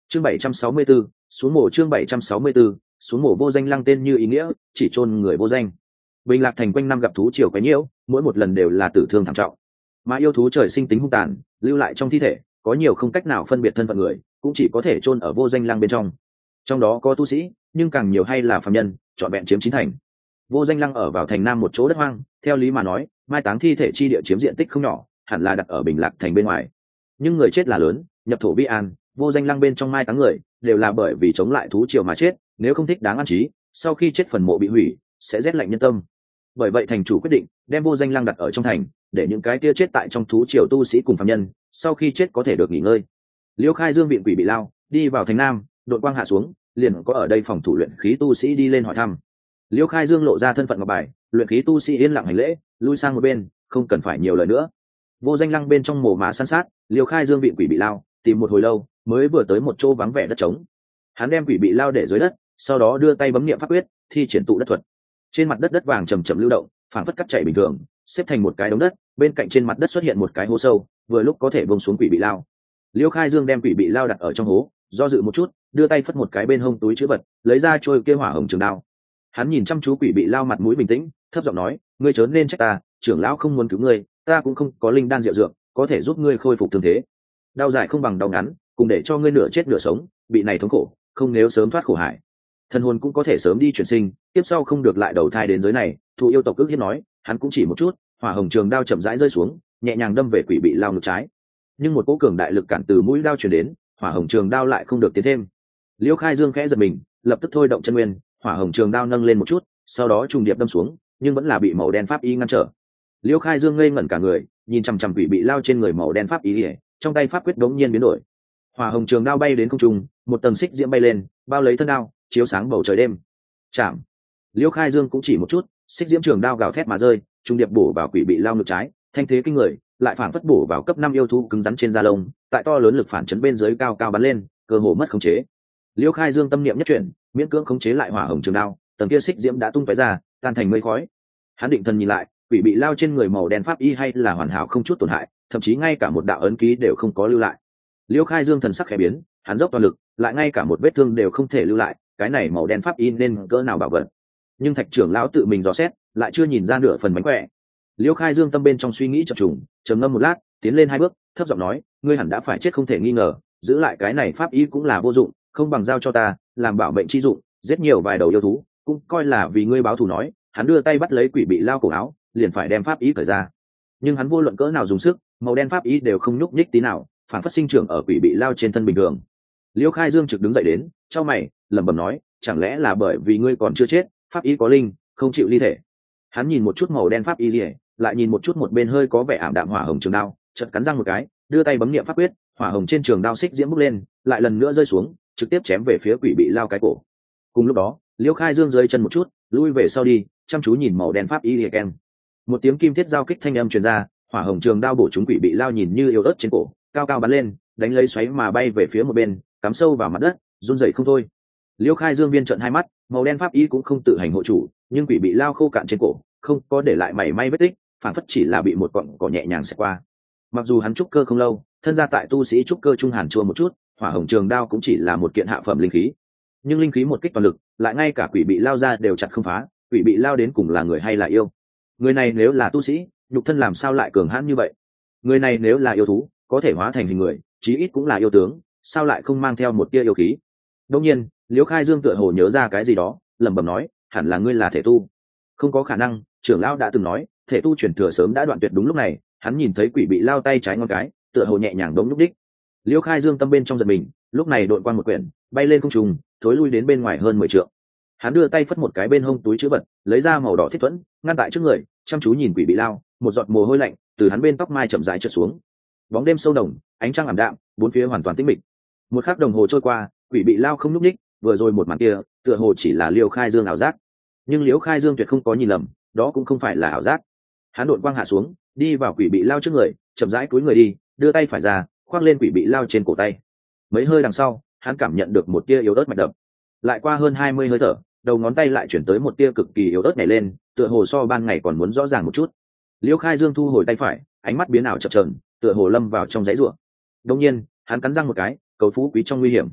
Chương 764, xuống mổ. Chương 764, xuống mổ. Vô danh lăng tên như ý nghĩa, chỉ chôn người vô danh. Bình Lạc Thành quanh năm gặp thú triều quấy nhiễu, mỗi một lần đều là tử thương thảm trọng. Mà yêu thú trời sinh tính hung tàn, lưu lại trong thi thể, có nhiều không cách nào phân biệt thân phận người, cũng chỉ có thể chôn ở vô danh lăng bên trong. Trong đó có tu sĩ, nhưng càng nhiều hay là phàm nhân, trọn vẹn chiếm 9 thành. Vô danh lăng ở vào thành nam một chỗ đất hoang, theo lý mà nói, mai táng thi thể chi địa chiếm diện tích không nhỏ, hẳn là đặt ở Bình Lạc Thành bên ngoài. Nhưng người chết là lớn, nhập thổ bi an, vô danh lăng bên trong mai táng người đều là bởi vì chống lại thú triều mà chết, nếu không thích đáng an trí, sau khi chết phần mộ bị hủy, sẽ rét lạnh nhân tâm. Bởi vậy thành chủ quyết định đem vô danh lăng đặt ở trong thành, để những cái kia chết tại trong thú triều tu sĩ cùng phàm nhân, sau khi chết có thể được nghỉ ngơi. Liêu Khai Dương viện quỷ bị lao, đi vào thành nam, đội quang hạ xuống, liền có ở đây phòng thủ luyện khí tu sĩ đi lên hỏi thăm. Liêu Khai Dương lộ ra thân phận ngọc bài, luyện khí tu sĩ yên lặng hành lễ, lui sang một bên, không cần phải nhiều lời nữa. Vô danh lăng bên trong mồ mả san sát, Liêu Khai Dương viện quỷ bị lao, tìm một hồi lâu, mới vừa tới một chỗ vắng vẻ đất trống. Hắn đem quỷ bị lao để dưới đất, sau đó đưa tay bấm niệm pháp quyết, thi triển tụ đất thuật. Trên mặt đất đất vàng chầm chậm lưu động, phảng phất cắt chảy bình thường, xếp thành một cái đống đất, bên cạnh trên mặt đất xuất hiện một cái hố sâu, vừa lúc có thể bông xuống quỷ bị lao. Liêu Khai Dương đem quỷ bị lao đặt ở trong hố, do dự một chút, đưa tay phất một cái bên hông túi trữ vật, lấy ra trôi kia hỏa hồng trường đao. Hắn nhìn chăm chú quỷ bị lao, mặt mũi bình tĩnh, thấp giọng nói, ngươi chớ nên trách ta, trưởng lão không muốn cứu ngươi, ta cũng không có linh đan diệu dược, có thể giúp ngươi khôi phục thương thế. Đau dài không bằng đau ngắn, cùng để cho ngươi nửa chết nửa sống, bị này thống khổ, không nếu sớm thoát khổ hải, thần hồn cũng có thể sớm đi chuyển sinh, tiếp sau không được lại đầu thai đến giới này. Thụ yêu tộc ước hiếp nói, hắn cũng chỉ một chút, hỏa hồng trường đao chậm rãi rơi xuống, nhẹ nhàng đâm về quỷ bị lao ngực trái. Nhưng một cỗ cường đại lực cản từ mũi đao truyền đến, hỏa hồng trường đao lại không được tiến thêm. Liêu Khai Dương khẽ giật mình, lập tức thôi động chân nguyên, hỏa hồng trường đao nâng lên một chút, sau đó trùng điệp đâm xuống, nhưng vẫn là bị màu đen pháp y ngăn trở. Liêu Khai Dương ngây ngẩn cả người, nhìn chằm chằm quỷ bị lao trên người màu đen pháp y, trong tay pháp quyết đống nhiên biến đổi. Hỏa hồng trường đao bay đến không trung, một tầng xích diễm bay lên, bao lấy thân đao, chiếu sáng bầu trời đêm. Chạm. Liêu Khai Dương cũng chỉ một chút, xích diễm trường đao gào thét mà rơi, trung điệp bổ vào quỷ bị lao ngực trái, thanh thế kinh người, lại phản phất bổ vào cấp 5 yêu thú cứng rắn trên da lông, tại to lớn lực phản chấn bên dưới cao cao bắn lên, cơ hồ mất khống chế. Liêu Khai Dương tâm niệm nhất chuyển, miễn cưỡng khống chế lại hỏa hồng trường đao, tầng kia xích diễm đã tung tóe ra, tan thành mây khói. Hắn định thần nhìn lại, quỷ bị lao trên người màu đen pháp y hay là hoàn hảo không chút tổn hại, thậm chí ngay cả một đạo ấn ký đều không có lưu lại. Liêu Khai Dương thần sắc khẽ biến, hắn dốc toàn lực, lại ngay cả một vết thương đều không thể lưu lại, cái này màu đen pháp y nên cỡ nào bảo vật. Nhưng Thạch trưởng lão tự mình dò xét, lại chưa nhìn ra nửa phần mánh khỏe. Liêu Khai Dương tâm bên trong suy nghĩ chập trùng, trầm ngâm một lát, tiến lên 2 bước, thấp giọng nói, ngươi hẳn đã phải chết không thể nghi ngờ, giữ lại cái này pháp y cũng là vô dụng, không bằng giao cho ta, làm bảo mệnh chi dụng, giết nhiều vài đầu yêu thú, cũng coi là vì ngươi báo thù. Nói, hắn đưa tay bắt lấy quỷ bị lao cổ áo, liền phải đem pháp y cởi ra. Nhưng hắn vô luận cỡ nào dùng sức, màu đen pháp y đều không nhúc nhích tí nào, phản phát sinh trưởng ở quỷ bị lao trên thân bình thường. Liêu Khai Dương trực đứng dậy đến, chau mày, lẩm bẩm nói, chẳng lẽ là bởi vì ngươi còn chưa chết, pháp y có linh, không chịu ly thể. Hắn nhìn một chút màu đen pháp y liễu, lại nhìn một chút một bên hơi có vẻ ảm đạm hỏa hồng trường đao, chợt cắn răng một cái, đưa tay bấm niệm pháp quyết, hỏa hồng trên trường đao xích diễm bốc lên, lại lần nữa rơi xuống, trực tiếp chém về phía quỷ bị lao cái cổ. Cùng lúc đó, Liêu Khai Dương dưới chân một chút, lui về sau đi, chăm chú nhìn màu đen pháp y liễu ken. Một tiếng kim thiết giao kích thanh âm truyền ra, hỏa hồng trường đao bổ trúng quỷ bị lao nhìn như yếu ớt trên cổ, cao cao bắn lên, đánh lấy xoáy mà bay về phía một bên, cắm sâu vào mặt đất, run rẩy không thôi. Liêu Khai Dương viên trợn 2 mắt, màu đen pháp y cũng không tự hành hộ chủ, nhưng quỷ bị lao khô cạn trên cổ, không có để lại mảy may vết tích, phản phất chỉ là bị một cọng cỏ nhẹ nhàng xẹt qua. Mặc dù hắn trúc cơ không lâu, thân gia tại tu sĩ trúc cơ trung hàn chua một chút, hỏa hồng trường đao cũng chỉ là một kiện hạ phẩm linh khí, nhưng linh khí một kích toàn lực, lại ngay cả quỷ bị lao ra đều chặt không phá. Quỷ bị lao đến cùng là người hay là yêu? Người này nếu là tu sĩ, nhục thân làm sao lại cường hãn như vậy? Người này nếu là yêu thú, có thể hóa thành hình người, chí ít cũng là yêu tướng, sao lại không mang theo một tia yêu khí? Đương nhiên, Liêu Khai Dương tựa hồ nhớ ra cái gì đó, lẩm bẩm nói, hẳn là ngươi là thể tu. Không có khả năng, trưởng lão đã từng nói, thể tu truyền thừa sớm đã đoạn tuyệt. Đúng lúc này, hắn nhìn thấy quỷ bị lao tay trái ngón cái, tựa hồ nhẹ nhàng đống lúc đích. Liêu Khai Dương tâm bên trong giật mình, lúc này đội quang một quyển, bay lên không trung, thối lui đến bên ngoài hơn 10 trượng. Hắn đưa tay phất một cái bên hông túi trữ vật, lấy ra màu đỏ thiết thuẫn, ngăn tại trước người, chăm chú nhìn quỷ bị lao, một giọt mồ hôi lạnh từ hắn bên tóc mai chậm rãi trượt xuống. Bóng đêm sâu nồng, ánh trăng ảm đạm, bốn phía hoàn toàn tĩnh mịch. Một khắc đồng hồ trôi qua, quỷ bị lao không nhúc nhích, vừa rồi một màn kia, tựa hồ chỉ là Liêu Khai Dương ảo giác. Nhưng Liêu Khai Dương tuyệt không có nhìn lầm, đó cũng không phải là ảo giác. Hắn đột quang hạ xuống, đi vào quỷ bị lao trước người, chậm rãi cúi người đi, đưa tay phải ra, khoác lên quỷ bị lao trên cổ tay. Mấy hơi đằng sau, hắn cảm nhận được một tia yếu ớt mạch đập. Lại qua hơn 20 hơi thở, đầu ngón tay lại chuyển tới một tia cực kỳ yếu ớt nhảy lên, tựa hồ so ban ngày còn muốn rõ ràng một chút. Liêu Khai Dương thu hồi tay phải, ánh mắt biến ảo chập chờn, tựa hồ lâm vào trong dãy rủa. Đột nhiên, hắn cắn răng một cái, cầu phú quý trong nguy hiểm.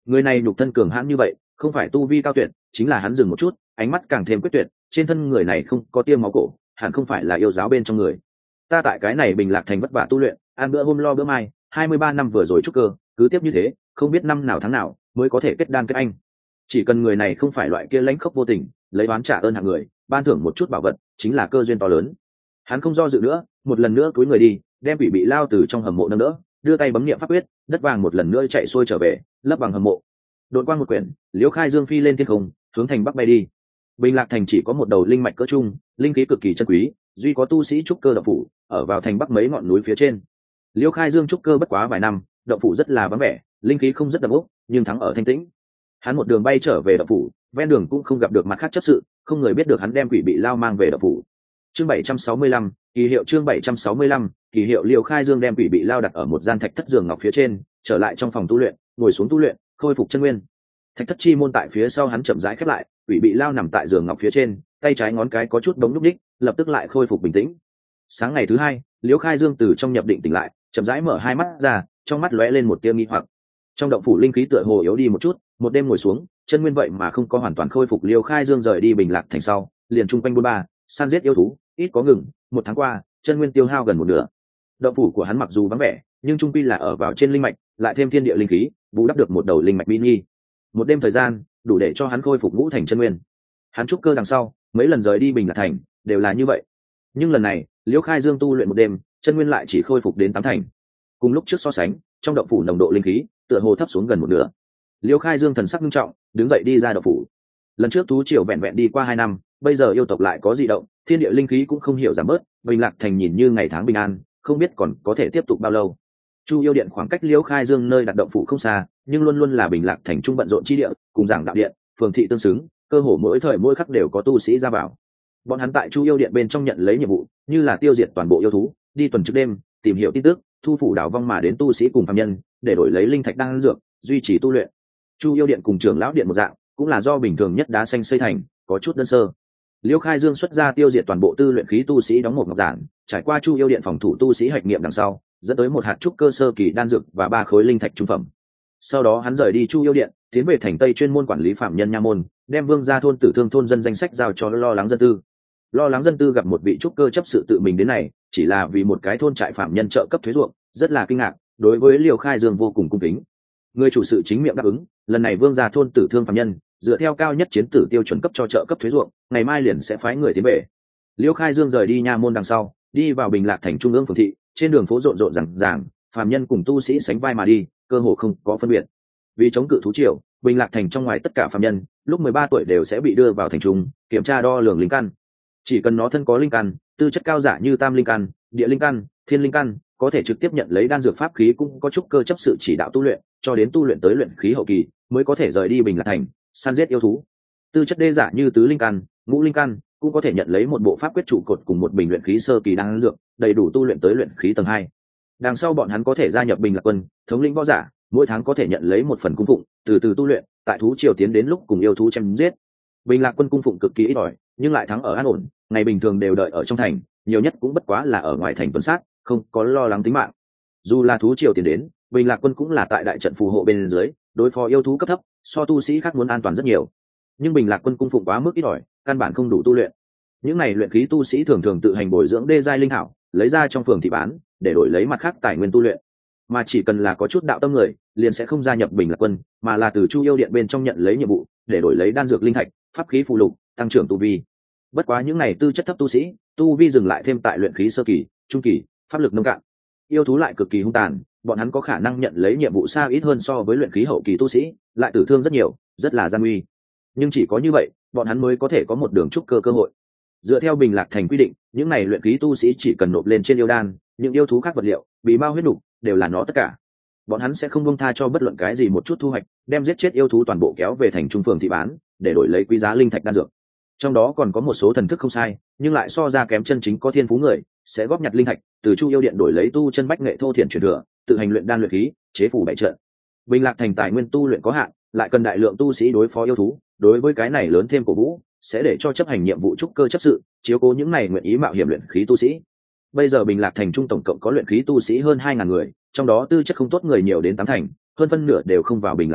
Người này nhục thân cường hãn như vậy, không phải tu vi cao tuyệt, chính là hắn dừng một chút, ánh mắt càng thêm quyết tuyệt, trên thân người này không có tiêm máu cổ, hẳn không phải là yêu giáo bên trong người. Ta tại cái này Bình Lạc Thành vất vả tu luyện, ăn bữa hôm lo bữa mai, 23 năm vừa rồi trúc cơ, cứ tiếp như thế, không biết năm nào tháng nào mới có thể kết đan kết anh. Chỉ cần người này không phải loại kia lãnh khốc vô tình, lấy oán trả ơn hạng người, ban thưởng một chút bảo vật, chính là cơ duyên to lớn. Hắn không do dự nữa, một lần nữa cúi người đi, đem quỷ bị lao từ trong hầm mộ nâng đỡ, đưa tay bấm niệm pháp quyết, đất vàng một lần nữa chạy xuôi trở về, lấp bằng hầm mộ. Đột quang một quyển, Liễu Khai Dương phi lên thiên không, hướng thành bắc bay đi. Bình Lạc Thành chỉ có một đầu linh mạch cỡ trung, linh khí cực kỳ chân quý, duy có tu sĩ trúc cơ động phủ ở vào thành bắc mấy ngọn núi phía trên. Liễu Khai Dương trúc cơ bất quá vài năm, động phủ rất là vắng vẻ, linh khí không rất đậm ốc, nhưng thắng ở thanh tĩnh. Hắn một đường bay trở về động phủ, ven đường cũng không gặp được mặt khác chấp sự, không người biết được hắn đem quỷ bị lao mang về động phủ. Chương 765, kỳ hiệu chương 765, kỳ hiệu Liễu Khai Dương đem quỷ bị lao đặt ở một gian thạch thất giường ngọc phía trên, trở lại trong phòng tu luyện, ngồi xuống tu luyện, khôi phục chân nguyên. Thạch thất chi môn tại phía sau hắn chậm rãi khép lại, quỷ bị lao nằm tại giường ngọc phía trên, tay trái ngón cái có chút đống nhúc nhích, lập tức lại khôi phục bình tĩnh. Sáng ngày thứ hai, Liễu Khai Dương từ trong nhập định tỉnh lại, chậm rãi mở hai mắt ra, trong mắt lóe lên một tia nghi hoặc. Trong động phủ linh khí tựa hồ yếu đi một chút, một đêm ngồi xuống, chân nguyên vậy mà không có hoàn toàn khôi phục. Liễu Khai Dương rời đi Bình Lạc Thành sau, liền trung quanh buôn ba, săn giết yêu thú, ít có ngừng. Một tháng qua, chân nguyên tiêu hao gần một nửa. Động phủ của hắn mặc dù vắng vẻ, nhưng trung quy là ở vào trên linh mạch, lại thêm thiên địa linh khí, bù đắp được một đầu linh mạch mini. Một đêm thời gian, đủ để cho hắn khôi phục ngũ thành chân nguyên. Hắn trúc cơ đằng sau, mấy lần rời đi Bình Lạc Thành, đều là như vậy. Nhưng lần này, Liễu Khai Dương tu luyện một đêm, chân nguyên lại chỉ khôi phục đến 8 thành. Cùng lúc trước so sánh, trong động phủ nồng độ linh khí tựa hồ thấp xuống gần một nửa. Liễu Khai Dương thần sắc nghiêm trọng, đứng dậy đi ra động phủ. Lần trước thú triều vẹn vẹn đi qua 2 năm, bây giờ yêu tộc lại có dị động, thiên địa linh khí cũng không hiểu giảm bớt, Bình Lạc Thành nhìn như ngày tháng bình an, không biết còn có thể tiếp tục bao lâu. Chu Yêu Điện khoảng cách Liễu Khai Dương nơi đặt động phủ không xa, nhưng luôn luôn là Bình Lạc Thành trung bận rộn chi địa, cùng giảng đạo điện, phường thị tương xứng, cơ hồ mỗi thời mỗi khắc đều có tu sĩ ra vào. Bọn hắn tại Chu Yêu Điện bên trong nhận lấy nhiệm vụ, như là tiêu diệt toàn bộ yêu thú, đi tuần trước đêm, tìm hiểu tin tức, thu phủ đảo vong mà đến tu sĩ cùng phàm nhân, để đổi lấy linh thạch đan dược, duy trì tu luyện. Chu Yêu Điện cùng Trưởng lão điện một dạng, cũng là do bình thường nhất đá xanh xây thành, có chút đơn sơ. Liễu Khai Dương xuất ra tiêu diệt toàn bộ tư luyện khí tu sĩ đóng một ngọc giản, trải qua Chu Yêu Điện phòng thủ tu sĩ hạch nghiệm đằng sau, dẫn tới một hạt trúc cơ sơ kỳ đan dược và 3 khối linh thạch trung phẩm. Sau đó hắn rời đi Chu Yêu Điện, tiến về thành Tây chuyên môn quản lý phạm nhân nha môn, đem Vương gia thôn Tử Thương thôn dân danh sách giao cho Lo Lắng dân tư. Lo Lắng dân tư gặp một vị trúc cơ chấp sự tự mình đến này, chỉ là vì một cái thôn trại phạm nhân trợ cấp thuế ruộng, rất là kinh ngạc, đối với Liễu Khai Dương vô cùng cung kính. Người chủ sự chính miệng đáp ứng, lần này Vương gia thôn Tử Thương phạm nhân, dựa theo cao nhất chiến tử tiêu chuẩn cấp cho trợ cấp thuế ruộng, ngày mai liền sẽ phái người tiến về. Liễu Khai Dương rời đi nha môn đằng sau, đi vào Bình Lạc Thành trung ương phường thị, trên đường phố rộn rộn ràng ràng, phàm nhân cùng tu sĩ sánh vai mà đi, cơ hồ không có phân biệt. Vì chống cự thú triều, Bình Lạc Thành trong ngoài tất cả phàm nhân, lúc 13 tuổi đều sẽ bị đưa vào thành trung, kiểm tra đo lường linh căn. Chỉ cần nó thân có linh căn, tư chất cao giả như tam linh căn, địa linh căn, thiên linh căn, có thể trực tiếp nhận lấy đan dược pháp khí, cũng có trúc cơ chấp sự chỉ đạo tu luyện, cho đến tu luyện tới luyện khí hậu kỳ, mới có thể rời đi Bình Lạc Thành, săn giết yêu thú. Tư chất đê giả như tứ linh căn, ngũ linh căn, cũng có thể nhận lấy một bộ pháp quyết trụ cột cùng một bình luyện khí sơ kỳ đan dược, đầy đủ tu luyện tới luyện khí tầng 2. Đằng sau bọn hắn có thể gia nhập Bình Lạc quân, thống lĩnh võ giả, mỗi tháng có thể nhận lấy một phần cung phụng, từ từ tu luyện, tại thú triều tiến đến lúc cùng yêu thú chém giết. Bình Lạc quân cung phụng cực kỳ ít ỏi, nhưng lại thắng ở an ổn, ngày bình thường đều đợi ở trong thành, nhiều nhất cũng bất quá là ở ngoài thành tuần sát, không có lo lắng tính mạng. Dù là thú triều tiến đến, Bình Lạc quân cũng là tại đại trận phù hộ bên dưới, đối phó yêu thú cấp thấp, so tu sĩ khác muốn an toàn rất nhiều. Nhưng Bình Lạc quân cung phụng quá mức ít ỏi, căn bản không đủ tu luyện. Những này luyện khí tu sĩ thường thường tự hành bồi dưỡng đê giai linh hảo, lấy ra trong phường thị bán, để đổi lấy mặt khác tài nguyên tu luyện. Mà chỉ cần là có chút đạo tâm người, liền sẽ không gia nhập Bình Lạc quân, mà là từ Chu Yêu Điện bên trong nhận lấy nhiệm vụ, để đổi lấy đan dược linh thạch, pháp khí phù lục, tăng trưởng tu vi. Bất quá những này tư chất thấp tu sĩ, tu vi dừng lại thêm tại luyện khí sơ kỳ, trung kỳ, pháp lực nông cạn. Yêu thú lại cực kỳ hung tàn, bọn hắn có khả năng nhận lấy nhiệm vụ xa ít hơn so với luyện khí hậu kỳ tu sĩ, lại tử thương rất nhiều, rất là gian nguy. Nhưng chỉ có như vậy, bọn hắn mới có thể có một đường trúc cơ cơ hội. Dựa theo Bình Lạc Thành quy định, những này luyện khí tu sĩ chỉ cần nộp lên trên yêu đan, những yêu thú khác vật liệu, bị mao huyết nục, đều là nó tất cả. Bọn hắn sẽ không buông tha cho bất luận cái gì một chút thu hoạch, đem giết chết yêu thú toàn bộ kéo về thành trung phường thị bán, để đổi lấy quý giá linh thạch đan dược. Trong đó còn có một số thần thức không sai, nhưng lại so ra kém chân chính có thiên phú người, sẽ góp nhặt linh thạch, từ Chu Yêu Điện đổi lấy tu chân bách nghệ thô thiển truyền thừa, tự hành luyện đan luyện khí, chế phủ bảy trận. Bình Lạc Thành tài nguyên tu luyện có hạn, lại cần đại lượng tu sĩ đối phó yêu thú, đối với cái này lớn thêm cổ vũ, sẽ để cho chấp hành nhiệm vụ trúc cơ chấp sự, chiếu cố những này nguyện ý mạo hiểm luyện khí tu sĩ. Bây giờ Bình Lạc Thành trung tổng cộng có luyện khí tu sĩ hơn 2000 người, trong đó tư chất không tốt người nhiều đến 8 thành, hơn phân nửa đều không vào Bình Lạc quân,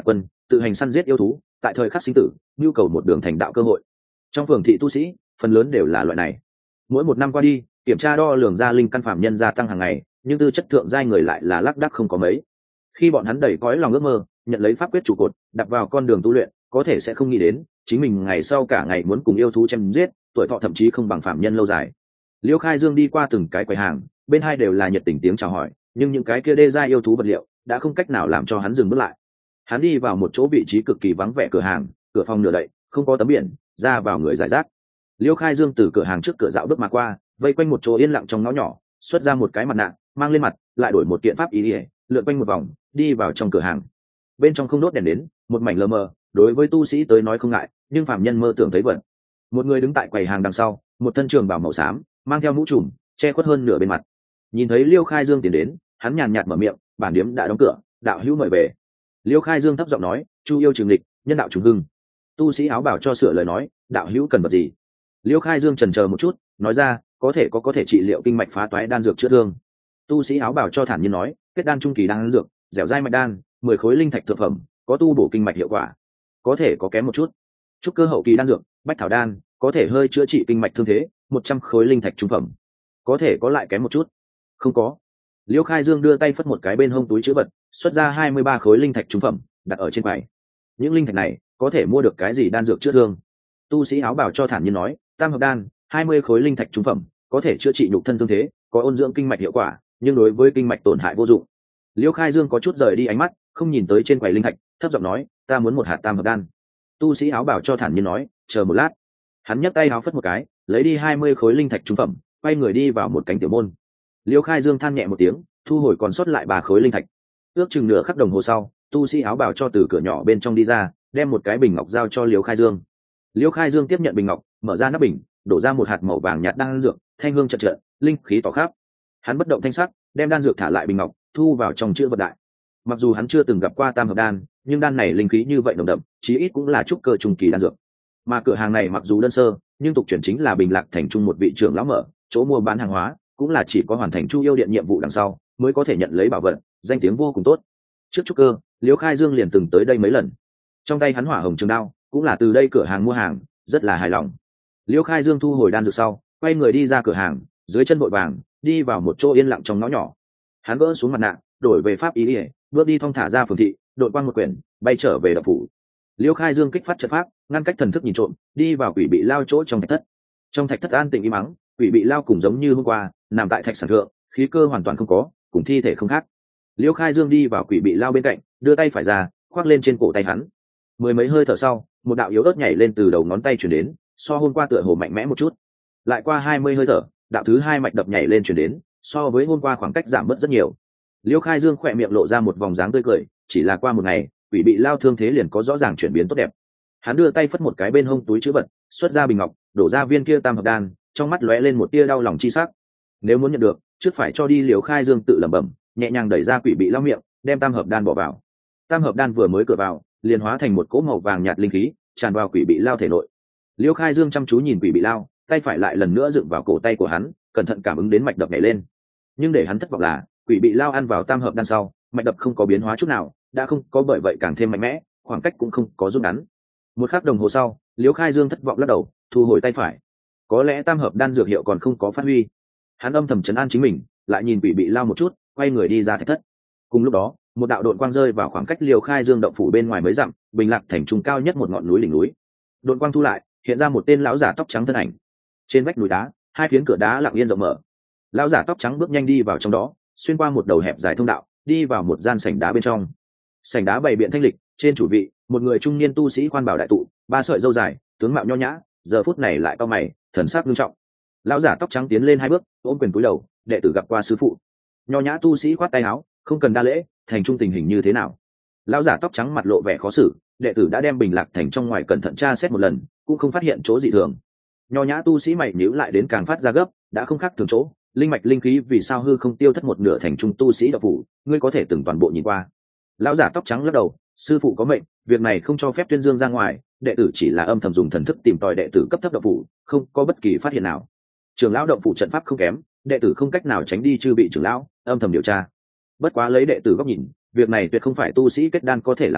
tự hành săn giết yêu thú, tại thời khắc sinh tử nhu cầu một đường thành đạo cơ hội. Trong phường thị tu sĩ phần lớn đều là loại này. Mỗi một năm qua đi, kiểm tra đo lường gia linh căn phạm nhân gia tăng hàng ngày, nhưng tư chất thượng giai người lại là lác đác không có mấy. Khi bọn hắn đầy cõi lòng ước mơ nhận lấy pháp quyết trụ cột đặt vào con đường tu luyện, có thể sẽ không nghĩ đến chính mình ngày sau cả ngày muốn cùng yêu thú chém giết, tuổi thọ thậm chí không bằng phạm nhân lâu dài. Liêu Khai Dương đi qua từng cái quầy hàng, bên hai đều là nhiệt tình tiếng chào hỏi, nhưng những cái kia đê giai yêu thú vật liệu đã không cách nào làm cho hắn dừng bước lại. Hắn đi vào một chỗ vị trí cực kỳ vắng vẻ cửa hàng, cửa phòng nửa đậy, không có tấm biển, ra vào người giải rác. Liêu Khai Dương từ cửa hàng trước cửa dạo bước mà qua, vây quanh một chỗ yên lặng trong ngõ nhỏ, xuất ra một cái mặt nạ, mang lên mặt, lại đổi một kiện pháp y, lượn quanh một vòng, đi vào trong cửa hàng. Bên trong không đốt đèn đến, một mảnh lờ mờ, đối với tu sĩ tới nói không ngại, nhưng phạm nhân mơ tưởng thấy vật. Một người đứng tại quầy hàng đằng sau, một thân trường bào màu xám, mang theo mũ trùm, che khuất hơn nửa bên mặt. Nhìn thấy Liêu Khai Dương tiến đến, hắn nhàn nhạt mở miệng, bản điếm đã đóng cửa, đạo hữu mời về. Liêu Khai Dương thấp giọng nói, chu yêu trường lịch, nhân đạo trùng hưng. Tu sĩ áo bảo cho sửa lời nói, đạo hữu cần vật gì? Liêu Khai Dương chần chờ một chút, nói ra, có thể trị liệu kinh mạch phá toái đan dược chữa thương. Tu sĩ áo bảo cho thản nhiên nói, kết đan trung kỳ đan dược, dẻo dai mạch đan, 10 khối linh thạch thượng phẩm, có tu bổ kinh mạch hiệu quả. Có thể có kém một chút. Trúc cơ hậu kỳ đan dược, bách thảo đan, có thể hơi chữa trị kinh mạch thương thế, 100 khối linh thạch trung phẩm. Có thể có lại kém một chút. Không có. Liêu Khai Dương đưa tay phất một cái bên hông túi chữ vật, xuất ra 23 khối linh thạch trung phẩm, đặt ở trên quầy. Những linh thạch này có thể mua được cái gì đan dược chữa thương? Tu sĩ áo bảo cho thản nhiên nói, tam hợp đan, 20 khối linh thạch trung phẩm, có thể chữa trị nhục thân thương thế, có ôn dưỡng kinh mạch hiệu quả, nhưng đối với kinh mạch tổn hại vô dụng. Liêu Khai Dương có chút rời đi ánh mắt, không nhìn tới trên quầy linh thạch, thấp giọng nói, ta muốn một hạt tam hợp đan. Tu sĩ áo bảo cho thản nhiên nói, chờ một lát. Hắn nhấc tay áo phất một cái, lấy đi 20 khối linh thạch trung phẩm, quay người đi vào một cánh tiểu môn. Liêu Khai Dương than nhẹ một tiếng, thu hồi còn sót lại 3 khối linh thạch. Ước chừng nửa khắc đồng hồ sau, tu sĩ áo bảo cho từ cửa nhỏ bên trong đi ra, đem một cái bình ngọc giao cho Liêu Khai Dương. Liêu Khai Dương tiếp nhận bình ngọc, mở ra nắp bình, đổ ra một hạt màu vàng nhạt đan dược, thanh hương chợt chợt, linh khí tỏ khắp. Hắn bất động thanh sắc, đem đan dược thả lại bình ngọc, thu vào trong chữ vật đại. Mặc dù hắn chưa từng gặp qua tam hợp đan, nhưng đan này linh khí như vậy nồng đậm, chí ít cũng là trúc cơ trung kỳ đan dược. Mà cửa hàng này mặc dù đơn sơ, nhưng tục chuyển chính là Bình Lạc thành trung một vị trưởng lão mở, chỗ mua bán hàng hóa cũng là chỉ có hoàn thành Chu Yêu Điện nhiệm vụ đằng sau mới có thể nhận lấy bảo vật, danh tiếng vô cùng tốt. Trước trúc cơ, Liễu Khai Dương liền từng tới đây mấy lần. Trong tay hắn hỏa hồng trường đao cũng là từ đây cửa hàng mua hàng, rất là hài lòng. Liễu Khai Dương thu hồi đan dược sau, quay người đi ra cửa hàng, dưới chân vội vàng đi vào một chỗ yên lặng trong ngõ nhỏ. Hắn gỡ xuống mặt nạ, đổi về pháp ý, bước đi thong thả ra phường thị, đội quang một quyển, bay trở về đập phủ. Liễu Khai Dương kích phát trận pháp, ngăn cách thần thức nhìn trộm, đi vào quỷ bị lao chỗ trong thạch thất. Trong thạch thất an tĩnh im mắng, quỷ bị lao cùng giống như hôm qua, nằm tại thạch sản thượng, khí cơ hoàn toàn không có, cùng thi thể không khác. Liễu Khai Dương đi vào quỷ bị lao bên cạnh, đưa tay phải ra, khoác lên trên cổ tay hắn. Mười mấy hơi thở sau, một đạo yếu ớt nhảy lên từ đầu ngón tay truyền đến, so hôm qua tựa hồ mạnh mẽ một chút. Lại qua 20 hơi thở, đạo thứ hai mạch đập nhảy lên truyền đến, so với hôm qua khoảng cách giảm bớt rất nhiều. Liễu Khai Dương khỏe miệng lộ ra một vòng dáng tươi cười, chỉ là qua một ngày, quỷ bị lao thương thế liền có rõ ràng chuyển biến tốt đẹp. Hắn đưa tay phất một cái bên hông túi trữ vật, xuất ra bình ngọc, đổ ra viên kia tam hợp đan, trong mắt lóe lên một tia đau lòng chi sắc. Nếu muốn nhận được, trước phải cho đi. Liễu Khai Dương tự lẩm bẩm, nhẹ nhàng đẩy ra quỷ bị lao miệng, đem tam hợp đan bỏ vào. Tam hợp đan vừa mới cửa vào, liền hóa thành một cỗ màu vàng nhạt linh khí, tràn vào quỷ bị lao thể nội. Liễu Khai Dương chăm chú nhìn quỷ bị lao, tay phải lại lần nữa dựng vào cổ tay của hắn, cẩn thận cảm ứng đến mạch đập nhảy lên. Nhưng để hắn thất vọng là, quỷ bị lao ăn vào tam hợp đan sau, mạch đập không có biến hóa chút nào, đã không có bởi vậy càng thêm mạnh mẽ, khoảng cách cũng không có rút ngắn. Một khắc đồng hồ sau, Liễu Khai Dương thất vọng lắc đầu, thu hồi tay phải. Có lẽ tam hợp đan dược hiệu còn không có phát huy. Hắn âm thầm trấn an chính mình, lại nhìn quỷ bị lao một chút, quay người đi ra thạch thất. Cùng lúc đó, một đạo độn quang rơi vào khoảng cách Liễu Khai Dương động phủ bên ngoài mấy dặm, Bình Lạc thành trung cao nhất một ngọn núi đỉnh núi. Độn quang thu lại, hiện ra một tên lão giả tóc trắng thân ảnh. Trên vách núi đá, hai phiến cửa đá lặng yên rộng mở. Lão giả tóc trắng bước nhanh đi vào trong đó, xuyên qua một đầu hẹp dài thông đạo, đi vào một gian sảnh đá bên trong. Sảnh đá bày biện thanh lịch, trên chủ vị, một người trung niên tu sĩ khoan bảo đại tụ, ba sợi râu dài, tướng mạo nho nhã, giờ phút này lại cau mày, thần sắc nghiêm trọng. Lão giả tóc trắng tiến lên hai bước, ôm quyền cúi đầu, đệ tử gặp qua sư phụ. Nho nhã tu sĩ khoát tay áo, không cần đa lễ, thành trung tình hình như thế nào? Lão giả tóc trắng mặt lộ vẻ khó xử, đệ tử đã đem Bình Lạc thành trong ngoài cẩn thận tra xét một lần, cũng không phát hiện chỗ dị thường. Nho nhã tu sĩ mày nhíu lại đến càng phát ra gấp, đã không khác thường chỗ, linh mạch linh khí vì sao hư không tiêu thất một nửa thành trung tu sĩ đạo phủ, ngươi có thể từng toàn bộ nhìn qua. Lão giả tóc trắng lắc đầu, sư phụ có mệnh, việc này không cho phép tuyên dương ra ngoài, đệ tử chỉ là âm thầm dùng thần thức tìm tòi đệ tử cấp thấp đạo phủ, không có bất kỳ phát hiện nào. Trưởng lão động phủ trận pháp không kém, đệ tử không cách nào tránh đi chư vị trưởng lão, âm thầm điều tra. Bất quá lấy đệ tử góc nhìn, việc này tuyệt không phải tu sĩ kết đan có thể làm đến,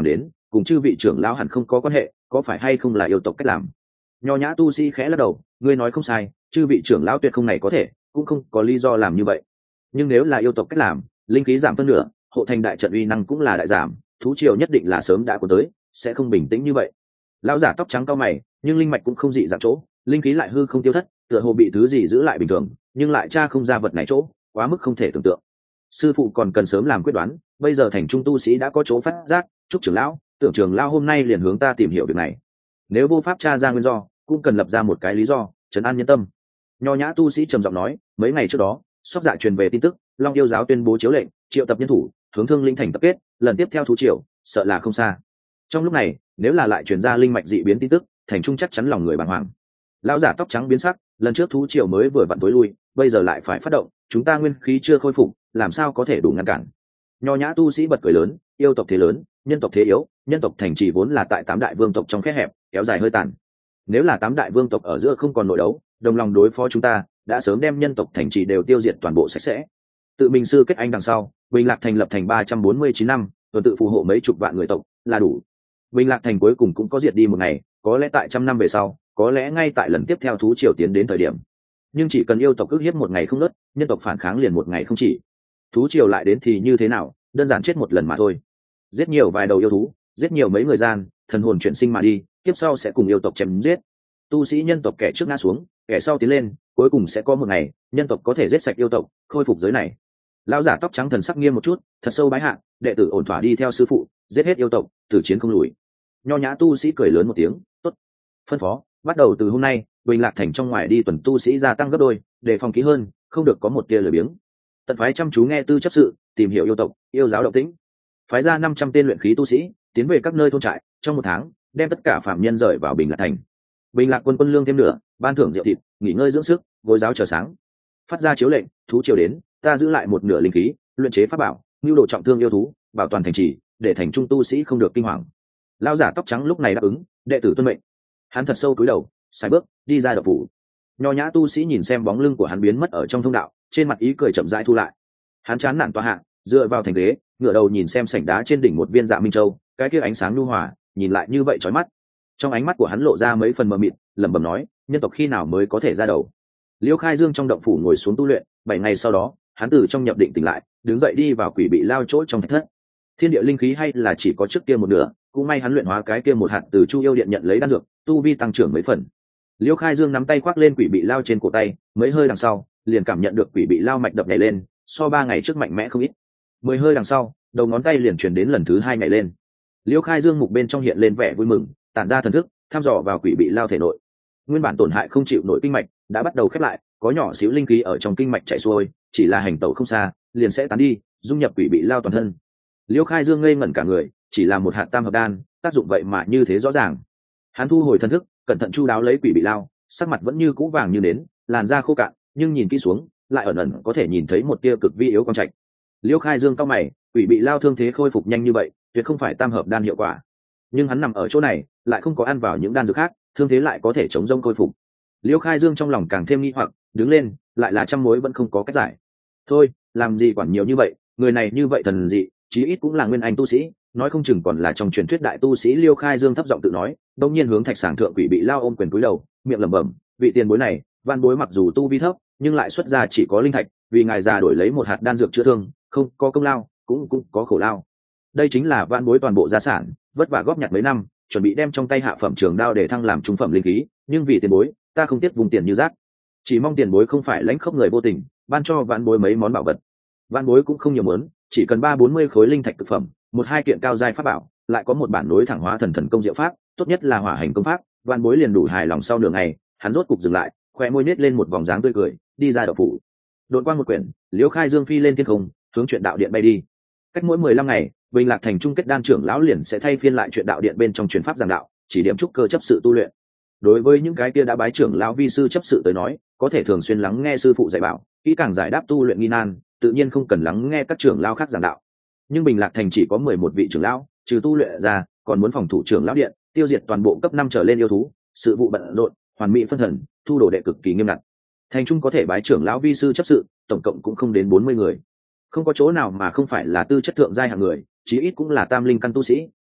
cùng chư vị trưởng lão hẳn không có quan hệ, có phải hay không là yêu tộc cách làm? Nho nhã tu sĩ khẽ lắc đầu, ngươi nói không sai, chư vị trưởng lão tuyệt không này có thể, cũng không có lý do làm như vậy. Nhưng nếu là yêu tộc cách làm, linh khí giảm phân nửa, hộ thành đại trận uy năng cũng là đại giảm, thú triều nhất định là sớm đã cuốn tới, sẽ không bình tĩnh như vậy. Lão giả tóc trắng cau mày, nhưng linh mạch cũng không dị dạng chỗ, linh khí lại hư không tiêu thất, tựa hồ bị thứ gì giữ lại bình thường, nhưng lại tra không ra vật này chỗ, quá mức không thể tưởng tượng. Sư phụ còn cần sớm làm quyết đoán, bây giờ thành trung tu sĩ đã có chỗ phát giác, chúc trưởng lão, tưởng trưởng lão hôm nay liền hướng ta tìm hiểu việc này. Nếu vô pháp tra ra nguyên do, cũng cần lập ra một cái lý do, trấn an nhân tâm. Nho nhã tu sĩ trầm giọng nói, mấy ngày trước đó, sóc dạ truyền về tin tức, Long yêu giáo tuyên bố chiếu lệnh, triệu tập nhân thủ, hướng Thương Linh thành tập kết, lần tiếp theo thú triều, sợ là không xa. Trong lúc này, nếu là lại truyền ra linh mạch dị biến tin tức, thành trung chắc chắn lòng người bàng hoàng. Lão giả tóc trắng biến sắc, lần trước thú triều mới vừa vặn tối lui, bây giờ lại phải phát động, chúng ta nguyên khí chưa khôi phục, làm sao có thể đủ ngăn cản? Nho nhã tu sĩ bật cười lớn, yêu tộc thế lớn, nhân tộc thế yếu, nhân tộc thành trì vốn là tại 8 đại vương tộc trong khe hẹp, kéo dài hơi tàn. Nếu là 8 đại vương tộc ở giữa không còn nội đấu, đồng lòng đối phó chúng ta, đã sớm đem nhân tộc thành trì đều tiêu diệt toàn bộ sạch sẽ. Tự mình sư kết anh đằng sau, Bình Lạc thành lập thành 349 năm, tuần tự phù hộ mấy chục vạn người tộc, là đủ. Bình Lạc thành cuối cùng cũng có diệt đi một ngày, có lẽ tại trăm năm về sau, có lẽ ngay tại lần tiếp theo thú triều tiến đến thời điểm. Nhưng chỉ cần yêu tộc ức hiếp một ngày không ngớt, nhân tộc phản kháng liền một ngày không chỉ. Thú triều lại đến thì như thế nào, đơn giản chết một lần mà thôi. Giết nhiều vài đầu yêu thú, giết nhiều mấy người gian, thần hồn chuyển sinh mà đi, tiếp sau sẽ cùng yêu tộc chém giết. Tu sĩ nhân tộc kẻ trước ngã xuống, kẻ sau tiến lên, cuối cùng sẽ có một ngày, nhân tộc có thể giết sạch yêu tộc, khôi phục giới này. Lão giả tóc trắng thần sắc nghiêm một chút, thật sâu bái hạ, đệ tử ổn thỏa đi theo sư phụ, giết hết yêu tộc, tử chiến không lùi. Nho nhã tu sĩ cười lớn một tiếng, tốt. Phân phó, bắt đầu từ hôm nay, Bình Lạc thành trong ngoài đi tuần tu sĩ gia tăng gấp đôi, để phòng kỹ hơn, không được có một tia lười biếng. Tận phái chăm chú nghe tư chấp sự, tìm hiểu yêu tộc, yêu giáo động tĩnh. Phái ra 500 tên luyện khí tu sĩ, tiến về các nơi thôn trại, trong một tháng, đem tất cả phạm nhân rời vào Bình Lạc thành. Bình Lạc quân quân lương thêm nửa, ban thưởng rượu thịt, nghỉ ngơi dưỡng sức, gối giáo chờ sáng. Phát ra chiếu lệnh, thú triều đến, ta giữ lại một nửa linh khí, luyện chế pháp bảo, nhu đồ trọng thương yêu thú, bảo toàn thành trì, để thành trung tu sĩ không được kinh hoàng. Lão giả tóc trắng lúc này đáp ứng, đệ tử tuân mệnh. Hắn thật sâu cúi đầu, sải bước đi ra động phủ. Nho nhã tu sĩ nhìn xem bóng lưng của hắn biến mất ở trong thông đạo, trên mặt ý cười chậm rãi thu lại. Hắn chán nản tọa hạ, dựa vào thành ghế, ngửa đầu nhìn xem sảnh đá trên đỉnh một viên dạ minh châu, cái kia ánh sáng nhu hòa, nhìn lại như vậy chói mắt. Trong ánh mắt của hắn lộ ra mấy phần mờ mịt, lẩm bẩm nói, nhân tộc khi nào mới có thể ra đầu? Liêu Khai Dương trong động phủ ngồi xuống tu luyện, 7 ngày sau đó, hắn từ trong nhập định tỉnh lại, đứng dậy đi vào quỷ bị lao chỗ trong thạch thất. Thiên địa linh khí hay là chỉ có trước kia một nửa, cũng may hắn luyện hóa cái kia một hạt từ Chu Yêu Điện nhận lấy đan dược, tu vi tăng trưởng mấy phần. Liêu Khai Dương nắm tay khoác lên quỷ bị lao trên cổ tay, mấy hơi đằng sau, liền cảm nhận được quỷ bị lao mạch đập nhảy lên, so 3 ngày trước mạnh mẽ không ít. 10 hơi đằng sau, đầu ngón tay liền truyền đến lần thứ 2 nhảy lên. Liêu Khai Dương mục bên trong hiện lên vẻ vui mừng, tản ra thần thức, thăm dò vào quỷ bị lao thể nội. Nguyên bản tổn hại không chịu nổi kinh mạch, đã bắt đầu khép lại, có nhỏ xíu linh khí ở trong kinh mạch chảy xuôi, chỉ là hành tẩu không xa, liền sẽ tán đi, dung nhập quỷ bị lao toàn thân. Liêu Khai Dương ngây ngẩn cả người, chỉ là một hạt tam hợp đan, tác dụng vậy mà như thế rõ ràng. Hắn thu hồi thần thức, cẩn thận chu đáo lấy quỷ bị lao, sắc mặt vẫn như cũ vàng như nến, làn da khô cạn, nhưng nhìn kỹ xuống, lại ẩn ẩn có thể nhìn thấy một tia cực vi yếu quang trạch. Liêu Khai Dương cau mày, quỷ bị lao thương thế khôi phục nhanh như vậy, tuyệt không phải tam hợp đan hiệu quả. Nhưng hắn nằm ở chỗ này, lại không có ăn vào những đan dược khác, thương thế lại có thể chống rông khôi phục. Liêu Khai Dương trong lòng càng thêm nghi hoặc, đứng lên, lại là trăm mối vẫn không có cách giải. Thôi, làm gì quản nhiều như vậy, người này như vậy thần dị, chí ít cũng là nguyên anh tu sĩ, nói không chừng còn là trong truyền thuyết đại tu sĩ. Liêu Khai Dương thấp giọng tự nói, đột nhiên hướng thạch sảng thượng quỷ bị lao ôm quyền cúi đầu, miệng lẩm bẩm, vị tiền bối này, van bối mặc dù tu vi thấp, nhưng lại xuất ra chỉ có linh thạch, vì ngài già đổi lấy một hạt đan dược chữa thương, không có công lao, cũng có khổ lao. Đây chính là van bối toàn bộ gia sản, vất vả góp nhặt mấy năm, chuẩn bị đem trong tay hạ phẩm trường đao để thăng làm trung phẩm linh khí, nhưng vì tiền bối, ta không tiếc vùng tiền như rác. Chỉ mong tiền bối không phải lãnh khốc người vô tình, ban cho vạn bối mấy món bảo vật. Vạn bối cũng không nhiều muốn, chỉ cần 3-40 khối linh thạch cực phẩm, 1-2 kiện cao giai pháp bảo, lại có một bản nối thẳng hóa thần công diệu pháp, tốt nhất là hỏa hành công pháp, vạn bối liền đủ hài lòng. Sau nửa ngày, hắn rốt cục dừng lại, khóe môi nết lên một vòng dáng tươi cười, đi ra động phủ. Đột quang một quyển, Liễu Khai Dương phi lên thiên không, hướng chuyện đạo điện bay đi. Cách mỗi 15 ngày, Bình Lạc thành trung kết đan trưởng lão liền sẽ thay phiên lại chuyện đạo điện bên trong truyền pháp giảng đạo, chỉ điểm trúc cơ chấp sự tu luyện. Đối với những cái kia đã bái trưởng lão vi sư chấp sự tới nói, có thể thường xuyên lắng nghe sư phụ dạy bảo, kỹ càng giải đáp tu luyện nghi nan, tự nhiên không cần lắng nghe các trưởng lão khác giảng đạo. Nhưng Bình Lạc thành chỉ có 11 vị trưởng lão, trừ tu luyện ra, còn muốn phòng thủ trưởng lão điện, tiêu diệt toàn bộ cấp 5 trở lên yêu thú, sự vụ bận rộn, hoàn mỹ phân thần, thu đồ đệ cực kỳ nghiêm ngặt. Thành trung có thể bái trưởng lão vi sư chấp sự, tổng cộng cũng không đến 40 người. Không có chỗ nào mà không phải là tư chất thượng giai hạng người, chí ít cũng là tam linh căn tu sĩ,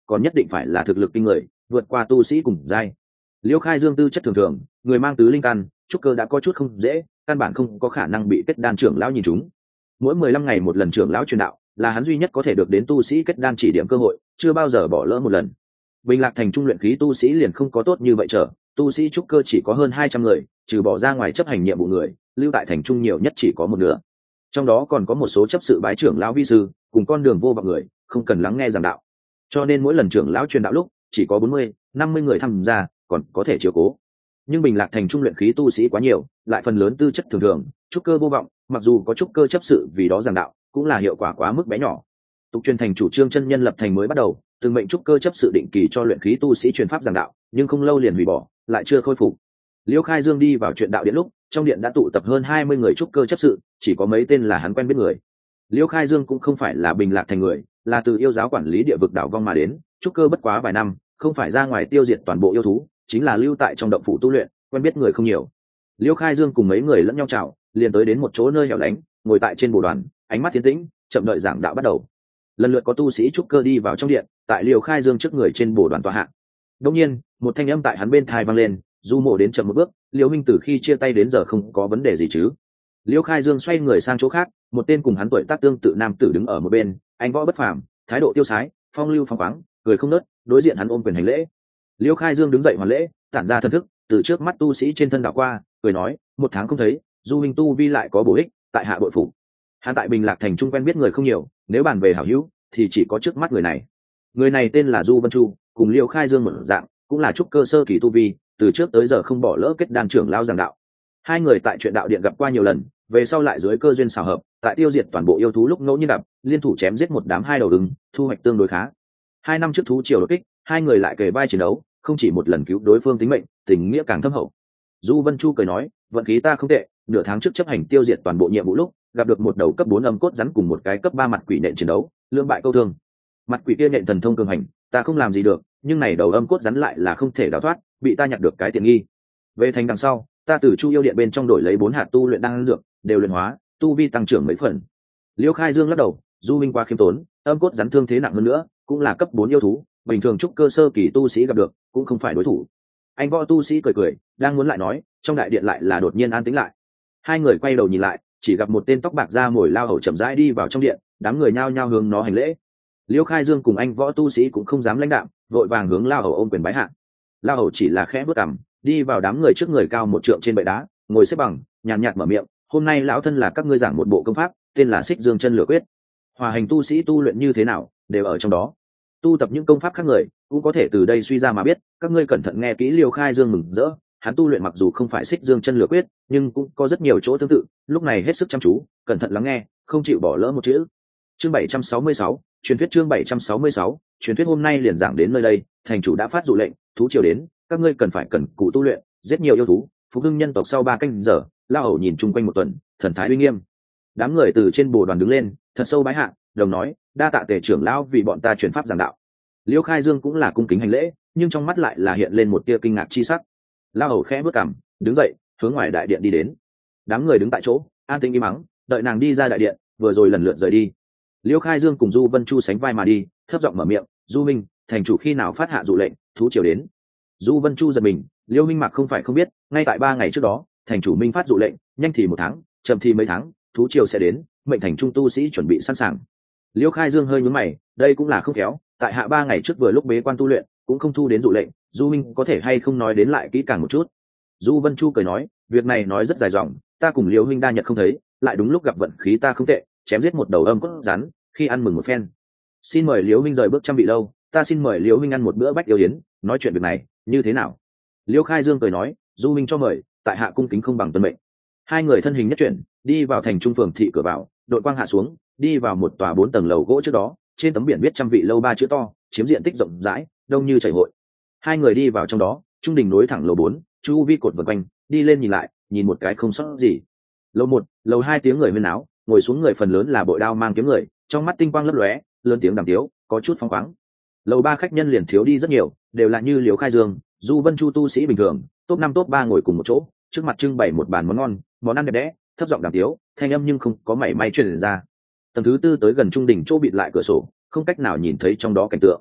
còn nhất định phải là thực lực kinh người, vượt qua tu sĩ cùng giai. Liêu Khai Dương tư chất thường thường, người mang tứ linh căn, trúc cơ đã có chút không dễ, căn bản không có khả năng bị kết đan trưởng lão nhìn trúng. Mỗi 15 ngày một lần trưởng lão truyền đạo, là hắn duy nhất có thể được đến tu sĩ kết đan chỉ điểm cơ hội, chưa bao giờ bỏ lỡ một lần. Bình Lạc thành trung luyện khí tu sĩ liền không có tốt như vậy trở, tu sĩ trúc cơ chỉ có hơn 200 người, trừ bỏ ra ngoài chấp hành nhiệm vụ người, lưu tại thành trung nhiều nhất chỉ có một nửa. Trong đó còn có một số chấp sự bái trưởng lão vi sư, cùng con đường vô vọng người, không cần lắng nghe giảng đạo. Cho nên mỗi lần trưởng lão truyền đạo lúc, chỉ có 40, 50 người tham gia, còn có thể chiếu cố. Nhưng Bình Lạc thành trung luyện khí tu sĩ quá nhiều, lại phần lớn tư chất thường thường, trúc cơ vô vọng, mặc dù có trúc cơ chấp sự vì đó giảng đạo, cũng là hiệu quả quá mức bé nhỏ. Tục truyền thành chủ trương chân nhân lập thành mới bắt đầu, từng mệnh trúc cơ chấp sự định kỳ cho luyện khí tu sĩ truyền pháp giảng đạo, nhưng không lâu liền hủy bỏ, lại chưa khôi phục. Liêu Khai Dương đi vào truyền đạo điện lúc, trong điện đã tụ tập hơn 20 người trúc cơ chấp sự, chỉ có mấy tên là hắn quen biết người. Liêu Khai Dương cũng không phải là Bình Lạc thành người, là từ yêu giáo quản lý địa vực đảo vong mà đến, trúc cơ bất quá vài năm, không phải ra ngoài tiêu diệt toàn bộ yêu thú, chính là lưu tại trong động phủ tu luyện, quen biết người không nhiều. Liêu Khai Dương cùng mấy người lẫn nhau chào, liền tới đến một chỗ nơi hẻo lánh, ngồi tại trên bồ đoàn, ánh mắt tiến tĩnh, chậm đợi giảng đạo bắt đầu. Lần lượt có tu sĩ trúc cơ đi vào trong điện, tại Liêu Khai Dương trước người trên bồ đoàn tọa hạ. Đột nhiên, một thanh âm tại hắn bên tai vang lên, "Du Mộ đến chậm một bước, Liêu huynh từ khi chia tay đến giờ không có vấn đề gì chứ?" Liêu Khai Dương xoay người sang chỗ khác, một tên cùng hắn tuổi tác tương tự nam tử đứng ở một bên, anh võ bất phàm, thái độ tiêu sái, phong lưu phóng khoáng, cười không nớt, đối diện hắn ôm quyền hành lễ. Liêu Khai Dương đứng dậy hoàn lễ, tản ra thần thức, từ trước mắt tu sĩ trên thân đảo qua, cười nói, "1 tháng không thấy, Du huynh tu vi lại có bổ ích, tại hạ bội phục." Hắn tại Bình Lạc thành trung quen biết người không nhiều, nếu bàn về hảo hữu thì chỉ có trước mắt người này. Người này tên là Du Vân Chu, cùng Liêu Khai Dương một dạng, cũng là trúc cơ sơ kỳ tu vi, từ trước tới giờ không bỏ lỡ kết đan trưởng lao giảng đạo. Hai người tại chuyện đạo điện gặp qua nhiều lần, về sau lại dưới cơ duyên xảo hợp, tại tiêu diệt toàn bộ yêu thú lúc ngẫu nhiên gặp, liên thủ chém giết một đám hai đầu ứng, thu hoạch tương đối khá. 2 năm trước thú triều đột kích, hai người lại kề vai chiến đấu, không chỉ một lần cứu đối phương tính mệnh, tình nghĩa càng thâm hậu. Du Vân Chu cười nói, "Vận khí ta không tệ, nửa tháng trước chấp hành tiêu diệt toàn bộ nhiệm vụ lúc, gặp được một đầu cấp 4 âm cốt rắn cùng một cái cấp 3 mặt quỷ nện chiến đấu, lưỡng bại câu thương. Mặt quỷ kia nện thần thông cường hành, ta không làm gì được, nhưng này đầu âm cốt rắn lại là không thể đào thoát, bị ta nhặt được cái tiện nghi. Về thành đằng sau, ta từ Chu yêu điện bên trong đổi lấy 4 hạt tu luyện đan dược, đều luyện hóa, tu vi tăng trưởng mấy phần." Liêu Khai Dương lắc đầu, "Du minh qua khiêm tốn, âm cốt rắn thương thế nặng hơn nữa, cũng là cấp 4 yêu thú, bình thường trúc cơ sơ kỳ tu sĩ gặp được, cũng không phải đối thủ." Anh võ tu sĩ cười cười, đang muốn lại nói, trong đại điện lại là đột nhiên an tĩnh lại. Hai người quay đầu nhìn lại, chỉ gặp một tên tóc bạc da mồi lao hầu chậm rãi đi vào trong điện, đám người nhao nhao hướng nó hành lễ. Liêu Khai Dương cùng anh võ tu sĩ cũng không dám lãnh đạm, vội vàng hướng lao hầu ôm quyền bái hạ. Lao hầu chỉ là khẽ bước cằm, đi vào đám người trước người cao 1 trượng trên bệ đá, ngồi xếp bằng, nhàn nhạt mở miệng, "Hôm nay lão thân là các ngươi giảng một bộ công pháp, tên là Xích Dương Chân Lửa Quyết. Hòa hành tu sĩ tu luyện như thế nào, đều ở trong đó. Tu tập những công pháp khác người, cũng có thể từ đây suy ra mà biết, các ngươi cẩn thận nghe kỹ." Liêu Khai Dương mừng rỡ, hắn tu luyện mặc dù không phải Xích Dương Chân Lửa Quyết, nhưng cũng có rất nhiều chỗ tương tự, lúc này hết sức chăm chú, cẩn thận lắng nghe, không chịu bỏ lỡ một chữ. Chương 766, truyền thuyết. Chương 766, truyền thuyết. Hôm nay liền giảng đến nơi đây, thành chủ đã phát dụ lệnh, thú triều đến, các ngươi cần phải cẩn cù tu luyện, giết nhiều yêu thú, phục hưng nhân tộc. Sau 3 canh giờ, lao hầu nhìn chung quanh một tuần, thần thái uy nghiêm. Đám người từ trên bồ đoàn đứng lên, thật sâu bái hạ, đồng nói, "Đa tạ Tề trưởng lão vì bọn ta truyền pháp giảng đạo." Liêu Khai Dương cũng là cung kính hành lễ, nhưng trong mắt lại là hiện lên một tia kinh ngạc chi sắc. Lao hầu khẽ bước cằm, đứng dậy, hướng ngoài đại điện đi đến. Đám người đứng tại chỗ, an tĩnh im mắng, đợi nàng đi ra đại điện, vừa rồi lần lượt rời đi. Liêu Khai Dương cùng Du Vân Chu sánh vai mà đi, thấp giọng mở miệng, "Du minh, thành chủ khi nào phát hạ dụ lệnh, thú triều đến?" Du Vân Chu giật mình, Liêu minh mặc không phải không biết, ngay tại 3 ngày trước đó, thành chủ minh phát dụ lệnh, nhanh thì 1 tháng, chậm thì mấy tháng, thú triều sẽ đến, mệnh thành trung tu sĩ chuẩn bị sẵn sàng. Liêu Khai Dương hơi nhướng mày, đây cũng là không khéo, tại hạ 3 ngày trước vừa lúc bế quan tu luyện, cũng không thu đến dụ lệnh, Du minh có thể hay không nói đến lại kỹ càng một chút. Du Vân Chu cười nói, "Việc này nói rất dài dòng, ta cùng Liêu huynh đa nhật không thấy, lại đúng lúc gặp vận khí ta không tệ, chém giết một đầu âm cốt rắn, khi ăn mừng một phen. Xin mời Liêu huynh rời bước trăm vị lâu, ta xin mời Liêu huynh ăn một bữa bách yêu yến, nói chuyện việc này như thế nào?" Liêu Khai Dương cười nói, "Du huynh cho mời, tại hạ cung kính không bằng tuân mệnh." Hai người thân hình nhất chuyển, đi vào thành trung phường thị cửa vào, đội quang hạ xuống, đi vào một tòa 4 tầng lầu gỗ. Trước đó, trên tấm biển viết trăm vị lâu 3 chữ to, chiếm diện tích rộng rãi, đông như chảy hội. Hai người đi vào trong đó, trung đình nối thẳng lầu 4, chu vi cột vần quanh, đi lên nhìn lại, nhìn một cái không sót gì. Lầu 1, lầu 2 tiếng người huyên náo, ngồi xuống người phần lớn là bội đao mang kiếm người, trong mắt tinh quang lấp lóe, lớn tiếng đàm tiếu, có chút phóng khoáng. Lầu 3 khách nhân liền thiếu đi rất nhiều, đều là như Liêu Khai Dương, Du Vân Chu tu sĩ bình thường, top 5 top 3 ngồi cùng một chỗ, trước mặt trưng bày một bàn món ngon, món ăn đẹp đẽ, thấp giọng đàm tiếu, thanh âm nhưng không có mảy may truyền ra. Tầng thứ 4 tới gần trung đỉnh chỗ bịt lại cửa sổ, không cách nào nhìn thấy trong đó cảnh tượng.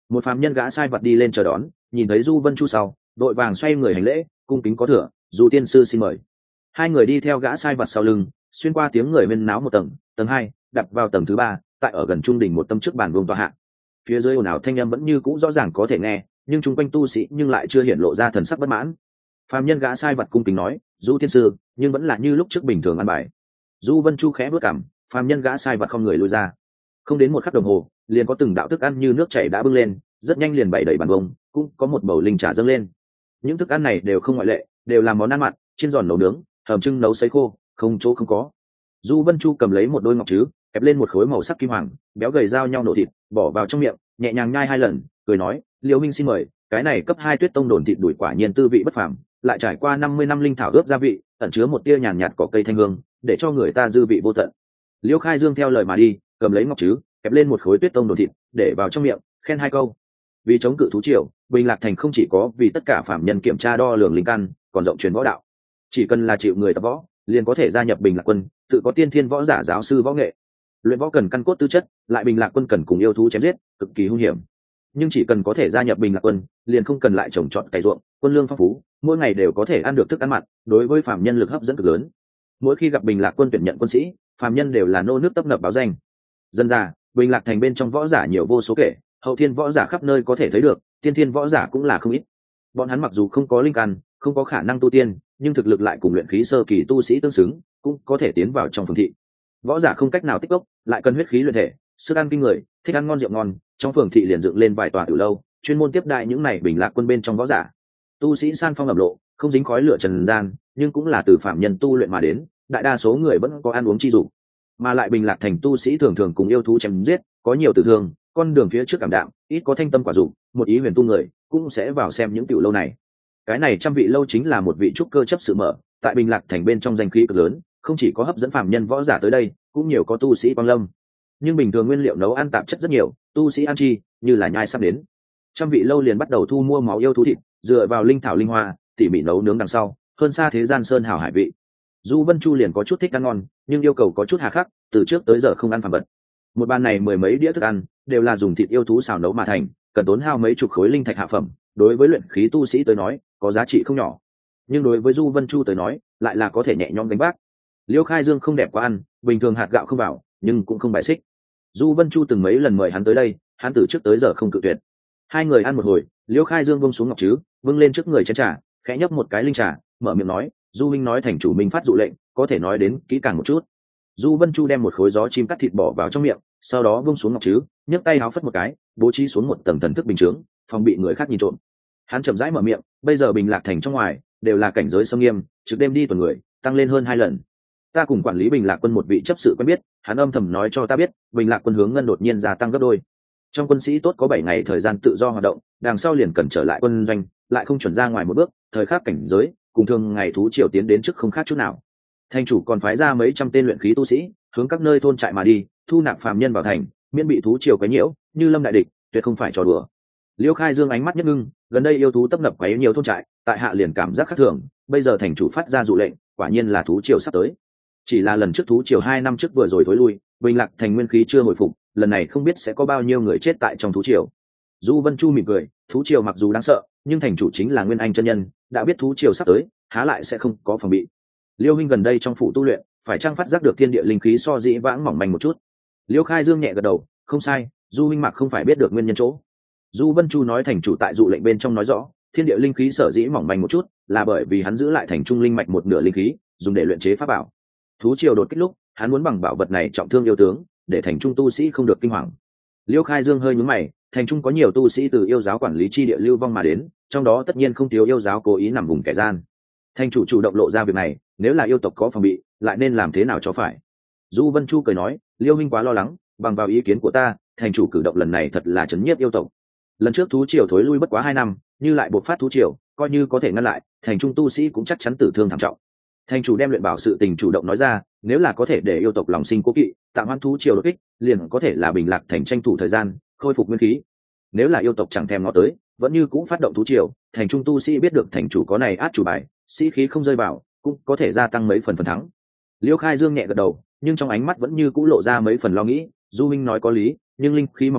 Một phàm nhân gã sai vật đi lên chờ đón, nhìn thấy Du Vân Chu sau đội vàng xoay người hành lễ, cung kính có thừa, Du tiên sư xin mời. Hai người đi theo gã sai vật sau lưng, xuyên qua tiếng người huyên náo một tầng, tầng 2, đặt vào tầng thứ 3, tại ở gần trung đỉnh một tâm trước bàn vuông tọa hạ. Phía dưới ồn ào thanh âm vẫn như cũ rõ ràng có thể nghe, nhưng chung quanh tu sĩ nhưng lại chưa hiện lộ ra thần sắc bất mãn. Phàm nhân gã sai vật cung kính nói, Du tiên sư, nhưng vẫn là như lúc trước bình thường ăn bài. Du Vân Chu khẽ bước cằm, phàm nhân gã sai vật không người lui ra. Không đến một khắc đồng hồ, liền có từng đạo thức ăn như nước chảy đã bưng lên, rất nhanh liền bày đầy bàn bông, cũng có một bầu linh trà dâng lên. Những thức ăn này đều không ngoại lệ, đều là món ăn mặn, chiên giòn nấu nướng, hầm trưng nấu sấy khô, không chỗ không có. Du Vân Chu cầm lấy một đôi ngọc trứ, kẹp lên một khối màu sắc kim hoàng, béo gầy giao nhau nổ thịt, bỏ vào trong miệng, nhẹ nhàng nhai 2 lần, cười nói, Liễu Minh xin mời, cái này cấp 2 Tuyết Tông đồn thịt đùi quả nhiên tư vị bất phàm, lại trải qua 50 năm linh thảo ướp gia vị, ẩn chứa một tia nhàn nhạt cỏ cây thanh hương, để cho người ta dư vị vô tận. Liễu Khai Dương theo lời mà đi, cầm lấy ngọc trứ, kẹp lên một khối Tuyết Tông đồn thịt, để vào trong miệng, khen 2 câu. Vì chống cự thú triều, Bình Lạc Thành không chỉ có vì tất cả phạm nhân kiểm tra đo lường linh căn, còn rộng truyền võ đạo. Chỉ cần là chịu người tập võ, liền có thể gia nhập Bình Lạc Quân, tự có tiên thiên võ giả giáo sư võ nghệ. Luyện võ cần căn cốt tư chất, lại Bình Lạc Quân cần cùng yêu thú chém giết, cực kỳ hung hiểm. Nhưng chỉ cần có thể gia nhập Bình Lạc Quân, liền không cần lại trồng trọt cày ruộng, quân lương phong phú, mỗi ngày đều có thể ăn được thức ăn mặn, đối với phạm nhân lực hấp dẫn cực lớn. Mỗi khi gặp Bình Lạc Quân tuyển nhận quân sĩ, phạm nhân đều là nô nước tấp nập báo danh. Dân ra, Bình Lạc Thành bên trong võ giả nhiều vô số kể, hậu thiên võ giả khắp nơi có thể thấy được, tiên thiên võ giả cũng là không ít. Bọn hắn mặc dù không có linh căn, không có khả năng tu tiên, nhưng thực lực lại cùng luyện khí sơ kỳ tu sĩ tương xứng, cũng có thể tiến vào trong phường thị. Võ giả không cách nào tích gốc, lại cần huyết khí luyện thể, sức ăn kinh người, thích ăn ngon rượu ngon, trong phường thị liền dựng lên vài tòa tiểu lâu, chuyên môn tiếp đại những này Bình Lạc Quân bên trong võ giả. Tu sĩ san phong ẩm lộ, không dính khói lửa trần gian, nhưng cũng là từ phạm nhân tu luyện mà đến, đại đa số người vẫn có ăn uống chi dục. Mà lại Bình Lạc Thành tu sĩ thường thường cùng yêu thú chém giết, có nhiều tử thương, con đường phía trước cảm đạm, ít có thanh tâm quả dục, một ý huyền tu người cũng sẽ vào xem những tiểu lâu này. Cái này trăm vị lâu chính là một vị trúc cơ chấp sự mở, tại Bình Lạc Thành bên trong danh khí cực lớn, không chỉ có hấp dẫn phạm nhân võ giả tới đây, cũng nhiều có tu sĩ quang lâm. Nhưng bình thường nguyên liệu nấu ăn tạp chất rất nhiều, tu sĩ ăn chi như là nhai sắp đến. Trăm vị lâu liền bắt đầu thu mua máu yêu thú thịt, dựa vào linh thảo linh hoa, tỉ mỉ nấu nướng đằng sau, hơn xa thế gian sơn hào hải vị. Du Vân Chu liền có chút thích ăn ngon, nhưng yêu cầu có chút hà khắc, từ trước tới giờ không ăn phàm vật. Một bàn này 10 mấy đĩa thức ăn, đều là dùng thịt yêu thú xào nấu mà thành, cần tốn hao mấy chục khối linh thạch hạ phẩm, đối với luyện khí tu sĩ tới nói, có giá trị không nhỏ. Nhưng đối với Du Vân Chu tới nói, lại là có thể nhẹ nhõm gánh vác. Liễu Khai Dương không đẹp quá ăn, bình thường hạt gạo không vào, nhưng cũng không bài xích. Du Vân Chu từng mấy lần mời hắn tới đây, hắn từ trước tới giờ không cự tuyệt. Hai người ăn một hồi, Liễu Khai Dương buông xuống ngọc trứ, vâng lên trước người chén trà, khẽ nhấp một cái linh trà, mở miệng nói, Du minh nói thành chủ minh phát dụ lệnh, có thể nói đến kỹ càng một chút. Du Vân Chu đem một khối gió chim cắt thịt bỏ vào trong miệng, sau đó buông xuống ngọc trứ, nhấc tay háo phất một cái, bố trí xuống một tầng thần thức bình chướng, phòng bị người khác nhìn trộm. Hắn chậm rãi mở miệng, bây giờ Bình Lạc Thành trong ngoài đều là cảnh giới sông nghiêm, trực đêm đi tuần người tăng lên hơn 2 lần. Ta cùng quản lý Bình Lạc Quân một vị chấp sự quen biết, hắn âm thầm nói cho ta biết, Bình Lạc Quân hướng ngân đột nhiên gia tăng gấp đôi. Trong quân sĩ tốt có 7 ngày thời gian tự do hoạt động, đằng sau liền cần trở lại quân doanh, lại không chuẩn ra ngoài một bước, thời khắc cảnh giới, cùng thường ngày thú triều tiến đến trước không khác chút nào. Thành chủ còn phái ra mấy trăm tên luyện khí tu sĩ, hướng các nơi thôn trại mà đi, thu nạp phàm nhân vào thành, miễn bị thú triều quấy nhiễu, như lâm đại địch, tuyệt không phải trò đùa. Liễu Khai Dương ánh mắt nhất ngưng, gần đây yêu thú tấp nập quấy nhiều thôn trại, tại hạ liền cảm giác khác thường, bây giờ thành chủ phát ra dụ lệnh, quả nhiên là thú triều sắp tới. Chỉ là lần trước thú triều 2 năm trước vừa rồi thối lui, Bình Lạc Thành nguyên khí chưa hồi phục, lần này không biết sẽ có bao nhiêu người chết tại trong thú triều. Du Vân Chu mỉm cười, thú triều mặc dù đáng sợ, nhưng thành chủ chính là Nguyên Anh chân nhân, đã biết thú triều sắp tới, há lại sẽ không có phòng bị. Liêu huynh gần đây trong phủ tu luyện, phải chăng phát giác được thiên địa linh khí so dĩ vãng mỏng manh một chút? Liêu Khai Dương nhẹ gật đầu, không sai, Du huynh mặc không phải biết được nguyên nhân chỗ. Du Vân Chu nói thành chủ tại dụ lệnh bên trong nói rõ, thiên địa linh khí sở dĩ mỏng manh một chút, là bởi vì hắn giữ lại thành trung linh mạch một nửa linh khí, dùng để luyện chế pháp bảo. Thú triều đột kích lúc, hắn muốn bằng bảo vật này trọng thương yêu tướng, để thành trung tu sĩ không được kinh hoàng. Liêu Khai Dương hơi nhướng mày, thành trung có nhiều tu sĩ từ yêu giáo quản lý chi địa lưu vong mà đến, trong đó tất nhiên không thiếu yêu giáo cố ý nằm vùng kẻ gian. Thành chủ chủ động lộ ra việc này, nếu là yêu tộc có phòng bị, lại nên làm thế nào cho phải? Du Vân Chu cười nói, Liêu huynh quá lo lắng, bằng vào ý kiến của ta, thành chủ cử động lần này thật là chấn nhiếp yêu tộc. Lần trước thú triều thối lui bất quá 2 năm, như lại bộc phát thú triều, coi như có thể ngăn lại, thành trung tu sĩ cũng chắc chắn tử thương thảm trọng. Thành chủ đem luyện bảo sự tình chủ động nói ra, nếu là có thể để yêu tộc lòng sinh cố kỵ, tạm hoãn thú triều đột kích, liền có thể là Bình Lạc Thành tranh thủ thời gian, khôi phục nguyên khí. Nếu là yêu tộc chẳng thèm ngó tới, vẫn như cũng phát động thú triều, thành trung tu sĩ biết được thành chủ có này át chủ bài, sĩ khí không rơi vào, cũng có thể gia tăng mấy phần thắng. Liêu Khai Dương nhẹ gật đầu, nhưng trong ánh mắt vẫn như cũ lộ ra mấy phần lo nghĩ. Du minh nói có lý, nhưng linh khí mỏng manh,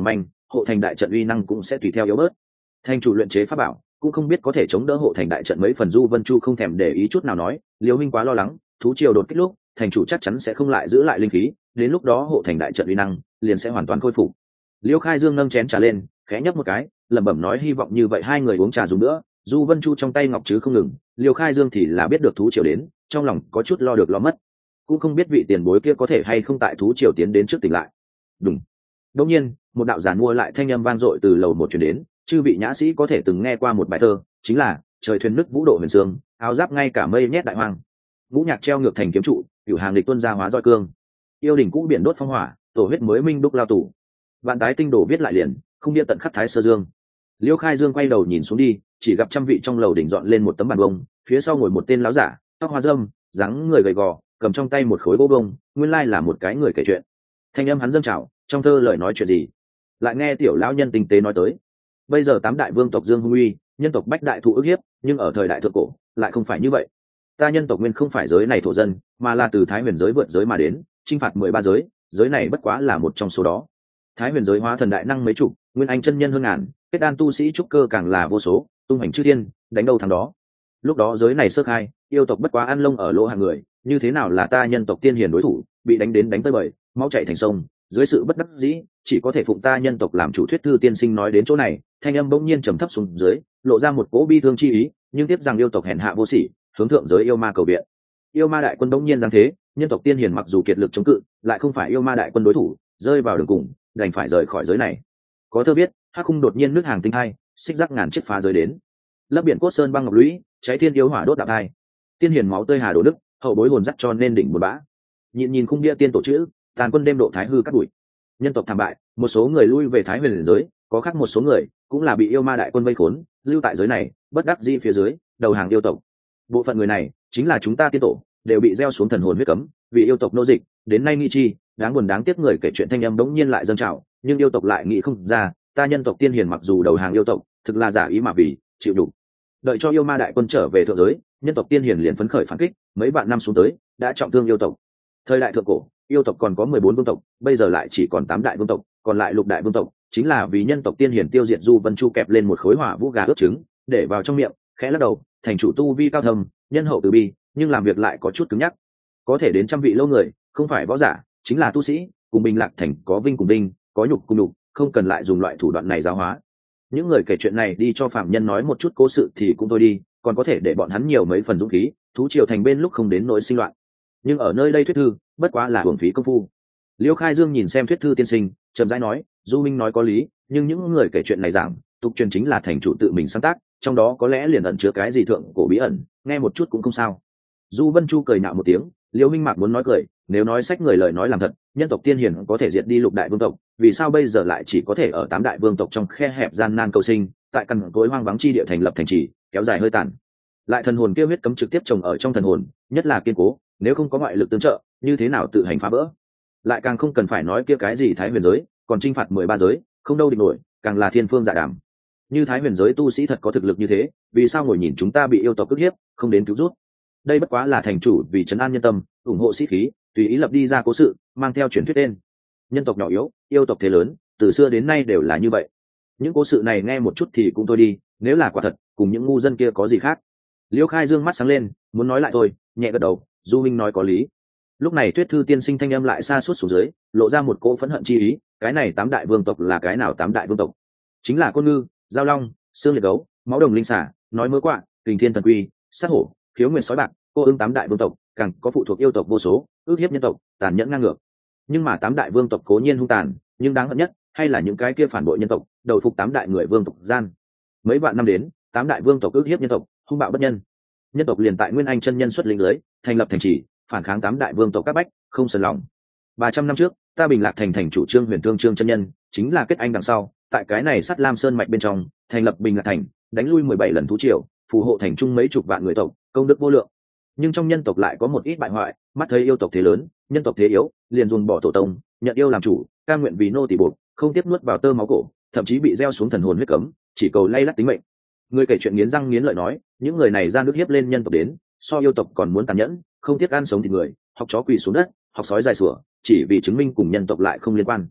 hộ thành đại trận uy năng cũng sẽ tùy theo yếu bớt. Thành chủ luyện chế pháp bảo cũng không biết có thể chống đỡ hộ thành đại trận mấy phần. Du Vân Chu không thèm để ý chút nào nói, Liêu huynh quá lo lắng, thú triều đột kích lúc thành chủ chắc chắn sẽ không lại giữ lại linh khí, đến lúc đó hộ thành đại trận uy năng liền sẽ hoàn toàn khôi phục. Liêu Khai Dương nâng chén trà lên, khẽ nhấp một cái, lẩm bẩm nói hy vọng như vậy. Hai người uống trà dùng nữa. Du Vân Chu trong tay ngọc chứ không ngừng, Liêu Khai Dương thì là biết được thú triều đến, trong lòng có chút lo được lo mất, cũng không biết vị tiền bối kia có thể hay không tại thú triều tiến đến trước tỉnh lại. Đúng. Đột nhiên, một đạo giàn mua lại thanh âm vang dội từ lầu một truyền đến, chư vị nhã sĩ có thể từng nghe qua một bài thơ, chính là trời thuyền nứt vũ độ huyền sương, áo giáp ngay cả mây nhét đại hoang. Ngũ nhạc treo ngược thành kiếm trụ, cửu hàng lịch tuân ra hóa roi cương. Yêu đỉnh cũ biển đốt phong hỏa, tổ huyết mới minh đúc lao tủ. Vạn tái tinh đổ viết lại liền, không bia tận khắc thái sơ dương. Liêu Khai Dương quay đầu nhìn xuống đi, chỉ gặp trăm vị trong lầu đỉnh dọn lên một tấm bàn bông, phía sau ngồi một tên láo giả, tóc hoa râm, dáng người gầy gò, cầm trong tay một khối gỗ bông, nguyên lai là một cái người kể chuyện. Thanh âm hắn dâng trào, trong thơ lời nói chuyện gì? Lại nghe tiểu lão nhân tinh tế nói tới, bây giờ tám đại vương tộc Dương hung uy, nhân tộc bách đại thụ ức hiếp, nhưng ở thời đại thượng cổ lại không phải như vậy. Ta nhân tộc nguyên không phải giới này thổ dân, mà là từ Thái Huyền giới vượt giới mà đến, chinh phạt 13 giới, giới này bất quá là một trong số đó. Thái Huyền giới hóa thần đại năng mấy chục, nguyên anh chân nhân hơn ngàn, kết đan tu sĩ trúc cơ càng là vô số, tung hành chư thiên, đánh đâu thắng đó. Lúc đó giới này sơ khai, yêu tộc bất quá ăn lông ở lỗ hàng người, như thế nào là ta nhân tộc tiên hiền đối thủ, bị đánh đến đánh tới bời, máu chảy thành sông. Dưới sự bất đắc dĩ, chỉ có thể phụng ta nhân tộc làm chủ. Thuyết thư tiên sinh nói đến chỗ này, thanh âm bỗng nhiên trầm thấp xuống dưới, lộ ra một cỗ bi thương chi ý, nhưng tiếp rằng yêu tộc hèn hạ vô sỉ, hướng thượng giới yêu ma cầu viện. Yêu ma đại quân bỗng nhiên giáng thế, nhân tộc tiên hiền mặc dù kiệt lực chống cự, lại không phải yêu ma đại quân đối thủ, rơi vào đường cùng, đành phải rời khỏi giới này. Có thơ biết, hắc khung đột nhiên nước hàng tinh hai, xích rắc ngàn chiếc phá giới đến. Lấp biển cốt sơn băng ngọc lũy, cháy thiên yêu hỏa đốt đạp hai. Tiên hiền máu tươi hà đổ đức, hậu bối hồn dắt cho nên đỉnh một bã. Nhìn khung bia tiên tổ chữ, tàn quân đêm độ thái hư cắt đuổi. Nhân tộc thảm bại, một số người lui về Thái Huyền giới, có khác một số người cũng là bị yêu ma đại quân vây khốn, lưu tại giới này, bất đắc dĩ phía dưới, đầu hàng yêu tộc. Bộ phận người này chính là chúng ta tiên tổ, đều bị gieo xuống thần hồn huyết cấm, vì yêu tộc nô dịch, đến nay nghi chi, đáng buồn đáng tiếc. Người kể chuyện thanh âm đống nhiên lại dâng trào, nhưng yêu tộc lại nghĩ không ra, ta nhân tộc tiên hiền mặc dù đầu hàng yêu tộc, thực là giả ý mà vì chịu đủ. Đợi cho yêu ma đại quân trở về thượng giới, nhân tộc tiên hiền liền phấn khởi phản kích, mấy vạn năm xuống tới, đã trọng thương yêu tộc. Thời đại thượng cổ, yêu tộc còn có 14 vương tộc, bây giờ lại chỉ còn 8 đại vương tộc, còn lại lục đại vương tộc, chính là vì nhân tộc tiên hiển tiêu diệt. Du Vân Chu kẹp lên một khối hỏa vũ gà ướp trứng, để vào trong miệng, khẽ lắc đầu, thành chủ tu vi cao thâm, nhân hậu từ bi, nhưng làm việc lại có chút cứng nhắc. Có thể đến trăm vị lâu người, không phải võ giả, chính là tu sĩ, cùng Bình Lạc Thành có vinh cùng vinh, có nhục cùng nhục, không cần lại dùng loại thủ đoạn này giáo hóa. Những người kể chuyện này đi cho phạm nhân nói một chút cố sự thì cũng thôi đi, còn có thể để bọn hắn nhiều mấy phần dũng khí, thú triều thành bên lúc không đến nỗi sinh loạn. Nhưng ở nơi đây thuyết thư bất quá là hưởng phí công phu. Liêu Khai Dương nhìn xem thuyết thư tiên sinh, chậm rãi nói, Du minh nói có lý, nhưng những người kể chuyện này giảng tục truyền chính là thành chủ tự mình sáng tác, trong đó có lẽ liền ẩn chứa cái gì thượng cổ bí ẩn, nghe một chút cũng không sao. Du Vân Chu cười nhạo một tiếng, Liêu minh mạc muốn nói cười, nếu nói sách người lời nói làm thật, nhân tộc tiên hiền có thể diệt đi lục đại vương tộc, vì sao bây giờ lại chỉ có thể ở 8 đại vương tộc trong khe hẹp gian nan cầu sinh, tại căn cối hoang vắng chi địa thành lập thành trì, kéo dài hơi tàn. Lại thần hồn kia huyết cấm trực tiếp trồng ở trong thần hồn, nhất là kiên cố, nếu không có ngoại lực tương trợ, như thế nào tự hành phá vỡ. Lại càng không cần phải nói kia cái gì Thái Huyền giới, còn chinh phạt 13 giới, không đâu địch nổi, càng là thiên phương dạ đàm. Như Thái Huyền giới tu sĩ thật có thực lực như thế, vì sao ngồi nhìn chúng ta bị yêu tộc cưỡng hiếp, không đến cứu rút? Đây bất quá là thành chủ vì trấn an nhân tâm, ủng hộ sĩ khí, tùy ý lập đi ra cố sự, mang theo truyền thuyết tên. Nhân tộc nhỏ yếu, yêu tộc thế lớn, từ xưa đến nay đều là như vậy. Những cố sự này nghe một chút thì cũng thôi đi, nếu là quả thật, cùng những ngu dân kia có gì khác? Liêu Khai Dương mắt sáng lên, muốn nói lại thôi, nhẹ gật đầu, Du minh nói có lý. Lúc này thuyết thư tiên sinh thanh âm lại xa suốt xuống dưới, lộ ra một cỗ phẫn hận chi ý. Cái này 8 đại vương tộc là cái nào 8 đại vương tộc? Chính là Côn Ngư, Giao Long, Xương Liệt Gấu, Máu Đồng Linh Xả, Nói Mớ Quạ, Kình Thiên Thần Quy, Sát Hổ, Khiếu Nguyệt Sói Bạc, Cô Ưng 8 đại vương tộc, càng có phụ thuộc yêu tộc vô số, ước hiếp nhân tộc, tàn nhẫn ngang ngược. Nhưng mà 8 đại vương tộc cố nhiên hung tàn, nhưng đáng hận nhất hay là những cái kia phản bội nhân tộc, đầu phục 8 đại người vương tộc gian. Mấy vạn năm đến, 8 đại vương tộc ước hiếp nhân tộc, hung bạo bất nhân. Nhân tộc liền tại Nguyên Anh chân nhân xuất linh lưới, thành lập thành trì, phản kháng 8 đại vương tộc các bách, không sờn lòng. 300 năm trước, ta Bình Lạc Thành thành chủ Trương Huyền Thương Trương chân nhân, chính là kết anh đằng sau, tại cái này Sắt Lam Sơn mạch bên trong, thành lập Bình Lạc Thành, đánh lui 17 lần thú triều, phù hộ thành trung mấy chục vạn người tộc, công đức vô lượng. Nhưng trong nhân tộc lại có một ít bại hoại, mắt thấy yêu tộc thế lớn, nhân tộc thế yếu, liền dùng bỏ tổ tông, nhận yêu làm chủ, cam nguyện vì nô tỳ buộc, không tiếp nuốt vào tơ máu cổ, thậm chí bị gieo xuống thần hồn huyết cấm, chỉ cầu lay lắt tính mệnh. Người kể chuyện nghiến răng nghiến lợi nói, những người này gian nước hiếp lên nhân tộc đến, so yêu tộc còn muốn tàn nhẫn, không tiếc ăn sống thịt người, học chó quỳ xuống đất, học sói dài sủa, chỉ vì chứng minh cùng nhân tộc lại không liên quan.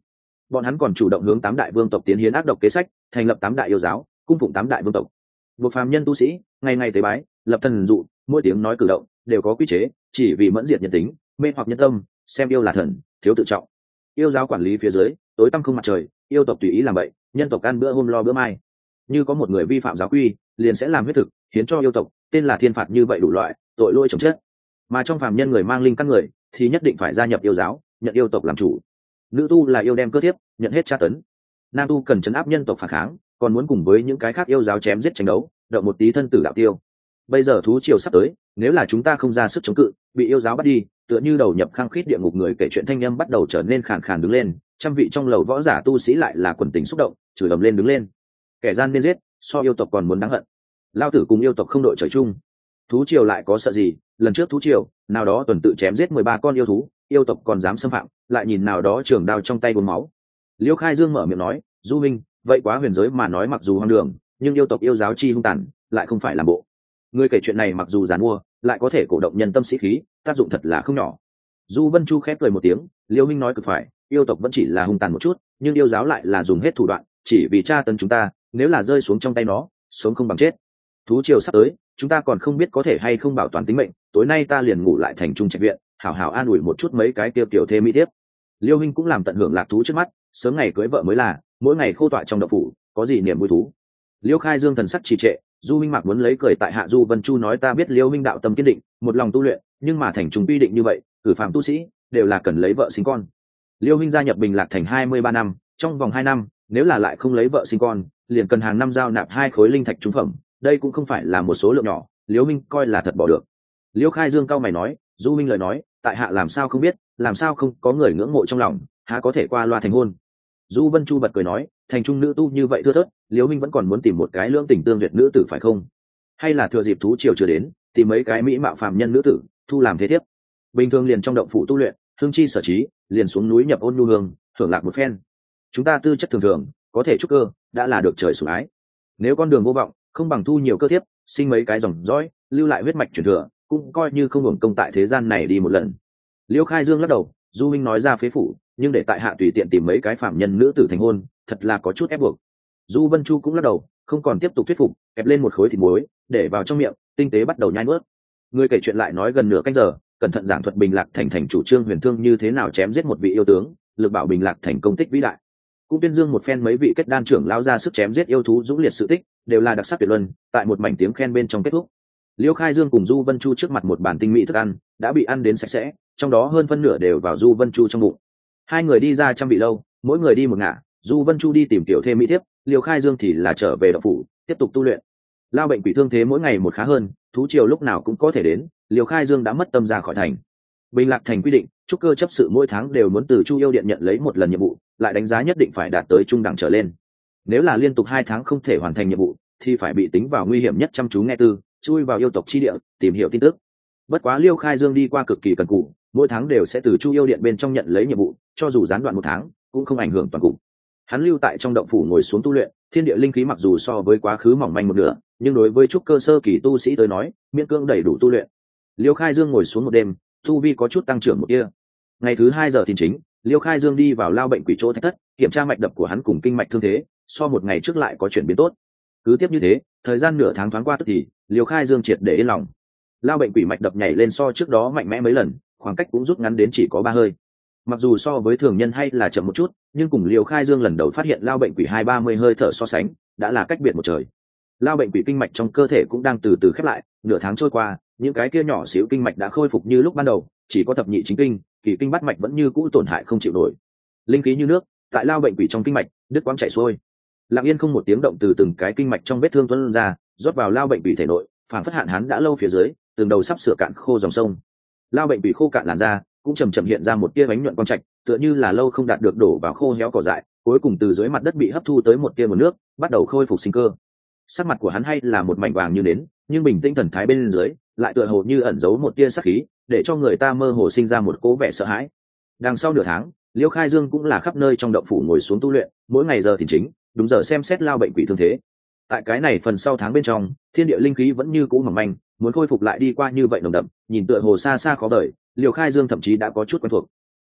Bọn hắn còn chủ động hướng 8 đại vương tộc tiến hiến ác độc kế sách, thành lập 8 đại yêu giáo, cung phụng 8 đại vương tộc. Buộc phàm nhân tu sĩ ngày ngày tế bái, lập thần dụ, mỗi tiếng nói cử động đều có quy chế, chỉ vì mẫn diệt nhân tính, mê hoặc nhân tâm, xem yêu là thần, thiếu tự trọng. Yêu giáo quản lý phía dưới, tối tăm không mặt trời, yêu tộc tùy ý làm vậy, nhân tộc ăn bữa hôm lo bữa mai. Như có một người vi phạm giáo quy, liền sẽ làm huyết thực, hiến cho yêu tộc, tên là thiên phạt, như vậy đủ loại tội lỗi chồng chết. Mà trong phàm nhân người mang linh căn người thì nhất định phải gia nhập yêu giáo, nhận yêu tộc làm chủ. Nữ tu là yêu đem cơ thiếp, nhận hết tra tấn. Nam tu cần chấn áp nhân tộc phản kháng, còn muốn cùng với những cái khác yêu giáo chém giết tranh đấu, động một tí thân tử đạo tiêu. Bây giờ thú triều sắp tới, nếu là chúng ta không ra sức chống cự, bị yêu giáo bắt đi, tựa như đầu nhập khăng khít địa ngục, người kể chuyện thanh âm bắt đầu trở nên khàn khàn đứng lên, trăm vị trong lầu võ giả tu sĩ lại là quần tình xúc động, chửi ầm lên đứng lên. Kẻ gian nên giết, so yêu tộc còn muốn đáng hận. Lao tử cùng yêu tộc không đội trời chung. Thú triều lại có sợ gì, lần trước thú triều, nào đó tuần tự chém giết 13 con yêu thú, yêu tộc còn dám xâm phạm, lại nhìn nào đó trường đao trong tay buồn máu. Liêu Khai Dương mở miệng nói, Du minh, vậy quá huyền giới mà nói mặc dù hoang đường, nhưng yêu tộc yêu giáo chi hung tàn, lại không phải làm bộ. Người kể chuyện này mặc dù giàn mua, lại có thể cổ động nhân tâm sĩ khí, tác dụng thật là không nhỏ. Du Vân Chu khép cười một tiếng, Liêu minh nói cực phải, yêu tộc vẫn chỉ là hung tàn một chút, nhưng yêu giáo lại là dùng hết thủ đoạn, chỉ vì tra tấn chúng ta, nếu là rơi xuống trong tay nó, sống không bằng chết. Thú triều sắp tới, chúng ta còn không biết có thể hay không bảo toàn tính mệnh, tối nay ta liền ngủ lại thành trung trạch viện, hảo hảo an ủi một chút mấy cái tiêu tiểu thê mỹ tiếp. Liêu Hinh cũng làm tận hưởng lạc thú trước mắt, sớm ngày cưới vợ mới là, mỗi ngày khô tọa trong đậu phủ, có gì niềm vui thú. Liêu Khai Dương thần sắc trì trệ, Du Minh Mạc muốn lấy cười tại hạ. Du Vân Chu nói, ta biết Liêu Minh đạo tâm kiên định, một lòng tu luyện, nhưng mà thành trung quy định như vậy, cử phạm tu sĩ đều là cần lấy vợ sinh con. Liêu Hinh gia nhập Bình Lạc thành 23 năm, trong vòng 2 năm, nếu là lại không lấy vợ sinh con, liền cần hàng năm giao nạp 2 khối linh thạch trung phẩm, đây cũng không phải là một số lượng nhỏ, Liêu Minh coi là thật bỏ được. Liêu Khai Dương cao mày nói, Du Minh lời nói, tại hạ làm sao không biết, làm sao không có người ngưỡng mộ trong lòng, há có thể qua loa thành hôn. Du Vân Chu bật cười nói, thành trung nữ tu như vậy thưa thớt, Liêu Minh vẫn còn muốn tìm một cái lưỡng tình tương duyệt nữ tử phải không? Hay là thừa dịp thú triều chưa đến, tìm mấy cái mỹ mạo phàm nhân nữ tử, thu làm thế thiếp. Bình thường liền trong động phủ tu luyện, hương chi sở trí, liền xuống núi nhập ôn nhu hương, thưởng lạc một phen. Chúng ta tư chất thường thường, có thể trúc cơ, đã là được trời sủng ái. Nếu con đường vô vọng, không bằng thu nhiều cơ thiếp, sinh mấy cái dòng dõi, lưu lại huyết mạch truyền thừa, cũng coi như không hưởng công tại thế gian này đi một lần. Liêu Khai Dương lắc đầu, Du Minh nói ra phế phủ, nhưng để tại hạ tùy tiện tìm mấy cái phạm nhân nữ tử thành hôn, thật là có chút ép buộc. Du Vân Chu cũng lắc đầu, không còn tiếp tục thuyết phục, kẹp lên một khối thịt muối, để vào trong miệng, tinh tế bắt đầu nhai nuốt. Người kể chuyện lại nói gần nửa canh giờ, cẩn thận giảng thuật Bình Lạc thành chủ trương huyền thương như thế nào chém giết một vị yêu tướng, lực bảo Bình Lạc thành công tích vĩ đại. Cũng tuyên dương một phen mấy vị kết đan trưởng lao ra sức chém giết yêu thú dũng liệt sự tích, đều là đặc sắc tuyệt luân, tại một mảnh tiếng khen bên trong kết thúc. Liêu Khai Dương cùng Du Vân Chu trước mặt một bàn tinh mỹ thức ăn đã bị ăn đến sạch sẽ, trong đó hơn phân nửa đều vào Du Vân Chu trong bụng. Hai người đi ra trăm vị lâu, mỗi người đi một ngả, Du Vân Chu đi tìm tiểu thêm mỹ thiếp, Liêu Khai Dương thì là trở về động phủ tiếp tục tu luyện. Lao bệnh quỷ thương thế mỗi ngày một khá hơn, thú triều lúc nào cũng có thể đến, Liêu Khai Dương đã mất tâm ra khỏi thành. Bình Lạc thành quy định, trúc cơ chấp sự mỗi tháng đều muốn từ Chu Yêu Điện nhận lấy một lần nhiệm vụ, lại đánh giá nhất định phải đạt tới trung đẳng trở lên. Nếu là liên tục 2 tháng không thể hoàn thành nhiệm vụ, thì phải bị tính vào nguy hiểm nhất chăm chú nghe tư, chui vào yêu tộc chi địa, tìm hiểu tin tức. Bất quá Liêu Khai Dương đi qua cực kỳ cần cù, mỗi tháng đều sẽ từ Chu Yêu Điện bên trong nhận lấy nhiệm vụ, cho dù gián đoạn 1 tháng, cũng không ảnh hưởng toàn cục. Hắn lưu tại trong động phủ ngồi xuống tu luyện, thiên địa linh khí mặc dù so với quá khứ mỏng manh một nửa, nhưng đối với trúc cơ sơ kỳ tu sĩ tới nói, miễn cưỡng đầy đủ tu luyện. Liêu Khai Dương ngồi xuống một đêm, tu vi có chút tăng trưởng một tia. Ngày thứ 2 giờ thì chính, Liêu Khai Dương đi vào lao bệnh quỷ chỗ thạch thất, kiểm tra mạch đập của hắn cùng kinh mạch thương thế, so một ngày trước lại có chuyển biến tốt. Cứ tiếp như thế, thời gian nửa tháng thoáng qua tức thì, Liêu Khai Dương triệt để yên lòng. Lao bệnh quỷ mạch đập nhảy lên so trước đó mạnh mẽ mấy lần, khoảng cách cũng rút ngắn đến chỉ có 3 hơi. Mặc dù so với thường nhân hay là chậm một chút, nhưng cùng Liêu Khai Dương lần đầu phát hiện lao bệnh quỷ 20-30 hơi thở so sánh, đã là cách biệt một trời. Lao bệnh quỷ kinh mạch trong cơ thể cũng đang từ từ khép lại, nửa tháng trôi qua, những cái kia nhỏ xíu kinh mạch đã khôi phục như lúc ban đầu, chỉ có thập nhị chính kinh, kỳ kinh bát mạch vẫn như cũ tổn hại không chịu nổi. Linh khí như nước, tại lao bệnh quỷ trong kinh mạch, đứt quãng chảy xuôi. Lặng yên không một tiếng động từ từng cái kinh mạch trong vết thương tuôn ra, rót vào lao bệnh quỷ thể nội, phản phất hạn hán đã lâu phía dưới, từng đầu sắp sửa cạn khô dòng sông. Lao bệnh quỷ khô cạn làn da, cũng chậm chậm hiện ra một tia bánh nhuận quang trạch, tựa như là lâu không đạt được đổ vào khô héo cỏ dại, cuối cùng từ dưới mặt đất bị hấp thu tới một tia nguồn nước, bắt đầu khôi phục sinh cơ. Sắc mặt của hắn hay là một mảnh vàng như nến, nhưng bình tĩnh thần thái bên dưới, lại tựa hồ như ẩn giấu một tia sát khí, để cho người ta mơ hồ sinh ra một cố vẻ sợ hãi. Đằng sau nửa tháng, Liêu Khai Dương cũng là khắp nơi trong động phủ ngồi xuống tu luyện, mỗi ngày giờ thì chính, đúng giờ xem xét lao bệnh quỷ thương thế. Tại cái này phần sau tháng bên trong, thiên địa linh khí vẫn như cũ mỏng manh, muốn khôi phục lại đi qua như vậy nồng đậm, nhìn tựa hồ xa xa khó đợi, Liêu Khai Dương thậm chí đã có chút quen thuộc.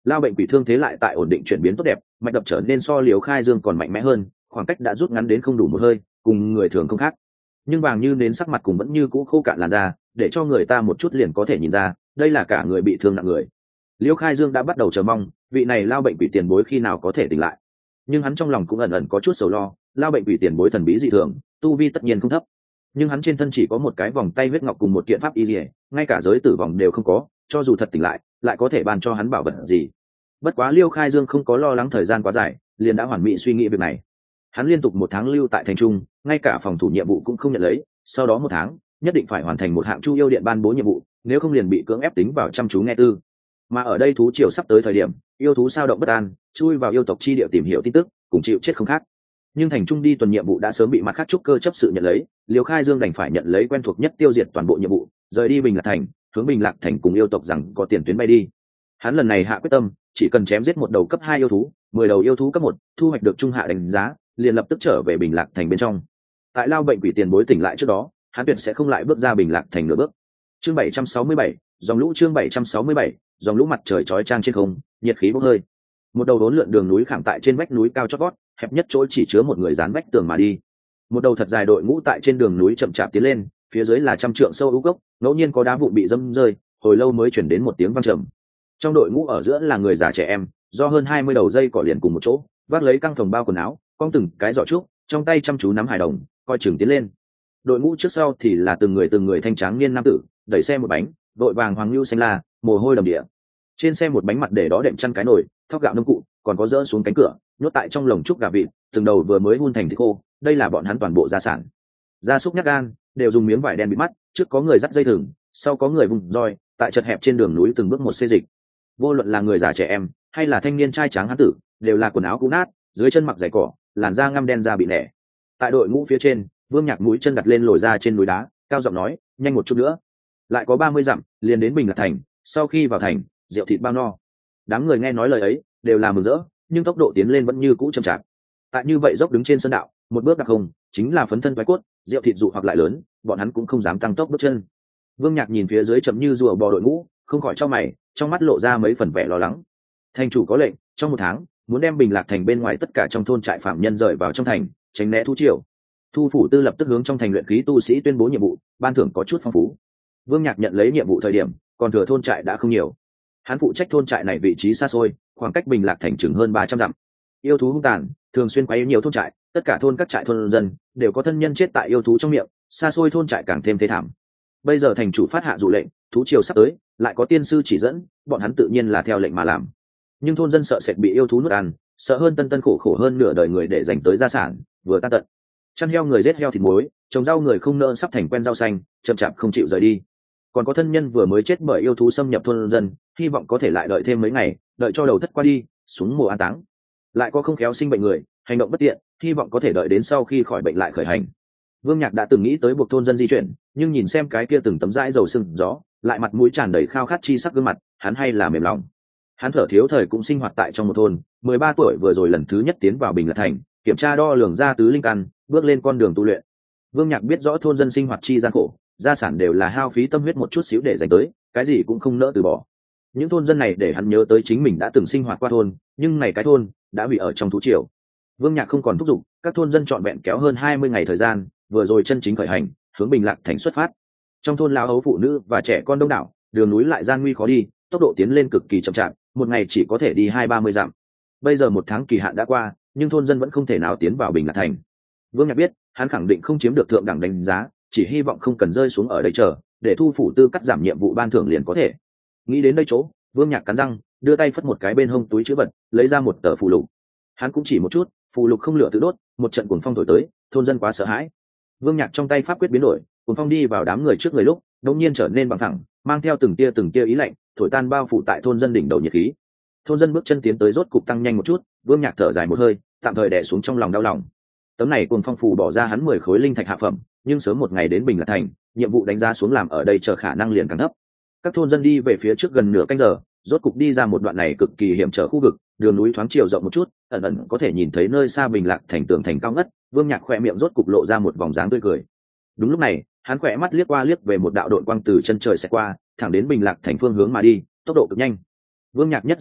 Lao bệnh quỷ thương thế lại tại ổn định chuyển biến tốt đẹp, mạch đập trở nên so Liễu Khai Dương còn mạnh mẽ hơn, khoảng cách đã rút ngắn đến không đủ một hơi, cùng người thường không khác. Nhưng vàng như nến sắc mặt cùng vẫn như cũ khô cạn làn da, để cho người ta một chút liền có thể nhìn ra, đây là cả người bị thương nặng người. Liễu Khai Dương đã bắt đầu chờ mong, vị này Lao bệnh quỷ tiền bối khi nào có thể tỉnh lại. Nhưng hắn trong lòng cũng ẩn ẩn có chút sầu lo, Lao bệnh quỷ tiền bối thần bí dị thường, tu vi tất nhiên không thấp. Nhưng hắn trên thân chỉ có một cái vòng tay huyết ngọc cùng một kiện pháp y liễu, ngay cả giới tử vòng đều không có, cho dù thật tỉnh lại có thể ban cho hắn bảo vật gì. Bất quá Liêu Khai Dương không có lo lắng thời gian quá dài, liền đã hoàn mỹ suy nghĩ việc này. Hắn liên tục 1 tháng lưu tại thành trung, ngay cả phòng thủ nhiệm vụ cũng không nhận lấy, sau đó 1 tháng nhất định phải hoàn thành một hạng Chu yêu điện ban bố nhiệm vụ, nếu không liền bị cưỡng ép tính vào chăm chú nghe tư. Mà ở đây thú triều sắp tới thời điểm, yêu thú sao động bất an, chui vào yêu tộc chi địa tìm hiểu tin tức, cùng chịu chết không khác. Nhưng thành trung đi tuần nhiệm vụ đã sớm bị mặt khác trúc cơ chấp sự nhận lấy, Liêu Khai Dương đành phải nhận lấy quen thuộc nhất tiêu diệt toàn bộ nhiệm vụ, rời đi Bình Lạc thành, hướng Bình Lạc thành cùng yêu tộc rằng có tiền tuyến bay đi. Hắn lần này hạ quyết tâm, chỉ cần chém giết một đầu cấp 2 yêu thú, 10 đầu yêu thú cấp 1, thu hoạch được trung hạ đánh giá, liền lập tức trở về Bình Lạc thành bên trong. Tại Lao bệnh quỷ tiền bối tỉnh lại trước đó, hắn tuyệt sẽ không lại bước ra Bình Lạc thành nửa bước. Chương 767, dòng lũ chương 767, dòng lũ mặt trời chói chang trên không, nhiệt khí bốc hơi. Một đầu đốn lượn đường núi khảm tại trên vách núi cao chót vót, hẹp nhất chỗ chỉ chứa một người dán vách tường mà đi. Một đầu thật dài đội ngũ tại trên đường núi chậm chạp tiến lên, phía dưới là trăm trượng sâu u gốc, ngẫu nhiên có đá vụn bị dâm rơi, hồi lâu mới chuyển đến một tiếng vang trầm. Trong đội ngũ ở giữa là người già trẻ em, do hơn 20 đầu dây cỏ liền cùng một chỗ, vác lấy căng phòng bao quần áo, cong từng cái giỏ trúc, trong tay chăm chú nắm hài đồng, coi chừng tiến lên. Đội ngũ trước sau thì là từng người thanh tráng niên nam tử, đẩy xe một bánh, đội vàng hoàng lưu xanh la, mồ hôi đầm địa. Trên xe một bánh mặt để đó đệm chăn cái nồi, thóc gạo nông cụ, còn có dỡ xuống cánh cửa, nhốt tại trong lồng trúc gà vịt, từng đầu vừa mới hun thành thịt khô, đây là bọn hắn toàn bộ gia sản. Gia súc nhát gan, đều dùng miếng vải đen bịt mắt, trước có người dắt dây thừng, sau có người vùng roi, tại chật hẹp trên đường núi từng bước một xê dịch. Vô luận là người già trẻ em, hay là thanh niên trai tráng hán tử, đều là quần áo cũ nát, dưới chân mặc giày cỏ, làn da ngăm đen da bị nẻ. Tại đội ngũ phía trên, Vương Nhạc mũi chân đặt lên lồi ra trên núi đá, cao giọng nói, nhanh một chút nữa, lại có 30 dặm, liền đến Bình Lạc thành, sau khi vào thành, rượu thịt bao no. Đám người nghe nói lời ấy, đều là mừng rỡ, nhưng tốc độ tiến lên vẫn như cũ chậm chạp. Tại như vậy dốc đứng trên sơn đạo, một bước đặc không, chính là phấn thân thoái cốt, rượu thịt dụ hoặc lại lớn, bọn hắn cũng không dám tăng tốc bước chân. Vương Nhạc nhìn phía dưới chậm như rùa bò đội ngũ, không khỏi chau mày, trong mắt lộ ra mấy phần vẻ lo lắng. Thành chủ có lệnh, trong 1 tháng, muốn đem Bình Lạc thành bên ngoài tất cả trong thôn trại phạm nhân rời vào trong thành, tránh né thú triều. Thu phủ tư lập tức hướng trong thành luyện khí tu sĩ tuyên bố nhiệm vụ, ban thưởng có chút phong phú. Vương Nhạc nhận lấy nhiệm vụ thời điểm, còn thừa thôn trại đã không nhiều. Hắn phụ trách thôn trại này vị trí xa xôi, khoảng cách Bình Lạc thành chừng hơn 300 dặm. Yêu thú hung tàn, thường xuyên quấy nhiều thôn trại, tất cả thôn các trại thôn dân đều có thân nhân chết tại yêu thú trong miệng, xa xôi thôn trại càng thêm thê thảm. Bây giờ thành chủ phát hạ dụ lệnh, thú triều sắp tới, lại có tiên sư chỉ dẫn, bọn hắn tự nhiên là theo lệnh mà làm. Nhưng thôn dân sợ sệt bị yêu thú nuốt ăn, sợ hơn tân khổ hơn nửa đời người để dành tới gia sản, vừa tan tận. Chăn heo người giết heo thịt muối, trồng rau người không nỡ sắp thành quen rau xanh, chậm chạp không chịu rời đi. Còn có thân nhân vừa mới chết bởi yêu thú xâm nhập thôn dân, hy vọng có thể lại đợi thêm mấy ngày, đợi cho đầu thất qua đi, xuống mùa an táng. Lại có không khéo sinh bệnh người, hành động bất tiện, hy vọng có thể đợi đến sau khi khỏi bệnh lại khởi hành. Vương Nhạc đã từng nghĩ tới buộc thôn dân di chuyển, nhưng nhìn xem cái kia từng tấm dãi dầu sưng gió, lại mặt mũi tràn đầy khao khát chi sắc gương mặt, hắn hay là mềm lòng. Hắn thở thiếu thời cũng sinh hoạt tại trong một thôn, 13 tuổi vừa rồi lần thứ nhất tiến vào Bình Lạc thành, kiểm tra đo lường ra tứ linh căn, bước lên con đường tu luyện. Vương Nhạc biết rõ thôn dân sinh hoạt chi gian khổ, gia sản đều là hao phí tâm huyết một chút xíu để dành tới, cái gì cũng không nỡ từ bỏ. Những thôn dân này để hắn nhớ tới chính mình đã từng sinh hoạt qua thôn, nhưng này cái thôn đã hủy ở trong thú triều. Vương Nhạc không còn thúc giục, các thôn dân trọn vẹn kéo hơn 20 ngày thời gian, vừa rồi chân chính khởi hành, hướng Bình Lạc thành xuất phát. Trong thôn lão hấu phụ nữ và trẻ con đông đảo, đường núi lại gian nguy khó đi, tốc độ tiến lên cực kỳ chậm chạp, một ngày chỉ có thể đi 20-30 dặm. Bây giờ 1 tháng kỳ hạn đã qua, nhưng thôn dân vẫn không thể nào tiến vào Bình Lạc thành. Vương Nhạc biết, hắn khẳng định không chiếm được thượng đẳng đánh giá, chỉ hy vọng không cần rơi xuống ở đây chờ, để thu phủ tư cắt giảm nhiệm vụ ban thưởng liền có thể. Nghĩ đến đây chỗ, Vương Nhạc cắn răng, đưa tay phất một cái bên hông túi chữ vật, lấy ra một tờ phù lục. Hắn cũng chỉ một chút, phù lục không lửa tự đốt, một trận cuồng phong thổi tới, thôn dân quá sợ hãi. Vương Nhạc trong tay pháp quyết biến đổi, cuồng phong đi vào đám người trước người lúc, đột nhiên trở nên bằng thẳng, mang theo từng tia ý lạnh, thổi tan bao phủ tại thôn dân đỉnh đầu nhiệt khí. Thôn dân bước chân tiến tới rốt cục tăng nhanh một chút, Vương Nhạc thở dài một hơi, tạm thời đè xuống trong lòng đau lòng. Tấm này cuồng phong phù bỏ ra hắn 10 khối linh thạch hạ phẩm, nhưng sớm một ngày đến Bình Lạc thành, nhiệm vụ đánh giá xuống làm ở đây chờ khả năng liền càng thấp. Các thôn dân đi về phía trước gần nửa canh giờ, rốt cục đi ra một đoạn này cực kỳ hiểm trở khu vực, đường núi thoáng chiều rộng một chút, ẩn ẩn có thể nhìn thấy nơi xa Bình Lạc thành tường thành cao ngất. Vương Nhạc khỏe miệng rốt cục lộ ra một vòng dáng tươi cười. Đúng lúc này, hắn khỏe mắt liếc qua liếc về một đạo đội quang từ chân trời sẽ qua, thẳng đến Bình Lạc thành phương hướng mà đi, tốc độ cực nhanh. Vương Nhạc nhất giật mình,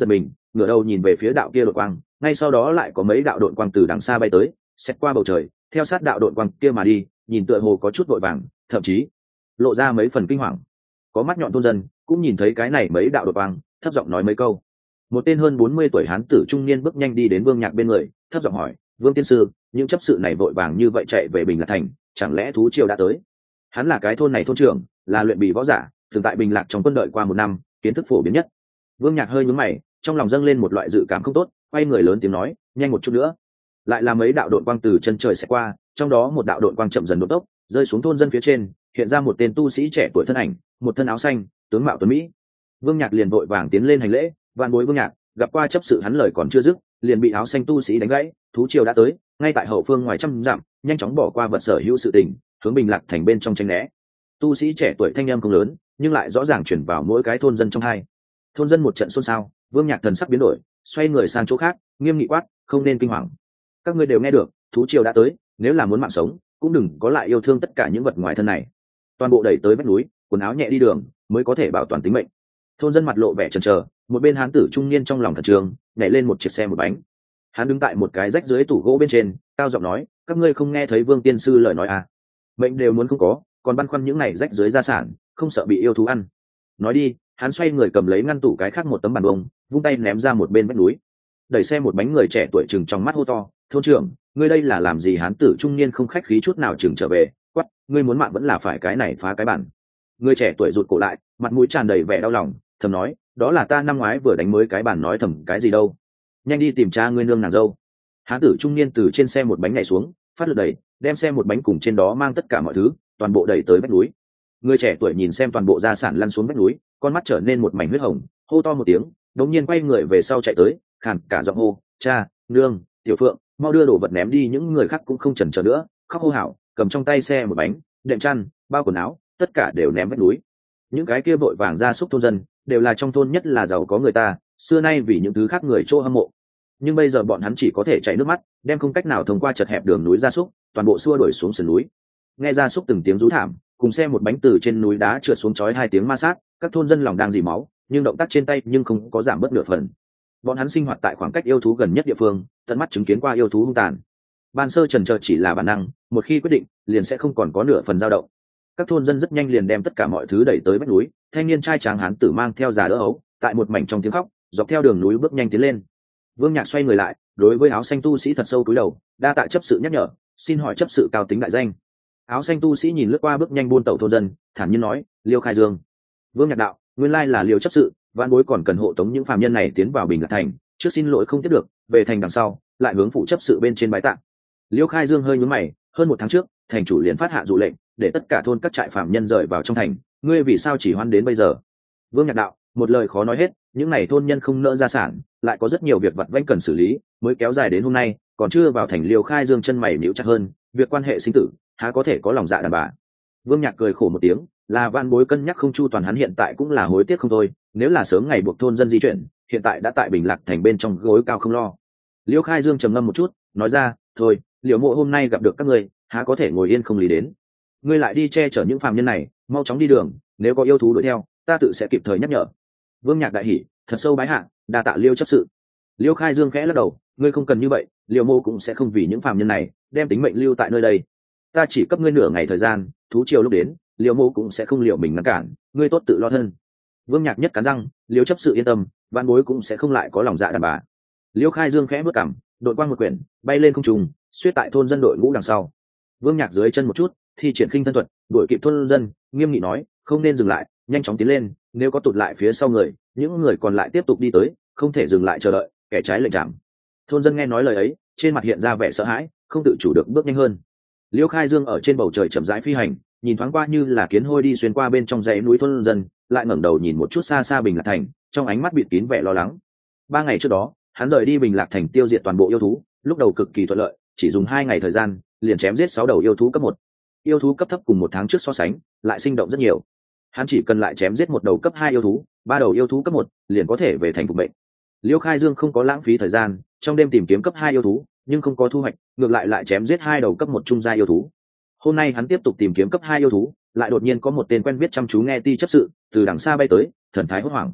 ngửa đầu nhìn về phía đạo kia đội quang, ngay sau đó lại có mấy đạo đội quang từ đằng xa bay tới, xét qua bầu trời, theo sát đạo đội quang kia mà đi, nhìn tựa hồ có chút vội vàng, thậm chí lộ ra mấy phần kinh hoàng. Có mắt nhọn thôn dân cũng nhìn thấy cái này mấy đạo đội quang, thấp giọng nói mấy câu. Một tên hơn 40 tuổi hán tử trung niên bước nhanh đi đến Vương Nhạc bên người, thấp giọng hỏi: "Vương tiên sư, những chấp sự này vội vàng như vậy chạy về Bình Lạc thành, chẳng lẽ thú triều đã tới?" Hắn là cái thôn này thôn trưởng, là luyện bì võ giả, thường tại Bình Lạc trong quân đội qua một năm, kiến thức phổ biến nhất. Vương Nhạc hơi nhướng mày, trong lòng dâng lên một loại dự cảm không tốt, quay người lớn tiếng nói: "Nhanh một chút nữa!" Lại là mấy đạo đội quang từ chân trời sẽ qua, trong đó một đạo đội quang chậm dần đột tốc, rơi xuống thôn dân phía trên, hiện ra một tên tu sĩ trẻ tuổi thân ảnh, một thân áo xanh, tướng mạo tuấn mỹ. Vương Nhạc liền vội vàng tiến lên hành lễ: "Vạn bối Vương Nhạc, gặp qua chấp sự." Hắn lời còn chưa dứt, liền bị áo xanh tu sĩ đánh gãy: "Thú triều đã tới, ngay tại hậu phương ngoài trăm dặm, nhanh chóng bỏ qua vật sở hữu sự tình, hướng Bình Lạc thành bên trong tránh né." Tu sĩ trẻ tuổi thanh âm không lớn, nhưng lại rõ ràng chuyển vào mỗi cái thôn dân trong hai. Thôn dân một trận xôn xao. Vương Nhạc thần sắc biến đổi, xoay người sang chỗ khác, nghiêm nghị quát: "Không nên kinh hoàng. Các ngươi đều nghe được, thú triều đã tới, nếu là muốn mạng sống, cũng đừng có lại yêu thương tất cả những vật ngoài thân này. Toàn bộ đẩy tới vách núi, quần áo nhẹ đi đường, mới có thể bảo toàn tính mệnh." Thôn dân mặt lộ vẻ chần chờ, một bên hán tử trung niên trong lòng thần trường nhảy lên một chiếc xe một bánh. Hắn đứng tại một cái rách dưới tủ gỗ bên trên, cao giọng nói: "Các ngươi không nghe thấy Vương tiên sư lời nói à? Mệnh đều muốn không có, còn băn khoăn những này rách dưới gia sản, không sợ bị yêu thú ăn." Nói đi, hắn xoay người cầm lấy ngăn tủ cái khác một tấm bàn bông, vung tay ném ra một bên vách núi. Đẩy xe một bánh người trẻ tuổi chừng trong mắt hô to: "Thôn trưởng, ngươi đây là làm gì?" Hán tử trung niên không khách khí chút nào chừng trở về, quát: "Ngươi muốn mạng vẫn là phải cái này phá cái bản." Người trẻ tuổi rụt cổ lại, mặt mũi tràn đầy vẻ đau lòng, thầm nói: "Đó là ta năm ngoái vừa đánh mới cái bản, nói thầm cái gì đâu. Nhanh đi tìm cha ngươi nương nàng dâu." Hán tử trung niên từ trên xe một bánh nhảy xuống, phát lực đẩy, đem xe một bánh cùng trên đó mang tất cả mọi thứ, toàn bộ đẩy tới vách núi. Người trẻ tuổi nhìn xem toàn bộ gia sản lăn xuống vách núi, con mắt trở nên một mảnh huyết hồng, hô to một tiếng, đống nhiên quay người về sau chạy tới, khàn cả giọng hô: "Cha, nương, tiểu phượng, mau đưa đồ vật ném đi." Những người khác cũng không chần chờ nữa, khóc hô hào, cầm trong tay xe một bánh, đệm chăn, bao quần áo, tất cả đều ném vách núi. Những cái kia vội vàng ra xúc thôn dân, đều là trong thôn nhất là giàu có người ta, xưa nay vì những thứ khác người chỗ hâm mộ. Nhưng bây giờ bọn hắn chỉ có thể chảy nước mắt, đem không cách nào thông qua chật hẹp đường núi gia súc, toàn bộ xua đuổi xuống sườn núi. Nghe gia súc từng tiếng rú thảm, cùng xe một bánh từ trên núi đá trượt xuống, chói hai tiếng ma sát, các thôn dân lòng đang dì máu, nhưng động tác trên tay nhưng không có giảm bớt nửa phần. Bọn hắn sinh hoạt tại khoảng cách yêu thú gần nhất địa phương, tận mắt chứng kiến qua yêu thú hung tàn. Ban sơ chần chờ chỉ là bản năng, một khi quyết định, liền sẽ không còn có nửa phần dao động. Các thôn dân rất nhanh liền đem tất cả mọi thứ đẩy tới vách núi, thanh niên trai tráng hán tử mang theo già đỡ ấu, tại một mảnh trong tiếng khóc, dọc theo đường núi bước nhanh tiến lên. Vương Nhạc xoay người lại, đối với áo xanh tu sĩ thật sâu cúi đầu, đa tạ chấp sự nhắc nhở, xin hỏi chấp sự cao tính đại danh. Áo xanh tu sĩ nhìn lướt qua bước nhanh buôn tẩu thôn dân, thản nhiên nói: "Liêu Khai Dương." Vương Nhạc đạo: "Nguyên lai là Liêu chấp sự, vạn bối còn cần hộ tống những phàm nhân này tiến vào Bình Lạc thành, trước xin lỗi không tiếp được, về thành đằng sau lại hướng phụ chấp sự bên trên bái tạ." Liêu Khai Dương hơi nhướng mày: "Hơn một tháng trước, thành chủ liền phát hạ dụ lệnh, để tất cả thôn các trại phàm nhân rời vào trong thành, ngươi vì sao chỉ hoan đến bây giờ?" Vương Nhạc đạo: "Một lời khó nói hết, những này thôn nhân không nỡ gia sản, lại có rất nhiều việc vặt vãnh cần xử lý, mới kéo dài đến hôm nay, còn chưa vào thành." Liêu Khai Dương chân mày nhíu chặt hơn, việc quan hệ sinh tử, há có thể có lòng dạ đàn bà. Vương Nhạc cười khổ một tiếng: "Là vạn bối cân nhắc không chu toàn, hắn hiện tại cũng là hối tiếc không thôi, nếu là sớm ngày buộc thôn dân di chuyển, hiện tại đã tại Bình Lạc thành bên trong gối cao không lo." Liêu Khai Dương trầm ngâm một chút, nói ra: "Thôi, Liễu Mộ hôm nay gặp được các ngươi, há có thể ngồi yên không lý đến. Ngươi lại đi che chở những phàm nhân này, mau chóng đi đường, nếu có yêu thú đuổi theo, ta tự sẽ kịp thời nhắc nhở." Vương Nhạc đại hỉ, thật sâu bái hạ, đa tạ Liêu chấp sự. Liêu Khai Dương khẽ lắc đầu: "Ngươi không cần như vậy, Liễu Mộ cũng sẽ không vì những phàm nhân này đem tính mệnh lưu tại nơi đây. Ta chỉ cấp ngươi nửa ngày thời gian, thú triều lúc đến, Liễu Mộ cũng sẽ không liệu mình ngăn cản, ngươi tốt tự lo thân." Vương Nhạc nhất cắn răng: "Liêu chấp sự yên tâm, vạn bối cũng sẽ không lại có lòng dạ đàn bà." Liêu Khai Dương khẽ bước cằm, đội quang một quyển, bay lên không trung, xuyết tại thôn dân đội ngũ đằng sau. Vương Nhạc dưới chân một chút, thi triển khinh thân thuật, đuổi kịp thôn dân, nghiêm nghị nói: "Không nên dừng lại, nhanh chóng tiến lên, nếu có tụt lại phía sau người, những người còn lại tiếp tục đi tới, không thể dừng lại chờ đợi, kẻ trái lệnh chạm." Thôn dân nghe nói lời ấy, trên mặt hiện ra vẻ sợ hãi, không tự chủ được bước nhanh hơn. Liêu Khai Dương ở trên bầu trời chậm rãi phi hành, nhìn thoáng qua như là kiến hôi đi xuyên qua bên trong dãy núi thôn dân, lại ngẩng đầu nhìn một chút xa xa Bình Lạc thành, trong ánh mắt bịt kín vẻ lo lắng. 3 ngày trước đó, hắn rời đi Bình Lạc thành tiêu diệt toàn bộ yêu thú, lúc đầu cực kỳ thuận lợi, chỉ dùng 2 ngày thời gian, liền chém giết 6 đầu yêu thú cấp 1. Yêu thú cấp thấp cùng 1 tháng trước so sánh, lại sinh động rất nhiều. Hắn chỉ cần lại chém giết 1 đầu cấp 2 yêu thú, 3 đầu yêu thú cấp 1, liền có thể về thành phục mệnh. Liêu Khai Dương không có lãng phí thời gian, trong đêm tìm kiếm cấp 2 yêu thú, nhưng không có thu hoạch, ngược lại chém giết 2 đầu cấp 1 trung gia yêu thú. Hôm nay hắn tiếp tục tìm kiếm cấp 2 yêu thú, lại đột nhiên có một tên quen biết chăm chú nghe ti chấp sự từ đằng xa bay tới, thần thái hốt hoảng.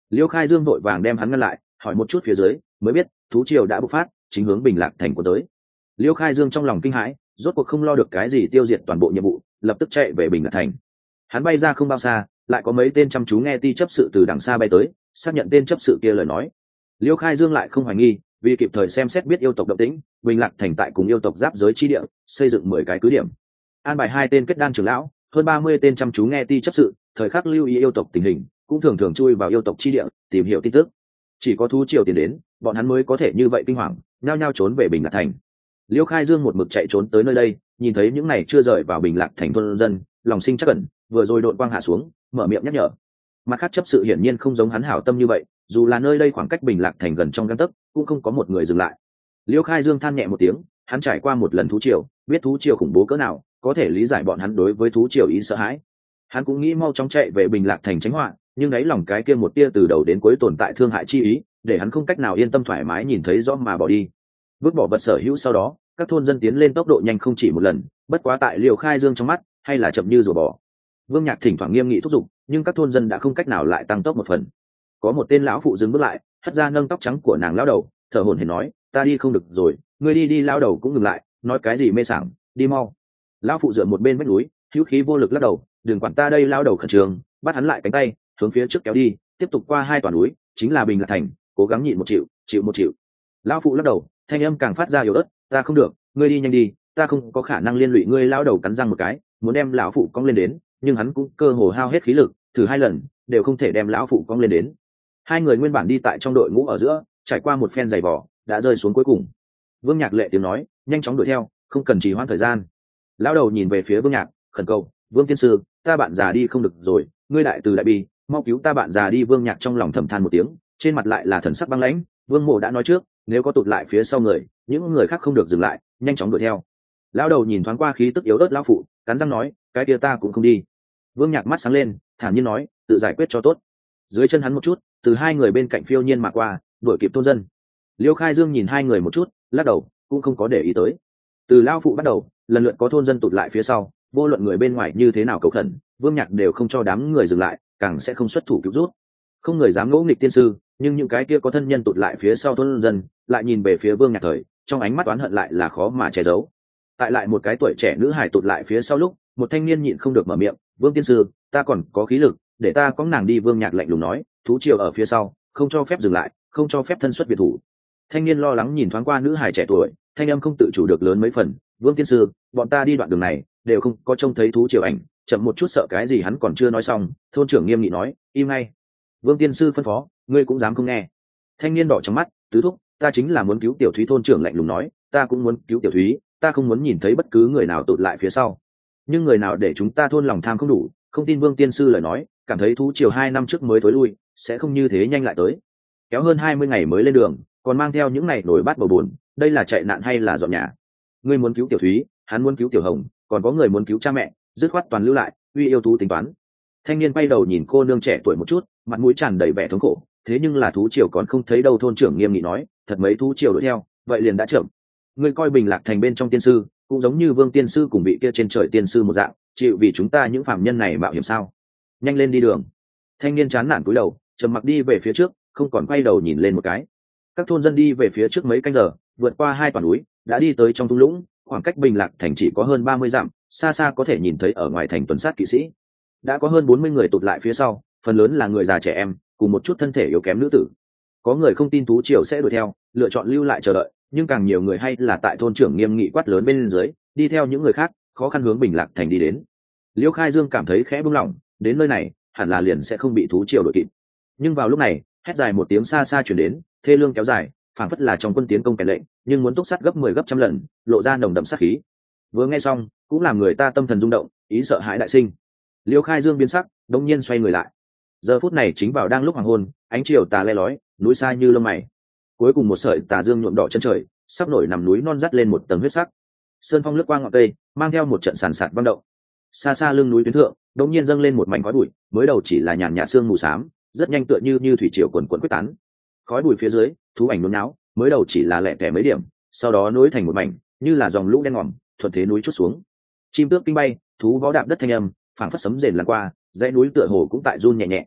Liêu Khai Dương vội vàng đem hắn ngăn lại, hỏi một chút phía dưới mới biết thú triều đã bộc phát, chính hướng Bình Lạc thành của tới. Liêu Khai Dương trong lòng kinh hãi, rốt cuộc không lo được cái gì tiêu diệt toàn bộ nhiệm vụ, lập tức chạy về Bình Lạc thành. Hắn bay ra không bao xa, lại có mấy tên chăm chú nghe ti chấp sự từ đằng xa bay tới, xác nhận tên chấp sự kia lời nói. Liêu Khai Dương lại không hoài nghi, vì kịp thời xem xét biết yêu tộc động tĩnh, Bình Lạc thành tại cùng yêu tộc giáp giới chi địa, xây dựng 10 cái cứ điểm. An bài 2 tên kết đan trưởng lão, hơn 30 tên chăm chú nghe ti chấp sự, thời khắc lưu ý yêu tộc tình hình, cũng thường thường chui vào yêu tộc chi địa, tìm hiểu tin tức. Chỉ có thú triều tiền đến, bọn hắn mới có thể như vậy kinh hoàng, nhao nhao trốn về Bình Lạc thành. Liêu Khai Dương một mực chạy trốn tới nơi đây, nhìn thấy những này chưa rời vào Bình Lạc thành thôn dân, lòng sinh chắc ẩn, vừa rồi đội quang hạ xuống, mở miệng nhắc nhở. Mặt khác chấp sự hiển nhiên không giống hắn hảo tâm như vậy, dù là nơi đây khoảng cách Bình Lạc thành gần trong gang tấc, cũng không có một người dừng lại. Liêu Khai Dương than nhẹ một tiếng, hắn trải qua một lần thú triều, biết thú triều khủng bố cỡ nào, có thể lý giải bọn hắn đối với thú triều ý sợ hãi. Hắn cũng nghĩ mau chóng chạy về Bình Lạc thành tránh họa, nhưng đáy lòng cái kia một tia từ đầu đến cuối tồn tại thương hại chi ý, để hắn không cách nào yên tâm thoải mái nhìn thấy rõ mà bỏ đi. Vứt bỏ vật sở hữu sau đó, các thôn dân tiến lên tốc độ nhanh không chỉ một lần, bất quá tại Liêu Khai Dương trong mắt, hay là chậm như rùa bò. Vương Nhạc thỉnh thoảng nghiêm nghị thúc giục, nhưng các thôn dân đã không cách nào lại tăng tốc một phần. Có một tên lão phụ dừng bước lại, hất ra nâng tóc trắng của nàng lão đầu, thở hổn hển nói, ta đi không được rồi, ngươi đi đi. Lão đầu cũng ngừng lại, nói cái gì mê sảng, đi mau. Lão phụ dựa một bên vách núi, hữu khí vô lực lắc đầu, đừng quản ta đây. Lão đầu khẩn trương, bắt hắn lại cánh tay, hướng phía trước kéo đi, tiếp tục qua 2 tòa núi, chính là Bình Lạc thành, cố gắng nhịn 1 triệu, chịu 1 triệu. Lão phụ lắc đầu, thanh âm càng phát ra yếu ớt, ta không được, ngươi đi nhanh đi, ta không có khả năng liên lụy ngươi. Lão đầu cắn răng một cái, muốn đem lão phụ cong lên đến, nhưng hắn cũng cơ hồ hao hết khí lực, thử 2 lần đều không thể đem lão phụ cong lên đến. 2 người nguyên bản đi tại trong đội ngũ ở giữa, trải qua một phen giày vò, đã rơi xuống cuối cùng. Vương Nhạc lệ tiếng nói, nhanh chóng đuổi theo, không cần trì hoãn thời gian. Lão đầu nhìn về phía Vương Nhạc, khẩn cầu, Vương tiên sư, ta bạn già đi không được rồi, ngươi đại từ đại bi, mau cứu ta bạn già đi. Vương Nhạc trong lòng thầm than một tiếng, trên mặt lại là thần sắc băng lãnh. Vương Mộ đã nói trước, nếu có tụt lại phía sau người, những người khác không được dừng lại, nhanh chóng đuổi theo. Lão đầu nhìn thoáng qua khí tức yếu ớt lão phụ, cắn răng nói, cái kia ta cũng không đi. Vương Nhạc mắt sáng lên, thản nhiên nói, tự giải quyết cho tốt. Dưới chân hắn một chút, từ 2 người bên cạnh phiêu nhiên mà qua, đuổi kịp thôn dân. Liêu Khai Dương nhìn 2 người một chút, lắc đầu, cũng không có để ý tới. Từ lão phụ bắt đầu, lần lượt có thôn dân tụt lại phía sau, vô luận người bên ngoài như thế nào cầu khẩn, Vương Nhạc đều không cho đám người dừng lại, càng sẽ không xuất thủ cứu rút. Không người dám ngỗ nghịch tiên sư, nhưng những cái kia có thân nhân tụt lại phía sau thôn dân, lại nhìn về phía Vương Nhạc thời, trong ánh mắt oán hận lại là khó mà che giấu. Tại lại một cái tuổi trẻ nữ hài tụt lại phía sau lúc, một thanh niên nhịn không được mở miệng, Vương tiên sư, ta còn có khí lực, để ta cõng nàng đi. Vương Nhạc lạnh lùng nói, thú triều ở phía sau, không cho phép dừng lại, không cho phép thân xuất biệt thủ. Thanh niên lo lắng nhìn thoáng qua nữ hài trẻ tuổi, thanh âm không tự chủ được lớn mấy phần, Vương tiên sư, bọn ta đi đoạn đường này đều không có trông thấy thú triều ảnh, chậm một chút sợ cái gì. Hắn còn chưa nói xong, thôn trưởng nghiêm nghị nói, im ngay. Vương tiên sư phân phó, ngươi cũng dám không nghe. Thanh niên đỏ trong mắt, tứ thúc, ta chính là muốn cứu Tiểu Thúy. Thôn trưởng lạnh lùng nói, ta cũng muốn cứu Tiểu Thúy, ta không muốn nhìn thấy bất cứ người nào tụt lại phía sau, nhưng người nào để chúng ta thôn lòng tham không đủ, không tin Vương tiên sư lời nói, cảm thấy thú triều 2 năm trước mới tối lui, sẽ không như thế nhanh lại tới. Kéo hơn 20 ngày mới lên đường, còn mang theo những này nổi bát bầu buồn, đây là chạy nạn hay là dọn nhà? Ngươi muốn cứu Tiểu Thúy, hắn muốn cứu Tiểu Hồng, còn có người muốn cứu cha mẹ, dứt khoát toàn lưu lại, uy yêu thú tính toán. Thanh niên bay đầu nhìn cô nương trẻ tuổi một chút, mặt mũi tràn đầy vẻ thống khổ, thế nhưng là thú triều còn không thấy đâu. Thôn trưởng nghiêm nghị nói, thật mấy thú triều đuổi theo, vậy liền đã chậm. Ngươi coi Bình Lạc thành bên trong tiên sư, cũng giống như Vương tiên sư cùng vị kia trên trời tiên sư một dạng, chịu vì chúng ta những phàm nhân này mạo hiểm sao? Nhanh lên đi đường. Thanh niên chán nản cúi đầu, trầm mặc đi về phía trước, không còn quay đầu nhìn lên một cái. Các thôn dân đi về phía trước mấy canh giờ, vượt qua 2 tòa núi, đã đi tới trong thung lũng, khoảng cách Bình Lạc thành chỉ có hơn 30 dặm, xa xa có thể nhìn thấy ở ngoài thành tuần sát kỵ sĩ. Đã có hơn 40 người tụt lại phía sau, phần lớn là người già trẻ em, cùng một chút thân thể yếu kém nữ tử. Có người không tin thú triều sẽ đuổi theo, lựa chọn lưu lại chờ đợi, nhưng càng nhiều người hay là tại thôn trưởng nghiêm nghị quát lớn bên dưới, đi theo những người khác, khó khăn hướng Bình Lạc thành đi đến. Liêu Khai Dương cảm thấy khẽ buông lỏng, đến nơi này, hẳn là liền sẽ không bị thú triều đuổi kịp. Nhưng vào lúc này, hét dài một tiếng xa xa truyền đến, thê lương kéo dài, phảng phất là trong quân tiến công kèn lệnh, nhưng muốn túc sát gấp 10 gấp trăm lần, lộ ra nồng đậm sát khí. Vừa nghe xong, cũng làm người ta tâm thần rung động, ý sợ hãi đại sinh. Liêu Khai Dương biến sắc, đống nhiên xoay người lại. Giờ phút này chính vào đang lúc hoàng hôn, ánh chiều tà le lói, núi xa như lông mày. Cuối cùng một sợi tà dương nhuộm đỏ chân trời, sắp nổi nằm núi non dắt lên một tầng huyết sắc. Sơn phong lướt qua ngọn cây, mang theo một trận sàn sạt vang động. Xa xa lưng núi tuyến thượng, đột nhiên dâng lên một mảnh khói bụi, mới đầu chỉ là nhàn nhạt sương mù xám, rất nhanh tựa như thủy triều cuồn cuộn quyết tán. Khói bụi phía dưới, thú ảnh nôn náo, mới đầu chỉ là lẻ tẻ mấy điểm, sau đó nối thành một mảnh, như là dòng lũ đen ngòm, thuận thế núi chút xuống. Chim tước kinh bay, thú vó đạp đất thanh âm, phảng phất sấm rền lăn qua, dãy núi tựa hồ cũng tại run nhẹ nhẹ.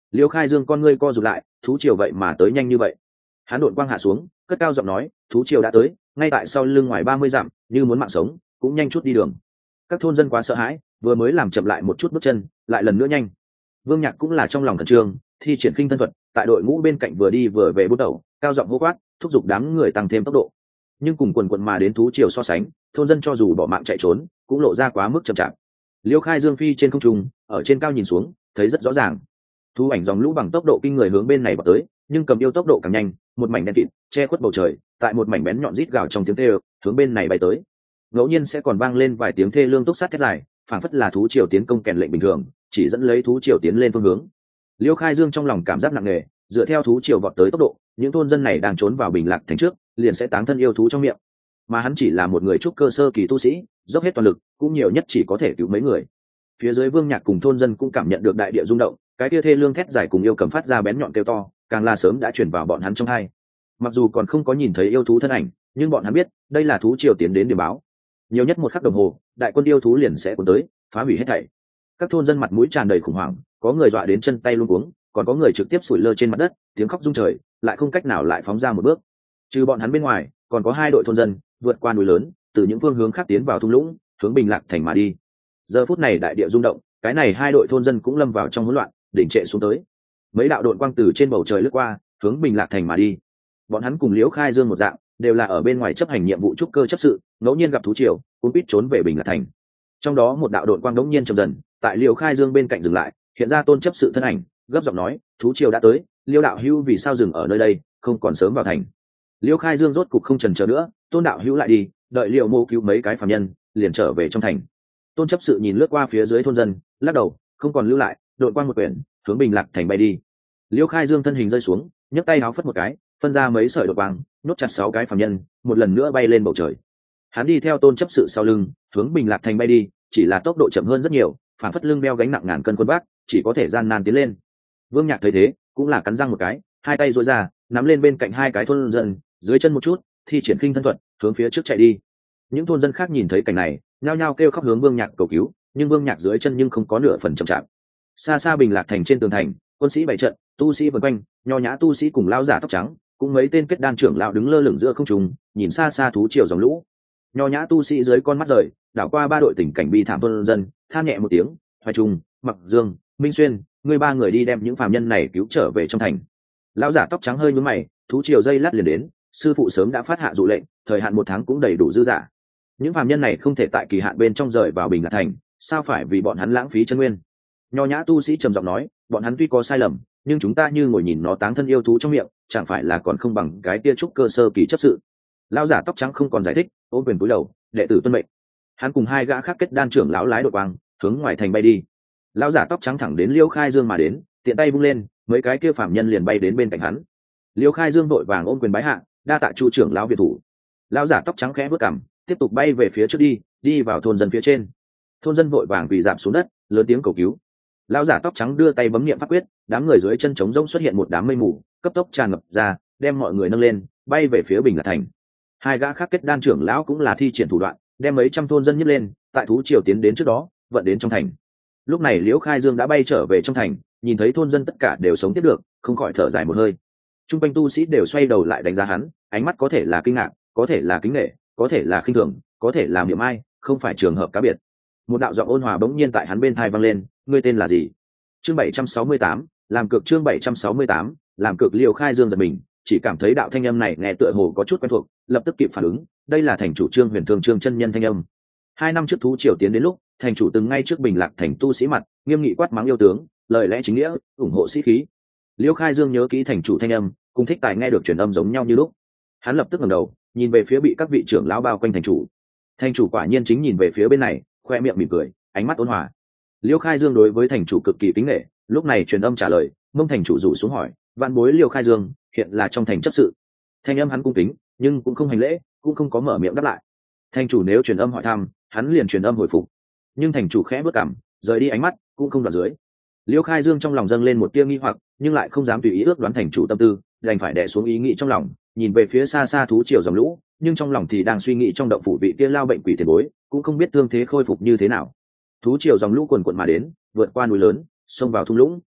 Liêu Khai Dương con ngươi co rụt lại, thú triều vậy mà tới nhanh như vậy. Hắn đột quang hạ xuống, cất cao giọng nói, thú triều đã tới, ngay tại sau lưng ngoài 30 dặm, như muốn mạng sống cũng nhanh chút đi đường. Các thôn dân quá sợ hãi, vừa mới làm chậm lại một chút bước chân, lại lần nữa nhanh. Vương Nhạc cũng là trong lòng khẩn trương, thi triển khinh thân thuật, tại đội ngũ bên cạnh vừa đi vừa về bút đầu, cao giọng hô quát, thúc giục đám người tăng thêm tốc độ. Nhưng cùng quần quần mà đến thú triều so sánh, thôn dân cho dù bỏ mạng chạy trốn, cũng lộ ra quá mức chậm chạp. Liêu Khai Dương phi trên không trung, ở trên cao nhìn xuống, thấy rất rõ ràng. Thú ảnh dòng lũ bằng tốc độ kinh người hướng bên này vào tới, nhưng cầm yêu tốc độ càng nhanh, một mảnh đen kịt che khuất bầu trời, tại một mảnh bén nhọn rít gào trong tiếng thê hướng bên này bay tới. Ngẫu nhiên sẽ còn vang lên vài tiếng thê lương túc sát thét dài, phảng phất là thú triều tiến công kèn lệnh bình thường, chỉ dẫn lấy thú triều tiến lên phương hướng. Liêu Khai Dương trong lòng cảm giác nặng nề, dựa theo thú triều vọt tới tốc độ, những thôn dân này đang trốn vào Bình Lạc thành trước, liền sẽ táng thân yêu thú trong miệng. Mà hắn chỉ là một người trúc cơ sơ kỳ tu sĩ, dốc hết toàn lực, cũng nhiều nhất chỉ có thể cứu mấy người. Phía dưới Vương Nhạc cùng thôn dân cũng cảm nhận được đại địa rung động, cái kia thê lương thét dài cùng yêu cầm phát ra bén nhọn kêu to, càng là sớm đã truyền vào bọn hắn trong tai. Mặc dù còn không có nhìn thấy yêu thú thân ảnh, nhưng bọn hắn biết, đây là thú triều tiến đến điểm báo. Nhiều nhất một khắc đồng hồ, đại quân yêu thú liền sẽ cuốn tới, phá hủy hết thảy. Các thôn dân mặt mũi tràn đầy khủng hoảng, có người dọa đến chân tay luống cuống, còn có người trực tiếp sủi lơ trên mặt đất, tiếng khóc rung trời, lại không cách nào lại phóng ra một bước. Trừ bọn hắn bên ngoài, còn có hai đội thôn dân vượt qua núi lớn, từ những phương hướng khác tiến vào thung lũng, hướng Bình Lạc thành mà đi. Giờ phút này đại địa rung động, cái này hai đội thôn dân cũng lâm vào trong hỗn loạn, đỉnh trệ xuống tới. Mấy đạo đội quang từ trên bầu trời lướt qua, hướng Bình Lạc thành mà đi. Bọn hắn cùng Liễu Khai Dương một dạng, đều là ở bên ngoài chấp hành nhiệm vụ trúc cơ chấp sự, ngẫu nhiên gặp thú triều, cũng biết trốn về Bình Lạc thành. Trong đó một đạo đội quang đống nhiên chậm dần, tại Liễu Khai Dương bên cạnh dừng lại, hiện ra Tôn chấp sự thân ảnh, gấp giọng nói, thú triều đã tới, Liêu đạo hữu vì sao dừng ở nơi đây, không còn sớm vào thành. Liễu Khai Dương rốt cục không chần chờ nữa, Tôn đạo hữu lại đi, đợi Liễu mô cứu mấy cái phàm nhân, liền trở về trong thành. Tôn chấp sự nhìn lướt qua phía dưới thôn dân, lắc đầu, không còn lưu lại, đội quang một quyển, hướng Bình Lạc thành bay đi. Liễu Khai Dương thân hình rơi xuống, nhấc tay áo phất một cái, phân ra mấy sợi đội quang, nhốt chặt 6 cái phàm nhân, một lần nữa bay lên bầu trời. Hắn đi theo Tôn chấp sự sau lưng, hướng Bình Lạc thành bay đi, chỉ là tốc độ chậm hơn rất nhiều, phản phất lưng đeo gánh nặng ngàn cân quân vác, chỉ có thể gian nan tiến lên. Vương Nhạc thấy thế, cũng là cắn răng một cái, hai tay duỗi ra, nắm lên bên cạnh hai cái thôn dân, dưới chân một chút, thi triển khinh thân thuật, hướng phía trước chạy đi. Những thôn dân khác nhìn thấy cảnh này, nhao nhao kêu khóc hướng Vương Nhạc cầu cứu, nhưng Vương Nhạc dưới chân nhưng không có nửa phần chậm chạp. Xa xa Bình Lạc thành trên tường thành, quân sĩ bày trận, tu sĩ vần quanh, nho nhã tu sĩ cùng lão giả tóc trắng, cũng mấy tên kết đan trưởng lão đứng lơ lửng giữa không trung, nhìn xa xa thú triều dòng lũ. Nho nhã tu sĩ dưới con mắt rời, đảo qua ba đội tình cảnh bi thảm thôn dân, than nhẹ một tiếng, Hoài Trung, Mặc Dương, Minh Xuyên, ngươi ba người đi đem những phàm nhân này cứu trở về trong thành. Lão giả tóc trắng hơi nhướng mày, thú triều dây lát liền đến, sư phụ sớm đã phát hạ dụ lệnh, thời hạn 1 tháng cũng đầy đủ dư dả. Những phàm nhân này không thể tại kỳ hạn bên trong rời vào Bình Lạc thành, sao phải vì bọn hắn lãng phí chân nguyên. Nho nhã tu sĩ trầm giọng nói, bọn hắn tuy có sai lầm, nhưng chúng ta như ngồi nhìn nó táng thân yêu thú trong miệng, chẳng phải là còn không bằng cái tia trúc cơ sơ kỳ chấp sự. Lão giả tóc trắng không còn giải thích, ôm quyền cúi đầu, đệ tử tuân mệnh. Hắn cùng hai gã khác kết đan trưởng lão lái đội quang, hướng ngoài thành bay đi. Lão giả tóc trắng thẳng đến Liêu Khai Dương mà đến, tiện tay vung lên, mấy cái kia phàm nhân liền bay đến bên cạnh hắn. Liêu Khai Dương vội vàng ôm quyền bái hạ, đa tạ Chu trưởng lão việt thủ. Lão giả tóc trắng khẽ bước cằm, tiếp tục bay về phía trước đi vào thôn dân phía trên. Thôn dân vội vàng quỳ rạp xuống đất, lớn tiếng cầu cứu. Lão giả tóc trắng đưa tay bấm niệm pháp quyết, đám người dưới chân trống rỗng xuất hiện một đám mây mù, cấp tốc tràn ngập ra, đem mọi người nâng lên, bay về phía Bình Lạc thành. Hai gã khác kết đan trưởng lão cũng là thi triển thủ đoạn, đem mấy trăm thôn dân nhấc lên, tại thú triều tiến đến trước đó, vận đến trong thành. Lúc này Liễu Khai Dương đã bay trở về trong thành, nhìn thấy thôn dân tất cả đều sống tiếp được, không khỏi thở dài một hơi. Trung quanh tu sĩ đều xoay đầu lại đánh giá hắn, ánh mắt có thể là kinh ngạc, có thể là kính nể, có thể là khinh thường, có thể là miệng ai, không phải trường hợp cá biệt. Một đạo giọng ôn hòa bỗng nhiên tại hắn bên tai vang lên, ngươi tên là gì? Chương 768, làm cược. Chương 768, làm cược. Liễu Khai Dương giật mình, chỉ cảm thấy đạo thanh âm này nghe tựa hồ có chút quen thuộc, lập tức kịp phản ứng, đây là thành chủ Trương Huyền Thương Trương chân nhân thanh âm. 2 năm trước thú triều tiến đến lúc, thành chủ từng ngay trước Bình Lạc thành tu sĩ mặt, nghiêm nghị quát mắng yêu tướng, lời lẽ chính nghĩa, ủng hộ sĩ khí. Liễu Khai Dương nhớ kỹ thành chủ thanh âm, cùng Thích Tài nghe được truyền âm giống nhau như lúc. Hắn lập tức ngẩng đầu, nhìn về phía bị các vị trưởng lão bao quanh thành chủ. Thành chủ quả nhiên chính nhìn về phía bên này, khoe miệng mỉm cười, ánh mắt ôn hòa. Liễu Khai Dương đối với thành chủ cực kỳ kính nể, lúc này truyền âm trả lời, mông thành chủ rủ xuống hỏi, vạn bối Liễu Khai Dương, hiện là trong thành chấp sự. Thanh âm hắn cung kính, nhưng cũng không hành lễ, cũng không có mở miệng đáp lại. Thành chủ nếu truyền âm hỏi thăm, hắn liền truyền âm hồi phục. Nhưng thành chủ khẽ bước cằm, rời đi ánh mắt, cũng không đoạt dưới. Liễu Khai Dương trong lòng dâng lên một tia nghi hoặc, nhưng lại không dám tùy ý ước đoán thành chủ tâm tư, đành phải đè xuống ý nghĩ trong lòng, nhìn về phía xa xa thú triều dòng lũ, nhưng trong lòng thì đang suy nghĩ trong động phủ vị kia lao bệnh quỷ tiền bối, cũng không biết thương thế khôi phục như thế nào. Thú triều dòng lũ cuồn cuộn mà đến, vượt qua núi lớn, xông vào thung lũng.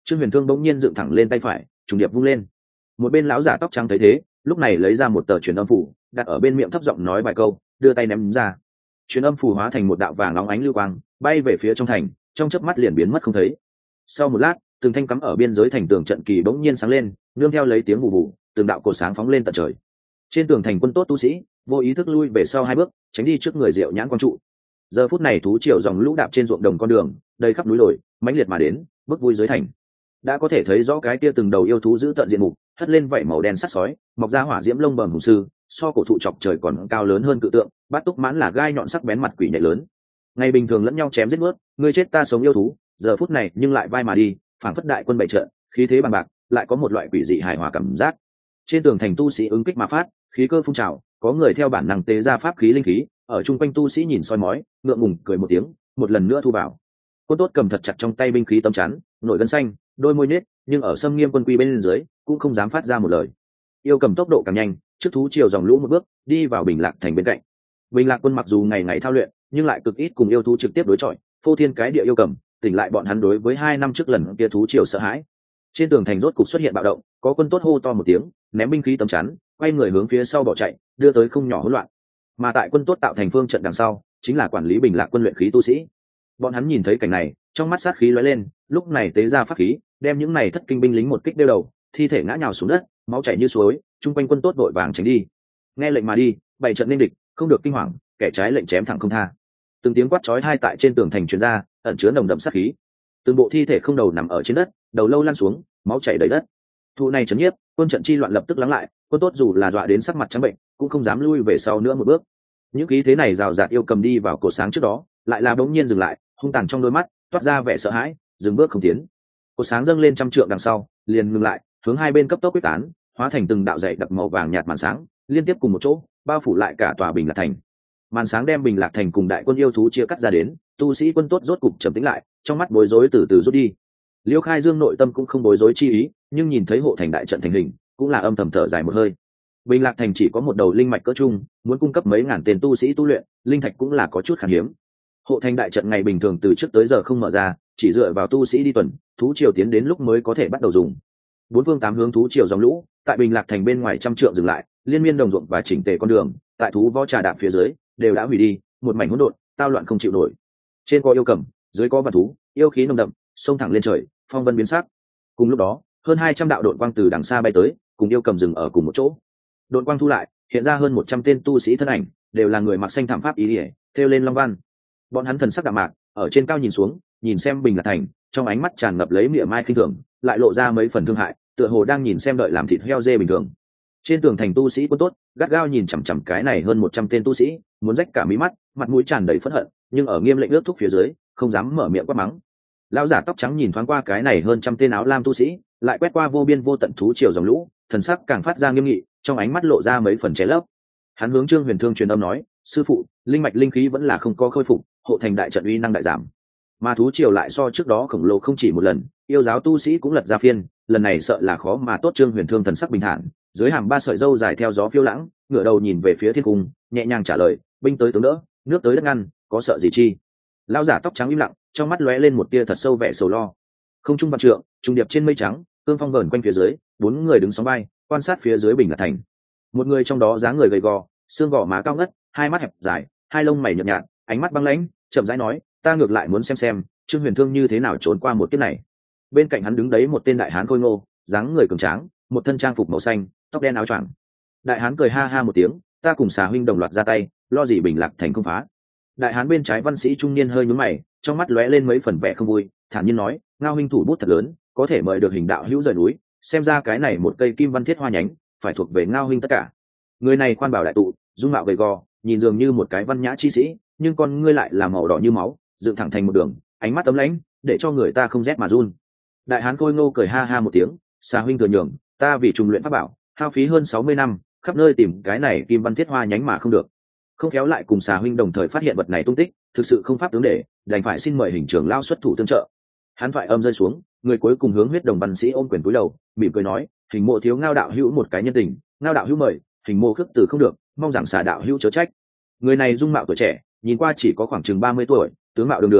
Trương Huyền Thương bỗng nhiên dựng thẳng lên tay phải, trùng điệp vung lên. Một bên lão giả tóc trắng thấy thế, lúc này lấy ra một tờ truyền âm phủ, đặt ở bên miệng thấp giọng nói vài câu, đưa tay ném ra. Truyền âm phủ hóa thành một đạo vàng óng ánh lưu quang, bay về phía trong thành, trong chớp mắt liền biến mất không thấy. Sau một lát, từng thanh cắm ở biên giới thành tường trận kỳ bỗng nhiên sáng lên, nương theo lấy tiếng vụ vụ, từng đạo cột sáng phóng lên tận trời. Trên tường thành quân tốt tu sĩ vô ý thức lui về sau 2 bước, tránh đi trước người Diệu Nhãn quang trụ. Giờ phút này thú triều dòng lũ đạp trên ruộng đồng con đường, đầy khắp núi đồi, mãnh liệt mà đến, bước vui dưới thành. Đã có thể thấy rõ cái kia từng đầu yêu thú giữ tận diện mục, hất lên vảy màu đen sắc sói, mọc ra hỏa diễm lông bầm hùng sư, so cổ thụ chọc trời còn cao lớn hơn cự tượng, bát túc mãn là gai nhọn sắc bén mặt quỷ nhạy lớn. Ngày bình thường lẫn nhau chém giết mướt, ngươi chết ta sống yêu thú, giờ phút này nhưng lại vai mà đi, phảng phất đại quân bày trận, khí thế bằng bạc, lại có một loại quỷ dị hài hòa cảm giác. Trên tường thành tu sĩ ứng kích mà phát, khí cơ phun trào, có người theo bản năng tế ra pháp khí linh khí, ở chung quanh tu sĩ nhìn soi mói, ngượng ngùng cười một tiếng, một lần nữa thu vào. Quân tốt cầm thật chặt trong tay binh khí tấm chắn, nổi gân xanh, đôi môi nhếch, nhưng ở xâm nghiêm quân quy bên dưới, cũng không dám phát ra một lời. Yêu cầm tốc độ càng nhanh, trước thú chiều dòng lũ một bước, đi vào Bình Lạc thành bên cạnh. Bình Lạc quân mặc dù ngày ngày thao luyện, nhưng lại cực ít cùng yêu thú trực tiếp đối chọi, phô thiên cái địa yêu cầm, tỉnh lại bọn hắn đối với 2 năm trước lần kia thú chiều sợ hãi. Trên tường thành rốt cục xuất hiện bạo động, có quân tốt hô to một tiếng, ném binh khí tấm chắn, quay người hướng phía sau bỏ chạy, đưa tới không nhỏ hỗn loạn. Mà tại quân tốt tạo thành phương trận đằng sau, chính là quản lý Bình Lạc quân luyện khí tu sĩ. Bọn hắn nhìn thấy cảnh này, trong mắt sát khí lóe lên, lúc này tế ra pháp khí, đem những này thất kinh binh lính một kích đeo đầu, thi thể ngã nhào xuống đất, máu chảy như suối, chung quanh quân tốt vội vàng tránh đi. Nghe lệnh mà đi, bày trận nên địch, không được kinh hoàng, kẻ trái lệnh chém thẳng không tha. Từng tiếng quát chói tai tại trên tường thành truyền ra, ẩn chứa nồng đậm sát khí. Từng bộ thi thể không đầu nằm ở trên đất, đầu lâu lăn xuống, máu chảy đầy đất. Thụ này chấn nhiếp, quân trận chi loạn lập tức lắng lại, quân tốt dù là dọa đến sắc mặt trắng bệnh, cũng không dám lui về sau nữa một bước. Những khí thế này rào rạt yêu cầm đi vào cột sáng trước đó, lại là bỗng nhiên dừng lại, hung tàn trong đôi mắt toát ra vẻ sợ hãi, dừng bước không tiến. Cột sáng dâng lên 100 trượng đằng sau, liền ngừng lại, hướng hai bên cấp tốc quyết tán, hóa thành từng đạo dày đặc màu vàng nhạt màn sáng, liên tiếp cùng một chỗ, bao phủ lại cả tòa Bình Lạc thành. Màn sáng đem Bình Lạc thành cùng đại quân yêu thú chia cắt ra đến, tu sĩ quân tốt rốt cục trầm tĩnh lại, trong mắt bối rối từ từ rút đi. Liêu Khai Dương nội tâm cũng không bối rối chi ý, nhưng nhìn thấy hộ thành đại trận thành hình, cũng là âm thầm thở dài một hơi. Bình Lạc thành chỉ có một đầu linh mạch cỡ trung, muốn cung cấp mấy ngàn tên tu sĩ tu luyện, linh thạch cũng là có chút khan hiếm. Hộ thành đại trận ngày bình thường từ trước tới giờ không mở ra, chỉ dựa vào tu sĩ đi tuần, thú triều tiến đến lúc mới có thể bắt đầu dùng. 4 phương 8 hướng thú triều dòng lũ, tại Bình Lạc thành bên ngoài 100 trượng dừng lại, liên miên đồng ruộng và chỉnh tề con đường, tại thú võ trà đạp phía dưới, đều đã hủy đi, một mảnh hỗn độn, tao loạn không chịu nổi. Trên có yêu cầm, dưới có vạn thú, yêu khí nồng đậm, xông thẳng lên trời, phong vân biến sắc. Cùng lúc đó, hơn 200 đạo độn quang từ đằng xa bay tới, cùng yêu cầm dừng ở cùng một chỗ. Độn quang thu lại, hiện ra hơn 100 tên tu sĩ thân ảnh, đều là người mặc xanh thảm pháp ý liễu, thêu lên long văn. Bọn hắn thần sắc đạm mạc, ở trên cao nhìn xuống, nhìn xem Bình Lạc thành, trong ánh mắt tràn ngập lấy mỉa mai khinh thường, lại lộ ra mấy phần thương hại, tựa hồ đang nhìn xem đợi làm thịt heo dê bình thường. Trên tường thành tu sĩ quân tốt, gắt gao nhìn chằm chằm cái này hơn 100 tên tu sĩ, muốn rách cả mí mắt, mặt mũi tràn đầy phẫn hận, nhưng ở nghiêm lệnh ước thúc phía dưới, không dám mở miệng quát mắng. Lão giả tóc trắng nhìn thoáng qua cái này hơn 100 tên áo lam tu sĩ, lại quét qua vô biên vô tận thú triều dòng lũ, thần sắc càng phát ra nghiêm nghị, trong ánh mắt lộ ra mấy phần che lấp. Hắn hướng Trương Huyền Thương truyền âm nói, sư phụ, linh mạch linh khí vẫn là không có khôi phục, hộ thành đại trận uy năng đại giảm. Mà thú triều lại so trước đó khổng lồ không chỉ một lần, yêu giáo tu sĩ cũng lật ra phiên, lần này sợ là khó mà tốt. Trương Huyền Thương thần sắc bình thản, dưới hàm 3 sợi râu dài theo gió phiêu lãng, ngửa đầu nhìn về phía thiên cung, nhẹ nhàng trả lời, binh tới tướng đỡ, nước tới đất ngăn, có sợ gì chi. Lão giả tóc trắng im lặng, trong mắt lóe lên một tia thật sâu vẻ sầu lo. Không trung vạn trượng, trung điệp trên mây trắng, cương phong vờn quanh phía dưới, 4 người đứng sóng vai, quan sát phía dưới Bình Lạc thành. Một người trong đó dáng người gầy gò, xương gò má cao ngất, hai mắt hẹp dài, hai lông mày nhợt nhạt, ánh mắt băng lãnh, chậm rãi nói, ta ngược lại muốn xem Trương Huyền Thương như thế nào trốn qua một kiếp này. Bên cạnh hắn đứng đấy một tên đại hán khôi ngô, dáng người cường tráng, một thân trang phục màu xanh, tóc đen áo choàng. Đại hán cười ha ha một tiếng, ta cùng Xà huynh đồng loạt ra tay, lo gì Bình Lạc thành không phá. Đại hán bên trái văn sĩ trung niên hơi nhướng mày, trong mắt lóe lên mấy phần vẻ không vui, thản nhiên nói, Ngao huynh thủ bút thật lớn, có thể mời được Hình đạo hữu rời núi, xem ra cái này một cây kim văn thiết hoa nhánh, phải thuộc về Ngao huynh tất cả. Người này khoan bảo đại tụ, dung mạo gầy gò, nhìn dường như một cái văn nhã chi sĩ, nhưng con ngươi lại là màu đỏ như máu, dựng thẳng thành một đường, ánh mắt ấm lãnh, để cho người ta không rét mà run. Đại hán khôi ngô cười ha ha một tiếng, Xà huynh thừa nhường, ta vì trùng luyện pháp bảo, hao phí hơn 60 năm, khắp nơi tìm cái này kim văn thiết hoa nhánh mà không được. Không khéo lại cùng Xà huynh đồng thời phát hiện vật này tung tích, thực sự không pháp tướng để, đành phải xin mời Hình trưởng lao xuất thủ tương trợ. Hắn thoại âm rơi xuống, người cuối cùng hướng huyết đồng văn sĩ ôm quyền cúi đầu, mỉm cười nói, Hình mộ thiếu Ngao đạo hữu một cái nhân tình, Ngao đạo hữu mời, Hình mộ khước từ không được, mong rằng Xà đạo hữu chớ trách. Người này dung mạo tuổi trẻ, nhìn qua chỉ có khoảng chừng 30 tuổi, tướng mạo đường đường,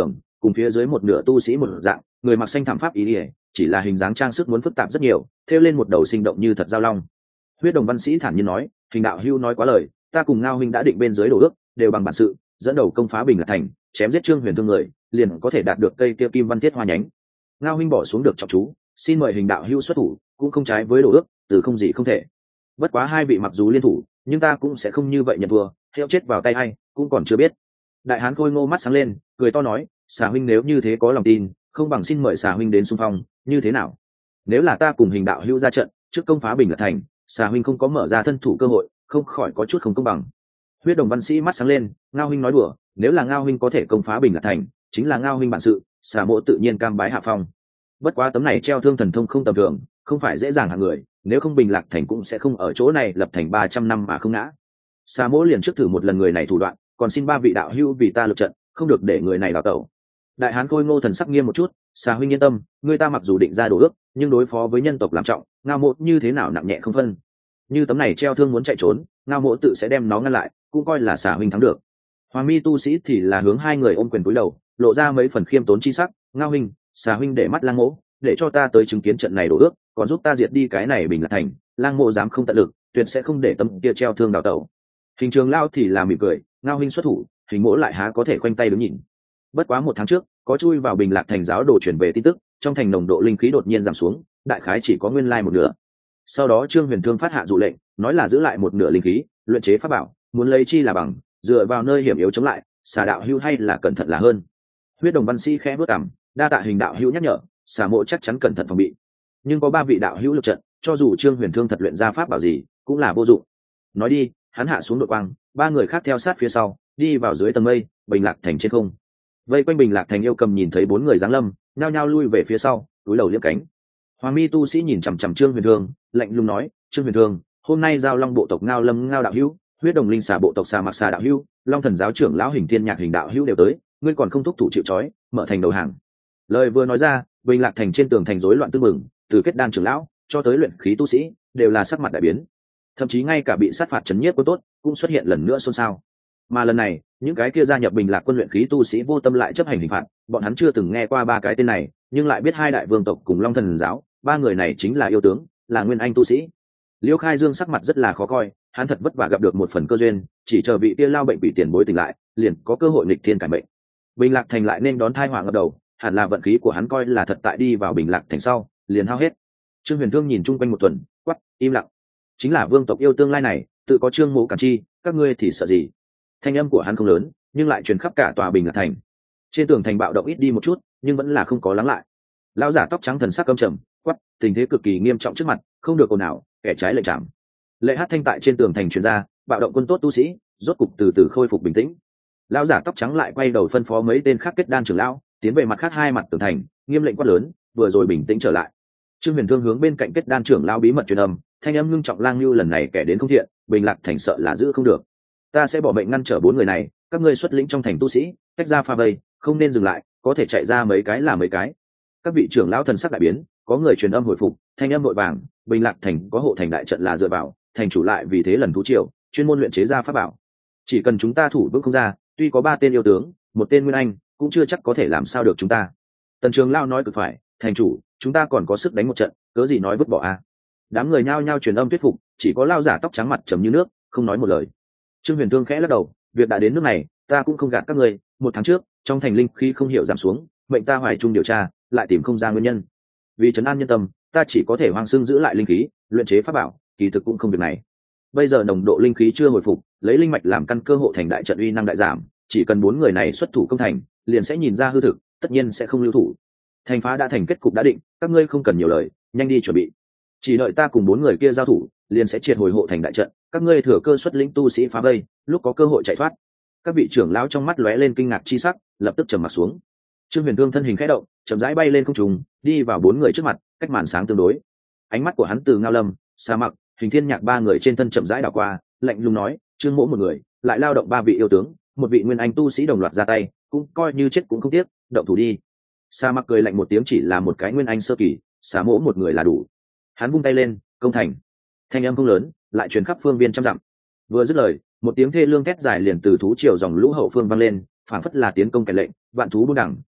cùng phía dưới một nửa tu sĩ một dạng, người mặc xanh thảm pháp ý ỉa, chỉ là hình dáng trang sức muốn phức tạp rất nhiều, thêu lên một đầu sinh động như thật giao long. Huyết Đồng văn sĩ thản nhiên nói, Hình đạo hưu nói quá lời, ta cùng Ngao huynh đã định bên dưới đồ ước, đều bằng bản sự, dẫn đầu công phá Bình Lạc thành, chém giết Trương Huyền Thương người, liền có thể đạt được cây kia kim văn thiết hoa nhánh. Ngao huynh bỏ xuống được trọng chú, xin mời Hình đạo hưu xuất thủ, cũng không trái với đồ ước, từ không gì không thể. Bất quá hai vị mặc dù liên thủ, nhưng ta cũng sẽ không như vậy nhận thua, hiệu chết vào tay hay cũng còn chưa biết. Đại hán Khôi Ngô mắt sáng lên, cười to nói, Xà huynh nếu như thế có lòng tin, không bằng xin mời Xà huynh đến xung phong, như thế nào? Nếu là ta cùng Hình đạo hưu ra trận, trước công phá Bình Lạc thành, Xà huynh không có mở ra thân thủ cơ hội, không khỏi có chút không công bằng. Huyết Đồng văn sĩ mắt sáng lên, Ngao huynh nói đùa, nếu là Ngao huynh có thể công phá Bình Lạc thành, chính là Ngao huynh bản sự, Xà mộ tự nhiên cam bái hạ phong. Bất quá tấm này treo thương thần thông không tầm thường, không phải dễ dàng hạng người, nếu không Bình Lạc thành cũng sẽ không ở chỗ này lập thành 300 năm mà không ngã. Xà mộ liền trước thử một lần người này thủ đoạn, còn xin ba vị đạo hữu vì ta lực trận, không được để người này vào tẩu. Đại hán Khôi Ngô thần sắc nghiêm một chút, Xà huynh yên tâm, người ta mặc dù định ra đồ ước, nhưng đối phó với nhân tộc làm trọng, Ngao mộ như thế nào nặng nhẹ không phân. Như tấm này treo thương muốn chạy trốn, Ngao mộ tự sẽ đem nó ngăn lại, cũng coi là Xà huynh thắng được. Hoàng mi tu sĩ thì là hướng hai người ôm quyền cúi đầu, lộ ra mấy phần khiêm tốn chi sắc. Ngao huynh, Xà huynh để mắt Lang mộ, để cho ta tới chứng kiến trận này đổ ước, còn giúp ta diệt đi cái này Bình Lạc thành. Lang mộ dám không tận lực, tuyệt sẽ không để tấm kia treo thương đào tẩu. Hình Trường Lao thì là mỉm cười, Ngao huynh xuất thủ, Hình mỗ lại há có thể khoanh tay đứng nhìn. Bất quá một tháng trước, có chui vào Bình Lạc thành giáo đồ truyền về tin tức, trong thành nồng độ linh khí đột nhiên giảm xuống, đại khái chỉ có nguyên lai một nửa. Sau đó Trương Huyền Thương phát hạ dụ lệnh, nói là giữ lại một nửa linh khí, luyện chế pháp bảo, muốn lấy chi là bằng, dựa vào nơi hiểm yếu chống lại, Xà đạo hữu hay là cẩn thận là hơn. Huyết Đồng văn sĩ khẽ bước cằm, đa tạ Hình đạo hữu nhắc nhở, Xà mộ chắc chắn cẩn thận phòng bị. Nhưng có ba vị đạo hữu lực trận, cho dù Trương Huyền Thương thật luyện ra pháp bảo gì, cũng là vô dụng. Nói đi, hắn hạ xuống đội quang, ba người khác theo sát phía sau, đi vào dưới tầng mây, Bình Lạc thành trên không. Vây quanh Bình Lạc thành yêu cầm nhìn thấy bốn người giáng lâm, nhao nhao lui về phía sau, túi đầu liếm cánh. Hoàng mi tu sĩ nhìn chằm chằm Trương Huyền Thương, lạnh lùng nói, Trương Huyền Thương, hôm nay giao long bộ tộc Ngao Lâm Ngao đạo hữu, Huyết Đồng linh xà bộ tộc Xà Mặc Xà đạo hữu, Long thần giáo trưởng lão Hình Thiên Nhạc Hình đạo hữu đều tới, ngươi còn không thúc thủ chịu trói, mở thành đầu hàng. Lời vừa nói ra, Bình Lạc thành trên tường thành rối loạn tương mừng, từ kết đan trưởng lão cho tới luyện khí tu sĩ đều là sắc mặt đại biến, thậm chí ngay cả bị sát phạt trấn nhiếp quân tốt cũng xuất hiện lần nữa xôn xao. Mà lần này, những cái kia gia nhập Bình Lạc quân luyện khí tu sĩ vô tâm lại chấp hành hình phạt, bọn hắn chưa từng nghe qua ba cái tên này, nhưng lại biết hai đại vương tộc cùng Long thần giáo, ba người này chính là yêu tướng, là nguyên anh tu sĩ. Liêu Khai Dương sắc mặt rất là khó coi, hắn thật vất vả gặp được một phần cơ duyên, chỉ chờ vị kia lao bệnh bị tiền bối tỉnh lại, liền có cơ hội nghịch thiên cải mệnh. Bình Lạc thành lại nên đón tai họa ngập đầu, hẳn là vận khí của hắn coi là thật, tại đi vào Bình Lạc thành sau, liền hao hết. Trương Huyền Thương nhìn chung quanh một tuần, quắc, im lặng. Chính là vương tộc yêu tương lai này, tự có Trương Mộ cản chi, các ngươi thì sợ gì? Thanh âm của hắn không lớn, nhưng lại truyền khắp cả tòa Bình Lạc thành. Trên tường thành bạo động ít đi một chút, nhưng vẫn là không có lắng lại. Lão giả tóc trắng thần sắc căm trầm, quắc, tình thế cực kỳ nghiêm trọng trước mặt, không được ồn ào, kẻ trái lệnh chạm. Lệ hát thanh tại trên tường thành truyền ra, bạo động quân tốt tu sĩ, rốt cục từ từ khôi phục bình tĩnh. Lão giả tóc trắng lại quay đầu phân phó mấy tên khác kết đan trưởng lão, tiến về mặt khác hai mặt tường thành, nghiêm lệnh quát lớn, vừa rồi bình tĩnh trở lại. Trương Huyền Thương hướng bên cạnh kết đan trưởng lão bí mật truyền âm, thanh âm ngưng trọng, Lang Nưu lần này kẻ đến không thiện, Bình Lạc thành sợ là giữ không được. Ta sẽ bỏ mệnh ngăn trở bốn người này, các ngươi xuất lĩnh trong thành tu sĩ, tách ra pha vây, không nên dừng lại, có thể chạy ra mấy cái là mấy cái. Các vị trưởng lão thần sắc đại biến, có người truyền âm hồi phục, thanh âm vội vàng, Bình Lạc thành có hộ thành đại trận là dựa vào, thành chủ lại vì thế lần thú triều, chuyên môn luyện chế ra pháp bảo. Chỉ cần chúng ta thủ vững không ra, tuy có ba tên yêu tướng, một tên nguyên anh, cũng chưa chắc có thể làm sao được chúng ta. Tần Trường Lão nói cực phải, thành chủ, chúng ta còn có sức đánh một trận, cớ gì nói vứt bỏ a? Đám người nhao nhao truyền âm thuyết phục, chỉ có lão giả tóc trắng mặt trầm như nước, không nói một lời. Trương Huyền Thương khẽ lắc đầu, việc đã đến nước này, ta cũng không gạt các ngươi, một tháng trước, trong thành linh khí không hiểu giảm xuống, mệnh ta hoài trung điều tra, lại tìm không ra nguyên nhân. Vì trấn an nhân tâm, ta chỉ có thể hoang xương giữ lại linh khí, luyện chế pháp bảo, kỳ thực cũng không việc này. Bây giờ nồng độ linh khí chưa hồi phục, lấy linh mạch làm căn cơ, hộ thành đại trận uy năng đại giảm, chỉ cần bốn người này xuất thủ công thành, liền sẽ nhìn ra hư thực, tất nhiên sẽ không lưu thủ. Thành phá đã thành, kết cục đã định, các ngươi không cần nhiều lời, nhanh đi chuẩn bị. Chỉ đợi ta cùng bốn người kia giao thủ, liền sẽ triệt hồi hộ thành đại trận, các ngươi thừa cơ xuất lĩnh tu sĩ phá vây, lúc có cơ hội chạy thoát. Các vị trưởng lão trong mắt lóe lên kinh ngạc chi sắc, lập tức trầm mặt xuống. Trương Huyền Thương thân hình khẽ động, chậm rãi bay lên không trung, đi vào bốn người trước mặt, cách màn sáng tương đối. Ánh mắt của hắn từ Ngao Lâm, Sa Mặc, Hình Thiên Nhạc ba người trên thân chậm rãi đảo qua, lạnh lùng nói, Trương mỗ một người, lại lao động ba vị yêu tướng, một vị nguyên anh tu sĩ đồng loạt ra tay, cũng coi như chết cũng không tiếc, động thủ đi. Sa Mặc cười lạnh một tiếng, chỉ là một cái nguyên anh sơ kỳ, Sa mỗ một người là đủ. Hắn vung tay lên, công thành. Thanh âm không lớn, lại truyền khắp phương viên trăm dặm. Vừa dứt lời, một tiếng thê lương thét dài liền từ thú triều dòng lũ hậu phương vang lên, phảng phất là tiến công kẻ lệnh, vạn thú buôn đẳng,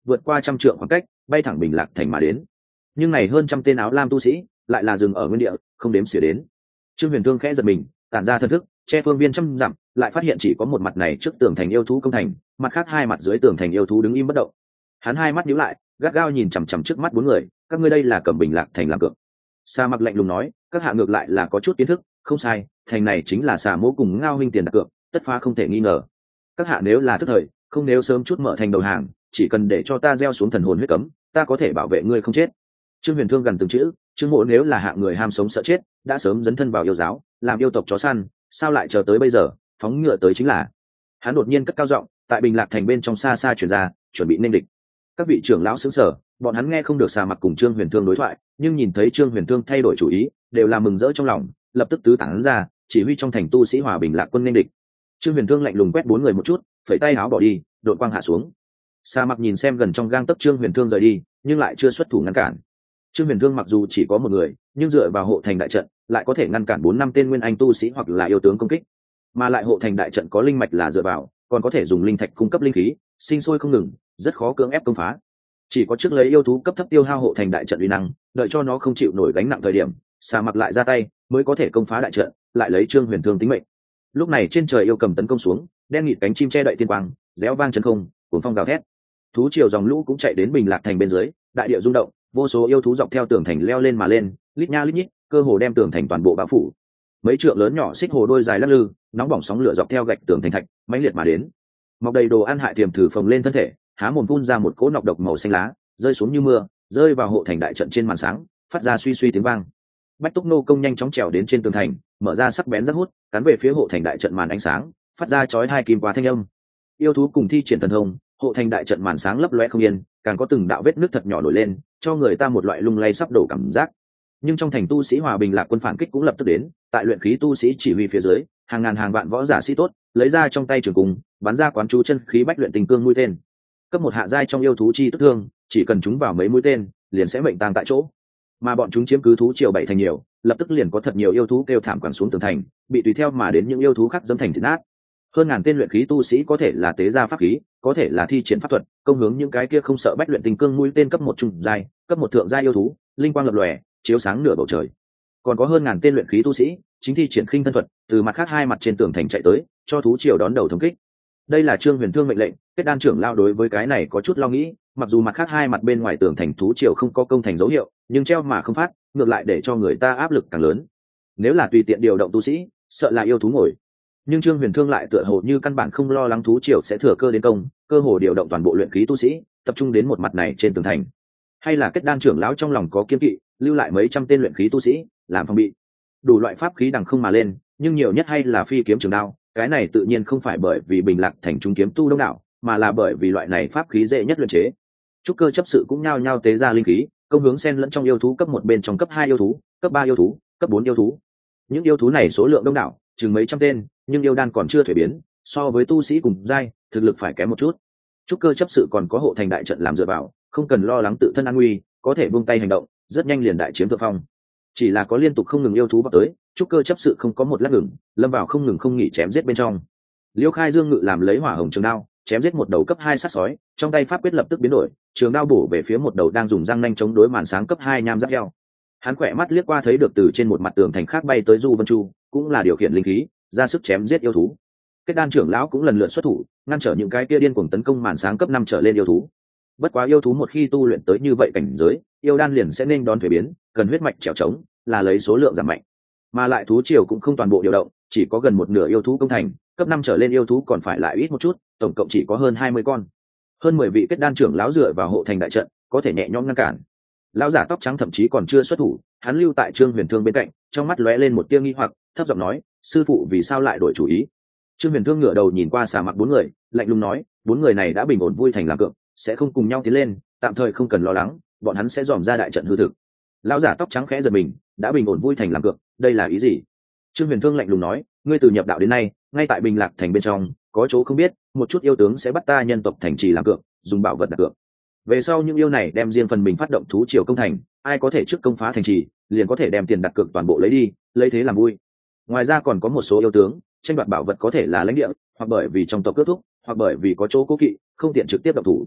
vượt qua 100 trượng khoảng cách bay thẳng Bình Lạc thành mà đến. Nhưng này hơn 100 tên áo lam tu sĩ lại là dừng ở nguyên địa, không đếm xỉa đến. Trương Huyền Thương khẽ giật mình, tản ra thần thức che phương viên 100 dặm, lại phát hiện chỉ có một mặt này trước tường thành yêu thú công thành, mặt khác hai mặt dưới tường thành yêu thú đứng im bất động. Hắn hai mắt nhíu lại, gắt gao nhìn chằm chằm trước mắt bốn người. Các ngươi đây là cầm Bình Lạc thành làm cược? Sa Mặc lạnh lùng nói, các hạ ngược lại là có chút kiến thức, không sai, thành này chính là Sa Mỗ cùng Ngao huynh tiền đặt cược, tất phá không thể nghi ngờ. Các hạ nếu là thức thời, không nếu sớm chút mở thành đầu hàng, chỉ cần để cho ta gieo xuống thần hồn huyết cấm, ta có thể bảo vệ ngươi không chết. Trương Huyền Thương gần từng chữ, Trương Mỗ nếu là hạng người ham sống sợ chết, đã sớm dấn thân vào yêu giáo, làm yêu tộc chó săn, sao lại chờ tới bây giờ, phóng ngựa tới chính là. Hắn đột nhiên cất cao giọng, tại Bình Lạc thành bên trong xa xa truyền ra, chuẩn bị nên địch. Các vị trưởng lão sững sờ, bọn hắn nghe không được Sa Mặc cùng Trương Huyền Thương đối thoại, nhưng nhìn thấy Trương Huyền Thương thay đổi chủ ý, đều là mừng rỡ trong lòng, lập tức tứ tán ra, chỉ huy trong thành tu sĩ hòa bình lạc quân nên địch. Trương Huyền Thương lạnh lùng quét bốn người một chút, phẩy tay áo bỏ đi, đội quang hạ xuống. Sa Mặc nhìn xem gần trong gang tấc Trương Huyền Thương rời đi, nhưng lại chưa xuất thủ ngăn cản. Trương Huyền Thương mặc dù chỉ có một người, nhưng dựa vào hộ thành đại trận, lại có thể ngăn cản 4-5 tên nguyên anh tu sĩ hoặc là yêu tướng công kích. Mà lại hộ thành đại trận có linh mạch là dựa vào, còn có thể dùng linh thạch cung cấp linh khí, sinh sôi không ngừng, rất khó cưỡng ép công phá. Chỉ có trước lấy yêu thú cấp thấp tiêu hao hộ thành đại trận uy năng, đợi cho nó không chịu nổi gánh nặng thời điểm, Sa Mặc lại ra tay, mới có thể công phá đại trận, lại lấy Trương Huyền Thương tính mệnh. Lúc này trên trời yêu cầm tấn công xuống, đen nghịt cánh chim che đậy thiên quang, réo vang chân không, cuồng phong gào thét. Thú triều dòng lũ cũng chạy đến Bình Lạc thành bên dưới, đại địa rung động, vô số yêu thú dọc theo tường thành leo lên mà lên, lít nha lít nhít, cơ hồ đem tường thành toàn bộ bao phủ. Mấy trượng lớn nhỏ xích hồ đôi dài lắc lư, nóng bỏng sóng lửa dọc theo gạch tường thành thạch, mãnh liệt mà đến. Mọc đầy đồ ăn hại tiềm thử phồng lên thân thể, há mồm phun ra một cỗ nọc độc màu xanh lá, rơi xuống như mưa, rơi vào hộ thành đại trận trên màn sáng, phát ra suy suy tiếng vang. Bách Túc nô công nhanh chóng trèo đến trên tường thành, mở ra sắc bén rác hút, cắn về phía hộ thành đại trận màn ánh sáng, phát ra chói hai kim qua thanh âm. Yêu thú cùng thi triển thần thông, hộ thành đại trận màn sáng lấp loé không yên, càng có từng đạo vết nước thật nhỏ nổi lên, cho người ta một loại lung lay sắp đổ cảm giác. Nhưng trong thành tu sĩ hòa bình lạc quân phản kích cũng lập tức đến, tại luyện khí tu sĩ chỉ huy phía dưới, hàng ngàn hàng vạn võ giả sĩ tốt lấy ra trong tay trường cung, bắn ra quán chú chân khí bách luyện tình cương mũi tên. Cấp một hạ giai trong yêu thú chi tức thương, chỉ cần chúng vào mấy mũi tên, liền sẽ mệnh tang tại chỗ. Mà bọn chúng chiếm cứ thú triều bảy thành nhiều, lập tức liền có thật nhiều yêu thú kêu thảm quẳng xuống tường thành, bị tùy theo mà đến những yêu thú khác dẫm thành thịt nát. Hơn ngàn tên luyện khí tu sĩ có thể là tế gia pháp khí, có thể là thi triển pháp thuật, công hướng những cái kia không sợ bách luyện tình cương mũi tên cấp một trung giai, cấp một thượng giai yêu thú, linh quang lập lòe, chiếu sáng nửa bầu trời. Còn có hơn ngàn tên luyện khí tu sĩ, chính thi triển khinh thân thuật, từ mặt khác hai mặt trên tường thành chạy tới, cho thú triều đón đầu thống kích. Đây là Trương Huyền Thương mệnh lệnh, Kết Đan trưởng lao đối với cái này có chút lo nghĩ, mặc dù mặt khác hai mặt bên ngoài tường thành thú triều không có công thành dấu hiệu, nhưng treo mà không phát, ngược lại để cho người ta áp lực càng lớn. Nếu là tùy tiện điều động tu sĩ, sợ là yêu thú ngồi. Nhưng Trương Huyền Thương lại tựa hồ như căn bản không lo lắng thú triều sẽ thừa cơ đến công, cơ hồ điều động toàn bộ luyện khí tu sĩ, tập trung đến một mặt này trên tường thành. Hay là Kết Đan trưởng lão trong lòng có kiên kỵ, lưu lại mấy trăm tên luyện khí tu sĩ, làm phòng bị. Đủ loại pháp khí đằng không mà lên, nhưng nhiều nhất hay là phi kiếm trường đao, cái này tự nhiên không phải bởi vì Bình Lạc thành trung kiếm tu đông đảo, mà là bởi vì loại này pháp khí dễ nhất luyện chế. Trúc cơ chấp sự cũng nhao nhao tế ra linh khí, công hướng xen lẫn trong yêu thú cấp một bên trong cấp 2 yêu thú, cấp 3 yêu thú, cấp 4 yêu thú. Những yêu thú này số lượng đông đảo, chừng mấy trăm tên, nhưng yêu đan còn chưa thuế biến, so với tu sĩ cùng giai, thực lực phải kém một chút. Trúc cơ chấp sự còn có hộ thành đại trận làm dựa vào, không cần lo lắng tự thân an nguy, có thể buông tay hành động, rất nhanh liền đại chiếm thượng phong. Chỉ là có liên tục không ngừng yêu thú vào tới, Trúc cơ chấp sự không có một lát ngừng, lâm vào không ngừng không nghỉ chém giết bên trong. Liêu Khai Dương ngự làm lấy hỏa hồng trường đao, chém giết một đầu cấp 2 sát sói, trong tay pháp quyết lập tức biến đổi, trường đao bổ về phía một đầu đang dùng răng nanh chống đối màn sáng cấp 2 nham giáp heo. Hắn khỏe mắt liếc qua thấy được từ trên một mặt tường thành khác bay tới Du Vân Chu, cũng là điều khiển linh khí, ra sức chém giết yêu thú. Kết Đan trưởng lão cũng lần lượt xuất thủ, ngăn trở những cái kia điên cuồng tấn công màn sáng cấp 5 trở lên yêu thú. Bất quá yêu thú một khi tu luyện tới như vậy cảnh giới, yêu đan liền sẽ nên đón thủy biến, cần huyết mạch trèo trống, là lấy số lượng giảm mạnh. Mà lại thú triều cũng không toàn bộ điều động, chỉ có gần một nửa yêu thú công thành, cấp 5 trở lên yêu thú còn phải lại ít một chút, tổng cộng chỉ có hơn 20 con. Hơn 10 vị Kết Đan trưởng lão dựa vào hộ thành đại trận, có thể nhẹ nhõm ngăn cản. Lão giả tóc trắng thậm chí còn chưa xuất thủ, hắn lưu tại Trương Huyền Thương bên cạnh, trong mắt lóe lên một tia nghi hoặc, thấp giọng nói, sư phụ vì sao lại đổi chủ ý? Trương Huyền Thương ngửa đầu nhìn qua Sa Mặc bốn người, lạnh lùng nói, bốn người này đã bình ổn vui thành làm cược, sẽ không cùng nhau tiến lên, tạm thời không cần lo lắng, bọn hắn sẽ dòm ra đại trận hư thực. Lão giả tóc trắng khẽ giật mình, đã bình ổn vui thành làm cược, đây là ý gì? Trương Huyền Thương lạnh lùng nói, ngươi từ nhập đạo đến nay, ngay tại Bình Lạc thành bên trong, có chỗ không biết, một chút yêu tướng sẽ bắt ta nhân tộc thành trì làm cược, dùng bảo vật đặt cược. Về sau những yêu này đem riêng phần mình phát động thú triều công thành, ai có thể trước công phá thành trì, liền có thể đem tiền đặt cược toàn bộ lấy đi, lấy thế làm vui. Ngoài ra còn có một số yêu tướng tranh đoạt bảo vật, có thể là lãnh địa, hoặc bởi vì trong tộc cướp thúc, hoặc bởi vì có chỗ cố kỵ, không tiện trực tiếp động thủ.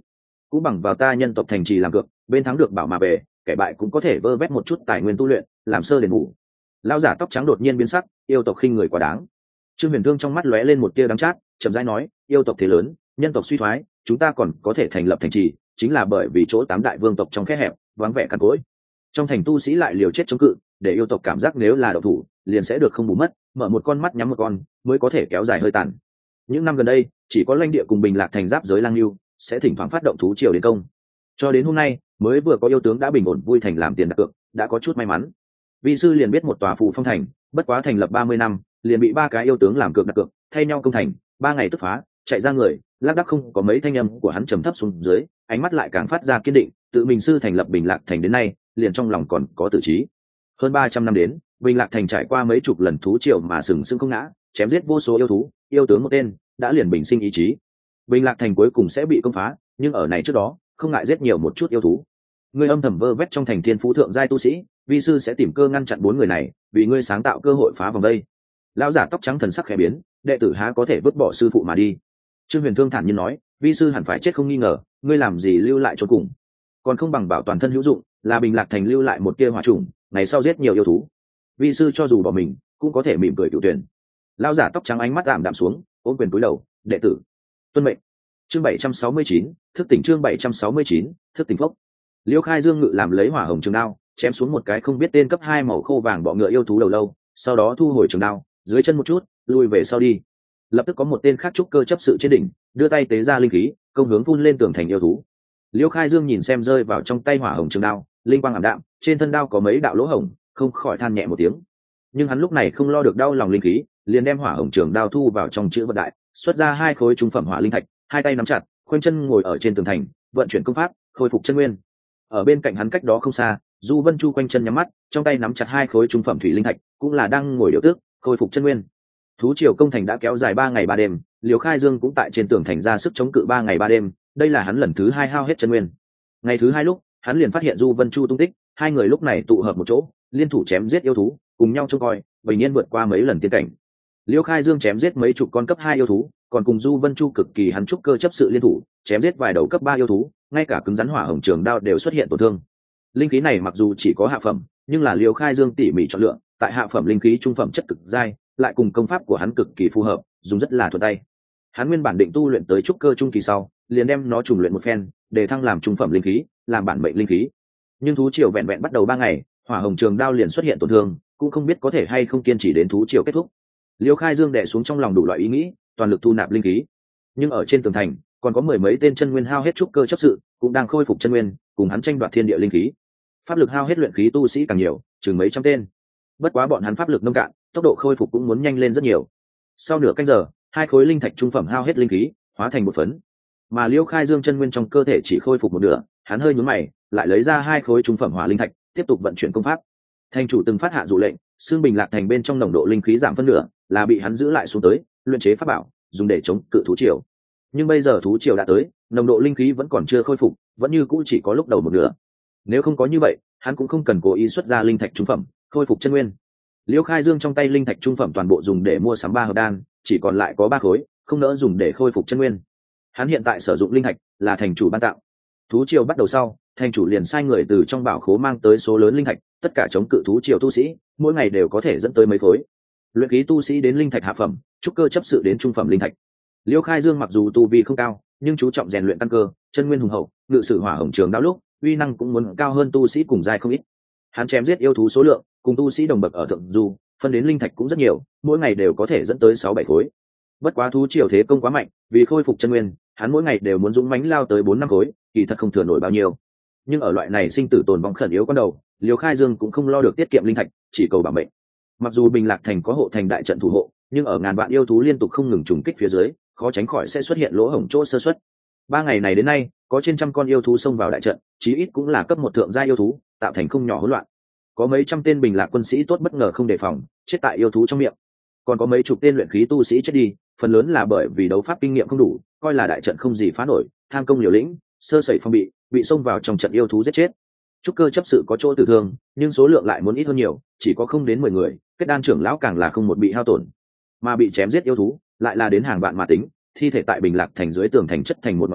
cũng bằng vào ta nhân tộc thành trì làm cược, bên thắng được bảo mà về, kẻ bại cũng có thể vơ vét một chút tài nguyên tu luyện, làm sơ đền bù. Lão giả tóc trắng đột nhiên biến sắc, yêu tộc khinh người quá đáng. Trương Huyền Thương trong mắt lóe lên một tia đắng chát, chậm rãi nói, yêu tộc thế lớn, nhân tộc suy thoái, chúng ta còn có thể thành lập thành trì, chính là bởi vì chỗ 8 đại vương tộc trong khe hẹp, vắng vẻ cằn cỗi. Trong thành tu sĩ lại liều chết chống cự, để yêu tộc cảm giác nếu là độc thủ, liền sẽ được không bù mất, mở một con mắt nhắm một con, mới có thể kéo dài hơi tàn. Những năm gần đây, chỉ có lãnh địa cùng Bình Lạc thành giáp giới Lang Lưu, sẽ thỉnh thoảng phát động thú triều đến công. Cho đến hôm nay, mới vừa có yêu tướng đã bình ổn vui thành làm tiền đặt cược, đã có chút may mắn. Vi sư liền biết một tòa phù phong thành, bất quá thành lập 30 năm, liền bị 3 cái yêu tướng làm cược đặt cược, thay nhau công thành, 3 ngày tức phá, chạy ra người, lác đác không có mấy thanh âm của hắn trầm thấp xuống dưới, ánh mắt lại càng phát ra kiên định, tự mình sư thành lập Bình Lạc thành đến nay, liền trong lòng còn có tự trí. Hơn 300 năm đến, Bình Lạc thành trải qua mấy chục lần thú triều mà sừng sững không ngã, chém giết vô số yêu thú, yêu tướng một tên, đã liền bình sinh ý chí. Bình Lạc thành cuối cùng sẽ bị công phá, nhưng ở này trước đó, không ngại giết nhiều một chút yêu thú. Ngươi âm thầm vơ vét trong thành thiên phú thượng giai tu sĩ, vi sư sẽ tìm cơ ngăn chặn 4 người này, vì ngươi sáng tạo cơ hội phá vòng đây. Lão giả tóc trắng thần sắc khẽ biến, đệ tử há có thể vứt bỏ sư phụ mà đi. Trương Huyền Thương thản nhiên nói, vi sư hẳn phải chết không nghi ngờ, ngươi làm gì lưu lại cho cùng, còn không bằng bảo toàn thân hữu dụng, là Bình Lạc thành lưu lại một tia hỏa trùng, ngày sau giết nhiều yêu thú. Vi sư cho dù bỏ mình, cũng có thể mỉm cười cửu tuyển. Lão giả tóc trắng ánh mắt ảm đạm xuống, ôm quyền cúi đầu, đệ tử tuân mệnh. Chương 769, thức tỉnh. Chương 769, thức tỉnh phốc. Liêu Khai Dương ngự làm lấy hỏa hồng trường đao, chém xuống một cái không biết tên cấp 2 màu khô vàng bọ ngựa yêu thú đầu lâu, sau đó thu hồi trường đao, dưới chân một chút, lui về sau đi. Lập tức có một tên khác trúc cơ chấp sự trên đỉnh, đưa tay tế ra linh khí, công hướng phun lên tường thành yêu thú. Liêu Khai Dương nhìn xem rơi vào trong tay hỏa hồng trường đao, linh quang ảm đạm, trên thân đao có mấy đạo lỗ hổng, không khỏi than nhẹ một tiếng. Nhưng hắn lúc này không lo được đau lòng linh khí, liền đem hỏa hồng trường đao thu vào trong chữ vật đại, xuất ra 2 khối trung phẩm hỏa linh thạch, hai tay nắm chặt, khoanh chân ngồi ở trên tường thành, vận chuyển công pháp, khôi phục chân nguyên. Ở bên cạnh hắn cách đó không xa, Du Vân Chu quanh chân nhắm mắt, trong tay nắm chặt 2 khối trung phẩm thủy linh thạch, cũng là đang ngồi điều tước, khôi phục chân nguyên. Thú triều công thành đã kéo dài 3 ngày 3 đêm, Liêu Khai Dương cũng tại trên tường thành ra sức chống cự 3 ngày 3 đêm, đây là hắn lần thứ 2 hao hết chân nguyên. Ngày thứ 2 lúc, hắn liền phát hiện Du Vân Chu tung tích, hai người lúc này tụ hợp một chỗ, liên thủ chém giết yêu thú, cùng nhau trông coi, bình yên vượt qua mấy lần tiên cảnh. Liêu Khai Dương chém giết mấy chục con cấp 2 yêu thú, còn cùng Du Vân Chu cực kỳ hắn trúc cơ chấp sự liên thủ, chém giết vài đầu cấp 3 yêu thú, ngay cả cứng rắn hỏa hồng trường đao đều xuất hiện tổn thương. Linh khí này mặc dù chỉ có hạ phẩm, nhưng là Liêu Khai Dương tỉ mỉ chọn lựa, tại hạ phẩm linh khí trung phẩm chất cực giai, lại cùng công pháp của hắn cực kỳ phù hợp, dùng rất là thuận tay. Hắn nguyên bản định tu luyện tới trúc cơ trung kỳ sau, liền đem nó trùng luyện một phen, để thăng làm trung phẩm linh khí, làm bản mệnh linh khí. Nhưng thú triều vẹn vẹn bắt đầu 3 ngày, hỏa hồng trường đao liền xuất hiện tổn thương, cũng không biết có thể hay không kiên trì đến thú triều kết thúc. Liêu Khai Dương đè xuống trong lòng đủ loại ý nghĩ, toàn lực thu nạp linh khí. Nhưng ở trên tường thành, còn có 10 mấy tên chân nguyên hao hết trúc cơ chấp sự, cũng đang khôi phục chân nguyên, cùng hắn tranh đoạt thiên địa linh khí. Pháp lực hao hết luyện khí tu sĩ càng nhiều, chừng mấy trăm tên. Bất quá bọn hắn pháp lực nông cạn, tốc độ khôi phục cũng muốn nhanh lên rất nhiều. Sau nửa canh giờ, 2 khối linh thạch trung phẩm hao hết linh khí, hóa thành một phấn. Mà Liêu Khai Dương chân nguyên trong cơ thể chỉ khôi phục một nửa, hắn hơi nhướng mày, lại lấy ra 2 khối trung phẩm hỏa linh thạch, tiếp tục vận chuyển công pháp. Thành chủ từng phát hạ dụ lệnh, xương Bình Lạc thành bên trong nồng độ linh khí giảm phân nửa, là bị hắn giữ lại xuống tới, luyện chế pháp bảo, dùng để chống cự thú triều. Nhưng bây giờ thú triều đã tới, nồng độ linh khí vẫn còn chưa khôi phục, vẫn như cũ chỉ có lúc đầu một nửa. Nếu không có như vậy, hắn cũng không cần cố ý xuất ra linh thạch trung phẩm, khôi phục chân nguyên. Liêu Khai Dương trong tay linh thạch trung phẩm toàn bộ dùng để mua sắm 3 hợp đan, chỉ còn lại có 3 khối, không nỡ dùng để khôi phục chân nguyên. Hắn hiện tại sử dụng linh thạch là thành chủ ban tặng. Thú triều bắt đầu sau, thành chủ liền sai người từ trong bảo khố mang tới số lớn linh thạch, tất cả chống cự thú triều tu sĩ, mỗi ngày đều có thể dẫn tới mấy khối. Luyện khí tu sĩ đến linh thạch hạ phẩm, trúc cơ chấp sự đến trung phẩm linh thạch. Liêu Khai Dương mặc dù tu vi không cao, nhưng chú trọng rèn luyện căn cơ, chân nguyên hùng hậu, ngự sử hỏa hồng trường đao lúc, uy năng cũng muốn cao hơn tu sĩ cùng giai không ít. Hắn chém giết yêu thú số lượng, cùng tu sĩ đồng bậc ở thượng du, phân đến linh thạch cũng rất nhiều, mỗi ngày đều có thể dẫn tới 6-7 khối. Bất quá thú triều thế công quá mạnh, vì khôi phục chân nguyên, hắn mỗi ngày đều muốn dũng mãnh lao tới 4-5 khối, kỳ thật không thừa nổi bao nhiêu. Nhưng ở loại này sinh tử tồn vong khẩn yếu con đầu, Liêu Khai Dương cũng không lo được tiết kiệm linh thạch, chỉ cầu bảo mệnh. Mặc dù Bình Lạc thành có hộ thành đại trận thủ hộ, nhưng ở ngàn vạn yêu thú liên tục không ngừng trùng kích phía dưới, khó tránh khỏi sẽ xuất hiện lỗ hổng chỗ sơ suất. 3 ngày này đến nay, có trên trăm con yêu thú xông vào đại trận, chí ít cũng là cấp 1 thượng gia yêu thú, tạo thành không nhỏ hỗn loạn. Có mấy trăm tên Bình Lạc quân sĩ tốt bất ngờ không đề phòng, chết tại yêu thú trong miệng. Còn có mấy chục tên luyện khí tu sĩ chết đi, phần lớn là bởi vì đấu pháp kinh nghiệm không đủ, coi là đại trận không gì phá nổi, tham công liều lĩnh, sơ sẩy phong bị xông vào trong trận yêu thú giết chết. Trúc cơ chấp sự có chỗ tử thương, nhưng số lượng lại muốn ít hơn nhiều, chỉ có không đến 10 người, kết đan trưởng lão càng là không một bị hao tổn. Mà bị chém giết yêu thú, lại là đến hàng vạn mà tính, thi thể tại Bình Lạc thành dưới tường thành chất thành một ngọn núi,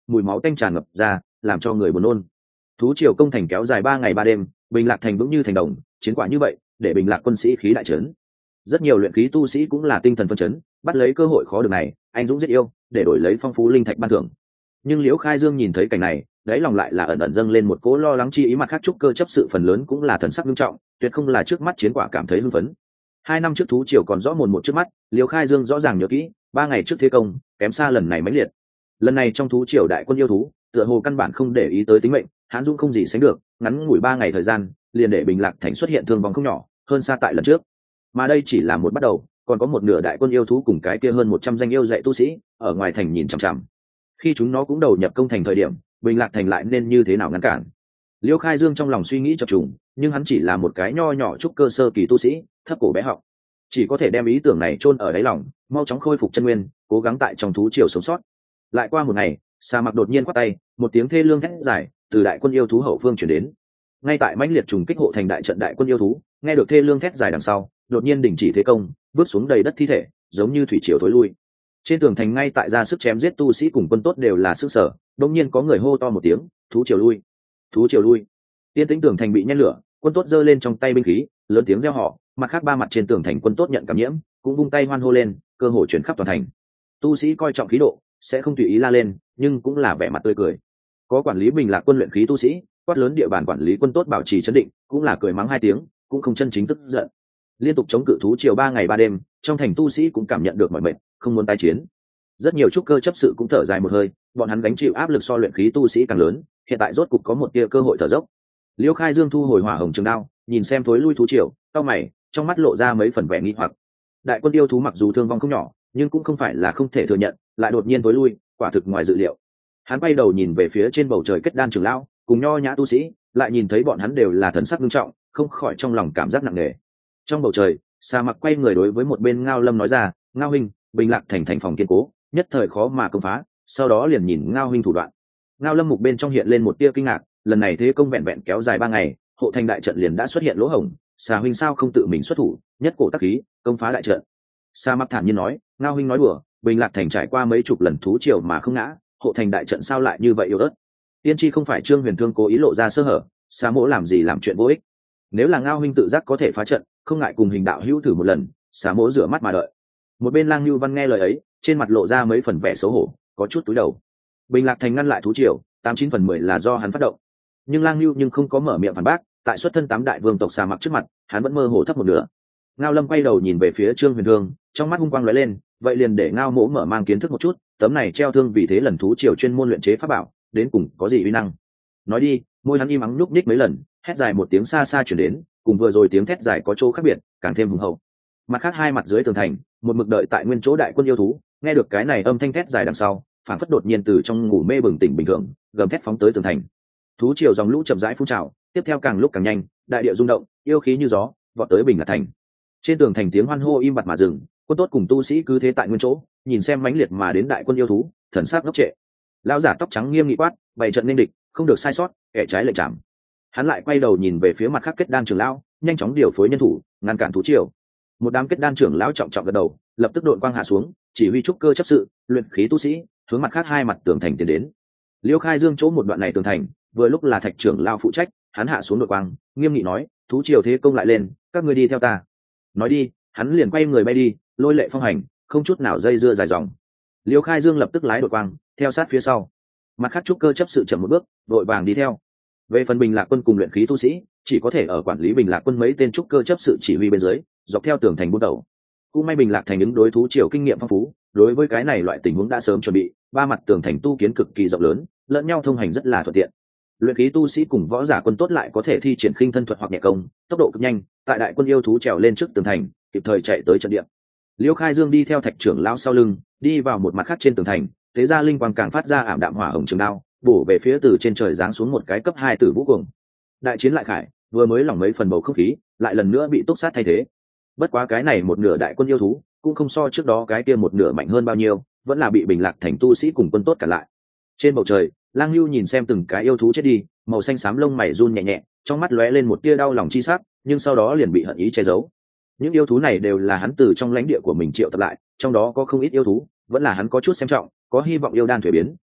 mùi máu tanh tràn ngập ra, làm cho người buồn nôn. Thú triều công thành kéo dài 3 ngày 3 đêm, Bình Lạc thành vững như thành đồng, chiến quả như vậy để Bình Lạc quân sĩ khí đại trấn. Rất nhiều luyện khí tu sĩ cũng là tinh thần phân chấn, bắt lấy cơ hội khó được này, anh dũng giết yêu để đổi lấy phong phú linh thạch ban thưởng. Nhưng Liễu Khai Dương nhìn thấy cảnh này, đáy lòng lại là ẩn ẩn dâng lên một cỗ lo lắng chi ý, mặt khác trúc cơ chấp sự phần lớn cũng là thần sắc nghiêm trọng, tuyệt không là trước mắt chiến quả cảm thấy hưng phấn. 2 năm trước thú triều còn rõ mồn một trước mắt, Liễu Khai Dương rõ ràng nhớ kỹ, 3 ngày trước thế công kém xa lần này mãnh liệt. Lần này trong thú triều đại quân yêu thú tựa hồ căn bản không để ý tới tính mệnh, hãn dũng không gì sánh được, ngắn ngủi 3 ngày thời gian liền để Bình Lạc thành xuất hiện thương vong không nhỏ, hơn xa tại lần trước. Mà đây chỉ là một bắt đầu, còn có một nửa đại quân yêu thú cùng cái kia hơn 100 danh yêu dạy tu sĩ ở ngoài thành nhìn chằm chằm. Khi chúng nó cũng đầu nhập công thành thời điểm, Bình Lạc thành lại nên như thế nào ngăn cản? Liêu Khai Dương trong lòng suy nghĩ chập trùng, nhưng hắn chỉ là một cái nho nhỏ trúc cơ sơ kỳ tu sĩ, thấp cổ bé họng, chỉ có thể đem ý tưởng này chôn ở đáy lòng, mau chóng khôi phục chân nguyên, cố gắng tại trong thú triều sống sót. Lại qua một ngày, Sa Mặc đột nhiên quát tay, một tiếng thê lương thét dài từ đại quân yêu thú hậu phương truyền đến. Ngay tại mãnh liệt trùng kích hộ thành đại trận đại quân yêu thú, nghe được thê lương thét dài đằng sau, đột nhiên đình chỉ thế công, vứt xuống đầy đất thi thể, giống như thủy triều thối lui. Trên tường thành ngay tại ra sức chém giết tu sĩ cùng quân tốt đều là sức sở, đột nhiên có người hô to một tiếng, thú triều lui, thú triều lui. Tiên tĩnh tường thành bị nhen lửa, quân tốt giơ lên trong tay binh khí, lớn tiếng reo hò, mặt khác 3 mặt trên tường thành quân tốt nhận cảm nhiễm, cũng vung tay hoan hô lên, cơ hội chuyển khắp toàn thành. Tu sĩ coi trọng khí độ, sẽ không tùy ý la lên, nhưng cũng là vẻ mặt tươi cười. Có quản lý Bình Lạc quân luyện khí tu sĩ, quát lớn địa bàn quản lý quân tốt bảo trì trấn định, cũng là cười mắng 2 tiếng, cũng không chân chính tức giận. Liên tục chống cự thú triều 3 ngày 3 đêm, trong thành tu sĩ cũng cảm nhận được mỏi mệt, không muốn tái chiến. Rất nhiều trúc cơ chấp sự cũng thở dài một hơi, bọn hắn gánh chịu áp lực so luyện khí tu sĩ càng lớn, hiện tại rốt cục có một tia cơ hội thở dốc. Liêu Khai Dương thu hồi hỏa hồng trường đao, nhìn xem thối lui thú triều, cau mày, trong mắt lộ ra mấy phần vẻ nghi hoặc. Đại quân yêu thú mặc dù thương vong không nhỏ, nhưng cũng không phải là không thể thừa nhận, lại đột nhiên thối lui, quả thực ngoài dự liệu. Hắn bay đầu nhìn về phía trên bầu trời kết đan trưởng lão, cùng nho nhã tu sĩ, lại nhìn thấy bọn hắn đều là thần sắc nghiêm trọng, không khỏi trong lòng cảm giác nặng nề. Trong bầu trời, Sa Mặc quay người đối với một bên Ngao Lâm nói ra, Ngao huynh, Bình Lạc thành thành phòng kiên cố, nhất thời khó mà công phá. Sau đó liền nhìn Ngao huynh thủ đoạn. Ngao Lâm mục bên trong hiện lên một tia kinh ngạc, lần này thế công vẹn vẹn kéo dài 3 ngày, hộ thành đại trận liền đã xuất hiện lỗ hổng, Sa huynh sao không tự mình xuất thủ, nhất cổ tác khí, công phá đại trận. Sa Mặc thản nhiên nói, Ngao huynh nói đùa, Bình Lạc thành trải qua mấy chục lần thú triều mà không ngã, hộ thành đại trận sao lại như vậy yếu ớt? Tiên tri không phải Trương Huyền Thương cố ý lộ ra sơ hở, Sa mỗ làm gì làm chuyện vô ích. Nếu là Ngao huynh tự giác có thể phá trận, không ngại cùng Hình đạo hữu thử một lần, Sa mỗ rửa mắt mà đợi. Một bên Lang Nhu Văn nghe lời ấy, trên mặt lộ ra mấy phần vẻ xấu hổ, có chút cúi đầu. Bình Lạc thành ngăn lại thú triều, 89 phần 10 là do hắn phát động. Nhưng Lang Nhu không có mở miệng phản bác, tại xuất thân 8 đại vương tộc Sa Mặc trước mặt, hắn vẫn mơ hồ thấp một nửa. Ngao Lâm quay đầu nhìn về phía Trương Huyền Thương, trong mắt hung quang lóe lên, vậy liền để Ngao mỗ mở mang kiến thức một chút, tấm này treo thương vì thế lần thú triều chuyên môn luyện chế pháp bảo, đến cùng có gì uy năng. Nói đi, môi hắn im ắng nhúc nhích mấy lần, hét dài một tiếng xa xa truyền đến, cùng vừa rồi tiếng thét dài có chỗ khác biệt, càng thêm hùng hậu. Mặt khác 2 mặt dưới tường thành, một mực đợi tại nguyên chỗ đại quân yêu thú, nghe được cái này âm thanh thét dài đằng sau, phản phất đột nhiên từ trong ngủ mê bừng tỉnh bình thường, gầm thét phóng tới tường thành. Thú triều dòng lũ chậm rãi phun trào, tiếp theo càng lúc càng nhanh, đại địa rung động, yêu khí như gió, vọt tới Bình Lạc thành. Trên tường thành tiếng hoan hô im bặt mà dừng, quân tốt cùng tu sĩ cứ thế tại nguyên chỗ, nhìn xem mãnh liệt mà đến đại quân yêu thú, thần sắc ngốc trệ. Lão giả tóc trắng nghiêm nghị quát, bày trận nên địch, không được sai sót, kẻ trái lệnh chạm. Hắn lại quay đầu nhìn về phía mặt khác kết đan trưởng lão, nhanh chóng điều phối nhân thủ, ngăn cản thú triều. Một đám kết đan trưởng lão trọng trọng gật đầu, lập tức đội quang hạ xuống, chỉ huy trúc cơ chấp sự, luyện khí tu sĩ, hướng mặt khác 2 mặt tường thành tiến đến. Liêu Khai Dương chỗ một đoạn này tường thành, vừa lúc là Thạch trưởng lão phụ trách, hắn hạ xuống đội quang, nghiêm nghị nói, thú triều thế công lại lên, các ngươi đi theo ta. Nói đi, hắn liền quay người bay đi, lôi lệ phong hành, không chút nào dây dưa dài dòng. Liêu Khai Dương lập tức lái đội quang, theo sát phía sau. Mặt khác trúc cơ chấp sự chậm một bước, đội vàng đi theo. Về phần Bình Lạc quân cùng luyện khí tu sĩ, chỉ có thể ở quản lý Bình Lạc quân mấy tên trúc cơ chấp sự chỉ huy bên dưới, dọc theo tường thành buôn đầu. Cũng may Bình Lạc thành ứng đối thú triều kinh nghiệm phong phú, đối với cái này loại tình huống đã sớm chuẩn bị, 3 mặt tường thành tu kiến cực kỳ rộng lớn, lẫn nhau thông hành rất là thuận tiện. Luyện khí tu sĩ cùng võ giả quân tốt lại có thể thi triển khinh thân thuật hoặc nhẹ công, tốc độ cực nhanh, tại đại quân yêu thú trèo lên trước tường thành, kịp thời chạy tới trận địa. Liêu Khai Dương đi theo Thạch trưởng lão sau lưng, đi vào một mặt khác trên tường thành, thế ra linh quang càng phát ra ảm đạm hỏa hồng trường đao, bổ về phía từ trên trời giáng xuống một cái cấp 2 tử vũ cuồng. Đại chiến lại khải, vừa mới lỏng mấy phần bầu không khí, lại lần nữa bị túc sát thay thế. Bất quá cái này một nửa đại quân yêu thú, cũng không so trước đó cái kia một nửa mạnh hơn bao nhiêu, vẫn là bị Bình Lạc thành tu sĩ cùng quân tốt cản lại. Trên bầu trời, Lang Nhu nhìn xem từng cái yêu thú chết đi, màu xanh xám lông mày run nhẹ nhẹ, trong mắt lóe lên một tia đau lòng chi sắc, nhưng sau đó liền bị hận ý che giấu. Những yêu thú này đều là hắn từ trong lãnh địa của mình triệu tập lại, trong đó có không ít yêu thú vẫn là hắn có chút xem trọng, có hy vọng yêu đan thuế biến,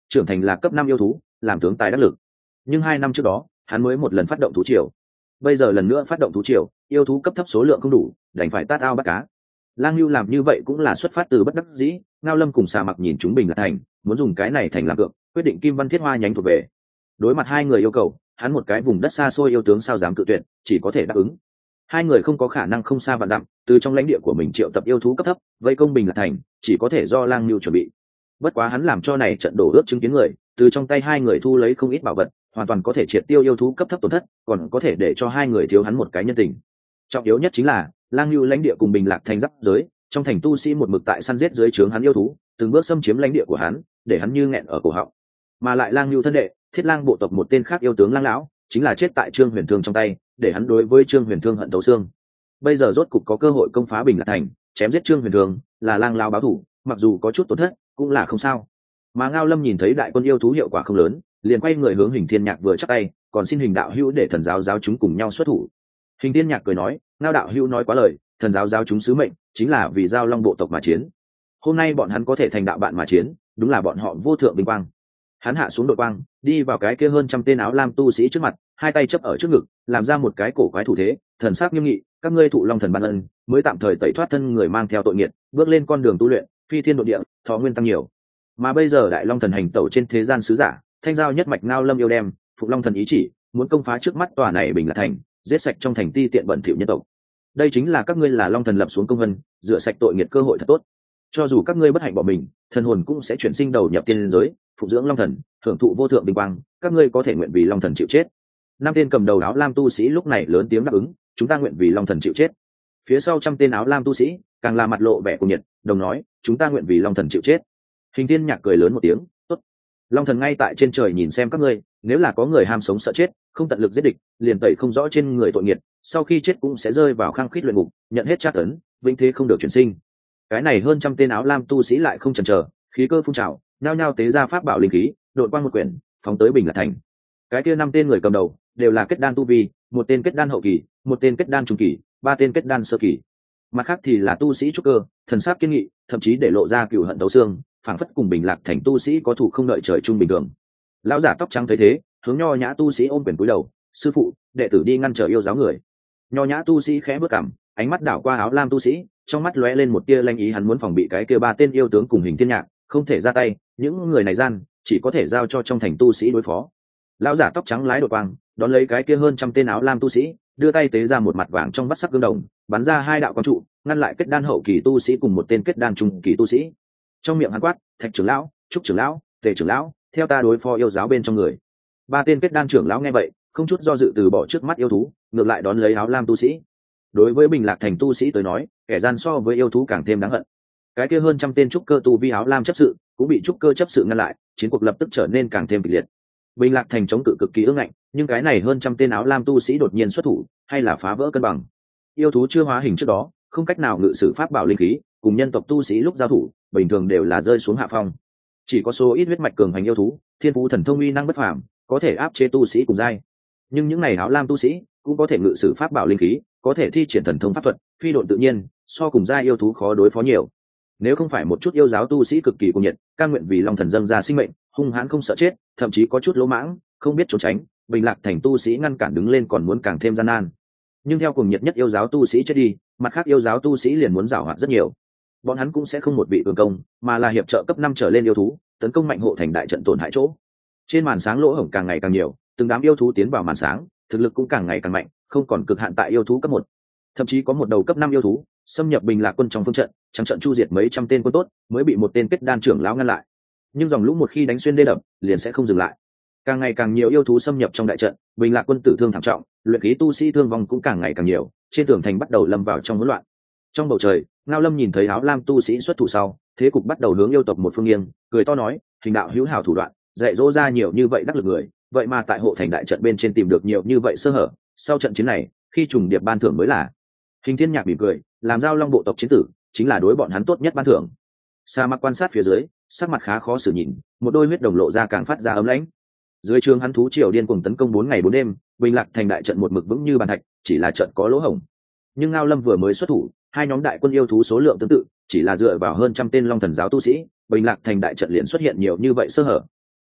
trưởng thành là cấp 5 yêu thú, làm tướng tài đắc lực. Nhưng 2 năm trước đó hắn mới một lần phát động thú triều, bây giờ lần nữa phát động thú triều, yêu thú cấp thấp số lượng không đủ, đành phải tát ao bắt cá. Lang Nhu làm như vậy cũng là xuất phát từ bất đắc dĩ. Ngao Lâm cùng Sa Mặc nhìn chúng Bình Lạc Thành, muốn dùng cái này thành làm cược, quyết định Kim Văn Thiết Hoa nhánh thuộc về. Đối mặt hai người yêu cầu, hắn một cái vùng đất xa xôi yêu tướng sao dám cự tuyệt, chỉ có thể đáp ứng. Hai người không có khả năng không xa vạn dặm, từ trong lãnh địa của mình triệu tập yêu thú cấp thấp, vây công Bình Lạc Thành, chỉ có thể do Lang Nhu chuẩn bị. Bất quá hắn làm cho này trận đổ ước chứng kiến người, từ trong tay hai người thu lấy không ít bảo vật, hoàn toàn có thể triệt tiêu yêu thú cấp thấp tổn thất, còn có thể để cho hai người thiếu hắn một cái nhân tình. Trọng yếu nhất chính là Lang Nhu lãnh địa cùng Bình Lạc Thành giáp giới, trong thành tu sĩ một mực tại săn giết dưới trướng hắn yêu thú, từng bước xâm chiếm lãnh địa của hắn, để hắn như nghẹn ở cổ họng. Mà lại Lang Nhu thân đệ, Thiết Lang bộ tộc một tên khác yêu tướng Lang lão, chính là chết tại Trương Huyền Thương trong tay, để hắn đối với Trương Huyền Thương hận thấu xương. Bây giờ rốt cục có cơ hội công phá Bình Lạc Thành, chém giết Trương Huyền Thương, là Lang lão báo thủ, mặc dù có chút tổn thất, cũng là không sao. Mà Ngao Lâm nhìn thấy đại quân yêu thú hiệu quả không lớn, liền quay người hướng Hình Thiên Nhạc vừa chắp tay, còn xin Hình đạo hữu để thần giáo giáo chúng cùng nhau xuất thủ. Hình Thiên Nhạc cười nói, Ngao đạo hữu nói quá lời, thần giáo giáo chúng sứ mệnh chính là vì giao long bộ tộc mà chiến. Hôm nay bọn hắn có thể thành đạo bạn mà chiến, đúng là bọn họ vô thượng vinh quang. Hắn hạ xuống đội quang, đi vào cái kia hơn trăm tên áo lam tu sĩ trước mặt, hai tay chấp ở trước ngực, làm ra một cái cổ quái thủ thế, thần sắc nghiêm nghị, các ngươi thụ long thần ban ân, mới tạm thời tẩy thoát thân người mang theo tội nghiệt, bước lên con đường tu luyện, phi thiên độ địa, thọ nguyên tăng nhiều. Mà bây giờ đại long thần hành tẩu trên thế gian sứ giả, thanh giao nhất mạch Ngao Lâm yêu đem, phục long thần ý chỉ, muốn công phá trước mắt tòa này Bình Lạc Thành, giết sạch trong thành ti tiện bẩn thỉu nhân tộc. Đây chính là các ngươi là long thần lập xuống công vân, rửa sạch tội nghiệt cơ hội thật tốt. Cho dù các ngươi bất hạnh bỏ mình, thần hồn cũng sẽ chuyển sinh đầu nhập tiên giới, phụng dưỡng long thần, hưởng thụ vô thượng vinh quang, các ngươi có thể nguyện vì long thần chịu chết. Năm tên cầm đầu áo lam tu sĩ lúc này lớn tiếng đáp ứng, chúng ta nguyện vì long thần chịu chết. Phía sau trăm tên áo lam tu sĩ càng là mặt lộ vẻ cuồng nhiệt, đồng nói, chúng ta nguyện vì long thần chịu chết. Hình Thiên Nhạc cười lớn một tiếng, tốt. Long thần ngay tại trên trời nhìn xem các ngươi, nếu là có người ham sống sợ chết, không tận lực giết địch, liền tẩy không rõ trên người tội nghiệt, sau khi chết cũng sẽ rơi vào khăng khít luyện ngục, nhận hết tra tấn, vĩnh thế không được chuyển sinh. Cái này hơn trăm tên áo lam tu sĩ lại không chần chờ, khí cơ phun trào, nhao nhao tế ra pháp bảo linh khí, đột quang một quyển, phóng tới Bình Lạc Thành. Cái kia năm tên người cầm đầu đều là kết đan tu vi, một tên kết đan hậu kỳ, một tên kết đan trung kỳ, ba tên kết đan sơ kỳ. Mặt khác thì là tu sĩ trúc cơ, thần sắc kiên nghị, thậm chí để lộ ra cừu hận thấu xương, phảng phất cùng Bình Lạc Thành tu sĩ có thủ không đợi trời chung bình thường. Lão giả tóc trắng thấy thế, hướng nho nhã tu sĩ ôm quyền cúi đầu, sư phụ, đệ tử đi ngăn trở yêu giáo người. Nho nhã tu sĩ khẽ bước cằm, ánh mắt đảo qua áo lam tu sĩ, trong mắt lóe lên một tia lanh ý, hắn muốn phòng bị cái kia ba tên yêu tướng cùng Hình Thiên Nhạc, không thể ra tay, những người này gian chỉ có thể giao cho trong thành tu sĩ đối phó. Lão giả tóc trắng lái đột quang, đón lấy cái kia hơn trăm tên áo lam tu sĩ, đưa tay tế ra một mặt vàng trong vắt sắc gương đồng, bắn ra hai đạo quang trụ, ngăn lại kết đan hậu kỳ tu sĩ cùng một tên kết đan trung kỳ tu sĩ. Trong miệng hắn quát, Thạch trưởng lão, Trúc trưởng lão, Tề trưởng lão, theo ta đối phó yêu giáo bên trong người. Ba tên kết đan trưởng lão nghe vậy, không chút do dự từ bỏ trước mắt yêu thú, ngược lại đón lấy áo lam tu sĩ. Đối với Bình Lạc Thành tu sĩ tới nói, kẻ gian so với yêu thú càng thêm đáng hận. Cái kia hơn trăm tên trúc cơ tu vi áo lam chấp sự cũng bị trúc cơ chấp sự ngăn lại, chiến cuộc lập tức trở nên càng thêm kịch liệt. Bình Lạc Thành chống cự cực kỳ ương ngạnh, nhưng cái này hơn trăm tên áo lam tu sĩ đột nhiên xuất thủ, hay là phá vỡ cân bằng. Yêu thú chưa hóa hình trước đó, không cách nào ngự sử pháp bảo linh khí, cùng nhân tộc tu sĩ lúc giao thủ, bình thường đều là rơi xuống hạ phong. Chỉ có số ít huyết mạch cường hành yêu thú, thiên phú thần thông uy năng bất phàm, có thể áp chế tu sĩ cùng giai. Nhưng những này áo lam tu sĩ cũng có thể ngự sử pháp bảo linh khí, có thể thi triển thần thông pháp thuật, phi độn tự nhiên, so cùng giai yêu thú khó đối phó nhiều. Nếu không phải một chút yêu giáo tu sĩ cực kỳ cuồng nhiệt, cam nguyện vì long thần dâng ra sinh mệnh, hung hãn không sợ chết, thậm chí có chút lỗ mãng, không biết trốn tránh, Bình Lạc Thành tu sĩ ngăn cản đứng lên còn muốn càng thêm gian nan. Nhưng theo cuồng nhiệt nhất yêu giáo tu sĩ chết đi, mặt khác yêu giáo tu sĩ liền muốn giảo hoạt rất nhiều. Bọn hắn cũng sẽ không một vị cường công, mà là hiệp trợ cấp 5 trở lên yêu thú, tấn công mạnh hộ thành đại trận tổn hại chỗ. Trên màn sáng lỗ hổng càng ngày càng nhiều, từng đám yêu thú tiến vào màn sáng, thực lực cũng càng ngày càng mạnh, không còn cực hạn tại yêu thú cấp 1. Thậm chí có một đầu cấp 5 yêu thú xâm nhập Bình Lạc quân trong phương trận, trắng trận chu diệt mấy trăm tên quân tốt, mới bị một tên kết đan trưởng lão ngăn lại. Nhưng dòng lũ một khi đánh xuyên đê đập, liền sẽ không dừng lại. Càng ngày càng nhiều yêu thú xâm nhập trong đại trận, Bình Lạc quân tử thương thảm trọng, luyện khí tu sĩ thương vong cũng càng ngày càng nhiều, trên tường thành bắt đầu lâm vào trong hỗn loạn. Trong bầu trời, Ngao Lâm nhìn thấy áo lam tu sĩ xuất thủ sau, thế cục bắt đầu hướng yêu tộc một phương nghiêng, cười to nói, Hình đạo hữu hảo thủ đoạn, dạy dỗ ra nhiều như vậy đắc lực người, vậy mà tại hộ thành đại trận bên trên tìm được nhiều như vậy sơ hở, sau trận chiến này, khi trùng điệp ban thưởng mới là. Hình Thiên Nhạc mỉm cười, làm giao long bộ tộc chiến tử, chính là đối bọn hắn tốt nhất ban thưởng. Sa Mặc quan sát phía dưới, sắc mặt khá khó xử nhìn, một đôi huyết đồng lộ ra càng phát ra ấm lãnh. Dưới trường hắn thú triều điên cuồng tấn công 4 ngày 4 đêm, Bình Lạc Thành đại trận một mực vững như bàn thạch, chỉ là trận có lỗ hổng. Nhưng Ngao Lâm vừa mới xuất thủ, hai nhóm đại quân yêu thú số lượng tương tự, chỉ là dựa vào hơn trăm tên long thần giáo tu sĩ, Bình Lạc Thành đại trận liền xuất hiện nhiều như vậy sơ hở.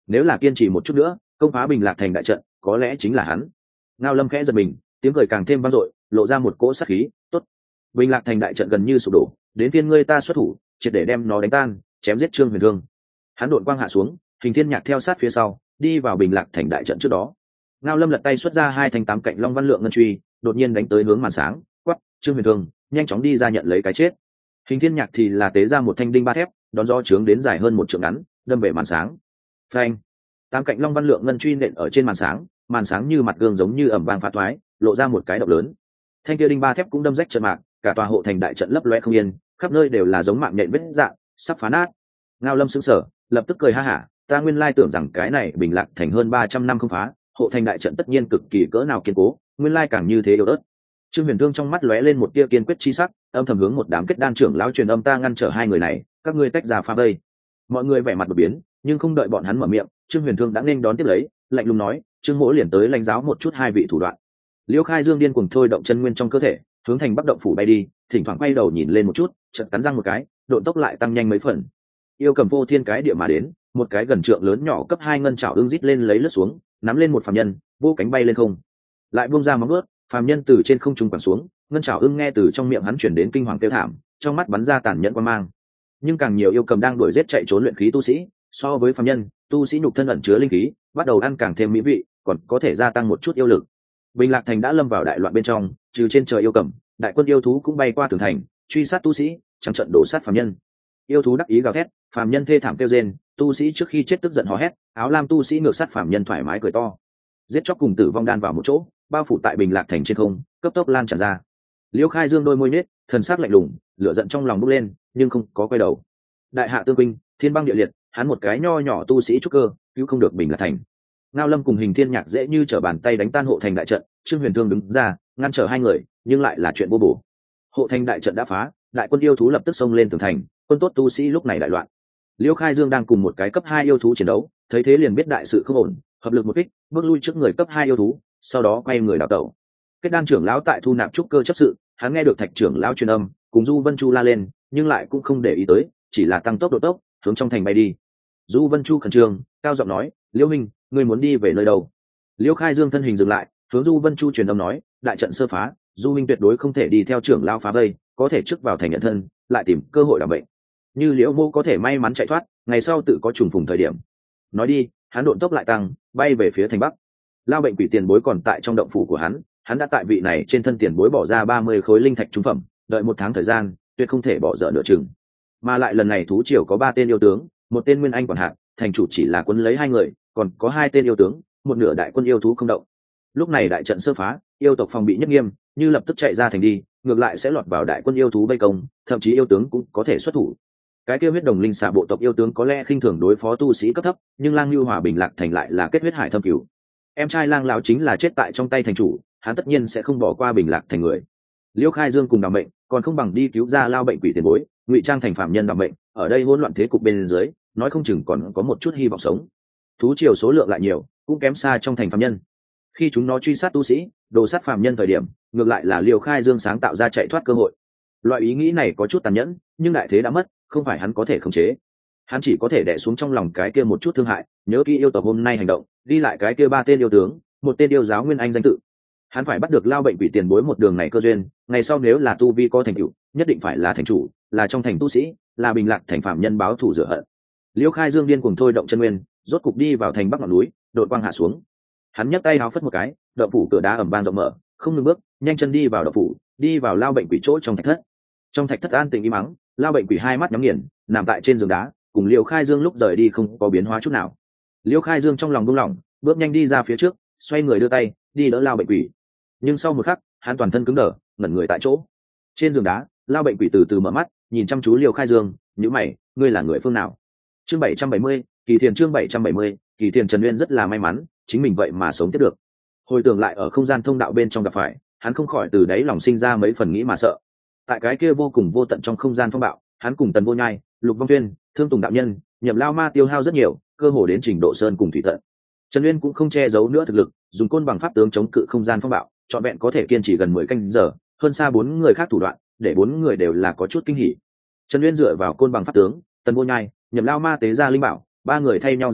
nếu là kiên trì một chút nữa công phá Bình Lạc thành đại trận có lẽ chính là hắn. Ngao Lâm khẽ giật mình, tiếng cười càng thêm vang dội, lộ ra một cỗ sát khí. Tốt, Bình Lạc thành đại trận gần như sụp đổ, đến phiên ngươi ta xuất thủ, triệt để đem nó đánh tan, chém giết Trương Huyền Thương. Hắn đột quang hạ xuống, Hình Thiên Nhạc theo sát phía sau, đi vào Bình Lạc thành đại trận trước đó. Ngao Lâm lật tay xuất ra hai thanh tám cạnh long văn lượng ngân truy, đột nhiên đánh tới hướng màn sáng, quát: Trương Huyền Thương, nhanh chóng đi ra nhận lấy cái chết. Hình Thiên Nhạc thì là tế ra một thanh đinh ba thép, đón gió trướng đến dài hơn một trượng ngắn, đâm về màn sáng. Phanh! Tám cạnh long văn lượng ngân truy nện ở trên màn sáng như mặt gương giống như ẩm vang phá thoái, lộ ra một cái động lớn. Thanh kia đinh ba thép cũng đâm rách trận mạc, cả tòa hộ thành đại trận lấp loe không yên, khắp nơi đều là giống mạng nhện vết dạng, sắp phá nát. Ngao Lâm sững sờ, lập tức cười ha hả, ta nguyên lai tưởng rằng cái này Bình Lạc thành hơn 300 năm không phá, hộ thành đại trận tất nhiên cực kỳ cỡ nào kiên cố, nguyên lai càng như thế yếu ớt. Trương Huyền Thương trong mắt lóe lên một tia kiên quyết chi sắc, âm thầm hướng một đám kết đan trưởng lão truyền âm, ta ngăn trở hai người này, các ngươi tách ra phá vây. Mọi người vẻ mặt đột biến, nhưng không đợi bọn hắn mở miệng, Trương Huyền Thương đã nên đón tiếp lấy, lạnh lùng nói: Trương Mỗ liền tới lãnh giáo một chút hai vị thủ đoạn. Liễu Khai Dương điên cuồng thôi động chân nguyên trong cơ thể, hướng thành Bắc động phủ bay đi, thỉnh thoảng quay đầu nhìn lên một chút, chợt cắn răng một cái, độ tốc lại tăng nhanh mấy phần. Yêu Cầm vô thiên cái địa mà đến, một cái gần trượng lớn nhỏ cấp 2 ngân trảo ưng rít lên lấy lướt xuống, nắm lên một phàm nhân, vô cánh bay lên không. Lại buông ra móng vuốt, phàm nhân từ trên không trung quẳng xuống, ngân trảo ưng nghe từ trong miệng hắn chuyển đến kinh hoàng kêu thảm, trong mắt bắn ra tàn nhẫn quang mang. Nhưng càng nhiều Yêu Cầm đang đuổi giết chạy trốn luyện khí tu sĩ, so với phàm nhân, tu sĩ nhục thân ẩn chứa linh khí, bắt đầu ăn càng thêm mỹ vị, còn có thể gia tăng một chút yêu lực. Bình Lạc thành đã lâm vào đại loạn bên trong, trừ trên trời yêu cầm, đại quân yêu thú cũng bay qua tường thành, truy sát tu sĩ, chẳng trận đổ sát phàm nhân. Yêu thú đắc ý gào thét, phàm nhân thê thảm kêu rên, tu sĩ trước khi chết tức giận hò hét, áo lam tu sĩ ngược sát phàm nhân thoải mái cười to. Giết chóc cùng tử vong đan vào một chỗ, bao phủ tại Bình Lạc thành trên không, cấp tốc lan tràn ra. Liễu Khai Dương đôi môi nhếch, thần sắc lạnh lùng, lửa giận trong lòng bốc lên, nhưng không có quay đầu. Đại hạ tương binh, thiên băng địa liệt, hắn một cái nho nhỏ tu sĩ trúc cơ, cứu không được Bình Lạc thành. Ngao Lâm cùng Hình Thiên Nhạc dễ như trở bàn tay đánh tan hộ thành đại trận, Trương Huyền Thương đứng ra ngăn trở hai người, nhưng lại là chuyện vô bổ. Hộ thành đại trận đã phá, đại quân yêu thú lập tức xông lên tường thành, quân tốt tu sĩ lúc này đại loạn. Liễu Khai Dương đang cùng một cái cấp 2 yêu thú chiến đấu, thấy thế liền biết đại sự không ổn, hợp lực một kích, bước lui trước người cấp 2 yêu thú, sau đó quay người đảo tẩu. Kết đan trưởng lão tại thu nạp trúc cơ chấp sự, hắn nghe được Thạch trưởng lão truyền âm, cùng Du Vân Chu la lên, nhưng lại cũng không để ý tới, chỉ là tăng tốc độ tốc, hướng trong thành bay đi. Du Vân Chu khẩn trương, cao giọng nói: Liễu minh, ngươi muốn đi về nơi đâu? Liễu Khai Dương thân hình dừng lại, hướng Du Vân Chu truyền âm nói: đại trận sơ phá, Du minh tuyệt đối không thể đi theo trưởng lão phá vây, có thể trước vào thành nhận thân, lại tìm cơ hội đảm bệnh. Như Liễu Mô có thể may mắn chạy thoát, ngày sau tự có trùng phùng thời điểm. Nói đi, hắn độn tốc lại tăng, bay về phía thành Bắc. Lao bệnh quỷ tiền bối còn tại trong động phủ của hắn đã tại vị này trên thân tiền bối bỏ ra 30 khối linh thạch trung phẩm, đợi 1 tháng thời gian, tuyệt không thể bỏ dở nửa chừng. Mà lại lần này thú triều có 3 tên yêu tướng, 1 tên nguyên anh quản hạt, thành chủ chỉ là quân lấy 2 người, còn có 2 tên yêu tướng, một nửa đại quân yêu thú không động. Lúc này đại trận sơ phá, yêu tộc phòng bị nhất nghiêm, như lập tức chạy ra thành đi, ngược lại sẽ lọt vào đại quân yêu thú vây công, thậm chí yêu tướng cũng có thể xuất thủ. Cái kia huyết đồng linh xà bộ tộc yêu tướng có lẽ khinh thường đối phó tu sĩ cấp thấp, nhưng Lang Nhu Hòa Bình Lạc thành lại là kết huyết hải thâm cửu. Em trai Lang lão chính là chết tại trong tay thành chủ, hắn tất nhiên sẽ không bỏ qua Bình Lạc thành người. Liễu Khai Dương cùng đảm mệnh, còn không bằng đi cứu ra lao bệnh quỷ tiền bối, ngụy trang thành phạm nhân đảm mệnh, ở đây hỗn loạn thế cục bên dưới, nói không chừng còn có một chút hy vọng sống. Thú triều số lượng lại nhiều, cũng kém xa trong thành phạm nhân. Khi chúng nó truy sát tu sĩ, đồ sát phạm nhân thời điểm, ngược lại là Liễu Khai Dương sáng tạo ra chạy thoát cơ hội. Loại ý nghĩ này có chút tàn nhẫn, nhưng đại thế đã mất, không phải hắn có thể khống chế. Hắn chỉ có thể đè xuống trong lòng cái kia một chút thương hại, nhớ kỹ yêu tộc hôm nay hành động, ghi lại cái kia 3 tên yêu tướng, 1 tên yêu giáo nguyên anh danh tự. Hắn phải bắt được lao bệnh quỷ tiền bối một đường này cơ duyên, ngày sau nếu là tu vi có thành tựu, nhất định phải là thành chủ, là trong thành tu sĩ, là Bình Lạc thành phạm nhân báo thù rửa hận. Liễu Khai Dương điên cuồng thôi động chân nguyên, rốt cục đi vào thành Bắc ngọn núi, đột quang hạ xuống. Hắn nhấc tay háo phất một cái, động phủ cửa đá ầm vang rộng mở, không ngừng bước, nhanh chân đi vào động phủ, đi vào lao bệnh quỷ chỗ trong thạch thất. Trong thạch thất an tĩnh im mắng, lao bệnh quỷ hai mắt nhắm nghiền, nằm tại trên giường đá, cùng Liễu Khai Dương lúc rời đi không có biến hóa chút nào. Liễu Khai Dương trong lòng buông lỏng, bước nhanh đi ra phía trước, xoay người đưa tay đi đỡ lao bệnh quỷ, nhưng sau một khắc hắn toàn thân cứng đờ, ngẩn người tại chỗ. Trên giường đá, lao bệnh quỷ từ từ mở mắt, nhìn chăm chú Liễu Khai Dương, nhíu mày: ngươi là người phương nào? Chương 770, Kỳ Thiền. Chương 770, Kỳ Thiền. Trần Uyên rất là may mắn, chính mình vậy mà sống tiếp được. Hồi tưởng lại ở không gian thông đạo bên trong gặp phải, hắn không khỏi từ đáy lòng sinh ra mấy phần nghĩ mà sợ. Tại cái kia vô cùng vô tận trong không gian phong bạo, hắn cùng Tần Vô Nhai, Lục Vong Tuyên, Thương Tùng đạo nhân, Nhậm Lao Ma tiêu hao rất nhiều, cơ hồ đến trình độ sơn cùng thủy tận. Trần Uyên cũng không che giấu nữa thực lực, dùng côn bằng pháp tướng chống cự không gian phong bạo, trọn vẹn có thể kiên trì gần 10 canh giờ, hơn xa 4 người khác thủ đoạn, để 4 người đều là có chút kinh hỉ. Trần Uyên dựa vào côn bằng pháp tướng, Tần Vô Nhai, Nhậm Lao Ma tế ra linh bảo, 3 người thay nhau ra trận,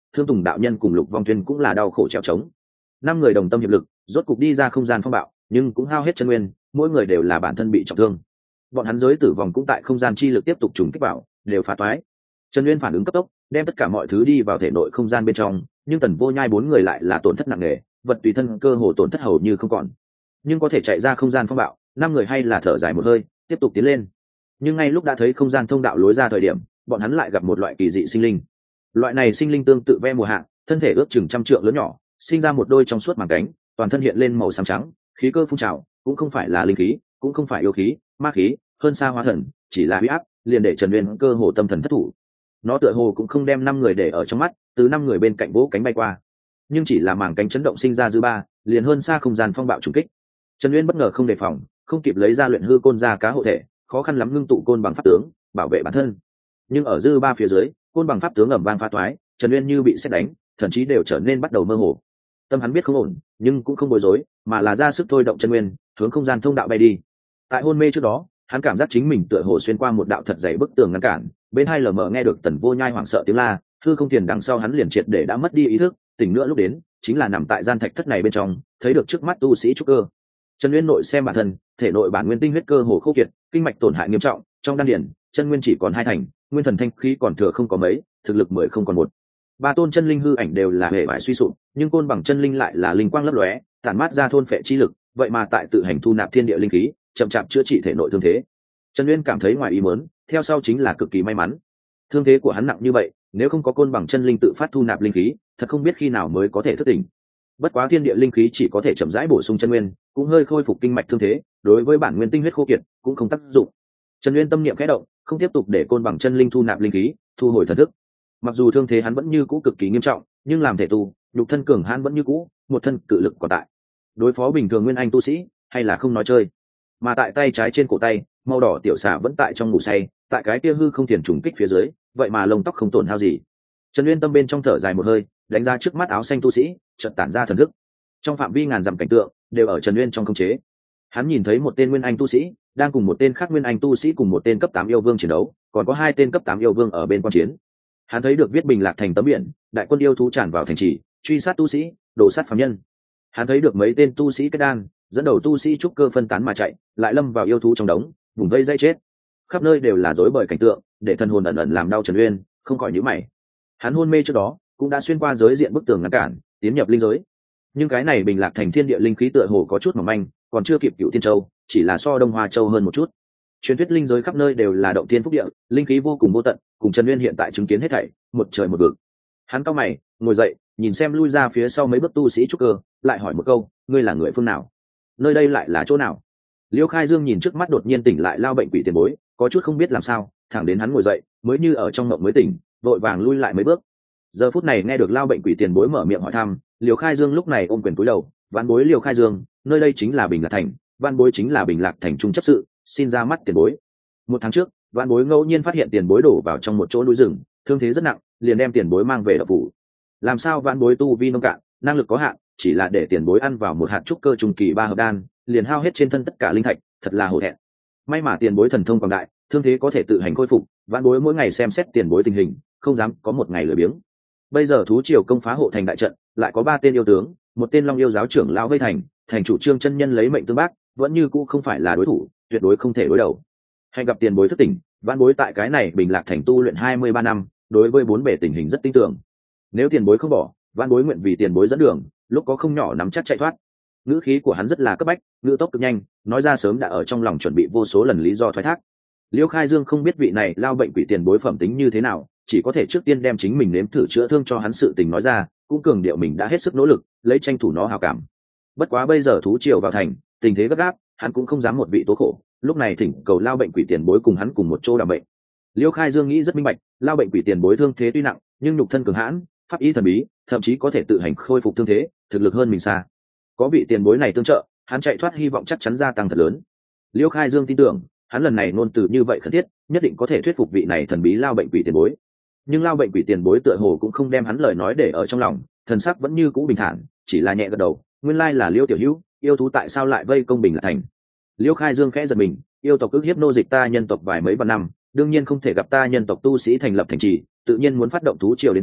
Thương Tùng đạo nhân cùng Lục Vong Tuyên cũng là đau khổ trèo trống. 5 người đồng tâm hiệp lực, rốt cục đi ra không gian phong bạo, nhưng cũng hao hết chân nguyên, mỗi người đều là bản thân bị trọng thương. Bọn hắn giới tử vong cũng tại không gian chi lực tiếp tục trùng kích vào, đều phá toái. Trần Nguyên phản ứng cấp tốc, đem tất cả mọi thứ đi vào thể nội không gian bên trong, nhưng Tần Vô Nhai 4 người lại là tổn thất nặng nề, vật tùy thân cơ hồ tổn thất hầu như không còn. Nhưng có thể chạy ra không gian phong bạo, 5 người hay là thở dài một hơi, tiếp tục tiến lên. Nhưng ngay lúc đã thấy không gian thông đạo lối ra thời điểm, bọn hắn lại gặp một loại kỳ dị sinh linh. Loại này sinh linh tương tự ve mùa hạ, thân thể ước chừng trăm trượng lớn nhỏ, sinh ra một đôi trong suốt màng cánh, toàn thân hiện lên màu xám trắng, khí cơ phun trào, cũng không phải là linh khí, cũng không phải yêu khí, ma khí, hơn xa hóa thần, chỉ là uy áp, liền để Trần Nguyên cơ hồ tâm thần thất thủ. Nó tựa hồ cũng không đem 5 người để ở trong mắt, từ 5 người bên cạnh vỗ cánh bay qua, nhưng chỉ là màng cánh chấn động sinh ra dư ba, liền hơn xa không gian phong bạo trùng kích. Trần Nguyên bất ngờ không đề phòng, không kịp lấy ra luyện hư côn ra cá hộ thể, khó khăn lắm ngưng tụ côn bằng pháp tướng, bảo vệ bản thân. Nhưng ở dư ba phía dưới, côn bằng pháp tướng ầm vang phá toái, Trần Nguyên như bị sét đánh, thậm chí đều trở nên bắt đầu mơ hồ. Tâm hắn biết không ổn, nhưng cũng không bối rối, mà là ra sức thôi động chân nguyên, hướng không gian thông đạo bay đi. Tại hôn mê trước đó, hắn cảm giác chính mình tựa hồ xuyên qua một đạo thật dày bức tường ngăn cản, bên hai lờ mờ nghe được Tần Vô Nhai hoảng sợ tiếng la, hư không tiền đằng sau hắn liền triệt để đã mất đi ý thức, tỉnh nữa lúc đến, chính là nằm tại gian thạch thất này bên trong, thấy được trước mắt tu sĩ trúc cơ. Trần Nguyên nội xem bản thân, thể nội bản nguyên tinh huyết cơ hồ khô kiệt, kinh mạch tổn hại nghiêm trọng, trong đan điển, chân nguyên chỉ còn 2 thành, nguyên thần thanh khí còn thừa không có mấy, thực lực 10 không còn 1. 3 tôn chân linh hư ảnh đều là hệ bại suy sụp, nhưng côn bằng chân linh lại là linh quang lấp lóe, tản mát ra thôn phệ chi lực, vậy mà tại tự hành thu nạp thiên địa linh khí, chậm chạp chữa trị thể nội thương thế. Trần Nguyên cảm thấy ngoài ý muốn, theo sau chính là cực kỳ may mắn. Thương thế của hắn nặng như vậy, nếu không có côn bằng chân linh tự phát thu nạp linh khí, thật không biết khi nào mới có thể thức tỉnh. Bất quá thiên địa linh khí chỉ có thể chậm rãi bổ sung chân nguyên, cũng hơi khôi phục kinh mạch thương thế, đối với bản nguyên tinh huyết khô kiệt cũng không tác dụng. Trần Nguyên tâm niệm khẽ động, không tiếp tục để côn bằng chân linh thu nạp linh khí, thu hồi thần thức. Mặc dù thương thế hắn vẫn như cũ cực kỳ nghiêm trọng, nhưng làm thể tu, nhục thân cường hãn vẫn như cũ, một thân cự lực còn tại. Đối phó bình thường nguyên anh tu sĩ, hay là không nói chơi. Mà tại tay trái trên cổ tay, màu đỏ tiểu xà vẫn tại trong ngủ say, tại cái kia hư không thiền trùng kích phía dưới, vậy mà lông tóc không tổn hao gì. Trần Nguyên tâm bên trong thở dài một hơi, đánh ra trước mắt áo xanh tu sĩ, chợt tản ra thần thức. Trong phạm vi ngàn dặm cảnh tượng, đều ở Trần Nguyên trong khống chế. Hắn nhìn thấy một tên nguyên anh tu sĩ đang cùng một tên khác nguyên anh tu sĩ cùng một tên cấp 8 yêu vương chiến đấu, còn có 2 tên cấp 8 yêu vương ở bên quan chiến. Hắn thấy được viết Bình Lạc thành tấm biển, đại quân yêu thú tràn vào thành trì, truy sát tu sĩ, đổ sát phàm nhân. Hắn thấy được mấy tên tu sĩ kết đan, dẫn đầu tu sĩ trúc cơ phân tán mà chạy, lại lâm vào yêu thú trong đống, vùng vây dây chết. Khắp nơi đều là rối bời cảnh tượng, để thân hồn ẩn ẩn làm đau Trần Uyên, không khỏi nhíu mày. Hắn hôn mê trước đó, cũng đã xuyên qua giới diện bức tường ngăn cản, tiến nhập linh giới. Nhưng cái này Bình Lạc thành thiên địa linh khí tựa hồ có chút mỏng manh, còn chưa kịp Cửu Thiên Châu, chỉ là so Đông Hoa Châu hơn một chút. Truyền thuyết linh giới khắp nơi đều là động thiên phúc địa, linh khí vô cùng vô tận, cùng Trần Uyên hiện tại chứng kiến hết thảy, một trời một vực. Hắn cau mày, ngồi dậy, nhìn xem lui ra phía sau mấy bước tu sĩ trúc cơ, lại hỏi một câu, ngươi là người phương nào? Nơi đây lại là chỗ nào? Liêu Khai Dương nhìn trước mắt đột nhiên tỉnh lại lao bệnh quỷ tiền bối, có chút không biết làm sao, thẳng đến hắn ngồi dậy, mới như ở trong mộng mới tỉnh, vội vàng lui lại mấy bước. Giờ phút này nghe được lao bệnh quỷ tiền bối mở miệng hỏi thăm, Liêu Khai Dương lúc này ôm quyền cúi đầu, vạn bối Liêu Khai Dương, nơi đây chính là Bình Lạc thành, vạn bối chính là Bình Lạc thành trung chấp sự, xin ra mắt tiền bối. 1 tháng trước, vạn bối ngẫu nhiên phát hiện tiền bối đổ vào trong một chỗ núi rừng, thương thế rất nặng, liền đem tiền bối mang về đập phủ. Làm sao vạn bối tu vi nông cạn, năng lực có hạn, chỉ là để tiền bối ăn vào một hạt trúc cơ trùng kỳ 3 hợp đan, liền hao hết trên thân tất cả linh thạch, thật là hổ thẹn. May mà tiền bối thần thông quảng đại, thương thế có thể tự hành khôi phục, vạn bối mỗi ngày xem xét tiền bối tình hình, không dám có một ngày lười biếng. Bây giờ thú triều công phá hộ thành đại trận, lại có 3 tên yêu tướng, một tên Long yêu giáo trưởng lão vây thành, thành chủ Trương chân nhân lấy mệnh tương bác, vẫn như cũ không phải là đối thủ, tuyệt đối không thể đối đầu. Hay gặp tiền bối thất tỉnh, vạn bối tại cái này Bình Lạc thành tu luyện 23 năm, đối với 4 bể tình hình rất tin tưởng. Nếu tiền bối không bỏ, vạn bối nguyện vì tiền bối dẫn đường, lúc có không nhỏ nắm chắc chạy thoát. Ngữ khí của hắn rất là cấp bách, ngữ tốc cực nhanh, nói ra sớm đã ở trong lòng chuẩn bị vô số lần lý do thoái thác. Liêu Khai Dương không biết vị này lao bệnh quỷ tiền bối phẩm tính như thế nào, chỉ có thể trước tiên đem chính mình nếm thử chữa thương cho hắn sự tình nói ra, cũng cường điệu mình đã hết sức nỗ lực, lấy tranh thủ nó hào cảm. Bất quá bây giờ thú triều vào thành, tình thế gấp gáp, hắn cũng không dám một vị tố khổ, lúc này thỉnh cầu lao bệnh quỷ tiền bối cùng hắn cùng một chỗ đảm bệnh. Liêu Khai Dương nghĩ rất minh bạch, lao bệnh quỷ tiền bối thương thế tuy nặng, nhưng nhục thân cường hãn, pháp ý thần bí, thậm chí có thể tự hành khôi phục thương thế, thực lực hơn mình xa. Có vị tiền bối này tương trợ, hắn chạy thoát hy vọng chắc chắn gia tăng thật lớn. Liêu Khai Dương tin tưởng, hắn lần này ngôn từ như vậy khẩn thiết, nhất định có thể thuyết phục vị này thần bí lao bệnh quỷ tiền bối. Nhưng lao bệnh quỷ tiền bối tựa hồ cũng không đem hắn lời nói để ở trong lòng, thần sắc vẫn như cũ bình thản, chỉ là nhẹ gật đầu, nguyên lai là Liêu tiểu hữu, yêu thú tại sao lại vây công Bình Lạc thành? Liêu Khai Dương khẽ giật mình, yêu tộc ức hiếp nô dịch ta nhân tộc vài mấy vạn năm, đương nhiên không thể gặp ta nhân tộc tu sĩ thành lập thành trì, tự nhiên muốn phát động thú triều đến công,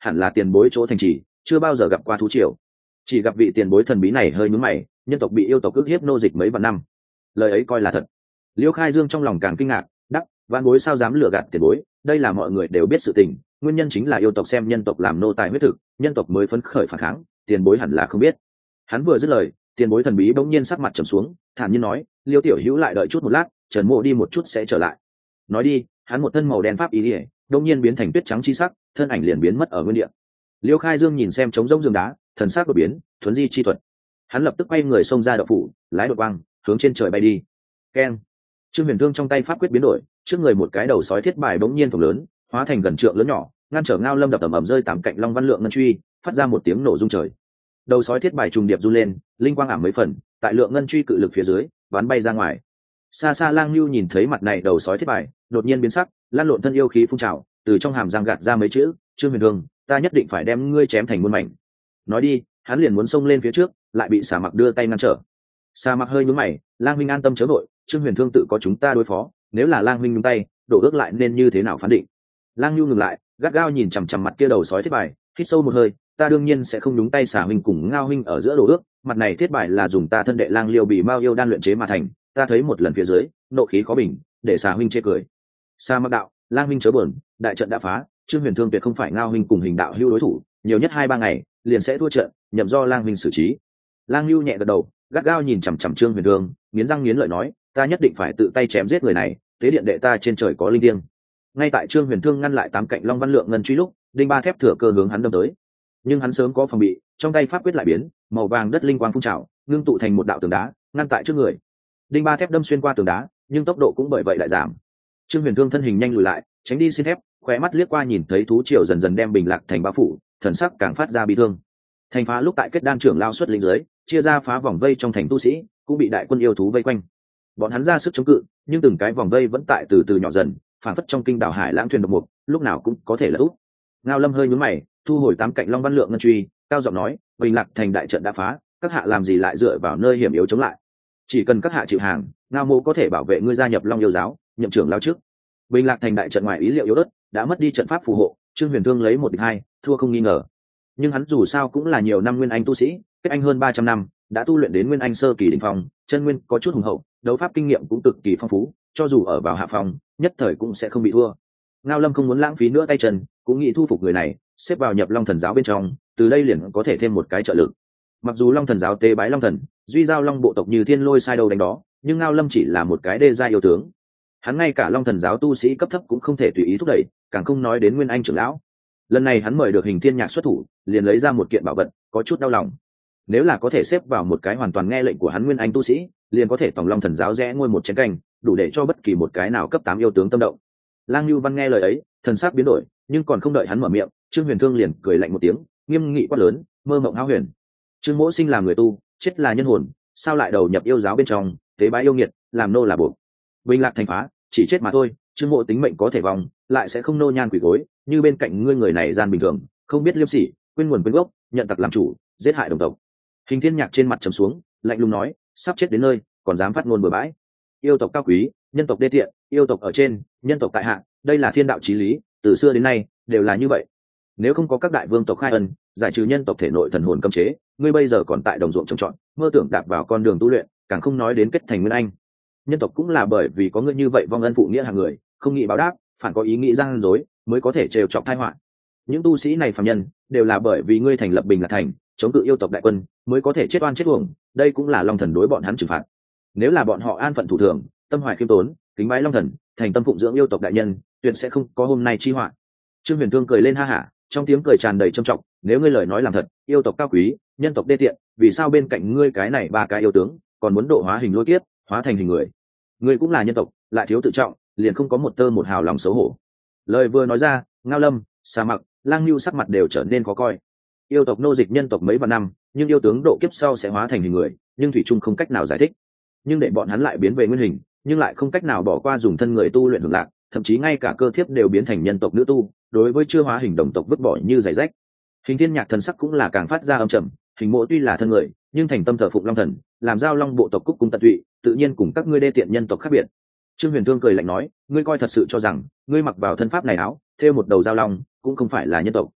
hẳn là tiền bối chỗ thành trì, chưa bao giờ gặp qua thú triều, chỉ gặp vị tiền bối thần bí này hơi nhướng mày. Nhân tộc bị yêu tộc ức hiếp nô dịch mấy vạn năm, lời ấy coi là thật. Liêu Khai Dương trong lòng càng kinh ngạc, đắc van bối sao dám lừa gạt tiền bối, đây là mọi người đều biết sự tình, nguyên nhân chính là yêu tộc xem nhân tộc làm nô tài huyết thực, nhân tộc mới phấn khởi phản kháng, tiền bối hẳn là không biết. Hắn vừa dứt lời, tiền bối thần bí bỗng nhiên sắc mặt trầm xuống, thản nhiên nói, Liêu tiểu hữu lại đợi chút một lát, Trần Mộ đi một chút sẽ trở lại. Nói đi, hắn một thân màu đen pháp y liễu đột nhiên biến thành tuyết trắng chi sắc, thân ảnh liền biến mất ở nguyên địa. Liêu Khai Dương nhìn xem trống rỗng giường đá, thần sắc đột biến, thuấn di chi thuật. Hắn lập tức quay người xông ra động phủ, lái đột quang, hướng trên trời bay đi. Keng. Trương Huyền Thương trong tay pháp quyết biến đổi, trước người một cái đầu sói thiết bài bỗng nhiên phồng lớn, hóa thành gần trượng lớn nhỏ, ngăn trở Ngao Lâm đập ầm ầm rơi tám cạnh long văn lượng ngân truy, phát ra một tiếng nổ rung trời. Đầu sói thiết bài trùng điệp run lên, linh quang ảm mấy phần, tại lượng ngân truy cự lực phía dưới, bắn bay ra ngoài. Xa xa Lang Nưu nhìn thấy mặt này đầu sói thiết bài, đột nhiên biến sắc, lan lộn thân yêu khí phun trào, từ trong hàm răng gạt ra mấy chữ, Trương Huyền Thương, ta nhất định phải đem ngươi chém thành muôn mảnh. Nói đi, hắn liền muốn xông lên phía trước, lại bị Sa Mặc đưa tay ngăn trở. Sa Mặc hơi nhướng mày, Lang huynh an tâm chớ vội, Trương Huyền Thương tự có chúng ta đối phó, nếu là Lang huynh nhúng tay, đổ ước lại nên như thế nào phán định. Lang Nưu ngừng lại, gắt gao nhìn chằm chằm mặt kia đầu sói thiết bài, hít sâu một hơi, ta đương nhiên sẽ không nhúng tay Sa huynh cùng Ngao huynh ở giữa đổ ước, mặt này thiết bài là dùng ta thân đệ Lang Liêu bị Mao yêu đan luyện chế mà thành, ta thấy một lần phía dưới, nộ khí khó bình, để Sa huynh chê cười. Sa Mặc đạo, Lang huynh chớ buồn, đại trận đã phá, Trương Huyền Thương tuyệt không phải Ngao huynh cùng Hình đạo hưu đối thủ, nhiều nhất 2-3 ngày liền sẽ thua trận, nhậm do Lang huynh xử trí. Lang Nưu nhẹ gật đầu, gắt gao nhìn chằm chằm Trương Huyền Thương, nghiến răng nghiến lợi nói, ta nhất định phải tự tay chém giết người này, tế điện đệ ta trên trời có linh thiêng. Ngay tại Trương Huyền Thương ngăn lại tám cạnh long văn lượng ngân truy lúc, đinh ba thép thừa cơ hướng hắn đâm tới, nhưng hắn sớm có phòng bị, trong tay pháp quyết lại biến, màu vàng đất linh quang phun trào, ngưng tụ thành một đạo tường đá, ngăn tại trước người. Đinh ba thép đâm xuyên qua tường đá, nhưng tốc độ cũng bởi vậy lại giảm. Trương Huyền Thương thân hình nhanh lùi lại, tránh đi xin thép, khóe mắt liếc qua nhìn thấy thú triều dần dần đem Bình Lạc thành bao phủ, thần sắc càng phát ra bi thương. Thành phá lúc tại kết đan trưởng lao xuất linh dưới, chia ra phá vòng vây trong thành tu sĩ, cũng bị đại quân yêu thú vây quanh. Bọn hắn ra sức chống cự, nhưng từng cái vòng vây vẫn tại từ từ nhỏ dần, phản phất trong kinh đảo hải lãng thuyền độc mục, lúc nào cũng có thể lỡ úp. Ngao Lâm hơi nhướng mày, thu hồi tám cạnh long văn lượng ngân truy, cao giọng nói, Bình Lạc thành đại trận đã phá, các hạ làm gì lại dựa vào nơi hiểm yếu chống lại? Chỉ cần các hạ chịu hàng, Ngao mô có thể bảo vệ ngươi gia nhập Long Yêu giáo, nhậm trưởng lao trước. Bình Lạc thành đại trận ngoài ý liệu yếu ớt, đã mất đi trận pháp phù hộ, Trương Huyền Thương lấy 1-2, thua không nghi ngờ. Nhưng hắn dù sao cũng là nhiều năm nguyên anh tu sĩ, kết anh hơn 300 năm, đã tu luyện đến nguyên anh sơ kỳ đỉnh phong, chân nguyên có chút hùng hậu, đấu pháp kinh nghiệm cũng cực kỳ phong phú, cho dù ở vào hạ phòng, nhất thời cũng sẽ không bị thua. Ngao Lâm không muốn lãng phí nữa tay chân, cũng nghĩ thu phục người này, xếp vào nhập Long Thần giáo bên trong, từ đây liền có thể thêm một cái trợ lực. Mặc dù Long Thần giáo tế bái Long Thần, duy giao Long bộ tộc như thiên lôi sai đâu đánh đó, nhưng Ngao Lâm chỉ là một cái đê gia yêu tướng. Hắn ngay cả Long Thần giáo tu sĩ cấp thấp cũng không thể tùy ý thúc đẩy, càng không nói đến nguyên anh trưởng lão. Lần này hắn mời được Hình Thiên Nhạc xuất thủ, liền lấy ra một kiện bảo vật, có chút đau lòng. Nếu là có thể xếp vào một cái hoàn toàn nghe lệnh của hắn nguyên anh tu sĩ, liền có thể tổng Long Thần giáo rẽ ngôi một chén canh, đủ để cho bất kỳ một cái nào cấp 8 yêu tướng tâm động. Lang Nưu Văn nghe lời ấy, thần sắc biến đổi, nhưng còn không đợi hắn mở miệng, Trương Huyền Thương liền cười lạnh một tiếng, nghiêm nghị quát lớn, mơ mộng hão huyền. Trương Mỗ sinh làm người tu, chết là nhân hồn, sao lại đầu nhập yêu giáo bên trong, tế bái yêu nghiệt, làm nô là buộc. Bình Lạc thành phá, chỉ chết mà thôi, Trương Mỗ tính mệnh có thể vong, lại sẽ không nô nhan quỷ gối, như bên cạnh ngươi người này gian bình thường, không biết liêm sỉ, quên nguồn quên gốc, nhận tặc làm chủ, giết hại đồng tộc. Hình Thiên Nhạc trên mặt trầm xuống, lạnh lùng nói, sắp chết đến nơi, còn dám phát ngôn bừa bãi. Yêu tộc cao quý, nhân tộc đê tiện, yêu tộc ở trên, nhân tộc tại hạ, đây là thiên đạo chí lý, từ xưa đến nay đều là như vậy. Nếu không có các đại vương tộc khai ân, giải trừ nhân tộc thể nội thần hồn cấm chế, ngươi bây giờ còn tại đồng ruộng trồng trọt, mơ tưởng đạp vào con đường tu luyện, càng không nói đến kết thành nguyên anh. Nhân tộc cũng là bởi vì có ngươi như vậy vong ân phụ nghĩa hàng người, không nghĩ báo đáp, phản có ý nghĩ gian dối, mới có thể trêu chọc tai họa. Những tu sĩ này phàm nhân, đều là bởi vì ngươi thành lập Bình Lạc thành, chống cự yêu tộc đại quân, mới có thể chết oan chết uổng, đây cũng là Long Thần đối bọn hắn trừng phạt. Nếu là bọn họ an phận thủ thường, tâm hoài khiêm tốn, kính bái Long Thần, thành tâm phụng dưỡng yêu tộc đại nhân, tuyệt sẽ không có hôm nay chi họa. Trương Huyền Thương cười lên ha hả, trong tiếng cười tràn đầy trầm trọng, nếu ngươi lời nói làm thật, yêu tộc cao quý, nhân tộc đê tiện, vì sao bên cạnh ngươi cái này ba cái yêu tướng, còn muốn độ hóa hình lôi kiếp, hóa thành hình người? Ngươi cũng là nhân tộc, lại thiếu tự trọng, liền không có một tơ một hào lòng xấu hổ. Lời vừa nói ra, Ngao Lâm, Sa Mặc, Lang Nưu sắc mặt đều trở nên khó coi. Yêu tộc nô dịch nhân tộc mấy vạn năm, nhưng yêu tướng độ kiếp sau sẽ hóa thành hình người, nhưng thủy chung không cách nào giải thích. Nhưng để bọn hắn lại biến về nguyên hình, nhưng lại không cách nào bỏ qua dùng thân người tu luyện hưởng lạc, thậm chí ngay cả cơ thiếp đều biến thành nhân tộc nữ tu, đối với chưa hóa hình đồng tộc vứt bỏ như giày rách. Hình Thiên Nhạc thần sắc cũng là càng phát ra âm trầm, Hình Mộ tuy là thân người, nhưng thành tâm thờ phụng Long Thần, làm giao Long bộ tộc cúc cung tận tụy, tự nhiên cùng các ngươi đê tiện nhân tộc khác biệt. Trương Huyền Thương cười lạnh nói, ngươi coi thật sự cho rằng ngươi mặc vào thân pháp này áo, thêu một đầu giao long, cũng không phải là nhân tộc.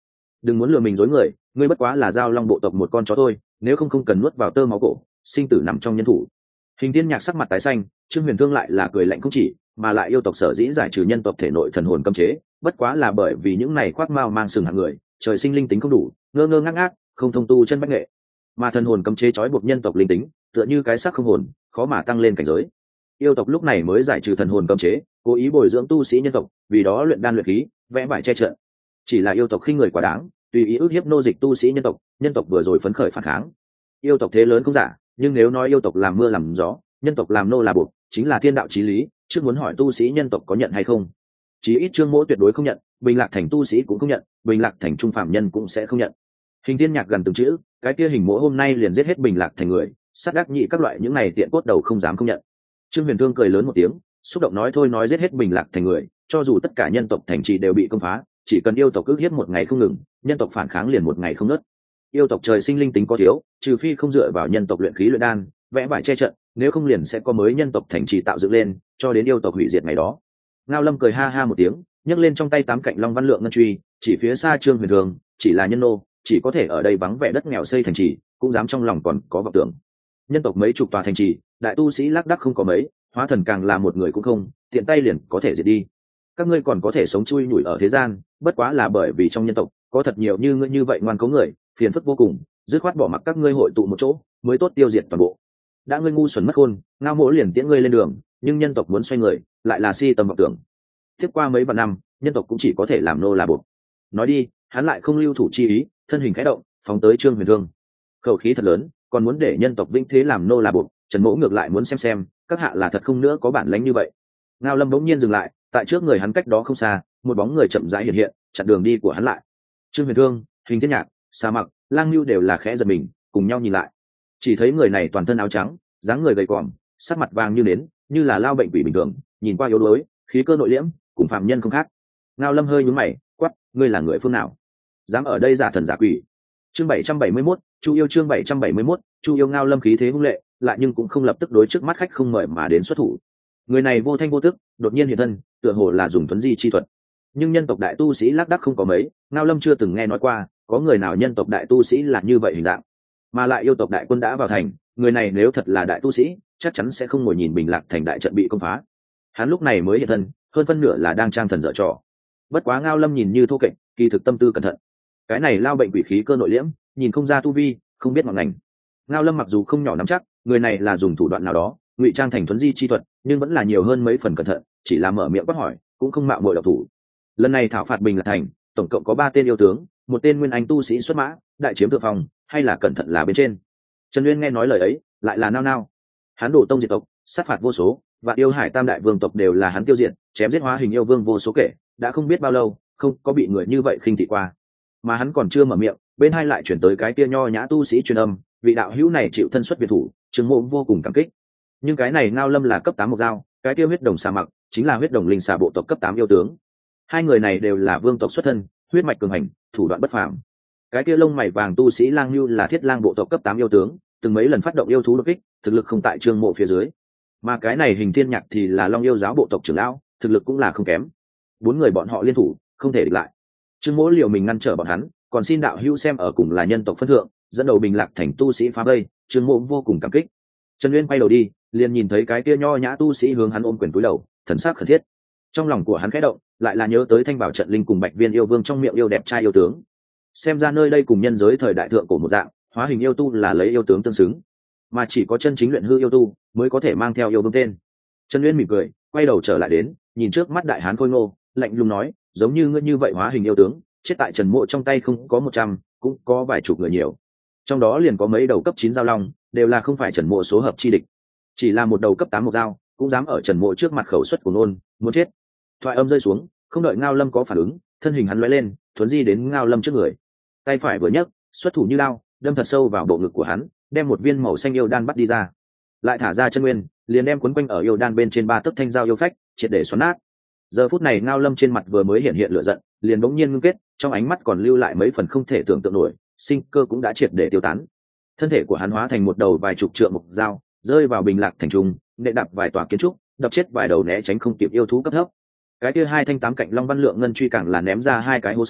đừng muốn lừa mình dối người, ngươi bất quá là giao long bộ tộc một con chó thôi, nếu không cần nuốt vào tơ máu cổ, sinh tử nằm trong nhân thủ. Hình Thiên Nhạc sắc mặt tái xanh, Trương Huyền Thương lại là cười lạnh không chỉ, mà lại yêu tộc sở dĩ giải trừ nhân tộc thể nội thần hồn cấm chế, bất quá là bởi vì những này khoác mao mang sừng hạng người, trời sinh linh tính không đủ, ngơ ngơ ngác ngác, không thông tu chân bách nghệ, mà thần hồn cấm chế trói buộc nhân tộc linh tính, tựa như cái xác không hồn, khó mà tăng lên cảnh giới. Yêu tộc lúc này mới giải trừ thần hồn cấm chế, cố ý bồi dưỡng tu sĩ nhân tộc, vì đó luyện đan luyện khí, vẽ vải che trận. Chỉ là yêu tộc khinh người quá đáng, tùy ý ức hiếp nô dịch tu sĩ nhân tộc vừa rồi phấn khởi phản kháng. Yêu tộc thế lớn không giả, nhưng nếu nói yêu tộc làm mưa làm gió, nhân tộc làm nô là buộc, chính là thiên đạo chí lý, trước muốn hỏi tu sĩ nhân tộc có nhận hay không. Chí ít Trương Mỗ tuyệt đối không nhận, Bình Lạc Thành tu sĩ cũng không nhận, Bình Lạc Thành trung phạm nhân cũng sẽ không nhận. Hình Thiên Nhạc gần từng chữ, cái kia Hình Mỗ hôm nay liền giết hết Bình Lạc Thành người, sát đắc nhị các loại những này tiện cốt đầu không dám không nhận. Trương Huyền Thương cười lớn một tiếng, xúc động nói thôi nói giết hết Bình Lạc Thành người, cho dù tất cả nhân tộc thành trì đều bị công phá, chỉ cần yêu tộc ức hiếp một ngày không ngừng, nhân tộc phản kháng liền một ngày không ngớt. Yêu tộc trời sinh linh tính có thiếu, trừ phi không dựa vào nhân tộc luyện khí luyện đan, vẽ vải che trận, nếu không liền sẽ có mới nhân tộc thành trì tạo dựng lên, cho đến yêu tộc hủy diệt ngày đó. Ngao Lâm cười ha ha một tiếng, nhấc lên trong tay tám cạnh long văn lượng ngân truy, chỉ phía xa Trương Huyền Thương, chỉ là nhân nô, chỉ có thể ở đây vắng vẻ đất nghèo xây thành trì, cũng dám trong lòng còn có vọng tưởng. Nhân tộc mấy chục tòa thành trì, đại tu sĩ lác đác không có mấy, hóa thần càng là một người cũng không, tiện tay liền có thể diệt đi. Các ngươi còn có thể sống chui nhủi ở thế gian, bất quá là bởi vì trong nhân tộc có thật nhiều như ngươi như vậy ngoan cố người, phiền phức vô cùng, dứt khoát bỏ mặc các ngươi hội tụ một chỗ, mới tốt tiêu diệt toàn bộ. Đã ngươi ngu xuẩn mất khôn, Ngao Mỗ liền tiễn ngươi lên đường, nhưng nhân tộc muốn xoay người, lại là si tầm vọng tưởng. Tiếp qua mấy vạn năm, nhân tộc cũng chỉ có thể làm nô là buộc. Nói đi, hắn lại không lưu thủ chi ý, thân hình khẽ động, phóng tới Trương Huyền Thương. Khẩu khí thật lớn, còn muốn để nhân tộc vĩnh thế làm nô là buộc, Trần Mỗ ngược lại muốn xem các hạ là thật không nữa có bản lĩnh như vậy. Ngao Lâm bỗng nhiên dừng lại, tại trước người hắn cách đó không xa, một bóng người chậm rãi hiện hiện, chặn đường đi của hắn lại. Trương Huyền Thương, Hình Thiên Nhạc, Sa Mặc, Lang Nưu đều là khẽ giật mình, cùng nhau nhìn lại. Chỉ thấy người này toàn thân áo trắng, dáng người gầy còm, sắc mặt vàng như nến, như là lao bệnh quỷ bình thường, nhìn qua yếu đuối, khí cơ nội liễm, cùng phàm nhân không khác. Ngao Lâm hơi nhướng mày, quát, ngươi là người phương nào? Dám ở đây giả thần giả quỷ? Chương 771, Chu Yêu chương 771, Chu Yêu. Ngao Lâm khí thế hung lệ, lại nhưng cũng không lập tức đối trước mắt khách không mời mà đến xuất thủ. Người này vô thanh vô tức, đột nhiên hiện thân, tựa hồ là dùng thuấn di chi thuật. Nhưng nhân tộc đại tu sĩ lác đác không có mấy, Ngao Lâm chưa từng nghe nói qua, có người nào nhân tộc đại tu sĩ là như vậy hình dạng. Mà lại yêu tộc đại quân đã vào thành, người này nếu thật là đại tu sĩ, chắc chắn sẽ không ngồi nhìn Bình Lạc Thành đại trận bị công phá. Hắn lúc này mới hiện thân, hơn phân nửa là đang trang thần dở trò. Bất quá Ngao Lâm nhìn như thô kệch, kỳ thực tâm tư cẩn thận. Cái này lao bệnh quỷ khí cơ nội liễm, nhìn không ra tu vi, không biết ngọn ngành. Ngao Lâm mặc dù không nhỏ nắm chắc, người này là dùng thủ đoạn nào đó ngụy trang thành thuấn di chi thuật, nhưng vẫn là nhiều hơn mấy phần cẩn thận, chỉ là mở miệng quát hỏi, cũng không mạo muội độc thủ. Lần này thảo phạt Bình Lạc Thành, tổng cộng có 3 tên yêu tướng, một tên nguyên anh tu sĩ xuất mã, đại chiếm thượng phòng, hay là cẩn thận là bên trên. Trần Uyên nghe nói lời ấy, lại là nao nao. Hắn đổ tông diệt tộc, sát phạt vô số, và yêu hải tam đại vương tộc đều là hắn tiêu diệt, chém giết hóa hình yêu vương vô số kể, đã không biết bao lâu không có bị người như vậy khinh thị qua. Mà hắn còn chưa mở miệng, bên hai lại chuyển tới cái kia nho nhã tu sĩ truyền âm, vị đạo hữu này chịu thân xuất biệt thủ, Trương Mộ vô cùng cảm kích. Nhưng cái này Ngao Lâm là cấp 8 một dao, cái kia huyết đồng xà mặc chính là huyết đồng linh xà bộ tộc cấp 8 yêu tướng. Hai người này đều là vương tộc xuất thân, huyết mạch cường hành, thủ đoạn bất phàm. Cái kia lông mày vàng tu sĩ Lang Nưu là thiết lang bộ tộc cấp 8 yêu tướng, từng mấy lần phát động yêu thú đột kích, thực lực không tại Trương Mộ phía dưới. Mà cái này Hình Thiên Nhạc thì là Long yêu giáo bộ tộc trưởng lão, thực lực cũng là không kém. 4 người bọn họ liên thủ, không thể địch lại. Trương Mỗ liều mình ngăn trở bọn hắn, còn xin đạo hữu xem ở cùng là nhân tộc phân thượng, dẫn đầu Bình Lạc Thành tu sĩ phá vây. Trương Mỗ vô cùng cảm kích. Trần Uyên quay đầu đi, liền nhìn thấy cái kia nho nhã tu sĩ hướng hắn ôm quyền cúi đầu, thần sắc khẩn thiết. Trong lòng của hắn khẽ động, lại là nhớ tới Thanh Bảo trận linh cùng Bạch Viên yêu vương trong miệng yêu đẹp trai yêu tướng. Xem ra nơi đây cùng nhân giới thời đại thượng cổ một dạng, hóa hình yêu tu là lấy yêu tướng tương xứng, mà chỉ có chân chính luyện hư yêu tu mới có thể mang theo yêu vương tên. Trần Uyên mỉm cười, quay đầu trở lại đến, nhìn trước mắt đại hán khôi ngô, lạnh lùng nói, giống như ngươi như vậy hóa hình yêu tướng, chết tại Trần Mộ trong tay không có 100, cũng có vài chục người nhiều. Trong đó liền có mấy đầu cấp 9 giao long, đều là không phải Trần Mộ số hợp chi địch. Chỉ là một đầu cấp 8 một dao, cũng dám ở Trần Mộ trước mặt khẩu xuất của nôn, muốn chết. Thoại âm rơi xuống, không đợi Ngao Lâm có phản ứng, thân hình hắn lóe lên, thuấn di đến Ngao Lâm trước người. Tay phải vừa nhấc, xuất thủ như lao, đâm thật sâu vào bộ ngực của hắn, đem một viên màu xanh yêu đan bắt đi ra. Lại thả ra chân nguyên, liền đem quấn quanh ở yêu đan bên trên 3 tấc thanh giao yêu phách, triệt để xoắn nát. Giờ phút này Ngao Lâm trên mặt vừa mới hiện lửa giận, liền bỗng nhiên ngưng kết, trong ánh mắt còn lưu lại mấy phần không thể tưởng tượng nổi, sinh cơ cũng đã triệt để tiêu tán. Thân thể của hắn hóa thành một đầu vài chục trượng mục dao, rơi vào Bình Lạc Thành trung, nệ đập vài tòa kiến trúc, đập chết vài đầu né tránh không kịp yêu thú cấp thấp. Cái kia 2 thanh 8 cạnh long văn lượng ngân truy càng là ném ra 2 cái hố sâu,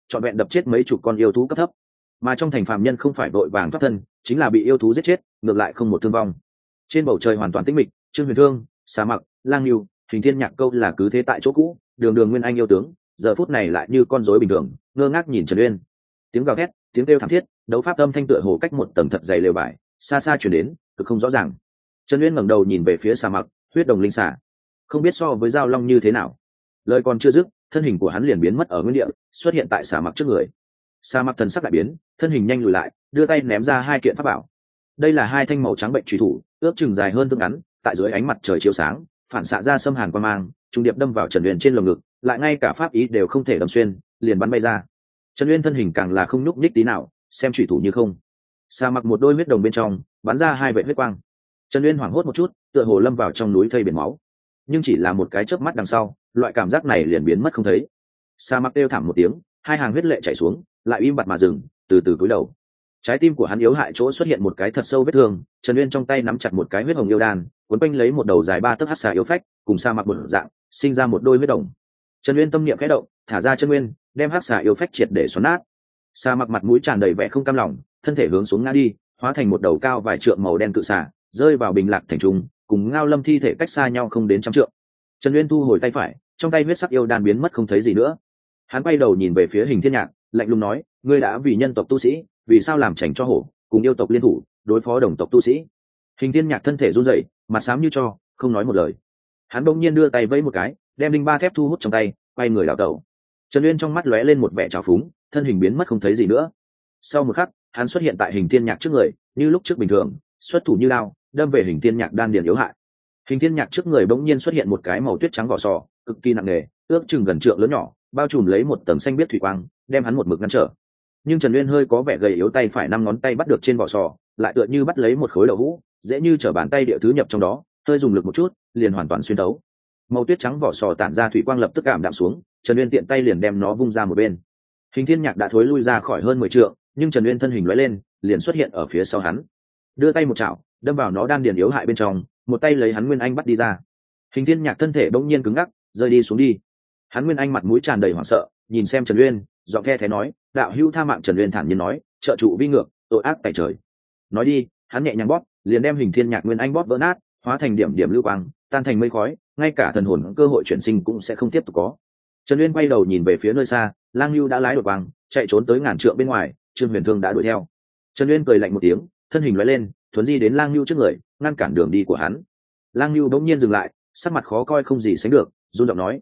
trọn vẹn đập chết mấy chục con yêu thú cấp thấp. Mà trong thành phàm nhân không phải vội vàng thoát thân, chính là bị yêu thú giết chết, ngược lại không một thương vong. Trên bầu trời hoàn toàn tĩnh mịch, Trương Huyền Thương, Sa Mặc, Lang Nưu, Hình Thiên Nhạc Câu là cứ thế tại chỗ cũ, đường đường nguyên anh yêu tướng, giờ phút này lại như con rối bình thường, ngơ ngác nhìn Trần Uyên. Tiếng gào thét, tiếng kêu thảm thiết, đấu pháp âm thanh tựa hồ cách một tầng thật dày lều vải, xa xa truyền đến, cực không rõ ràng. Trần Uyên ngẩng đầu nhìn về phía Sa Mặc, huyết đồng linh xà, không biết so với giao long như thế nào. Lời còn chưa dứt, thân hình của hắn liền biến mất ở nguyên địa, xuất hiện tại Sa Mặc trước người. Sa Mặc thần sắc đại biến, thân hình nhanh lùi lại, đưa tay ném ra hai kiện pháp bảo. Đây là hai thanh màu trắng bệnh chủy thủ, ước chừng dài hơn tương ngắn, tại dưới ánh mặt trời chiếu sáng, phản xạ ra xâm hàn quang mang, trung điệp đâm vào Trần Uyên trên lồng ngực, lại ngay cả pháp ý đều không thể đâm xuyên, liền bắn bay ra. Trần Uyên thân hình càng là không nhúc nhích tí nào, xem chủy thủ như không. Sa Mặc một đôi huyết đồng bên trong, bắn ra hai vệt huyết quang. Trần Uyên hoảng hốt một chút, tựa hồ lâm vào trong núi thây biển máu. Nhưng chỉ là một cái chớp mắt đằng sau, loại cảm giác này liền biến mất không thấy. Sa Mặc kêu thảm một tiếng, hai hàng huyết lệ chảy xuống, lại im bặt mà dừng, từ từ cúi đầu. Trái tim của hắn yếu hại chỗ xuất hiện một cái thật sâu vết thương, Trần Uyên trong tay nắm chặt một cái huyết hồng yêu đan, cuốn quanh lấy một đầu dài 3 tấc hắc xà yếu phách, cùng Sa Mặc một dạng, sinh ra một đôi huyết đồng. Trần Uyên tâm niệm khẽ động, thả ra chân nguyên, đem hắc xà yêu phách triệt để xoắn nát. Sa Mặc mặt mũi tràn đầy vẻ không cam lòng, thân thể hướng xuống ngã đi, hóa thành một đầu cao vài trượng màu đen cự xà, rơi vào bình lạc thành trung, cùng Ngao Lâm thi thể cách xa nhau không đến trăm trượng. Trần Uyên thu hồi tay phải, trong tay huyết sắc yêu đan biến mất không thấy gì nữa. Hắn quay đầu nhìn về phía Hình Thiên Nhạc, lạnh lùng nói, ngươi đã vì nhân tộc tu sĩ, vì sao làm chảnh cho hổ, cùng yêu tộc liên thủ đối phó đồng tộc tu sĩ? Hình Thiên Nhạc thân thể run rẩy, mặt xám như tro, không nói một lời. Hắn bỗng nhiên đưa tay vẫy một cái, đem đinh ba thép thu hút trong tay, quay người đảo tẩu. Trần Uyên trong mắt lóe lên một vẻ trào phúng, thân hình biến mất không thấy gì nữa. Sau một khắc, hắn xuất hiện tại Hình Thiên Nhạc trước người, như lúc trước bình thường, xuất thủ như lao, đâm về Hình Thiên Nhạc đan điền yếu hại. Hình Thiên Nhạc trước người bỗng nhiên xuất hiện một cái màu tuyết trắng vỏ sò, cực kỳ nặng nề, ước chừng gần trượng lớn nhỏ, bao trùm lấy một tầng xanh biếc thủy quang, đem hắn một mực ngăn trở. Nhưng Trần Uyên hơi có vẻ gầy yếu, tay phải 5 ngón tay bắt được trên vỏ sò, lại tựa như bắt lấy một khối đậu hũ, dễ như trở bàn tay địa thứ nhập trong đó, hơi dùng lực một chút, liền hoàn toàn xuyên thấu. Màu tuyết trắng vỏ sò tản ra thủy quang lập tức cảm đạm xuống, Trần Uyên tiện tay liền đem nó vung ra một bên. Hình Thiên Nhạc đã thối lui ra khỏi hơn 10 trượng, nhưng Trần Uyên thân hình lóe lên, liền xuất hiện ở phía sau hắn. Đưa tay một chảo, đâm vào nó đan điền yếu hại bên trong, một tay lấy hắn Nguyên Anh bắt đi ra. Hình Thiên Nhạc thân thể bỗng nhiên cứng ngắc, rơi đi xuống đi. Hắn Nguyên Anh mặt mũi tràn đầy hoảng sợ, nhìn xem Trần Uyên, giọng the thế nói, đạo hữu tha mạng. Trần Uyên thản nhiên nói, trợ trụ vi ngược, tội ác tại trời. Nói đi, hắn nhẹ nhàng bóp, liền đem Hình Thiên Nhạc Nguyên Anh bóp vỡ nát, hóa thành điểm điểm lưu quang, tan thành mây khói, ngay cả thần hồn cơ hội chuyển sinh cũng sẽ không tiếp tục có. Trần Uyên quay đầu nhìn về phía nơi xa, Lang Nưu đã lái đột quang, chạy trốn tới ngàn trượng bên ngoài, Trương Huyền Thương đã đuổi theo. Trần Uyên cười lạnh một tiếng, thân hình lóe lên, thuấn di đến Lang Nưu trước người, ngăn cản đường đi của hắn. Lang Nưu bỗng nhiên dừng lại, sắc mặt khó coi không gì sánh được, run giọng nói,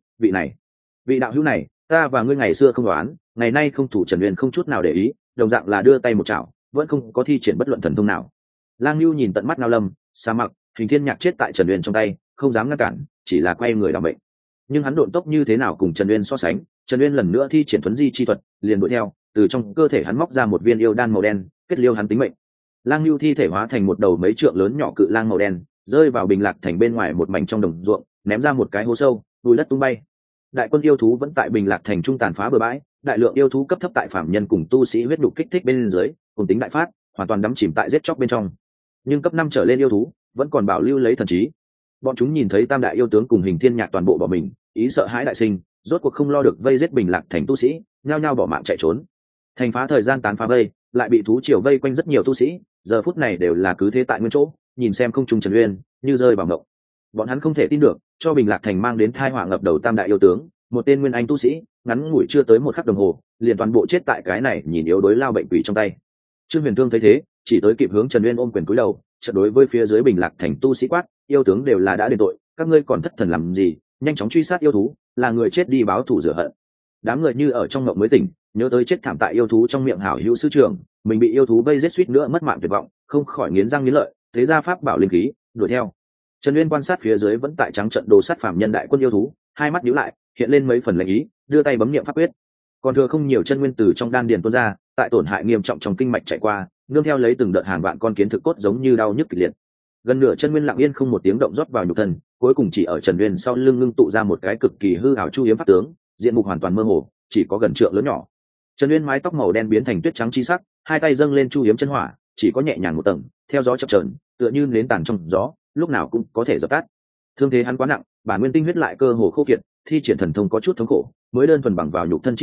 vị đạo hữu này, ta và ngươi ngày xưa không đoán, ngày nay không thủ. Trần Uyên không chút nào để ý, đồng dạng là đưa tay một chảo, vẫn không có thi triển bất luận thần thông nào. Lang Nưu nhìn tận mắt Ngao Lâm, Sa Mặc, Hình Thiên Nhạc chết tại Trần Uyên trong tay, không dám ngăn cản, chỉ là quay người đảm bệnh. Nhưng hắn độn tốc như thế nào cùng Trần Uyên so sánh? Trần Uyên lần nữa thi triển thuấn di chi thuật, liền đuổi theo, từ trong cơ thể hắn móc ra một viên yêu đan màu đen, kết liêu hắn tính mệnh. Lang Nưu thi thể hóa thành một đầu mấy trượng lớn nhỏ cự lang màu đen, rơi vào bình lạc thành bên ngoài một mảnh trong đồng ruộng, ném ra một cái hố sâu, bùi đất tung bay. Đại quân yêu thú vẫn tại bình lạc thành trung tàn phá bừa bãi, đại lượng yêu thú cấp thấp tại phạm nhân cùng tu sĩ huyết đục kích thích bên dưới, cùng tính đại phát, hoàn toàn đắm chìm tại giết chóc bên trong. Nhưng cấp 5 trở lên yêu thú vẫn còn bảo lưu lấy thần trí. Bọn chúng nhìn thấy tam đại yêu tướng cùng Hình Thiên Nhạc toàn bộ bỏ mình, ý sợ hãi đại sinh, rốt cuộc không lo được vây giết bình lạc thành tu sĩ, nhao nhao bỏ mạng chạy trốn. Thành phá thời gian tán phá vây, lại bị thú triều vây quanh rất nhiều tu sĩ, giờ phút này đều là cứ thế tại nguyên chỗ, nhìn xem không trung Trần Uyên, như rơi vào mộng. Bọn hắn không thể tin được, cho bình lạc thành mang đến tai họa ngập đầu tam đại yêu tướng, một tên nguyên anh tu sĩ, ngắn ngủi chưa tới một khắc đồng hồ, liền toàn bộ chết tại cái này nhìn yếu đối lao bệnh quỷ trong tay. Trương Huyền Thương thấy thế, chỉ tới kịp hướng Trần Uyên ôm quyền cúi đầu, chợt đối với phía dưới bình lạc thành tu sĩ quát, yêu tướng đều là đã đền tội, các ngươi còn thất thần làm gì, nhanh chóng truy sát yêu thú, là người chết đi báo thù rửa hận. Đám người như ở trong ngộng mới tỉnh, nhớ tới chết thảm tại yêu thú trong miệng hảo hữu sư trưởng, mình bị yêu thú vây giết suýt nữa mất mạng tuyệt vọng, không khỏi nghiến răng nghiến lợi, thế ra pháp bảo linh khí, đuổi theo. Trần Uyên quan sát phía dưới vẫn tại trắng trận đồ sát phàm nhân đại quân yêu thú, hai mắt nhíu lại, hiện lên mấy phần lệnh ý, đưa tay bấm niệm pháp quyết. Còn thừa không nhiều chân nguyên từ trong đan điền tuôn ra, tại tổn hại nghiêm trọng trong kinh mạch chạy qua, nương theo lấy từng đợt hàng vạn con kiến thực cốt giống như đau nhức kịch liệt. Gần nửa chân nguyên lặng yên không một tiếng động rót vào nhục thân, cuối cùng chỉ ở Trần Uyên sau lưng ngưng tụ ra một cái cực kỳ hư ảo chu hiếm pháp tướng, diện mục hoàn toàn mơ hồ, chỉ có gần trượng lớn nhỏ. Trần Uyên mái tóc màu đen biến thành tuyết trắng chi sắc, hai tay dâng lên chu hiếm chân hỏa, chỉ có nhẹ nhàng một tầng, theo gió chập chờn, tựa như nến tàn trong gió, lúc nào cũng có thể dập tắt. Thương thế hắn quá nặng, bản nguyên tinh huyết lại cơ hồ khô kiệt, thi triển thần thông có chút thống khổ, mới đơn thuần bằng vào nhục thân chi lực,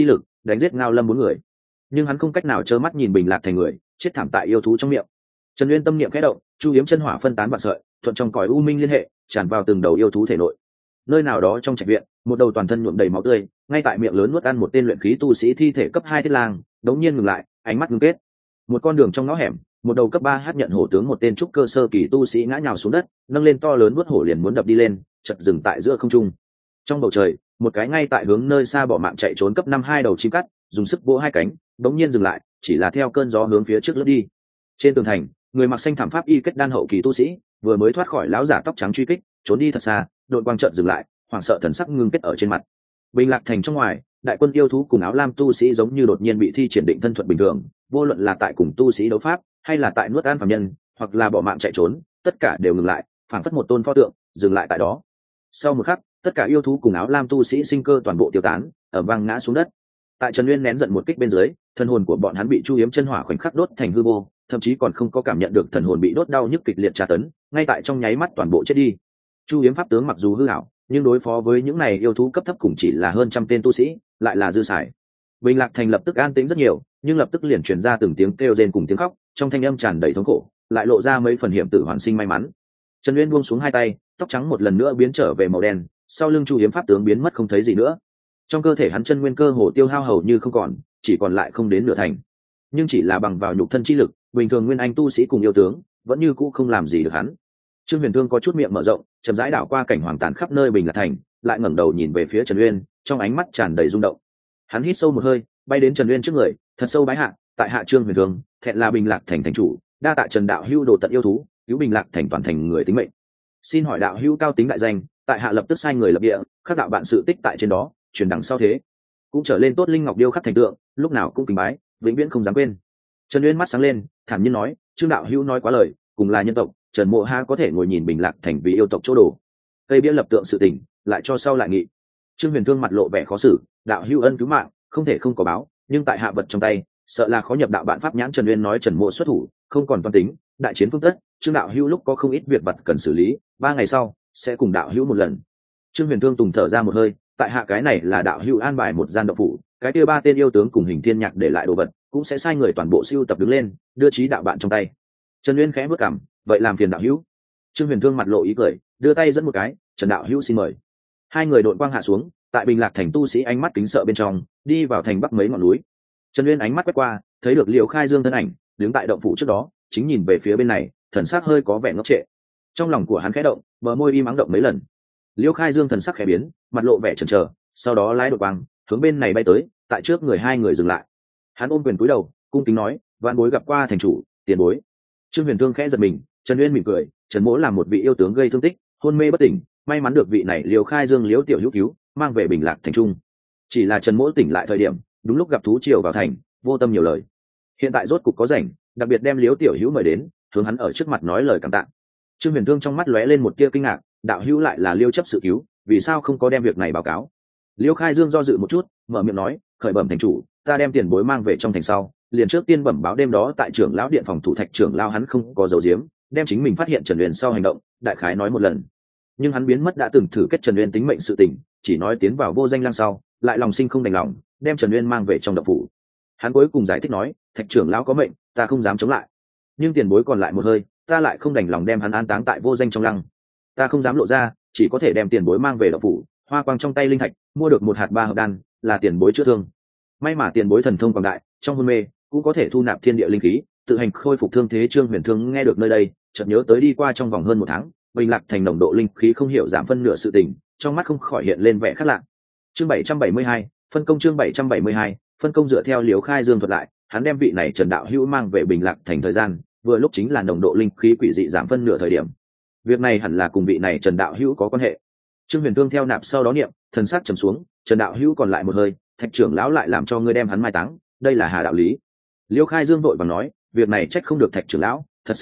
đánh giết Ngao Lâm 4 người, nhưng hắn không cách nào trơ mắt nhìn Bình Lạc Thành người chết thảm tại yêu thú trong miệng. Trần Uyên tâm niệm khẽ động, chu yếm chân hỏa phân tán vạn sợi, thuận trong cõi u minh liên hệ, tràn vào từng đầu yêu thú thể nội. Nơi nào đó trong trạch viện, một đầu toàn thân nhuộm đầy máu tươi, ngay tại miệng lớn nuốt ăn một tên luyện khí tu sĩ thi thể cấp 2 thiết lang, đống nhiên ngừng lại, ánh mắt ngưng kết. Một con đường trong ngõ hẻm, một đầu cấp 3 hát nhận hổ tướng một tên trúc cơ sơ kỳ tu sĩ ngã nhào xuống đất, nâng lên to lớn nuốt hổ liền muốn đập đi lên, chợt dừng tại giữa không trung. Trong bầu trời, một cái ngay tại hướng nơi xa bỏ mạng chạy trốn cấp 5 hai đầu chim cắt, dùng sức vỗ hai cánh, đống nhiên dừng lại, chỉ là theo cơn gió hướng phía trước lướt đi. Trên tường thành, người mặc xanh thảm pháp y kết đan hậu kỳ tu sĩ, vừa mới thoát khỏi lão giả tóc trắng truy kích, trốn đi thật xa, đội quang chợt dừng lại, hoảng sợ thần sắc ngưng kết ở trên mặt. Bình Lạc Thành trong ngoài, đại quân yêu thú cùng áo lam tu sĩ giống như đột nhiên bị thi triển định thân thuật bình thường, vô luận là tại cùng tu sĩ đấu pháp, hay là tại nuốt ăn phàm nhân, hoặc là bỏ mạng chạy trốn, tất cả đều ngừng lại, phảng phất một tôn pho tượng, dừng lại tại đó. Sau một khắc, tất cả yêu thú cùng áo lam tu sĩ sinh cơ toàn bộ tiêu tán, ở vang ngã xuống đất. Tại Trần Uyên nén giận một kích bên dưới, thần hồn của bọn hắn bị chu yếm chân hỏa khoảnh khắc đốt thành hư vô, thậm chí còn không có cảm nhận được thần hồn bị đốt đau nhức kịch liệt tra tấn, ngay tại trong nháy mắt toàn bộ chết đi. Chu yếm pháp tướng mặc dù hư ảo, nhưng đối phó với những này yêu thú cấp thấp cũng chỉ là hơn trăm tên tu sĩ, lại là dư xài. Bình Lạc Thành lập tức an tĩnh rất nhiều, nhưng lập tức liền truyền ra từng tiếng kêu rên cùng tiếng khóc, trong thanh âm tràn đầy thống khổ, lại lộ ra mấy phần hiểm tử hoàn sinh may mắn. Trần Uyên buông xuống hai tay, tóc trắng một lần nữa biến trở về màu đen, sau lưng chu yếm pháp tướng biến mất không thấy gì nữa. Trong cơ thể hắn chân nguyên cơ hồ tiêu hao hầu như không còn, chỉ còn lại không đến nửa thành. Nhưng chỉ là bằng vào nhục thân chi lực, bình thường nguyên anh tu sĩ cùng yêu tướng vẫn như cũ không làm gì được hắn. Trương Huyền Thương có chút miệng mở rộng, chậm rãi đảo qua cảnh hoàng tàn khắp nơi Bình Lạc Thành, lại ngẩng đầu nhìn về phía Trần Uyên, trong ánh mắt tràn đầy rung động. Hắn hít sâu một hơi, bay đến Trần Uyên trước người, thật sâu bái hạ, tại hạ Trương Huyền Thương, thẹn là Bình Lạc Thành thành chủ, đa tạ Trần đạo hữu đồ tận yêu thú, cứu Bình Lạc Thành toàn thành người tính mệnh. Xin hỏi đạo hữu cao tính đại danh, tại hạ lập tức sai người lập địa, khắc đạo bạn sự tích tại trên đó, truyền đằng sau thế. Cũng trở lên tốt linh ngọc điêu khắc thành tượng, lúc nào cũng kính bái, vĩnh viễn không dám quên. Trần Uyên mắt sáng lên, thản nhiên nói, Trương đạo hữu nói quá lời, cùng là nhân tộc, Trần Mộ Ha có thể ngồi nhìn Bình Lạc Thành vì yêu tộc chỗ đồ. Cây bia lập tượng sự tình, lại cho sau lại nghị. Trương Huyền Thương mặt lộ vẻ khó xử, đạo hữu ân cứu mạng, không thể không có báo, nhưng tại hạ vật trong tay, sợ là khó nhập đạo bạn pháp nhãn. Trần Uyên nói Trần Mộ xuất thủ, không còn toan tính, đại chiến phương tất, Trương đạo hữu lúc có không ít việc vật cần xử lý, 3 ngày sau sẽ cùng đạo hữu một lần. Trương Huyền Thương tùng thở ra một hơi, tại hạ cái này là đạo hữu an bài một gian động phủ, cái kia 3 tên yêu tướng cùng Hình Thiên Nhạc để lại đồ vật, cũng sẽ sai người toàn bộ siêu tập đứng lên, đưa trí đạo bạn trong tay. Trần Uyên khẽ bước cằm, vậy làm phiền đạo hữu. Trương Huyền Thương mặt lộ ý cười, đưa tay dẫn một cái, Trần đạo hữu xin mời. Hai người đội quang hạ xuống, tại Bình Lạc Thành tu sĩ ánh mắt kính sợ bên trong, đi vào thành bắc mấy ngọn núi. Trần Uyên ánh mắt quét qua, thấy được Liễu Khai Dương thân ảnh, đứng tại động phủ trước đó, chính nhìn về phía bên này, thần sắc hơi có vẻ ngốc trệ. Trong lòng của hắn khẽ động, bờ môi im ắng động mấy lần. Liễu Khai Dương thần sắc khẽ biến, mặt lộ vẻ chần chờ, sau đó lái đội quang, hướng bên này bay tới, tại trước người hai người dừng lại. Hắn ôm quyền cúi đầu, cung kính nói, vạn bối gặp qua thành chủ, tiền bối. Trương Huyền Thương khẽ giật mình, Trần Uyên mỉm cười, Trần Mỗ là một vị yêu tướng gây thương tích, hôn mê bất tỉnh, may mắn được vị này Liễu Khai Dương Liễu tiểu hữu cứu, mang về Bình Lạc Thành trung. Chỉ là Trần Mỗ tỉnh lại thời điểm, đúng lúc gặp thú triều vào thành, vô tâm nhiều lời. Hiện tại rốt cục có rảnh, đặc biệt đem Liễu tiểu hữu mời đến, hướng hắn ở trước mặt nói lời cảm tạ. Trương Huyền Thương trong mắt lóe lên một tia kinh ngạc, đạo hữu lại là Liễu chấp sự cứu, vì sao không có đem việc này báo cáo? Liễu Khai Dương do dự một chút, mở miệng nói, khởi bẩm thành chủ, ta đem tiền bối mang về trong thành sau, liền trước tiên bẩm báo đêm đó tại trưởng lão điện phòng thủ Thạch trưởng lão hắn không có dấu diếm, đem chính mình phát hiện Trần Uyên sau hành động, đại khái nói một lần. Nhưng hắn biến mất đã từng thử kết Trần Uyên tính mệnh sự tình, chỉ nói tiến vào vô danh lang sau, lại lòng sinh không đành lòng, đem Trần Uyên mang về trong động phủ. Hắn cuối cùng giải thích nói, Thạch trưởng lão có mệnh, ta không dám chống lại. Nhưng tiền bối còn lại một hơi, ta lại không đành lòng đem hắn an táng tại vô danh trong lăng. Ta không dám lộ ra, chỉ có thể đem tiền bối mang về động phủ, hoa quang trong tay linh thạch, mua được một hạt 3 hợp đan, là tiền bối chữa thương. May mà tiền bối thần thông quảng đại, trong hôn mê cũng có thể thu nạp thiên địa linh khí, tự hành khôi phục thương thế. Trương Huyền Thương nghe được nơi đây, chợt nhớ tới đi qua trong vòng hơn 1 tháng, Bình Lạc Thành nồng độ linh khí không hiểu giảm phân nửa sự tình, trong mắt không khỏi hiện lên vẻ khác lạ. Chương 772, phân công. Chương 772, phân công. Dựa theo Liễu Khai Dương thuật lại, hắn đem vị này Trần đạo hữu mang về Bình Lạc Thành thời gian, vừa lúc chính là nồng độ linh khí quỷ dị giảm phân nửa thời điểm. Việc này hẳn là cùng vị này Trần đạo hữu có quan hệ. Trương Huyền Thương theo nạp sau đó niệm, thần sắc trầm xuống, Trần đạo hữu còn lại một hơi, Thạch trưởng lão lại làm cho ngươi đem hắn mai táng, đây là hà đạo lý. Liễu Khai Dương vội vàng nói, việc này trách không được Thạch trưởng lão, thật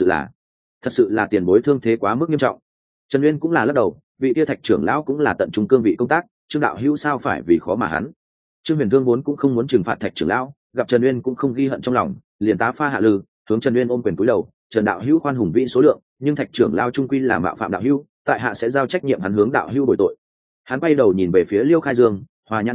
sự là tiền bối thương thế quá mức nghiêm trọng. Trần Uyên cũng là lắc đầu, vị kia Thạch trưởng lão cũng là tận trung cương vị công tác, Trương đạo hữu sao phải vì khó mà hắn. Trương Huyền Thương vốn cũng không muốn trừng phạt Thạch trưởng lão, gặp Trần Uyên cũng không ghi hận trong lòng, liền tá pha hạ lư, hướng Trần Uyên ôm quyền cúi đầu, Trần đạo hữu khoan hùng vĩ số lượng, nhưng Thạch trưởng lão trung quy là mạo phạm đạo hữu, tại hạ sẽ giao trách nhiệm hắn hướng đạo hữu bồi tội. Hắn quay đầu nhìn về phía Liễu Khai Dương, hòa nhã nói,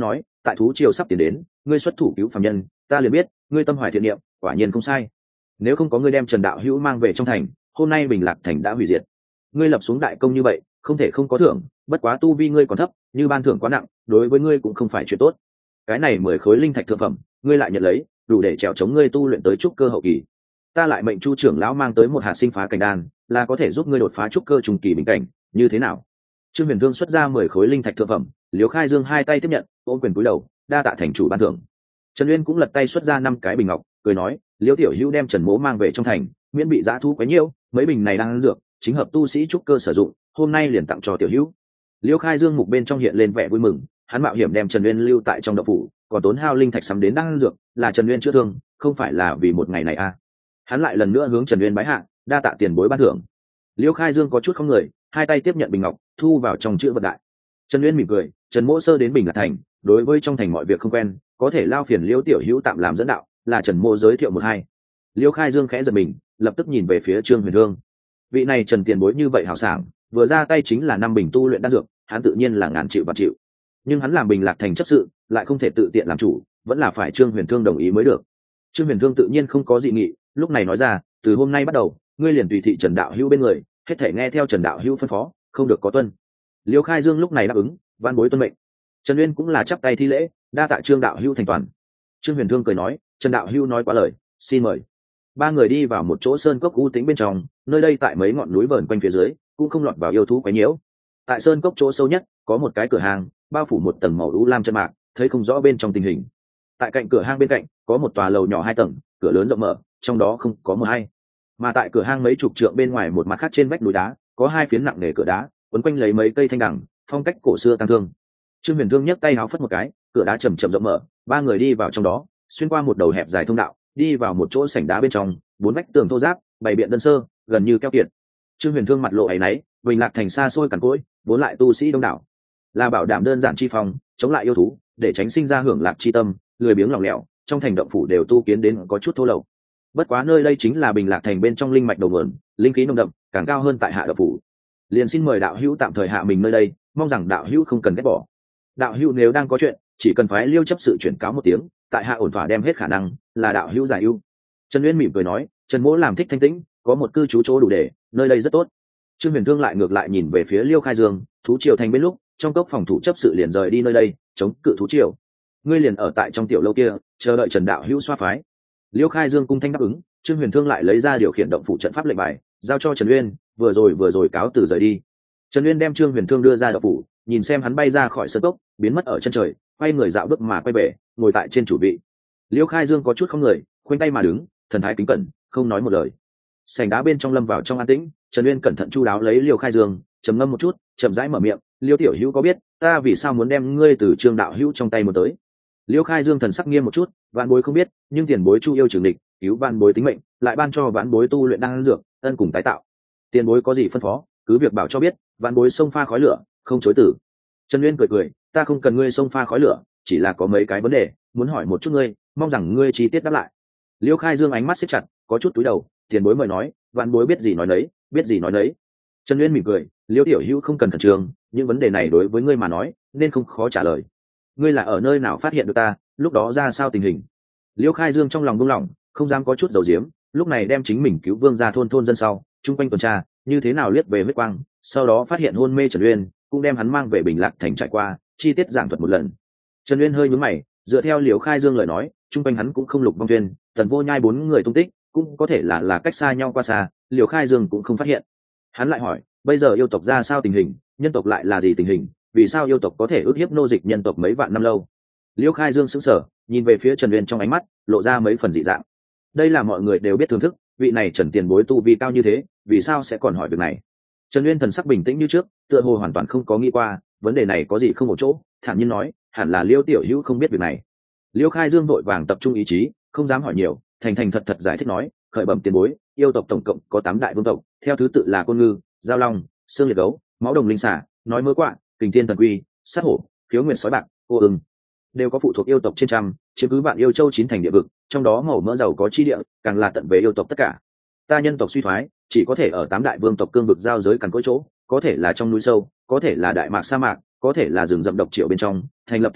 tại thú triều sắp tiến đến, ngươi xuất thủ cứu phàm nhân, ta liền biết ngươi tâm hoài thiện niệm, quả nhiên không sai. Nếu không có ngươi đem Trần đạo hữu mang về trong thành, hôm nay Bình Lạc thành đã hủy diệt. Ngươi lập xuống đại công như vậy, không thể không có thưởng, bất quá tu vi ngươi còn thấp, như ban thưởng quá nặng, đối với ngươi cũng không phải chuyện tốt. Cái này 10 khối linh thạch thượng phẩm, ngươi lại nhận lấy, đủ để trèo chống ngươi tu luyện tới trúc cơ hậu kỳ. Ta lại mệnh Chu trưởng lão mang tới một hạt sinh phá cảnh đan, là có thể giúp ngươi đột phá trúc cơ trung kỳ bình cảnh, như thế nào? Trương Huyền Thương xuất ra 10 khối linh thạch thượng phẩm, Liễu Khai Dương hai tay tiếp nhận, ôm quyền cúi đầu, đa tạ thành chủ ban thưởng. Trần Uyên cũng lật tay xuất ra 5 cái bình ngọc, cười nói, Liễu tiểu hữu đem Trần Mỗ mang về trong thành, miễn bị dã thú quấy nhiễu, mấy bình này đang ăn dược, chính hợp tu sĩ trúc cơ sử dụng, hôm nay liền tặng cho tiểu hữu. Liễu Khai Dương mục bên trong hiện lên vẻ vui mừng, hắn mạo hiểm đem Trần Uyên lưu tại trong động phủ, còn tốn hao linh thạch sắm đến đang ăn dược, là Trần Uyên chữa thương, không phải là vì một ngày này à? Hắn lại lần nữa hướng Trần Uyên bái hạ, đa tạ tiền bối ban thưởng. Liễu Khai Dương có chút không người, hai tay tiếp nhận bình ngọc, thu vào trong chữ vật đại. Trần Uyên mỉm cười, Trần Mỗ sơ đến Bình Lạc thành, đối với trong thành mọi việc không quen, có thể lao phiền Liễu tiểu hữu tạm làm dẫn đạo, là Trần Mỗ giới thiệu một hai. Liễu Khai Dương khẽ giật mình, lập tức nhìn về phía Trương Huyền Thương. Vị này Trần tiền bối như vậy hào sảng, vừa ra tay chính là 5 bình tu luyện đan dược, hắn tự nhiên là ngàn chịu và chịu. Nhưng hắn làm Bình Lạc thành chấp sự, lại không thể tự tiện làm chủ, vẫn là phải Trương Huyền Thương đồng ý mới được. Trương Huyền Thương tự nhiên không có dị nghị, lúc này nói ra, từ hôm nay bắt đầu, ngươi liền tùy thị Trần đạo hữu bên người, hết thể nghe theo Trần đạo hữu phân phó, không được có tuân. Liễu Khai Dương lúc này đáp ứng, van bối tuân mệnh. Trần Uyên cũng là chắp tay thi lễ, đa tạ Trương đạo hữu thành toàn. Trương Huyền Thương cười nói, Trần đạo hữu nói quá lời, xin mời. Ba người đi vào một chỗ sơn cốc u tĩnh bên trong, nơi đây tại mấy ngọn núi vờn quanh phía dưới, cũng không lọt vào yêu thú quấy nhiễu. Tại sơn cốc chỗ sâu nhất, có một cái cửa hàng, bao phủ một tầng màu u lam chân mạc, thấy không rõ bên trong tình hình. Tại cạnh cửa hang bên cạnh, có một tòa lầu nhỏ 2 tầng, cửa lớn rộng mở, trong đó không có mờ hay. Mà tại cửa hang mấy chục trượng bên ngoài một mặt khác trên vách núi đá, có 2 phiến nặng nề cửa đá, quấn quanh lấy mấy cây thanh đằng, phong cách cổ xưa tăng thương. Trương Huyền Thương nhấc tay háo phất một cái, cửa đá chậm chậm rộng mở, ba người đi vào trong đó, xuyên qua một đầu hẹp dài thông đạo, đi vào một chỗ sảnh đá bên trong, 4 vách tường thô ráp, bày biện đơn sơ, gần như keo kiệt. Trương Huyền Thương mặt lộ áy náy, Bình Lạc thành xa xôi cằn cỗi, vốn lại tu sĩ đông đảo, là bảo đảm đơn giản chi phòng, chống lại yêu thú, để tránh sinh ra hưởng lạc chi tâm, lười biếng lỏng lẻo, trong thành động phủ đều tu kiến đến có chút thô lậu. Bất quá nơi đây chính là Bình Lạc thành bên trong linh mạch đầu nguồn, linh khí nồng đậm, càng cao hơn tại hạ động phủ. Liền xin mời đạo hữu tạm thời hạ mình nơi đây, mong rằng đạo hữu không cần ghét bỏ. Đạo hữu nếu đang có chuyện, chỉ cần phái Liêu chấp sự chuyển cáo một tiếng, tại hạ ổn thỏa đem hết khả năng, là đạo hữu giải ưu. Trần Uyên mỉm cười nói, Trần Mỗ làm thích thanh tĩnh, có một cư trú chỗ đủ để, nơi đây rất tốt. Trương Huyền Thương lại ngược lại nhìn về phía Liêu Khai Dương, thú triều thành bên lúc, trong cốc phòng thủ chấp sự liền rời đi nơi đây, chống cự thú triều. Ngươi liền ở tại trong tiểu lâu kia, chờ đợi Trần đạo hữu xoa phái. Liêu Khai Dương cung thanh đáp ứng, Trương Huyền Thương lại lấy ra điều khiển động phủ trận pháp lệnh bài, giao cho Trần Uyên, vừa rồi cáo từ rời đi. Trần Uyên đem Trương Huyền Thương đưa ra động phủ, nhìn xem hắn bay ra khỏi sân cốc, biến mất ở chân trời, quay người dạo bước mà quay về, ngồi tại trên chủ vị. Liêu Khai Dương có chút không người, khoanh tay mà đứng, thần thái kính cẩn, không nói một lời. Sảnh đá bên trong lâm vào trong an tĩnh, Trần Uyên cẩn thận chu đáo lấy Liêu Khai Dương, trầm ngâm một chút, chậm rãi mở miệng, Liêu tiểu hữu có biết ta vì sao muốn đem ngươi từ Trương đạo hữu trong tay một tới? Liêu Khai Dương thần sắc nghiêm một chút, vạn bối không biết, nhưng tiền bối chu yêu trường địch, cứu vạn bối tính mệnh, lại ban cho vạn bối tu luyện đan dược, ân cùng tái tạo. Tiền bối có gì phân phó, cứ việc bảo cho biết, vạn bối xông pha khói lửa, không chối từ. Trần Uyên cười cười, ta không cần ngươi xông pha khói lửa, chỉ là có mấy cái vấn đề, muốn hỏi một chút ngươi, mong rằng ngươi chi tiết đáp lại. Liêu Khai Dương ánh mắt siết chặt, có chút túi đầu, tiền bối mời nói, vạn bối biết gì nói nấy, biết gì nói nấy. Trần Uyên mỉm cười, Liêu tiểu hữu không cần khẩn trương, những vấn đề này đối với ngươi mà nói, nên không khó trả lời. Ngươi là ở nơi nào phát hiện được ta, lúc đó ra sao tình hình? Liêu Khai Dương trong lòng buông lỏng, không dám có chút dầu diếm, lúc này đem chính mình cứu vương ra thôn dân sau, chung quanh tuần tra, như thế nào liếc về huyết quang, sau đó phát hiện hôn mê Trần Uyên, cũng đem hắn mang về Bình Lạc thành trải qua, chi tiết giảng thuật một lần. Trần Uyên hơi nhướng mày, dựa theo Liêu Khai Dương lời nói, chung quanh hắn cũng không lục vong tuyên, Tần Vô Nhai 4 người tung tích, cũng có thể là cách xa nhau qua xa, Liêu Khai Dương cũng không phát hiện. Hắn lại hỏi, bây giờ yêu tộc ra sao tình hình, nhân tộc lại là gì tình hình, vì sao yêu tộc có thể ức hiếp nô dịch nhân tộc mấy vạn năm lâu? Liêu Khai Dương sững sờ, nhìn về phía Trần Uyên trong ánh mắt lộ ra mấy phần dị dạng. Đây là mọi người đều biết thưởng thức, vị này Trần tiền bối tu vi cao như thế, vì sao sẽ còn hỏi việc này? Trần Uyên thần sắc bình tĩnh như trước, tựa hồ hoàn toàn không có nghĩ qua vấn đề này có gì không một chỗ, thản nhiên nói, hẳn là Liêu tiểu hữu không biết việc này. Liêu Khai Dương vội vàng tập trung ý chí, không dám hỏi nhiều, thành thành thật thật giải thích nói, khởi bẩm tiền bối, yêu tộc tổng cộng có 8 đại vương tộc, theo thứ tự là côn ngư, giao long, xương liệt gấu, máu đồng linh xả, nói mơ quạ, kình thiên thần quy, sát hổ, khiếu nguyệt sói bạc, cô ưng, đều có phụ thuộc yêu tộc trên trăm, chiếm cứ vạn yêu châu 9 thành địa vực, trong đó màu mỡ giàu có chi địa, càng là tận về yêu tộc tất cả. Ta nhân tộc suy thoái, chỉ có thể ở 8 đại vương tộc cương vực giao giới cằn cỗi chỗ, có thể là trong núi sâu, có thể là đại mạc sa mạc, có thể là rừng rậm độc triệu bên trong, thành lập thành trì,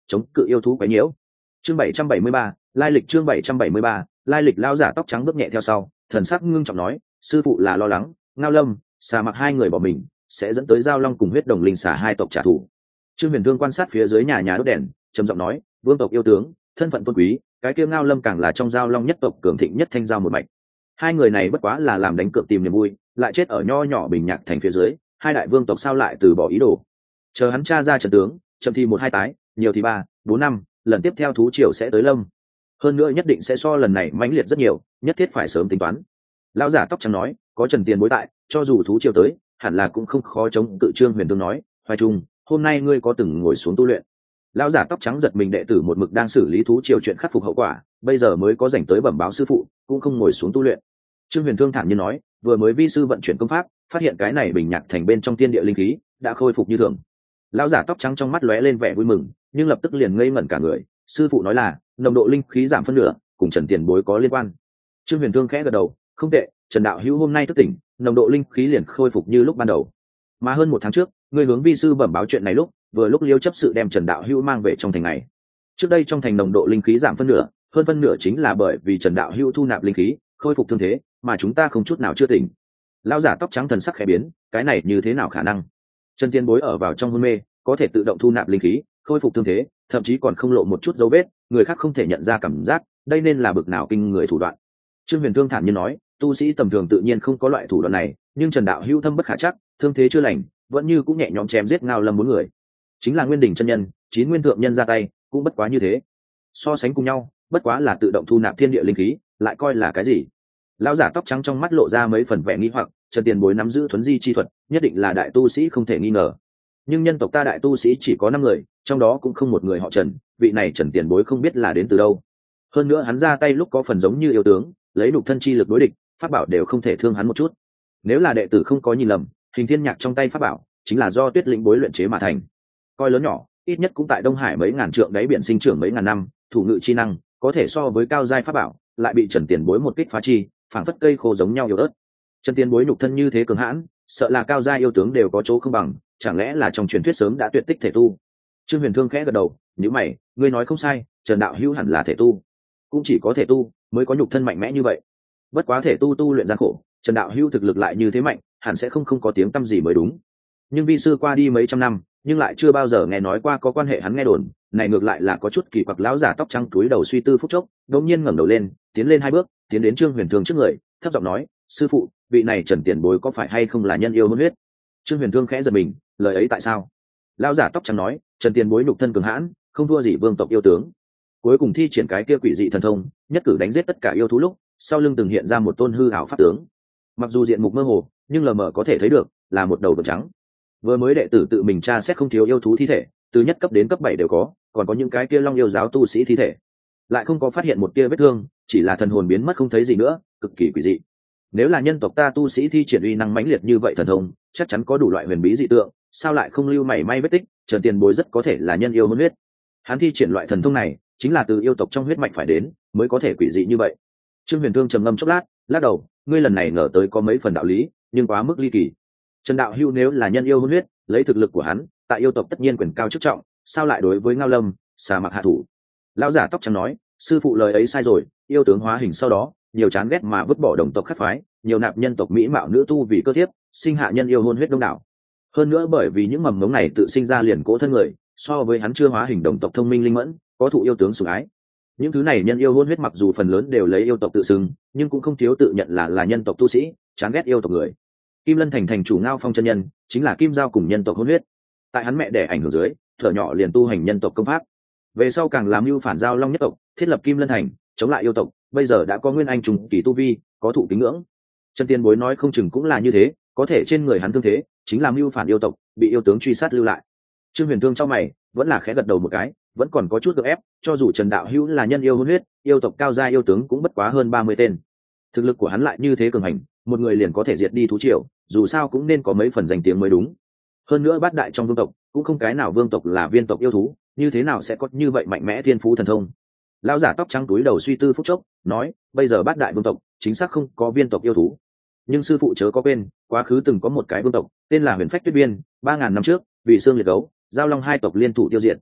chống cự yêu thú quấy nhiễu. Chương 773, lai lịch. Chương 773, lai lịch. Lão giả tóc trắng bước nhẹ theo sau, thần sắc ngưng trọng nói, sư phụ là lo lắng Ngao Lâm, Xà Mặc hai người bỏ mình sẽ dẫn tới Giao Long cùng huyết đồng linh xà hai tộc trả thù. Trương Huyền Thương quan sát phía dưới nhà đốt đèn, trầm giọng nói, vương tộc yêu tướng, thân phận tôn quý, cái kia Ngao Lâm càng là trong Giao Long nhất tộc cường thịnh nhất thanh giao một mạch. Hai người này bất quá là làm đánh cược tìm niềm vui, lại chết ở nho nhỏ Bình Nhạc thành phía dưới, hai đại vương tộc sao lại từ bỏ ý đồ. Chờ hắn tra ra trận tướng, chậm thì một hai tái, nhiều thì ba bốn năm, lần tiếp theo thú triều sẽ tới lâm. Hơn nữa nhất định sẽ so lần này mãnh liệt rất nhiều, nhất thiết phải sớm tính toán. Lão giả tóc trắng nói, có Trần Tiền bối tại, cho dù thú triều tới, hẳn là cũng không khó chống cự. Trương Huyền Thương nói, Hoài Trung, hôm nay ngươi có từng ngồi xuống tu luyện? Lão giả tóc trắng giật mình, đệ tử một mực đang xử lý thú triều chuyện khắc phục hậu quả, bây giờ mới có rảnh tới bẩm báo sư phụ, cũng không ngồi xuống tu luyện. Trương Huyền Thương thản nhiên nói, vừa mới vi sư vận chuyển công pháp, phát hiện cái này Bình Nhạc thành bên trong thiên địa linh khí đã khôi phục như thường. Lão giả tóc trắng trong mắt lóe lên vẻ vui mừng, nhưng lập tức liền ngây ngẩn cả người. Sư phụ nói là nồng độ linh khí giảm phân nửa, cùng Trần Tiền bối có liên quan. Trương Huyền Thương khẽ gật đầu, không tệ, Trần đạo hữu hôm nay thức tỉnh, nồng độ linh khí liền khôi phục như lúc ban đầu. Mà hơn một tháng trước, người hướng vi sư bẩm báo chuyện này lúc, vừa lúc Liêu chấp sự đem Trần đạo hữu mang về trong thành này. Trước đây trong thành nồng độ linh khí giảm phân nửa, hơn phân nửa chính là bởi vì Trần đạo hữu thu nạp linh khí, khôi phục thương thế, mà chúng ta không chút nào chưa tỉnh. Lão giả tóc trắng thần sắc khẽ biến, cái này như thế nào khả năng? Trần Tiền bối ở vào trong hôn mê, có thể tự động thu nạp linh khí, khôi phục thương thế, thậm chí còn không lộ một chút dấu vết, người khác không thể nhận ra cảm giác, đây nên là bực nào kinh người thủ đoạn. Trương Huyền Thương thản nhiên nói, tu sĩ tầm thường tự nhiên không có loại thủ đoạn này, nhưng Trần đạo hữu thâm bất khả trắc, thương thế chưa lành, vẫn như cũng nhẹ nhõm chém giết Ngao Lâm bốn người. Chính là Nguyên Đỉnh chân nhân, chín nguyên thượng nhân ra tay, cũng bất quá như thế. So sánh cùng nhau, bất quá là tự động thu nạp thiên địa linh khí, lại coi là cái gì? Lão giả tóc trắng trong mắt lộ ra mấy phần vẻ nghi hoặc, Trần Tiền bối nắm giữ thuấn di chi thuật, nhất định là đại tu sĩ không thể nghi ngờ. Nhưng nhân tộc ta đại tu sĩ chỉ có 5 người, trong đó cũng không một người họ Trần, vị này Trần Tiền bối không biết là đến từ đâu. Hơn nữa hắn ra tay lúc có phần giống như yêu tướng, lấy đục thân chi lực đối địch, pháp bảo đều không thể thương hắn một chút. Nếu là đệ tử không có nhìn lầm, Hình Thiên Nhạc trong tay pháp bảo chính là do Tuyết Lĩnh bối luyện chế mà thành. Coi lớn nhỏ, ít nhất cũng tại Đông Hải mấy ngàn trượng đáy biển sinh trưởng mấy ngàn năm, thủ ngự chi năng có thể so với cao giai pháp bảo, lại bị Trần Tiền bối một kích phá chi, phảng phất cây khô giống nhau yếu ớt. Trần Tiền bối nhục thân như thế cường hãn, sợ là cao giai yêu tướng đều có chỗ không bằng, chẳng lẽ là trong truyền thuyết sớm đã tuyệt tích thể tu? Trương Huyền Thương khẽ gật đầu, nhíu mày, ngươi nói không sai, Trần đạo hữu hẳn là thể tu, cũng chỉ có thể tu mới có nhục thân mạnh mẽ như vậy. Bất quá thể tu luyện gian khổ, Trần đạo hữu thực lực lại như thế mạnh, hẳn sẽ không có tiếng tăm gì mới đúng. Nhưng vi sư qua đi mấy trăm năm, nhưng lại chưa bao giờ nghe nói qua có quan hệ hắn nghe đồn, này ngược lại là có chút kỳ quặc. Lão giả tóc trắng cúi đầu suy tư phút chốc, đột nhiên ngẩng đầu lên, tiến lên 2 bước, tiến đến Trương Huyền Thương trước người, thấp giọng nói, sư phụ, vị này Trần tiền bối có phải hay không là nhân yêu hôn huyết? Trương Huyền Thương khẽ giật mình, lời ấy tại sao? Lão giả tóc trắng nói, Trần tiền bối nhục thân cường hãn, không thua gì vương tộc yêu tướng, cuối cùng thi triển cái kia quỷ dị thần thông, nhất cử đánh giết tất cả yêu thú lúc, sau lưng từng hiện ra một tôn hư ảo pháp tướng. Mặc dù diện mục mơ hồ, nhưng lờ mờ có thể thấy được là một đầu vượn trắng. Vừa mới đệ tử tự mình tra xét không thiếu yêu thú thi thể, từ nhất cấp đến cấp 7 đều có, còn có những cái kia Long yêu giáo tu sĩ thi thể, lại không có phát hiện một tia vết thương, chỉ là thần hồn biến mất không thấy gì nữa, cực kỳ quỷ dị. Nếu là nhân tộc ta tu sĩ thi triển uy năng mãnh liệt như vậy thần thông, chắc chắn có đủ loại huyền bí dị tượng, sao lại không lưu mảy may vết tích? Trần tiền bối rất có thể là nhân yêu hôn huyết. Hắn thi triển loại thần thông này, chính là từ yêu tộc trong huyết mạch phải đến, mới có thể quỷ dị như vậy. Trương Huyền Thương trầm ngâm chốc lát, lắc đầu, ngươi lần này ngờ tới có mấy phần đạo lý, nhưng quá mức ly kỳ. Trần đạo hữu nếu là nhân yêu hôn huyết, lấy thực lực của hắn, tại yêu tộc tất nhiên quyền cao chức trọng, sao lại đối với Ngao Lâm, Xà Mặc hạ thủ? Lão giả tóc trắng nói, sư phụ lời ấy sai rồi, yêu tướng hóa hình sau đó, nhiều chán ghét mà vứt bỏ đồng tộc khắc phái, nhiều nạp nhân tộc mỹ mạo nữ tu vì cơ thiếp, sinh hạ nhân yêu hôn huyết đông đảo. Hơn nữa bởi vì những mầm mống này tự sinh ra liền cỗ thân người, so với hắn chưa hóa hình đồng tộc thông minh linh mẫn, có thụ yêu tướng sủng ái. Những thứ này nhân yêu hôn huyết mặc dù phần lớn đều lấy yêu tộc tự xưng, nhưng cũng không thiếu tự nhận là nhân tộc tu sĩ, chán ghét yêu tộc người. Kim Lân thành thành chủ Ngao Phong chân nhân, chính là Kim Giao cùng nhân tộc hôn huyết. Tại hắn mẹ đẻ ảnh hưởng dưới, thở nhỏ liền tu hành nhân tộc công pháp. Về sau càng làm mưu phản Giao Long nhất tộc, thiết lập Kim Lân thành, chống lại yêu tộc, bây giờ đã có nguyên anh trùng kỳ tu vi, có thụ kính ngưỡng. Trần Tiên bối nói không chừng cũng là như thế, có thể trên người hắn thương thế, chính là mưu phản yêu tộc, bị yêu tướng truy sát lưu lại. Trương Huyền Thương trong mày, vẫn là khẽ gật đầu một cái, vẫn còn có chút gượng ép, cho dù Trần đạo hữu là nhân yêu hôn huyết, yêu tộc cao gia yêu tướng cũng bất quá hơn 30 tên. Thực lực của hắn lại như thế cường hành, một người liền có thể diệt đi thú triều, dù sao cũng nên có mấy phần danh tiếng mới đúng. Hơn nữa bát đại trong vương tộc, cũng không cái nào vương tộc là viên tộc yêu thú, như thế nào sẽ có như vậy mạnh mẽ thiên phú thần thông? Lão giả tóc trắng túi đầu suy tư phút chốc, nói, bây giờ bát đại vương tộc, chính xác không có viên tộc yêu thú. Nhưng sư phụ chớ có quên, quá khứ từng có một cái vương tộc, tên là Huyền Phách Tuyết Biên, 3000 năm trước, vì xương liệt gấu, Giao Long hai tộc liên thủ tiêu diệt.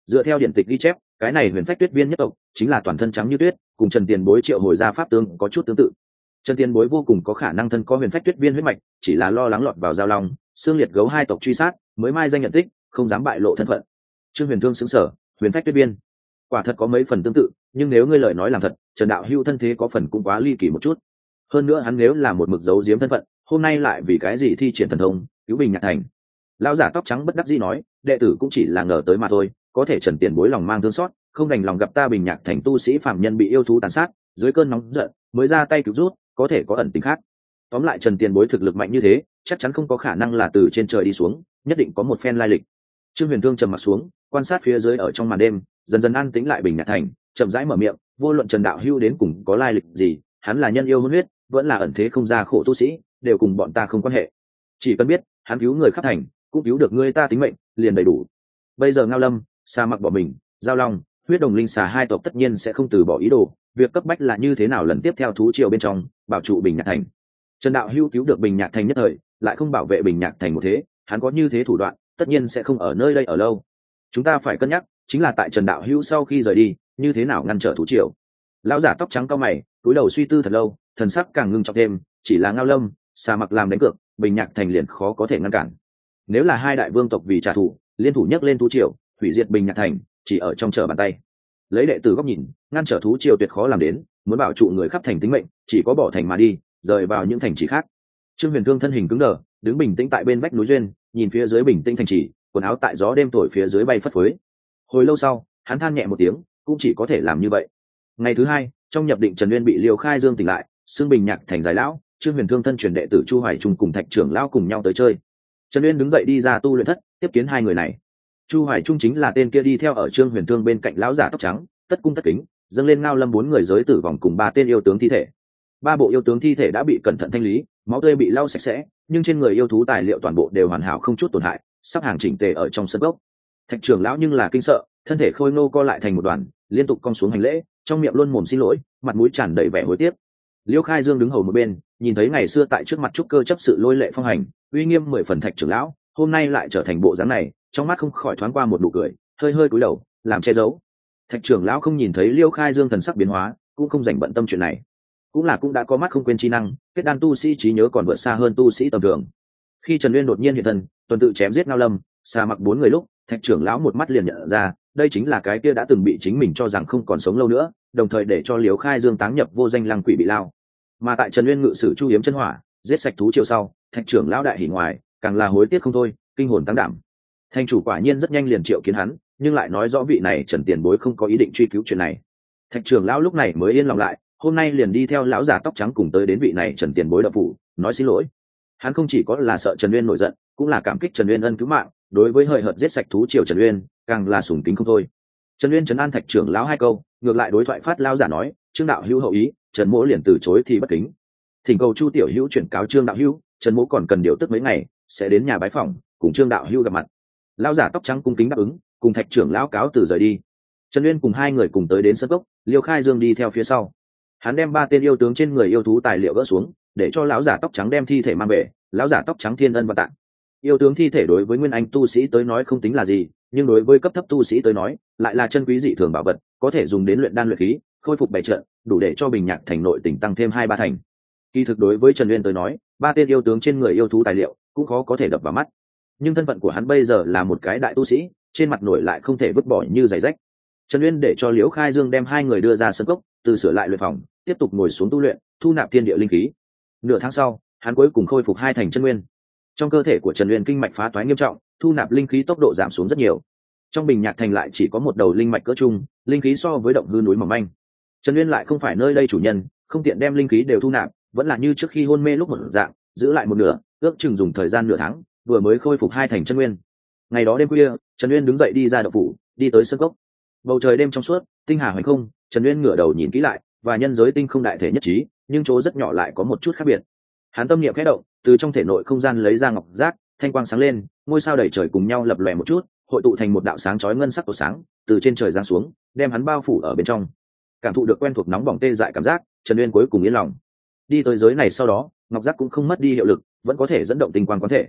Dựa theo điện tịch ghi chép, cái này huyền phách tuyết viên nhất tộc chính là toàn thân trắng như tuyết, cùng Trần Tiền Bối triệu hồi ra pháp tướng có chút tương tự. Trần Tiền Bối vô cùng có khả năng thân có huyền phách tuyết viên huyết mạch, chỉ là lo lắng lọt vào giao long, xương liệt gấu hai tộc truy sát, mới mai danh nhận tích, không dám bại lộ thân phận. Trương Huyền Thương sững sờ, huyền phách tuyết viên, quả thật có mấy phần tương tự, nhưng nếu ngươi lời nói làm thật, Trần đạo hữu thân thế có phần cũng quá ly kỳ một chút. Hơn nữa hắn nếu là một mực giấu giếm thân phận, hôm nay lại vì cái gì thi triển thần thông cứu Bình Nhạc Thành? Lão giả tóc trắng bất đắc dĩ nói, đệ tử cũng chỉ là ngờ tới mà thôi, có thể Trần Tiền Bối lòng mang thương xót, không đành lòng gặp ta Bình Nhạc Thành tu sĩ phạm nhân bị yêu thú tàn sát, dưới cơn nóng giận mới ra tay cứu rút, có thể có ẩn tình khác. Tóm lại Trần Tiền Bối thực lực mạnh như thế, chắc chắn không có khả năng là từ trên trời đi xuống, nhất định có một phen lai lịch. Trương Huyền Thương trầm mặt xuống, quan sát phía dưới ở trong màn đêm, dần dần an tĩnh lại Bình Nhạc Thành, chậm rãi mở miệng, vô luận Trần đạo hữu đến cùng có lai lịch gì, hắn là nhân yêu hôn huyết, vẫn là ẩn thế không ra khổ tu sĩ, đều cùng bọn ta không quan hệ. Chỉ cần biết, hắn cứu người khắp thành, cũng cứu được ngươi ta tính mệnh, liền đầy đủ. Bây giờ Ngao Lâm, Sa Mặc bỏ mình, Giao Long, Huyết Đồng Linh Xà hai tộc tất nhiên sẽ không từ bỏ ý đồ, việc cấp bách là như thế nào lần tiếp theo thú triều bên trong, bảo trụ Bình Nhạc Thành. Trần đạo hữu cứu được Bình Nhạc Thành nhất thời, lại không bảo vệ Bình Nhạc Thành một thế, hắn có như thế thủ đoạn, tất nhiên sẽ không ở nơi đây ở lâu. Chúng ta phải cân nhắc, chính là tại Trần đạo hữu sau khi rời đi, như thế nào ngăn trở thú triều. Lão giả tóc trắng cau mày, cúi đầu suy tư thật lâu, thần sắc càng ngưng trọng thêm, chỉ là Ngao Lâm, Sa Mặc làm đánh cược, Bình Nhạc Thành liền khó có thể ngăn cản. Nếu là hai đại vương tộc vì trả thù, liên thủ nhấc lên thú triều, hủy diệt Bình Nhạc Thành, chỉ ở trong trở bàn tay. Lấy đệ tử góc nhìn, ngăn trở thú triều tuyệt khó làm đến, muốn bảo trụ người khắp thành tính mệnh, chỉ có bỏ thành mà đi, rời vào những thành trì khác. Trương Huyền Thương thân hình cứng đờ, đứng bình tĩnh tại bên vách núi duyên, nhìn phía dưới bình tĩnh thành trì, quần áo tại gió đêm thổi phía dưới bay phất phới. Hồi lâu sau, hắn than nhẹ một tiếng, cũng chỉ có thể làm như vậy. Ngày thứ hai, trong nhập định Trần Uyên bị Liêu Khai Dương tỉnh lại, xương Bình Nhạc Thành giải lão, Trương Huyền Thương thân truyền đệ tử Chu Hoài Trung cùng Thạch trưởng lão cùng nhau tới chơi. Trần Uyên đứng dậy đi ra tu luyện thất, tiếp kiến hai người này. Chu Hoài Trung chính là tên kia đi theo ở Trương Huyền Thương bên cạnh lão giả tóc trắng, tất cung tất kính, dâng lên Ngao Lâm bốn người giới tử vòng cùng ba tên yêu tướng thi thể. Ba bộ yêu tướng thi thể đã bị cẩn thận thanh lý, máu tươi bị lau sạch sẽ, nhưng trên người yêu thú tài liệu toàn bộ đều hoàn hảo không chút tổn hại, sắp hàng chỉnh tề ở trong sân gốc. Thạch trưởng lão nhưng là kinh sợ, thân thể khôi ngô co lại thành một đoàn, liên tục cong xuống hành lễ, trong miệng luôn mồm xin lỗi, mặt mũi tràn đầy vẻ hối tiếc. Liêu Khai Dương đứng hầu một bên, nhìn thấy ngày xưa tại trước mặt trúc cơ chấp sự lôi lệ phong hành, uy nghiêm mười phần Thạch trưởng lão, hôm nay lại trở thành bộ dáng này, trong mắt không khỏi thoáng qua một nụ cười, hơi hơi cúi đầu, làm che giấu. Thạch trưởng lão không nhìn thấy Liêu Khai Dương thần sắc biến hóa, cũng không dành bận tâm chuyện này. Cũng đã có mắt không quên chi năng, kết đan tu sĩ trí nhớ còn vượt xa hơn tu sĩ tầm thường. Khi Trần Uyên đột nhiên hiện thân, tuần tự chém giết Ngao Lâm, Sa Mặc bốn người lúc, Thạch trưởng lão một mắt liền nhận ra, đây chính là cái kia đã từng bị chính mình cho rằng không còn sống lâu nữa, đồng thời để cho Liêu Khai Dương táng nhập vô danh lăng quỷ bị lao. Mà tại Trần Uyên ngự sử chu hiếm chân hỏa, giết sạch thú triều sau, Thạch trưởng lão đại hỉ ngoài, càng là hối tiếc không thôi, kinh hồn tăng đảm. Thành chủ quả nhiên rất nhanh liền triệu kiến hắn, nhưng lại nói rõ vị này Trần tiền bối không có ý định truy cứu chuyện này. Thạch trưởng lão lúc này mới yên lòng lại, hôm nay liền đi theo lão già tóc trắng cùng tới đến vị này Trần tiền bối đậu phủ, nói xin lỗi. Hắn không chỉ có là sợ Trần Uyên nổi giận, cũng là cảm kích Trần Uyên ân cứu mạng, đối với hời hợt giết sạch thú triều Trần Uyên, càng là sùng kính không thôi. Trần Uyên trấn an Thạch trưởng lão hai câu, ngược lại đối thoại phát lao giả nói, Trương đạo hữu hậu ý, Trần mỗ liền từ chối thì bất kính. Thỉnh cầu Chu tiểu hữu chuyển cáo Trương đạo hữu, Trần mỗ còn cần điều tức mấy ngày, sẽ đến nhà bái phỏng, cùng Trương đạo hữu gặp mặt. Lão giả tóc trắng cung kính đáp ứng, cùng Thạch trưởng lão cáo từ rời đi. Trần Uyên cùng hai người cùng tới đến sân cốc, Liêu Khai Dương đi theo phía sau. Hắn đem ba tên yêu tướng trên người yêu thú tài liệu gỡ xuống, để cho lão giả tóc trắng đem thi thể mang về. Lão giả tóc trắng thiên ân và tạng. Yêu tướng thi thể đối với nguyên anh tu sĩ tới nói không tính là gì, nhưng đối với cấp thấp tu sĩ tới nói, lại là chân quý dị thường bảo vật, có thể dùng đến luyện đan luyện khí, khôi phục bảy trận, đủ để cho Bình Nhạc Thành nội tỉnh tăng thêm 2-3 thành. Kỳ thực đối với Trần Uyên tới nói, ba tên yêu tướng trên người yêu thú tài liệu cũng khó có thể đập vào mắt. Nhưng thân phận của hắn bây giờ là một cái đại tu sĩ, trên mặt nổi lại không thể vứt bỏ như giày rách. Trần Uyên để cho Liễu Khai Dương đem hai người đưa ra sân cốc, từ sửa lại luyện phòng, tiếp tục ngồi xuống tu luyện, thu nạp thiên địa linh khí. Nửa tháng sau, hắn cuối cùng khôi phục 2 thành chân nguyên. Trong cơ thể của Trần Uyên kinh mạch phá toái nghiêm trọng, thu nạp linh khí tốc độ giảm xuống rất nhiều. Trong Bình Nhạc Thành lại chỉ có một đầu linh mạch cỡ trung, linh khí so với động hư núi mỏng manh. Trần Uyên lại không phải nơi đây chủ nhân, không tiện đem linh khí đều thu nạp, vẫn là như trước khi hôn mê lúc một dạng, giữ lại một nửa, ước chừng dùng thời gian nửa tháng, vừa mới khôi phục 2 thành chân nguyên. Ngày đó đêm khuya, Trần Uyên đứng dậy đi ra động phủ, đi tới sân cốc. Bầu trời đêm trong suốt, tinh hà hoành không, Trần Uyên ngửa đầu nhìn kỹ lại, và nhân giới tinh không đại thể nhất trí, nhưng chỗ rất nhỏ lại có một chút khác biệt. Hắn tâm niệm khẽ động, từ trong thể nội không gian lấy ra ngọc giác, thanh quang sáng lên, ngôi sao đầy trời cùng nhau lập lòe một chút, hội tụ thành một đạo sáng chói ngân sắc của sáng, từ trên trời giáng xuống, đem hắn bao phủ ở bên trong. Cảm thụ được quen thuộc nóng bỏng tê dại cảm giác, Trần Uyên cuối cùng yên lòng. Đi tới giới này sau đó, ngọc giác cũng không mất đi hiệu lực, vẫn có thể dẫn động tinh quang quán thể.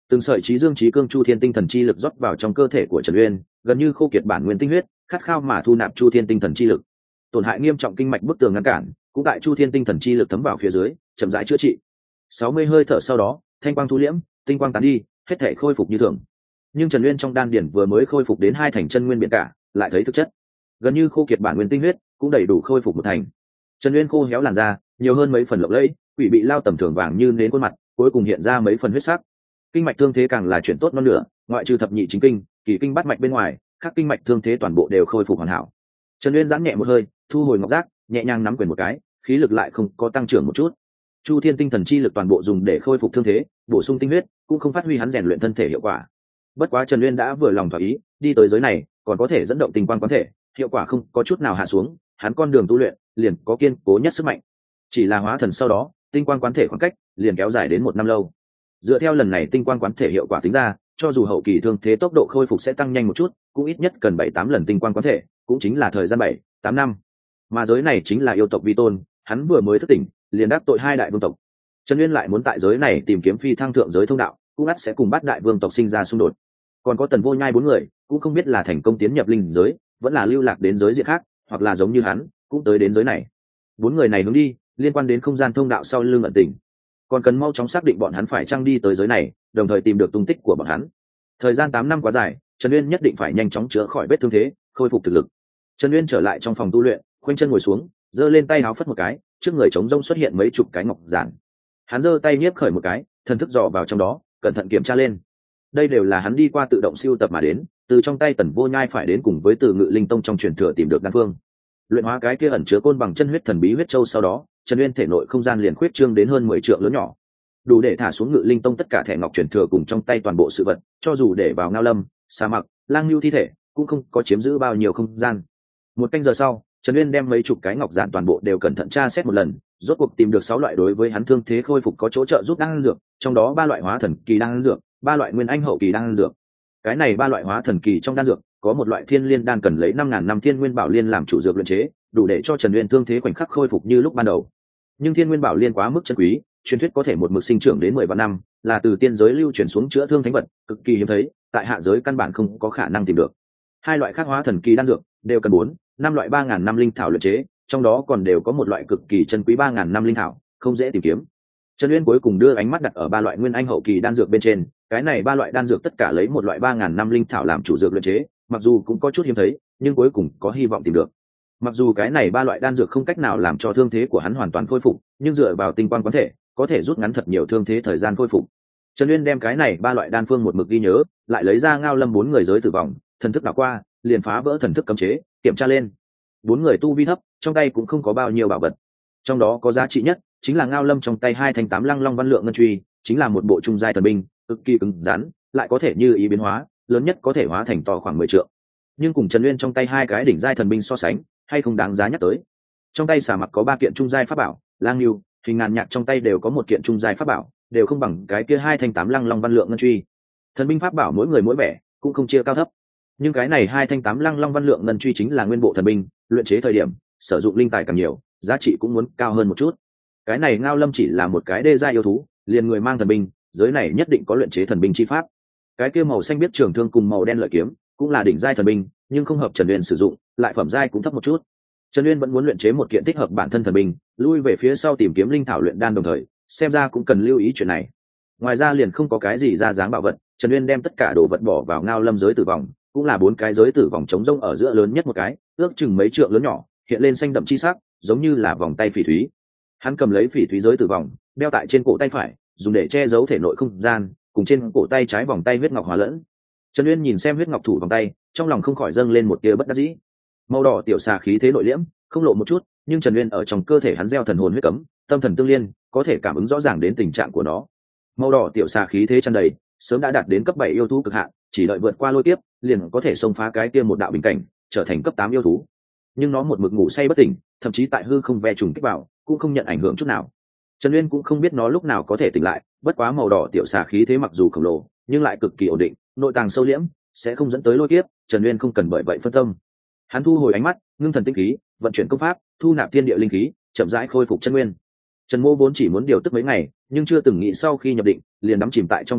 từng sợi trí dương trí cương chu thiên tinh thần chi lực rót vào trong cơ thể của Trần Uyên, gần như khô kiệt bản nguyên tinh huyết, khát khao mà thu nạp chu thiên tinh thần chi lực. Tổn hại nghiêm trọng kinh mạch bức tường ngăn cản, cũng tại chu thiên tinh thần chi lực thấm vào phía dưới, chậm rãi chữa trị. 60 hơi thở sau đó, thanh quang thu liễm, tinh quang tán đi, hết thể khôi phục như thường. Nhưng Trần Uyên trong đan điển vừa mới khôi phục đến 2 thành chân nguyên biển cả, lại thấy thực chất gần như khô kiệt bản nguyên tinh huyết, cũng đầy đủ khôi phục 1 thành. Trần Uyên khô héo làn da, nhiều hơn mấy phần lộng lẫy, quỷ bị lao tầm thường vàng như nến khuôn mặt, cuối cùng hiện ra mấy phần huyết sắc. Kinh mạch thương thế càng là chuyển tốt non nửa, ngoại trừ thập nhị chính kinh, kỳ kinh bát mạch bên ngoài, các kinh mạch thương thế toàn bộ đều khôi phục hoàn hảo. Trần Uyên giãn nhẹ một hơi, thu hồi ngọc giác, nhẹ nhàng nắm quyền một cái, khí lực lại không có tăng trưởng một chút. Chu thiên tinh thần chi lực toàn bộ dùng để khôi phục thương thế, bổ sung tinh huyết, cũng không phát huy hắn rèn luyện thân thể hiệu quả. Bất quá Trần Uyên đã vừa lòng thỏa ý, đi tới giới này, còn có thể dẫn động tinh quang quán thể, hiệu quả không có chút nào hạ xuống, hắn con đường tu luyện liền có kiên cố nhất sức mạnh. Chỉ là hóa thần sau đó, tinh quang quán thể khoảng cách liền kéo dài đến 1 năm lâu. Dựa theo lần này tinh quang quán thể hiệu quả tính ra, cho dù hậu kỳ thương thế tốc độ khôi phục sẽ tăng nhanh một chút, cũng ít nhất cần 7-8 lần tinh quang quán thể, cũng chính là thời gian 7-8 năm. Mà giới này chính là yêu tộc vi tôn, hắn vừa mới thức tỉnh, liền đắc tội 2 đại vương tộc. Trần Uyên lại muốn tại giới này tìm kiếm phi thăng thượng giới thông đạo, cũng ắt sẽ cùng 8 đại vương tộc sinh ra xung đột. Còn có Tần Vô Nhai 4 người, cũng không biết là thành công tiến nhập linh giới, vẫn là lưu lạc đến giới diện khác, hoặc là giống như hắn, cũng tới đến giới này. 4 người này hướng đi, liên quan đến không gian thông đạo sau lưng ẩn tình, còn cần mau chóng xác định bọn hắn phải chăng đi tới giới này, đồng thời tìm được tung tích của bọn hắn. Thời gian 8 năm quá dài, Trần Uyên nhất định phải nhanh chóng chữa khỏi vết thương thế, khôi phục thực lực. Trần Uyên trở lại trong phòng tu luyện, khoanh chân ngồi xuống, giơ lên tay áo phất một cái, trước người trống rỗng xuất hiện mấy chục cái ngọc giản. Hắn giơ tay nhiếp khởi một cái, thần thức dò vào trong đó, cẩn thận kiểm tra lên. Đây đều là hắn đi qua tự động siêu tập mà đến, từ trong tay Tần Vô Nhai phải đến cùng với Từ Ngự Linh Tông trong truyền thừa tìm được đan phương. Luyện hóa cái kia ẩn chứa côn bằng chân huyết thần bí huyết châu sau đó, Trần Uyên thể nội không gian liền khuyết trương đến hơn 10 trượng lớn nhỏ, đủ để thả xuống Ngự Linh Tông tất cả thẻ ngọc truyền thừa cùng trong tay toàn bộ sự vật, cho dù để vào Ngao Lâm, Sa Mặc, Lang Nưu thi thể, cũng không có chiếm giữ bao nhiêu không gian. 1 canh giờ sau, Trần Uyên đem mấy chục cái ngọc giản toàn bộ đều cẩn thận tra xét một lần, rốt cuộc tìm được 6 loại đối với hắn thương thế khôi phục có chỗ trợ giúp đan dược, trong đó 3 loại hóa thần kỳ đan dược, 3 loại nguyên anh hậu kỳ đan dược. Cái này 3 loại hóa thần kỳ trong đan dược, có một loại thiên liên đan cần lấy 5000 năm thiên nguyên bảo liên làm chủ dược luyện chế, đủ để cho Trần Uyên thương thế khoảnh khắc khôi phục như lúc ban đầu. Nhưng thiên nguyên bảo liên quá mức chân quý, truyền thuyết có thể một mực sinh trưởng đến 10 vạn năm, là từ tiên giới lưu truyền xuống chữa thương thánh vật, cực kỳ hiếm thấy, tại hạ giới căn bản không có khả năng tìm được. 2 loại khác hóa thần kỳ đan dược đều cần 4-5 loại 3000 năm linh thảo luyện chế, trong đó còn đều có một loại cực kỳ chân quý 3000 năm linh thảo, không dễ tìm kiếm. Trần Uyên cuối cùng đưa ánh mắt đặt ở 3 loại nguyên anh hậu kỳ đan dược bên trên, cái này 3 loại đan dược tất cả lấy một loại 3000 năm linh thảo làm chủ dược luyện chế, mặc dù cũng có chút hiếm thấy, nhưng cuối cùng có hy vọng tìm được. Mặc dù cái này 3 loại đan dược không cách nào làm cho thương thế của hắn hoàn toàn khôi phục, nhưng dựa vào tinh quang quán thể, có thể rút ngắn thật nhiều thương thế thời gian khôi phục. Trần Uyên đem cái này 3 loại đan phương một mực ghi nhớ, lại lấy ra Ngao Lâm 4 người giới tử vong, thần thức đảo qua, liền phá vỡ thần thức cấm chế, kiểm tra lên. 4 người tu vi thấp, trong tay cũng không có bao nhiêu bảo vật. Trong đó có giá trị nhất chính là Ngao Lâm trong tay 2 thanh 8 lăng long văn lượng ngân truy, chính là một bộ trung giai thần binh, cực kỳ cứng rắn, lại có thể như ý biến hóa, lớn nhất có thể hóa thành to khoảng 10 trượng. Nhưng cùng Trần Uyên trong tay 2 cái đỉnh giai thần binh so sánh, hay không đáng giá nhắc tới. Trong tay Xà Mặc có 3 kiện trung giai pháp bảo, Lang Nưu, Hình Ngàn Nhạc trong tay đều có 1 kiện trung giai pháp bảo, đều không bằng cái kia 2 thanh 8 lăng long văn lượng ngân truy. Thần binh pháp bảo mỗi người mỗi vẻ, cũng không chia cao thấp. Nhưng cái này 2 thanh 8 lăng long văn lượng ngân truy chính là nguyên bộ thần binh, luyện chế thời điểm sử dụng linh tài càng nhiều, giá trị cũng muốn cao hơn một chút. Cái này Ngao Lâm chỉ là một cái đê giai yêu thú, liền người mang thần binh, giới này nhất định có luyện chế thần binh chi pháp. Cái kia màu xanh biết trường thương cùng màu đen lợi kiếm, cũng là đỉnh giai thần binh, nhưng không hợp Trần Uyên sử dụng, lại phẩm giai cũng thấp một chút. Trần Uyên vẫn muốn luyện chế một kiện thích hợp bản thân thần binh, lui về phía sau tìm kiếm linh thảo luyện đan đồng thời, xem ra cũng cần lưu ý chuyện này. Ngoài ra liền không có cái gì ra dáng bảo vật, Trần Uyên đem tất cả đồ vật bỏ vào Ngao Lâm giới tử vong, cũng là 4 cái giới tử vong trống rỗng ở giữa lớn nhất một cái, ước chừng mấy trượng lớn nhỏ, hiện lên xanh đậm chi sắc, giống như là vòng tay phỉ thúy. Hắn cầm lấy phỉ thúy giới tử vong, đeo tại trên cổ tay phải, dùng để che giấu thể nội không gian, cùng trên cổ tay trái vòng tay huyết ngọc hòa lẫn. Trần Uyên nhìn xem huyết ngọc thủ vòng tay, trong lòng không khỏi dâng lên một tia bất đắc dĩ. Màu đỏ tiểu xà khí thế nội liễm, không lộ một chút, nhưng Trần Uyên ở trong cơ thể hắn gieo thần hồn huyết cấm, tâm thần tương liên, có thể cảm ứng rõ ràng đến tình trạng của nó. Màu đỏ tiểu xà khí thế tràn đầy, sớm đã đạt đến cấp 7 yêu thú cực hạn, chỉ đợi vượt qua lôi kiếp, liền có thể xông phá cái kia một đạo bình cảnh, trở thành cấp 8 yêu thú. Nhưng nó một mực ngủ say bất tỉnh, thậm chí tại hư không ve trùng kích vào, cũng không nhận ảnh hưởng chút nào. Trần Uyên cũng không biết nó lúc nào có thể tỉnh lại, bất quá màu đỏ tiểu xà khí thế mặc dù khổng lồ, nhưng lại cực kỳ ổn định, nội tàng sâu liễm, sẽ không dẫn tới lôi kiếp, Trần Uyên không cần bởi vậy phân tâm. Hắn thu hồi ánh mắt, ngưng thần tinh khí, vận chuyển công pháp, thu nạp thiên địa linh khí, chậm rãi khôi phục chân nguyên. Trần Mô vốn chỉ muốn điều tức mấy ngày, nhưng chưa từng nghĩ sau khi nhập định, liền đắm chìm tại trong tu luyện,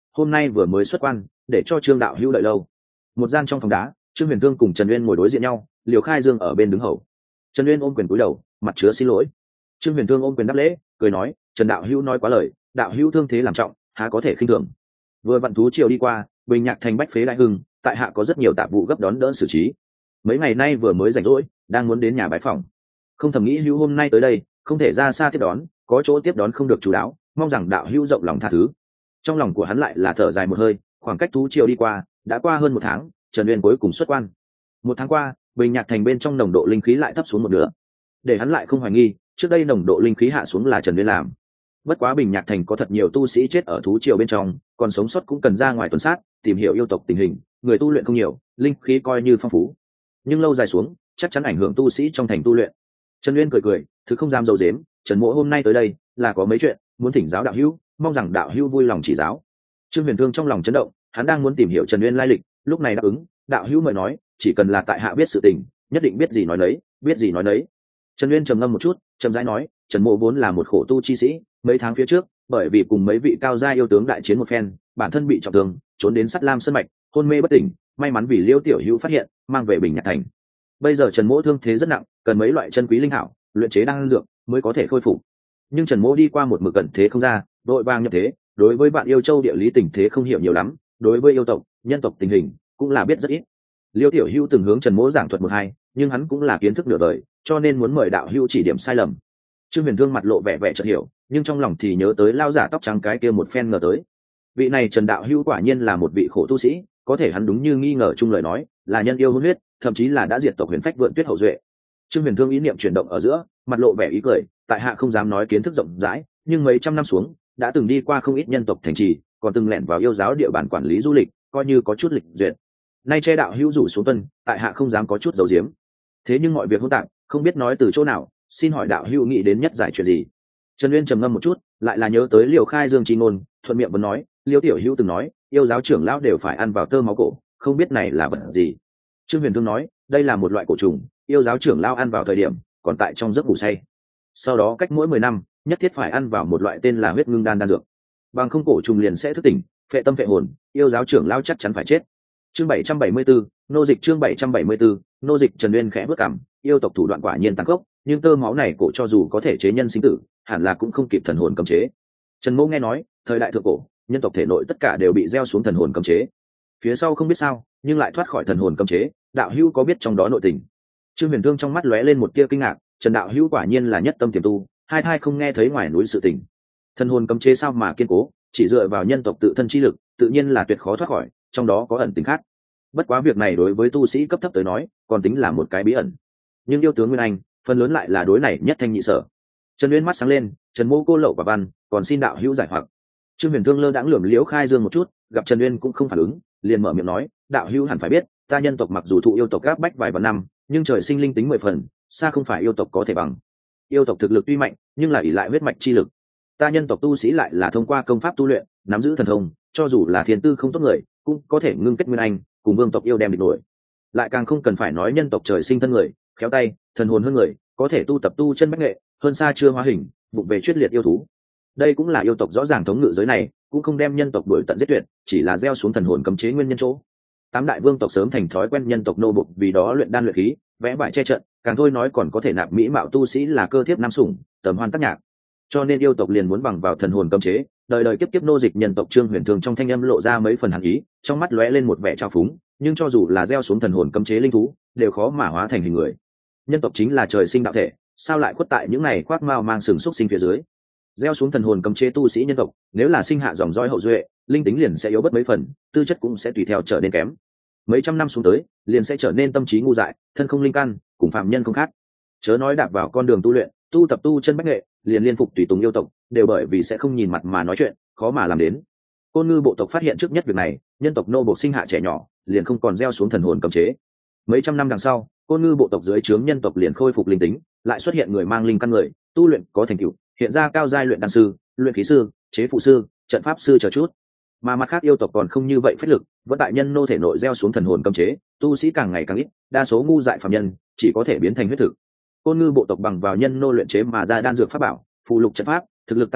hôm nay vừa mới xuất quan, để cho Trương đạo hữu đợi lâu. Một gian trong phòng đá, Trương Huyền Thương cùng Trần Uyên ngồi đối diện nhau, Liều Khai Dương ở bên đứng hầu. Trần Uyên ôm quyền cúi đầu, mặt chứa xin lỗi. Trương Huyền Thương ôm quyền đáp lễ, cười nói, Trần đạo hữu nói quá lời, đạo hữu thương thế làm trọng, há có thể khinh thường. Vừa vặn thú triều đi qua, Bình Nhạc thành bách phế đại hưng, tại hạ có rất nhiều tạp vụ gấp đón đỡ xử trí. Mấy ngày nay vừa mới rảnh rỗi, đang muốn đến nhà bái phỏng, không thầm nghĩ hữu hôm nay tới đây, không thể ra xa tiếp đón, có chỗ tiếp đón không được chú đáo, mong rằng đạo hữu rộng lòng tha thứ. Trong lòng của hắn lại là thở dài một hơi, khoảng cách thú triều đi qua đã qua hơn 1 tháng, Trần Uyên cuối cùng xuất quan. 1 tháng qua, Bình Nhạc thành bên trong nồng độ linh khí lại thấp xuống một nửa, để hắn lại không hoài nghi trước đây nồng độ linh khí hạ xuống là Trần Uyên làm. Bất quá Bình Nhạc thành có thật nhiều tu sĩ chết ở thú triều bên trong, còn sống sót cũng cần ra ngoài tuần sát, tìm hiểu yêu tộc tình hình, người tu luyện không nhiều, linh khí coi như phong phú, nhưng lâu dài xuống chắc chắn ảnh hưởng tu sĩ trong thành tu luyện. Trần Uyên cười cười, thứ không dám dầu dếm, Trần Mỗ hôm nay tới đây là có mấy chuyện muốn thỉnh giáo đạo hữu, mong rằng đạo hữu vui lòng chỉ giáo. Trương Huyền Thương trong lòng chấn động, hắn đang muốn tìm hiểu Trần Uyên lai lịch, lúc này đáp ứng, đạo hữu mời nói, chỉ cần là tại hạ biết sự tình, nhất định biết gì nói nấy, biết gì nói nấy. Trần Uyên trầm ngâm một chút, chậm rãi nói, Trần Mỗ vốn là một khổ tu chi sĩ, mấy tháng phía trước, bởi vì cùng mấy vị cao gia yêu tướng đại chiến một phen, bản thân bị trọng thương, trốn đến Sắt Lam Sơn mạch, hôn mê bất tỉnh, may mắn vì Liêu tiểu hữu phát hiện, mang về Bình Nhạc thành. Bây giờ Trần Mỗ thương thế rất nặng, cần mấy loại chân quý linh hảo, luyện chế đan dược mới có thể khôi phục. Nhưng Trần Mỗ đi qua một mực cận thế không ra, đội vàng nhập thế, đối với bạn yêu châu địa lý tình thế không hiểu nhiều lắm, đối với yêu tộc, nhân tộc tình hình cũng là biết rất ít. Liêu tiểu hữu từng hướng Trần Mỗ giảng thuật một hai, nhưng hắn cũng là kiến thức nửa đời, cho nên muốn mời đạo hữu chỉ điểm sai lầm. Trương Huyền Thương mặt lộ vẻ vẻ chợt hiểu, nhưng trong lòng thì nhớ tới lao giả tóc trắng cái kia một phen ngờ tới. Vị này Trần đạo hữu quả nhiên là một vị khổ tu sĩ, có thể hắn đúng như nghi ngờ chung lời nói, là nhân yêu hôn huyết, thậm chí là đã diệt tộc Huyền Phách Vượn Tuyết hậu duệ. Trương Huyền Thương ý niệm chuyển động ở giữa, mặt lộ vẻ ý cười, tại hạ không dám nói kiến thức rộng rãi, nhưng mấy trăm năm xuống, đã từng đi qua không ít nhân tộc thành trì, còn từng lẻn vào yêu giáo địa bàn quản lý du lịch, coi như có chút lịch duyệt. Nay che đạo hữu rủ xuống tuân, tại hạ không dám có chút giấu giếm. Thế nhưng mọi việc hỗn tạp, không biết nói từ chỗ nào, xin hỏi đạo hữu nghĩ đến nhất giải chuyện gì? Trần Uyên trầm ngâm một chút, lại là nhớ tới Liều Khai Dương chi ngôn, thuận miệng vẫn nói, Liêu tiểu hữu từng nói, yêu giáo trưởng lão đều phải ăn vào tơ máu cổ, không biết này là vật gì? Trương Huyền Thương nói, đây là một loại cổ trùng, yêu giáo trưởng lão ăn vào thời điểm còn tại trong giấc ngủ say, sau đó cách mỗi 10 năm nhất thiết phải ăn vào một loại tên là huyết ngưng đan dược, bằng không cổ trùng liền sẽ thức tỉnh, phệ tâm phệ hồn, yêu giáo trưởng lão chắc chắn phải chết. Chương 774, nô dịch. Chương 774, nô dịch. Trần Uyên khẽ bước cằm, yêu tộc thủ đoạn quả nhiên tăng khốc, nhưng tơ máu này cổ cho dù có thể chế nhân sinh tử, hẳn là cũng không kịp thần hồn cấm chế. Trần Mỗ nghe nói, thời đại thượng cổ, nhân tộc thể nội tất cả đều bị gieo xuống thần hồn cấm chế, phía sau không biết sao, nhưng lại thoát khỏi thần hồn cấm chế, đạo hữu có biết trong đó nội tình? Trương Huyền Thương trong mắt lóe lên một tia kinh ngạc, Trần đạo hữu quả nhiên là nhất tâm tiềm tu, hai thai không nghe thấy ngoài núi sự tình. Thần hồn cấm chế sao mà kiên cố, chỉ dựa vào nhân tộc tự thân chi lực, tự nhiên là tuyệt khó thoát khỏi, trong đó có ẩn tình khác. Bất quá việc này đối với tu sĩ cấp thấp tới nói, còn tính là một cái bí ẩn. Nhưng yêu tướng Nguyên Anh, phần lớn lại là đối này nhất thanh nhị sở. Trần Uyên mắt sáng lên, Trần Mô cô lậu và văn, còn xin đạo hữu giải hoặc. Trương Huyền Thương lơ đãng lườm Liễu Khai Dương một chút, gặp Trần Uyên cũng không phản ứng, liền mở miệng nói, đạo hữu hẳn phải biết, ta nhân tộc mặc dù thụ yêu tộc gáp bách vài vạn năm, nhưng trời sinh linh tính 10 phần, xa không phải yêu tộc có thể bằng. Yêu tộc thực lực tuy mạnh, nhưng lại ỷ lại huyết mạch chi lực. Ta nhân tộc tu sĩ lại là thông qua công pháp tu luyện, nắm giữ thần thông, cho dù là thiên tư không tốt người, cũng có thể ngưng kết nguyên anh, cùng vương tộc yêu đem địch nổi. Lại càng không cần phải nói nhân tộc trời sinh thân người, khéo tay, thần hồn hơn người, có thể tu tập tu chân bách nghệ, hơn xa chưa hóa hình, vụng về chuyết liệt yêu thú. Đây cũng là yêu tộc rõ ràng thống ngự giới này, cũng không đem nhân tộc đuổi tận giết tuyệt, chỉ là gieo xuống thần hồn cấm chế nguyên nhân chỗ. 8 đại vương tộc sớm thành thói quen nhân tộc nô bộc vì đó luyện đan luyện khí, vẽ vải che trận, càng thôi nói còn có thể nạp mỹ mạo tu sĩ là cơ thiếp nam sủng, tầm hoan tác nhạc. Cho nên yêu tộc liền muốn bằng vào thần hồn cấm chế, đời đời kiếp kiếp nô dịch nhân tộc. Trương Huyền Thương trong thanh âm lộ ra mấy phần hàn ý, trong mắt lóe lên một vẻ trào phúng, nhưng cho dù là gieo xuống thần hồn cấm chế linh thú, đều khó mà hóa thành hình người. Nhân tộc chính là trời sinh đạo thể, sao lại khuất tại những này khoác mao mang sừng xúc sinh phía dưới? Gieo xuống thần hồn cấm chế tu sĩ nhân tộc, nếu là sinh hạ dòng dõi hậu duệ, linh tính liền sẽ yếu bớt mấy phần, tư chất cũng sẽ tùy theo trở nên kém. Mấy trăm năm xuống tới, liền sẽ trở nên tâm trí ngu dại, thân không linh căn, cùng phạm nhân không khác. Chớ nói đạp vào con đường tu luyện, tu tập tu chân bách nghệ, liền liên phục tùy tùng yêu tộc, đều bởi vì sẽ không nhìn mặt mà nói chuyện, khó mà làm đến. Côn Ngư bộ tộc phát hiện trước nhất việc này, nhân tộc nô bộc sinh hạ trẻ nhỏ, liền không còn gieo xuống thần hồn cấm chế. Mấy trăm năm đằng sau, Côn Ngư bộ tộc dưới trướng nhân tộc liền khôi phục linh tính, lại xuất hiện người mang linh căn người, tu luyện có thành tựu, hiện ra cao giai luyện đan sư, luyện khí sư, chế phụ sư, trận pháp sư chờ chút. Mà mặt khác yêu tộc còn không như vậy phách lực, vẫn tại nhân nô thể nội gieo xuống thần hồn cấm chế, tu sĩ càng ngày càng ít, đa số ngu dại phàm nhân chỉ có thể biến thành huyết thực. Côn Ngư bộ tộc bằng vào nhân nô luyện chế mà ra đan dược pháp bảo, phù lục trận pháp, thực lực tăng nhiều,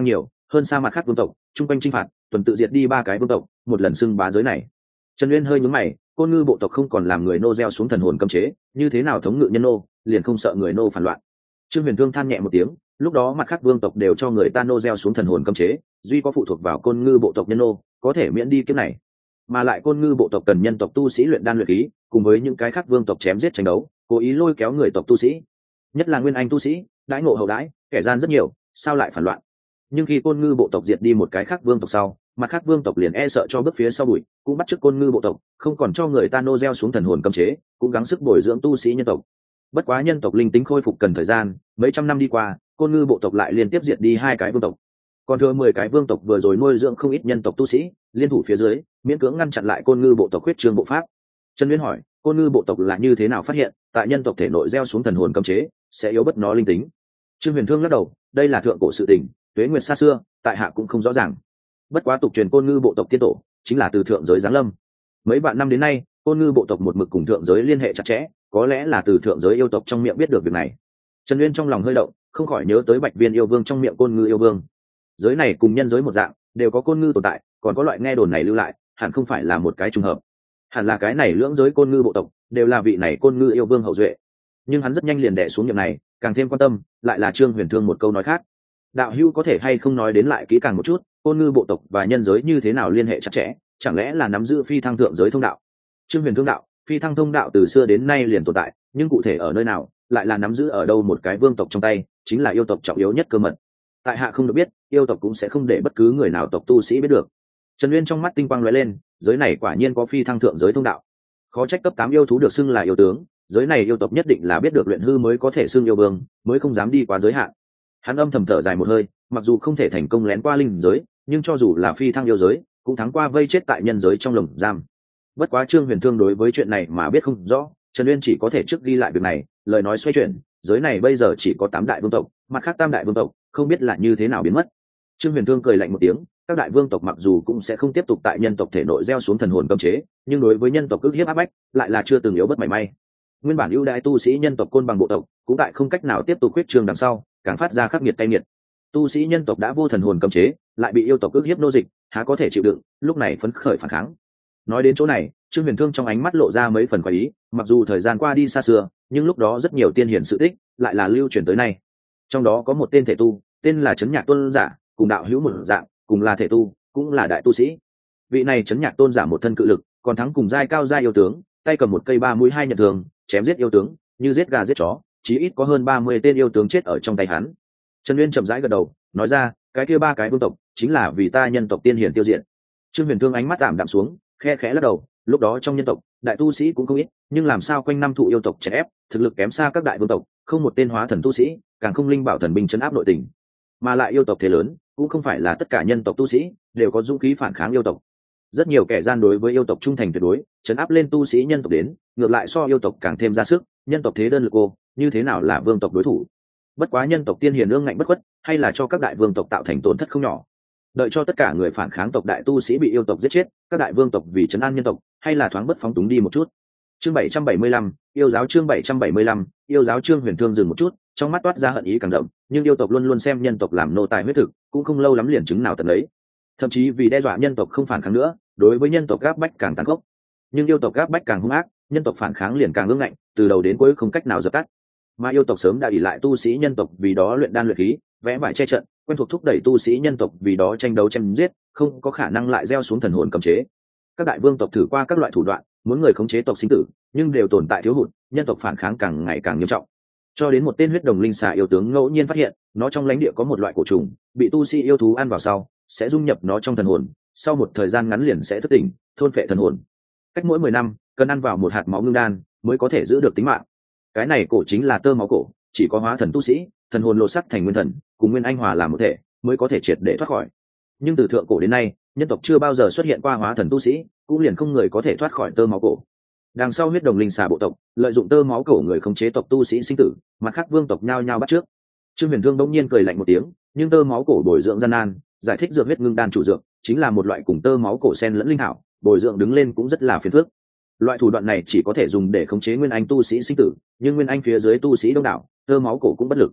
hơn sa mặt khác vương tộc chung quanh chinh phạt tuần tự diệt đi 3 cái vương tộc, một lần xưng bá giới này. Trần Uyên hơi nhướng mày, côn ngư bộ tộc không còn làm người nô gieo xuống thần hồn cấm chế, như thế nào thống ngự nhân nô, liền không sợ người nô phản loạn. Trương Huyền Thương than nhẹ một tiếng, lúc đó mặt khác vương tộc đều cho người ta nô gieo xuống thần hồn cấm chế, duy có phụ thuộc vào côn ngư bộ tộc nhân nô có thể miễn đi kiếp này. Mà lại côn ngư bộ tộc cần nhân tộc tu sĩ luyện đan luyện khí, cùng với những cái khác vương tộc chém giết tranh đấu, cố ý lôi kéo người tộc tu sĩ, nhất là nguyên anh tu sĩ, đãi ngộ hậu đãi, kẻ gian rất nhiều, sao lại phản loạn. Nhưng khi côn ngư bộ tộc diệt đi một cái khác vương tộc sau, mặt khác vương tộc liền e sợ cho bước phía sau bụi, cũng bắt chước côn ngư bộ tộc, không còn cho người ta nô gieo xuống thần hồn cấm chế, cũng gắng sức bồi dưỡng tu sĩ nhân tộc. Bất quá nhân tộc linh tính khôi phục cần thời gian, mấy trăm năm đi qua, côn ngư bộ tộc lại liên tiếp diệt đi 2 cái vương tộc, còn thừa 10 cái vương tộc vừa rồi nuôi dưỡng không ít nhân tộc tu sĩ, liên thủ phía dưới miễn cưỡng ngăn chặn lại côn ngư bộ tộc huyết trương bộ pháp. Trần Uyên hỏi, côn ngư bộ tộc là như thế nào phát hiện tại nhân tộc thể nội gieo xuống thần hồn cấm chế sẽ yếu bất nó linh tính? Trương Huyền Thương lắc đầu, đây là thượng cổ sự tình, tuế nguyệt xa xưa, tại hạ cũng không rõ ràng. Bất quá tục truyền côn ngư bộ tộc tiên tổ chính là từ thượng giới giáng lâm, mấy vạn năm đến nay côn ngư bộ tộc một mực cùng thượng giới liên hệ chặt chẽ, có lẽ là từ thượng giới yêu tộc trong miệng biết được việc này. Trần Uyên trong lòng hơi động, không khỏi nhớ tới Bạch Viên yêu vương trong miệng côn ngư yêu vương. Giới này cùng nhân giới một dạng, đều có côn ngư tồn tại, còn có loại nghe đồn này lưu lại, hẳn không phải là một cái trùng hợp. Hẳn là cái này lưỡng giới côn ngư bộ tộc đều là vị này côn ngư yêu vương hậu duệ. Nhưng hắn rất nhanh liền đè xuống nhiệm này, càng thêm quan tâm lại là Trương Huyền Thương một câu nói khác. Đạo hữu có thể hay không nói đến lại kỹ càng một chút, côn ngư bộ tộc và nhân giới như thế nào liên hệ chặt chẽ, chẳng lẽ là nắm giữ phi thăng thượng giới thông đạo? Trương Huyền Thương đạo, phi thăng thông đạo từ xưa đến nay liền tồn tại, nhưng cụ thể ở nơi nào, lại là nắm giữ ở đâu một cái vương tộc trong tay, chính là yêu tộc trọng yếu nhất cơ mật. Tại hạ không được biết, yêu tộc cũng sẽ không để bất cứ người nào tộc tu sĩ biết được. Trần Uyên trong mắt tinh quang lóe lên, giới này quả nhiên có phi thăng thượng giới thông đạo. Khó trách cấp 8 yêu thú được xưng là yêu tướng, giới này yêu tộc nhất định là biết được luyện hư mới có thể xưng yêu vương, mới không dám đi quá giới hạn. Hắn âm thầm thở dài một hơi, mặc dù không thể thành công lén qua linh giới, nhưng cho dù là phi thăng yêu giới, cũng thắng qua vây chết tại nhân giới trong lồng giam. Bất quá Trương Huyền Thương đối với chuyện này mà biết không rõ, Trần Uyên chỉ có thể trước ghi lại việc này, lời nói xoay chuyển, giới này bây giờ chỉ có 8 đại vương tộc, mặt khác 3 đại vương tộc không biết là như thế nào biến mất. Trương Huyền Thương cười lạnh một tiếng, các đại vương tộc mặc dù cũng sẽ không tiếp tục tại nhân tộc thể nội gieo xuống thần hồn cấm chế, nhưng đối với nhân tộc ức hiếp áp bách, lại là chưa từng yếu bất mảy may. Nguyên bản ưu đãi tu sĩ nhân tộc côn bằng bộ tộc, cũng tại không cách nào tiếp tục huyết trường đằng sau, càng phát ra khắc nghiệt cay nghiệt. Tu sĩ nhân tộc đã vô thần hồn cấm chế, lại bị yêu tộc ức hiếp nô dịch, há có thể chịu đựng, lúc này phấn khởi phản kháng. Nói đến chỗ này, Trương Huyền Thương trong ánh mắt lộ ra mấy phần quái ý, mặc dù thời gian qua đi xa xưa, nhưng lúc đó rất nhiều tiên hiển sự tích lại là lưu truyền tới nay. Trong đó có một tên thể tu, tên là Chấn Nhạc Tôn giả, cùng đạo hữu một dạng, cùng là thể tu, cũng là đại tu sĩ. Vị này Chấn Nhạc Tôn giả một thân cự lực, còn thắng cùng giai cao giai yêu tướng, tay cầm một cây 3 mũi 2 nhận thường, chém giết yêu tướng, như giết gà giết chó, chí ít có hơn 30 tên yêu tướng chết ở trong tay hắn. Trần Uyên chậm rãi gật đầu, nói ra, cái kia 3 cái vương tộc, chính là vì ta nhân tộc tiên hiển tiêu diệt. Trương Huyền Thương ánh mắt ảm đạm xuống, khe khẽ lắc đầu, lúc đó trong nhân tộc, đại tu sĩ cũng không ít, nhưng làm sao quanh năm thụ yêu tộc chèn ép, thực lực kém xa các đại vương tộc, không một tên hóa thần tu sĩ, càng không linh bảo thần binh trấn áp nội tình. Mà lại yêu tộc thế lớn, cũng không phải là tất cả nhân tộc tu sĩ đều có dũng khí phản kháng yêu tộc. Rất nhiều kẻ gian đối với yêu tộc trung thành tuyệt đối, trấn áp lên tu sĩ nhân tộc đến, ngược lại so yêu tộc càng thêm ra sức, nhân tộc thế đơn lực cô, như thế nào là vương tộc đối thủ? Bất quá nhân tộc tiên hiền ương ngạnh bất khuất, hay là cho các đại vương tộc tạo thành tổn thất không nhỏ. Đợi cho tất cả người phản kháng tộc đại tu sĩ bị yêu tộc giết chết, các đại vương tộc vì trấn an nhân tộc, hay là thoáng bất phóng túng đi một chút. Chương 775, yêu giáo chương 775, yêu giáo. Trương Huyền Thương dừng một chút, trong mắt toát ra hận ý càng đậm, nhưng yêu tộc luôn luôn xem nhân tộc làm nô tài huyết thực, cũng không lâu lắm liền chứng nào tận đấy. Thậm chí vì đe dọa nhân tộc không phản kháng nữa, đối với nhân tộc gáp bách càng tàn khốc. Nhưng yêu tộc gáp bách càng hung ác, nhân tộc phản kháng liền càng ương ngạnh, từ đầu đến cuối không cách nào dập tắt. Mà yêu tộc sớm đã ỷ lại tu sĩ nhân tộc vì đó luyện đan luyện khí, vẽ vải che trận, quen thuộc thúc đẩy tu sĩ nhân tộc vì đó tranh đấu chém giết, không có khả năng lại gieo xuống thần hồn cấm chế. Các đại vương tộc thử qua các loại thủ đoạn, muốn người khống chế tộc sinh tử, nhưng đều tồn tại thiếu hụt, nhân tộc phản kháng càng ngày càng nghiêm trọng. Cho đến một tên huyết đồng linh xà yêu tướng ngẫu nhiên phát hiện, nó trong lãnh địa có một loại cổ trùng, bị tu sĩ yêu thú ăn vào sau, sẽ dung nhập nó trong thần hồn, sau một thời gian ngắn liền sẽ thức tỉnh, thôn phệ thần hồn. Cách mỗi 10 năm, cần ăn vào một hạt máu ngưng đan mới có thể giữ được tính mạng. Cái này cổ chính là tơ máu cổ, chỉ có hóa thần tu sĩ, thần hồn lột xác thành nguyên thần, cùng nguyên anh hòa làm một thể, mới có thể triệt để thoát khỏi. Nhưng từ thượng cổ đến nay, nhân tộc chưa bao giờ xuất hiện qua hóa thần tu sĩ, cũng liền không người có thể thoát khỏi tơ máu cổ. Đằng sau huyết đồng linh xà bộ tộc lợi dụng tơ máu cổ người khống chế tộc tu sĩ sinh tử, mặt khác vương tộc nhao nhao bắt trước. Trương Huyền Thương bỗng nhiên cười lạnh một tiếng, nhưng tơ máu cổ bồi dưỡng gian nan, giải thích dược huyết ngưng đan chủ dược chính là một loại cùng tơ máu cổ xen lẫn linh hảo, bồi dưỡng đứng lên cũng rất là phiền phức. Loại thủ đoạn này chỉ có thể dùng để khống chế nguyên anh tu sĩ sinh tử, nhưng nguyên anh phía dưới tu sĩ đông đảo, tơ máu cổ cũng bất lực.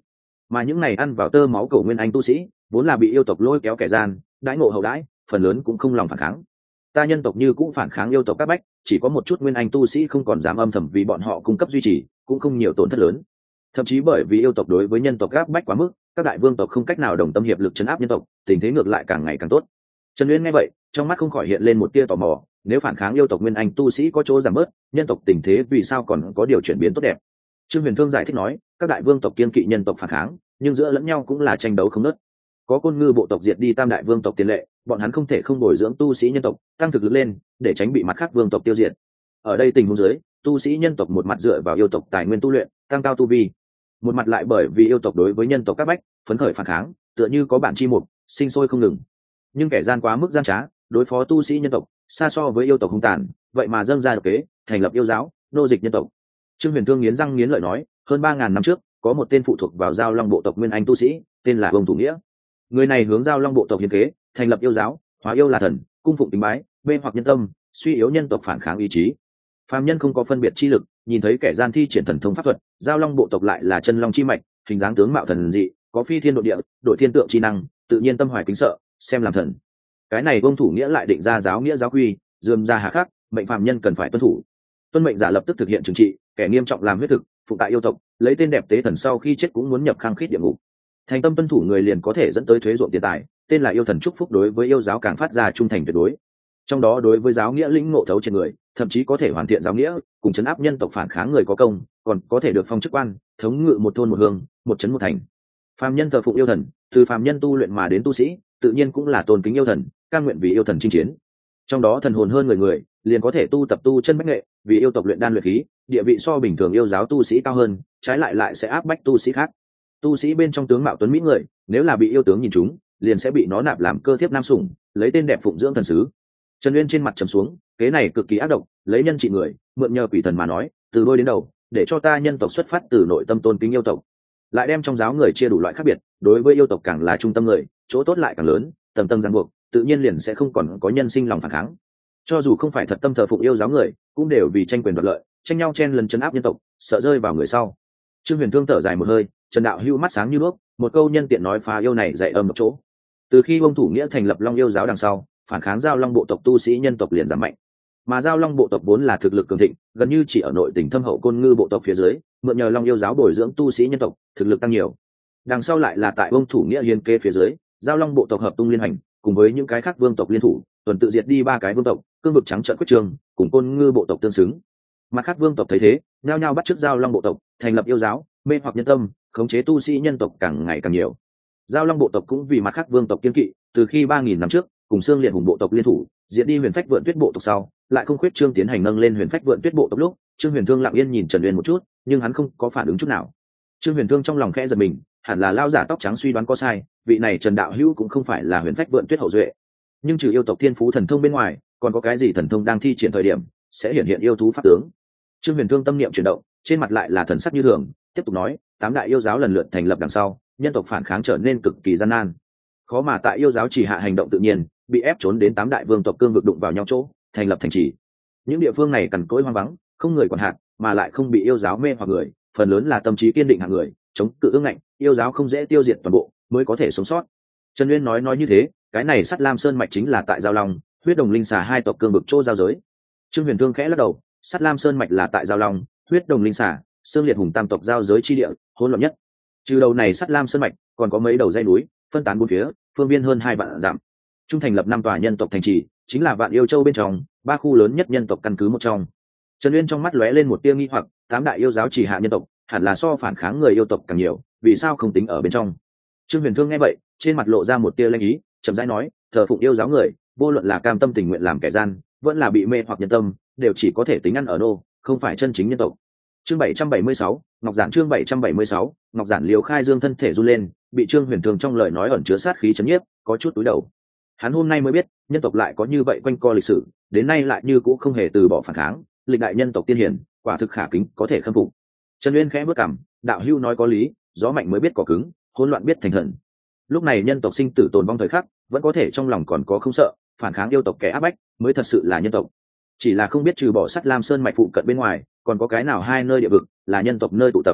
mà những này ăn vào tơ máu cổ nguyên anh tu sĩ vốn là bị yêu tộc lôi kéo kẻ gian đãi ngộ hậu đãi, phần lớn cũng không lòng phản kháng. Ta nhân tộc như cũng phản kháng yêu tộc các bách, chỉ có một chút nguyên anh tu sĩ không còn dám âm thầm vì bọn họ cung cấp duy trì, cũng không nhiều tổn thất lớn. Thậm chí bởi vì yêu tộc đối với nhân tộc gáp bách quá mức, các đại vương tộc không cách nào đồng tâm hiệp lực chấn áp nhân tộc, tình thế ngược lại càng ngày càng tốt. Trần Uyên nghe vậy, trong mắt không khỏi hiện lên một tia tò mò, nếu phản kháng yêu tộc nguyên anh tu sĩ có chỗ giảm bớt, nhân tộc tình thế vì sao còn có điều chuyển biến tốt đẹp? Trương Huyền Thương giải thích nói, các đại vương tộc kiên kỵ nhân tộc phản kháng, nhưng giữa lẫn nhau cũng là tranh đấu không ngớt. Có Côn Ngư bộ tộc diệt đi tam đại vương tộc tiền lệ, bọn hắn không thể không bồi dưỡng tu sĩ nhân tộc, tăng thực lực lên, để tránh bị mặt khác vương tộc tiêu diệt. Ở đây tình huống dưới, tu sĩ nhân tộc một mặt dựa vào yêu tộc tài nguyên tu luyện, tăng cao tu vi, một mặt lại bởi vì yêu tộc đối với nhân tộc các bách, phấn khởi phản kháng, tựa như có bản chi mục, sinh sôi không ngừng. Nhưng kẻ gian quá mức gian trá, đối phó tu sĩ nhân tộc, xa so với yêu tộc hung tàn, vậy mà dâng ra độc kế, thành lập yêu giáo, nô dịch nhân tộc. Trương Huyền Thương nghiến răng nghiến lợi nói, hơn 3000 năm trước, có một tên phụ thuộc vào Giao Long bộ tộc nguyên anh tu sĩ, tên là Vương Thủ Nghĩa. Người này hướng Giao Long bộ tộc hiến kế, thành lập yêu giáo, hóa yêu là thần, cung phụng kính bái, mê hoặc nhân tâm, suy yếu nhân tộc phản kháng ý chí. Phàm nhân không có phân biệt chi lực, nhìn thấy kẻ gian thi triển thần thông pháp thuật, Giao Long bộ tộc lại là chân long chi mạch, hình dáng tướng mạo thần dị, có phi thiên độ địa, đội thiên tượng chi năng, tự nhiên tâm hoài kính sợ, xem làm thần. Cái này Vương Thủ Nghĩa lại định ra giáo nghĩa giáo quy, dườm ra hà khắc, mệnh phàm nhân cần phải tuân thủ. Tuân mệnh giả lập tức thực hiện trừng trị, kẻ nghiêm trọng làm huyết thực, phụng tại yêu tộc, lấy tên đẹp tế thần sau khi chết cũng muốn nhập khang khít địa ngục. Thành tâm tuân thủ người liền có thể dẫn tới thuế ruộng tiền tài, tên là yêu thần chúc phúc đối với yêu giáo càng phát ra trung thành tuyệt đối. Trong đó đối với giáo nghĩa lĩnh ngộ thấu trên người, thậm chí có thể hoàn thiện giáo nghĩa, cùng chấn áp nhân tộc phản kháng người có công, còn có thể được phong chức quan, thống ngự một thôn một hương, một trấn một thành. Phàm nhân thờ phụng yêu thần, từ phàm nhân tu luyện mà đến tu sĩ, tự nhiên cũng là tôn kính yêu thần, cam nguyện vì yêu thần chinh chiến. Trong đó thần hồn hơn người liền có thể tu tập tu chân bách nghệ, vì yêu tộc luyện đan luyện khí, địa vị so bình thường yêu giáo tu sĩ cao hơn, trái lại sẽ áp bách tu sĩ khác. Tu sĩ bên trong tướng mạo tuấn mỹ người, nếu là bị yêu tướng nhìn chúng, liền sẽ bị nó nạp làm cơ thiếp nam sủng, lấy tên đẹp phụng dưỡng thần sứ. Trần Uyên trên mặt trầm xuống, kế này cực kỳ ác độc, lấy nhân trị người, mượn nhờ quỷ thần mà nói, từ đôi đến đầu, để cho ta nhân tộc xuất phát từ nội tâm tôn kính yêu tộc, lại đem trong giáo người chia đủ loại khác biệt, đối với yêu tộc càng là trung tâm người, chỗ tốt lại càng lớn, tầng tầng ràng buộc, tự nhiên liền sẽ không còn có nhân sinh lòng phản kháng. Cho dù không phải thật tâm thờ phụng yêu giáo người, cũng đều vì tranh quyền đoạt lợi, tranh nhau chen lần chấn áp nhân tộc, sợ rơi vào người sau. Trương Huyền Thương thở dài một hơi, Trần Đạo Hưu mắt sáng như đuốc, một câu nhân tiện nói phá yêu này dạy âm một chỗ. Từ khi Vương Thủ Nghĩa thành lập Long yêu giáo đằng sau, phản kháng Giao Long bộ tộc tu sĩ nhân tộc liền giảm mạnh, mà Giao Long bộ tộc vốn là thực lực cường thịnh, gần như chỉ ở nội tỉnh thâm hậu Côn Ngư bộ tộc phía dưới, mượn nhờ Long yêu giáo bồi dưỡng tu sĩ nhân tộc, thực lực tăng nhiều. Đằng sau lại là tại Vương Thủ Nghĩa hiến kế phía dưới, Giao Long bộ tộc hợp tung liên hành, cùng với những cái khác vương tộc liên thủ, tuần tự diệt đi 3 cái vương tộc, cương vực trắng trợn quyết trường, cùng Côn Ngư bộ tộc tương xứng. Mặt khác vương tộc thấy thế, nhao nhao bắt chước Giao Long bộ tộc, thành lập yêu giáo, mê hoặc nhân tâm, khống chế tu sĩ nhân tộc càng ngày càng nhiều. Giao Long bộ tộc cũng vì mặt khác vương tộc kiên kỵ, từ khi 3000 năm trước, cùng Xương Liệt Hùng bộ tộc liên thủ, diệt đi Huyền Phách Vượn Tuyết bộ tộc sau, lại không khuyết trương tiến hành nâng lên Huyền Phách Vượn Tuyết bộ tộc lúc, Trương Huyền Thương lặng yên nhìn Trần Uyên một chút, nhưng hắn không có phản ứng chút nào. Trương Huyền Thương trong lòng khẽ giật mình, hẳn là lao giả tóc trắng suy đoán có sai, vị này Trần đạo hữu cũng không phải là Huyền Phách Vượn Tuyết hậu duệ. Nhưng trừ yêu tộc thiên phú thần thông bên ngoài, còn có cái gì thần thông đang thi triển thời điểm sẽ hiện hiện yêu thú pháp tướng? Trương Huyền Thương tâm niệm chuyển động, trên mặt lại là thần sắc như thường, tiếp tục nói, 8 đại yêu giáo lần lượt thành lập đằng sau, nhân tộc phản kháng trở nên cực kỳ gian nan. Khó mà tại yêu giáo chỉ hạ hành động tự nhiên, bị ép trốn đến 8 đại vương tộc cương vực đụng vào nhau chỗ, thành lập thành trì. Những địa phương này cằn cỗi hoang vắng, không người quản hạt, mà lại không bị yêu giáo mê hoặc người, phần lớn là tâm trí kiên định hạng người, chống cự ương ngạnh, yêu giáo không dễ tiêu diệt toàn bộ, mới có thể sống sót. Trần Uyên nói như thế, cái này Sắt Lam Sơn mạch chính là tại Giao Long, Huyết Đồng Linh Xà hai tộc cương vực chỗ giao giới. Trương Huyền Thương khẽ lắc đầu, Sắt Lam Sơn mạch là tại Giao Long, Huyết Đồng Linh Xà, Xương Liệt Hùng tam tộc giao giới chi địa, hỗn loạn nhất. Trừ đầu này Sắt Lam Sơn mạch, còn có mấy đầu dãy núi, phân tán bốn phía, phương viên hơn 2 vạn dặm. Trung thành lập 5 tòa nhân tộc thành trì, chính là Vạn Yêu Châu bên trong, 3 khu lớn nhất nhân tộc căn cứ một trong. Trần Uyên trong mắt lóe lên một tia nghi hoặc, 8 đại yêu giáo chỉ hạ nhân tộc, hẳn là so phản kháng người yêu tộc càng nhiều, vì sao không tính ở bên trong? Trương Huyền Thương nghe vậy, trên mặt lộ ra một tia lanh ý, chậm rãi nói, thờ phụng yêu giáo người, vô luận là cam tâm tình nguyện làm kẻ gian, vẫn là bị mê hoặc nhân tâm, đều chỉ có thể tính ăn ở nô, không phải chân chính nhân tộc. Chương 776, Ngọc Giản chương 776, Ngọc Giản liều khai dương thân thể run lên, bị Trương Huyền Thương trong lời nói ẩn chứa sát khí chấn nhiếp, có chút túi đầu. Hắn hôm nay mới biết, nhân tộc lại có như vậy quanh co lịch sử, đến nay lại như cũ không hề từ bỏ phản kháng, lịch đại nhân tộc tiên hiển, quả thực khả kính, có thể khâm phục. Trần Uyên khẽ bước cằm, đạo hữu nói có lý, gió mạnh mới biết cỏ cứng, hỗn loạn biết thành thần. Lúc này nhân tộc sinh tử tồn vong thời khắc, vẫn có thể trong lòng còn có không sợ, phản kháng yêu tộc kẻ áp bách, mới thật sự là nhân tộc. Chỉ là không biết trừ bỏ Sắt Lam Sơn mạch phụ cận bên ngoài, còn có cái nào hai nơi địa vực là nhân tộc nơi tụ tập.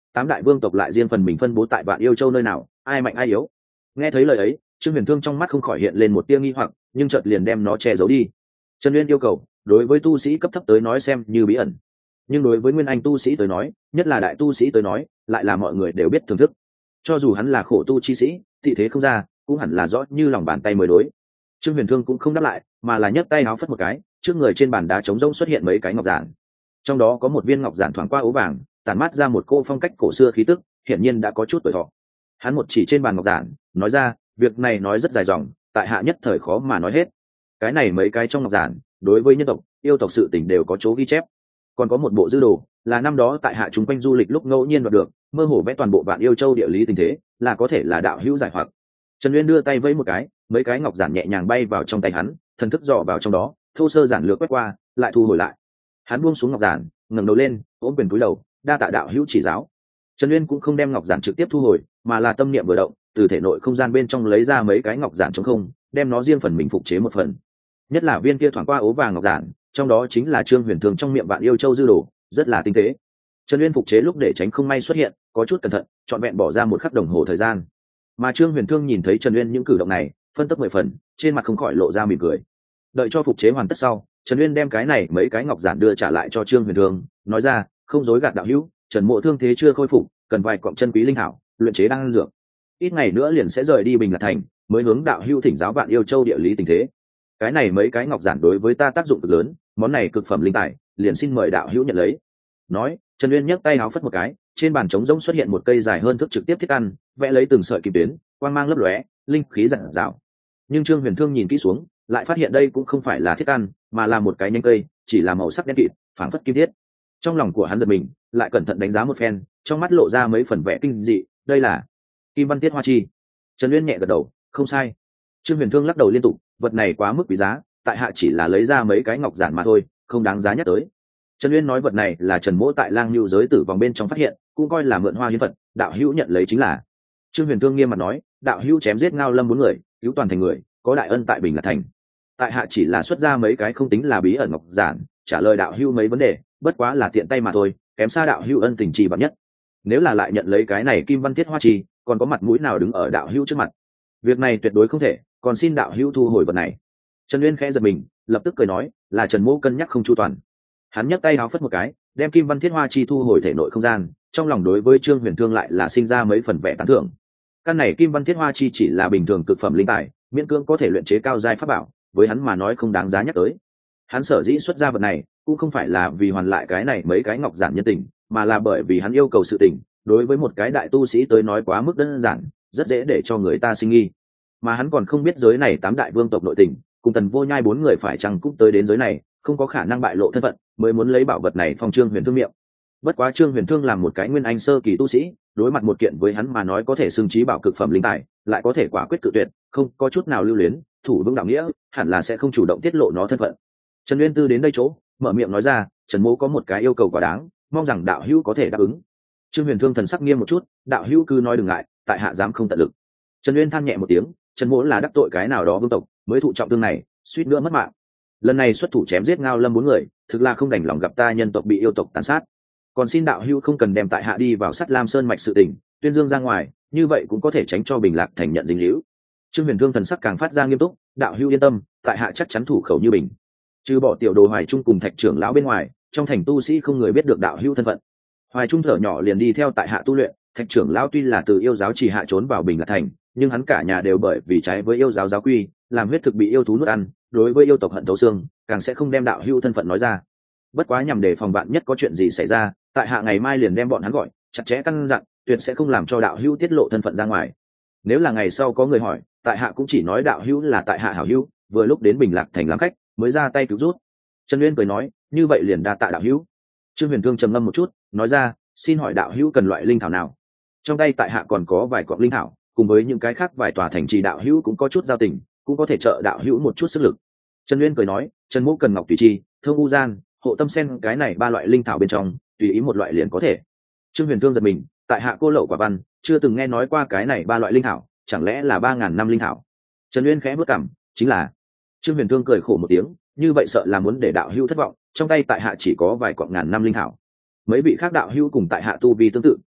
tám đại vương tộc lại riêng phần mình phân bố tại Vạn Yêu Châu nơi nào, ai mạnh ai yếu. Nghe thấy lời ấy, Trương Huyền Thương trong mắt không khỏi hiện lên một tia nghi hoặc, nhưng chợt liền đem nó che giấu đi. Trần Uyên yêu cầu, đối với tu sĩ cấp thấp tới nói xem như bí ẩn, nhưng đối với nguyên anh tu sĩ tới nói, nhất là đại tu sĩ tới nói, lại là mọi người đều biết thưởng thức. Cho dù hắn là khổ tu chi sĩ, thị thế không ra, cũng hẳn là rõ như lòng bàn tay mới đối. Trương Huyền Thương cũng không đáp lại, mà là nhấc tay áo phất một cái, trước người trên bàn đá trống rỗng xuất hiện mấy cái ngọc giản. Trong đó có một viên ngọc giản thoáng qua ố vàng, tản mát ra một cô phong cách cổ xưa khí tức, hiển nhiên đã có chút tuổi thọ. Hắn một chỉ trên bàn ngọc giản, nói ra, việc này nói rất dài dòng, tại hạ nhất thời khó mà nói hết. Cái này mấy cái trong ngọc giản, đối với nhân tộc, yêu tộc sự tình đều có chỗ ghi chép. Còn có một bộ dư đồ, là năm đó tại hạ chúng quanh du lịch lúc ngẫu nhiên đoạt được, mơ hồ vẽ toàn bộ Vạn Yêu Châu địa lý tình thế, là có thể là đạo hữu giải hoặc. Trần Uyên đưa tay vẫy một cái, mấy cái ngọc giản nhẹ nhàng bay vào trong tay hắn, thần thức dò vào trong đó, thô sơ giản lược quét qua, lại thu hồi lại. Hắn buông xuống ngọc giản, ngẩng đầu lên, ôm quyền cúi đầu, đa tạ đạo hữu chỉ giáo. Trần Uyên cũng không đem ngọc giản trực tiếp thu hồi, mà là tâm niệm vừa động, từ thể nội không gian bên trong lấy ra mấy cái ngọc giản trống không, đem nó riêng phần mình phục chế một phần. Nhất là viên kia thoáng qua ố vàng ngọc giản, trong đó chính là Trương Huyền Thương trong miệng Vạn Yêu Châu dư đồ, rất là tinh tế. Trần Uyên phục chế lúc để tránh không may xuất hiện, có chút cẩn thận, trọn vẹn bỏ ra một khắc đồng hồ thời gian. Mà Trương Huyền Thương nhìn thấy Trần Uyên những cử động này, phân tích 10 phần, trên mặt không khỏi lộ ra mỉm cười. Đợi cho phục chế hoàn tất sau, Trần Uyên đem cái này mấy cái ngọc giản đưa trả lại cho Trương Huyền Thương, nói ra, không dối gạt đạo hữu, Trần Mộ thương thế chưa khôi phục, cần vài cọng chân quý linh thảo, luyện chế đan dược. Ít ngày nữa liền sẽ rời đi Bình Lạc Thành, mới hướng đạo hữu thỉnh giáo Vạn Yêu Châu địa lý tình thế. Cái này mấy cái ngọc giản đối với ta tác dụng cực lớn, món này cực phẩm linh tài, liền xin mời đạo hữu nhận lấy. Nói, Trần Uyên nhấc tay áo phất một cái, trên bàn trống rỗng xuất hiện một cây dài hơn thước trực tiếp thiết ăn, vẽ lấy từng sợi kim tuyến, quang mang lấp lóe, linh khí rạng rào. Nhưng Trương Huyền Thương nhìn kỹ xuống, lại phát hiện đây cũng không phải là thiết ăn, mà là một cái nhánh cây, chỉ là màu sắc đen kịt, phảng phất kim thiết. Trong lòng của hắn giật mình, lại cẩn thận đánh giá một phen, trong mắt lộ ra mấy phần vẻ kinh dị, đây là Kim Văn Tiết Hoa Chi. Trần Uyên nhẹ gật đầu, không sai. Trương Huyền Thương lắc đầu liên tục, vật này quá mức quý giá, tại hạ chỉ là lấy ra mấy cái ngọc giản mà thôi, không đáng giá nhắc tới. Trần Uyên nói vật này là Trần Mỗ tại Lang Nhu giới tử vòng bên trong phát hiện, cũng coi là mượn hoa hiến vật, đạo hữu nhận lấy chính là. Trương Huyền Thương nghiêm mặt nói, đạo hữu chém giết Ngao Lâm 4 người, cứu toàn thành người, có đại ân tại Bình Lạc Thành. Tại hạ chỉ là xuất ra mấy cái không tính là bí ẩn ngọc giản, trả lời đạo hữu mấy vấn đề, bất quá là tiện tay mà thôi, kém xa đạo hữu ân tình trì bạc nhất. Nếu là lại nhận lấy cái này Kim Văn Tiết Hoa Chi, còn có mặt mũi nào đứng ở đạo hữu trước mặt? Việc này tuyệt đối không thể, còn xin đạo hữu thu hồi vật này. Trần Uyên khẽ giật mình, lập tức cười nói, là Trần Mỗ cân nhắc không chu toàn. Hắn nhấc tay áo phất một cái, đem Kim Văn Thiết Hoa Chi thu hồi thể nội không gian, trong lòng đối với Trương Huyền Thương lại là sinh ra mấy phần vẻ tán thưởng. Căn này Kim Văn Thiết Hoa Chi chỉ là bình thường cực phẩm linh tài, miễn cưỡng có thể luyện chế cao giai pháp bảo, với hắn mà nói không đáng giá nhắc tới. Hắn sở dĩ xuất ra vật này, cũng không phải là vì hoàn lại cái này mấy cái ngọc giản nhân tình, mà là bởi vì hắn yêu cầu sự tình, đối với một cái đại tu sĩ tới nói quá mức đơn giản, rất dễ để cho người ta sinh nghi. Mà hắn còn không biết giới này 8 đại vương tộc nội tình, cùng Tần Vô Nhai 4 người phải chăng cũng tới đến giới này, không có khả năng bại lộ thân phận, mới muốn lấy bảo vật này phong Trương Huyền Thương miệng. Bất quá Trương Huyền Thương làm một cái nguyên anh sơ kỳ tu sĩ, đối mặt một kiện với hắn mà nói có thể xưng chí bảo cực phẩm linh tài, lại có thể quả quyết cự tuyệt, không có chút nào lưu luyến, thủ vững đạo nghĩa, hẳn là sẽ không chủ động tiết lộ nó thân phận. Trần Uyên Tư đến đây chỗ, mở miệng nói ra, Trần Mỗ có một cái yêu cầu quá đáng, mong rằng đạo hữu có thể đáp ứng. Trương Huyền Thương thần sắc nghiêm một chút, đạo hữu cứ nói đừng ngại, tại hạ dám không tận lực. Trần Uyên than nhẹ một tiếng, Trần Mỗ là đắc tội cái nào đó vương tộc, mới thụ trọng thương này, suýt nữa mất mạng. Lần này xuất thủ chém giết Ngao Lâm 4 người, thực là không đành lòng gặp ta nhân tộc bị yêu tộc tàn sát. Còn xin đạo hữu không cần đem tại hạ đi vào Sắt Lam Sơn mạch sự tình, tuyên dương ra ngoài, như vậy cũng có thể tránh cho Bình Lạc Thành nhận dính líu. Trương Huyền Thương thần sắc càng phát ra nghiêm túc, đạo hữu yên tâm, tại hạ chắc chắn thủ khẩu như bình. Trừ bỏ tiểu đồ Hoài Trung cùng Thạch trưởng lão bên ngoài, trong thành tu sĩ không người biết được đạo hữu thân phận. Hoài Trung thở nhỏ liền đi theo tại hạ tu luyện, Thạch trưởng lão tuy là từ yêu giáo chỉ hạ trốn vào Bình Lạc Thành, nhưng hắn cả nhà đều bởi vì trái với yêu giáo giáo quy, làm huyết thực bị yêu thú nuốt ăn, đối với yêu tộc hận thấu xương, càng sẽ không đem đạo hữu thân phận nói ra. Bất quá nhằm để phòng bạn nhất có chuyện gì xảy ra, tại hạ ngày mai liền đem bọn hắn gọi, chặt chẽ căn dặn, tuyệt sẽ không làm cho đạo hữu tiết lộ thân phận ra ngoài. Nếu là ngày sau có người hỏi, tại hạ cũng chỉ nói đạo hữu là tại hạ hảo hữu, vừa lúc đến Bình Lạc Thành làm khách, mới ra tay cứu rút. Trần Uyên cười nói, như vậy liền đa tạ đạo hữu. Trương Huyền Thương trầm ngâm một chút, nói ra, xin hỏi đạo hữu cần loại linh thảo nào? Trong tay tại hạ còn có vài cọng linh thảo, cùng với những cái khác vài tòa thành trì đạo hữu cũng có chút giao tình, cũng có thể trợ đạo hữu một chút sức lực. Trần Uyên cười nói, Trần Mỗ cần ngọc tùy chi, thơm u gian, hộ tâm sen, cái này 3 loại linh thảo bên trong, tùy ý một loại liền có thể. Trương Huyền Thương giật mình, tại hạ cô lậu quả văn, chưa từng nghe nói qua cái này 3 loại linh thảo, chẳng lẽ là 3000 năm linh thảo? Trần Uyên khẽ bước cằm, chính là. Trương Huyền Thương cười khổ một tiếng, như vậy sợ là muốn để đạo hữu thất vọng, trong tay tại hạ chỉ có vài cọng ngàn năm linh thảo. Mấy vị khác đạo hữu cùng tại hạ tu vi tương tự,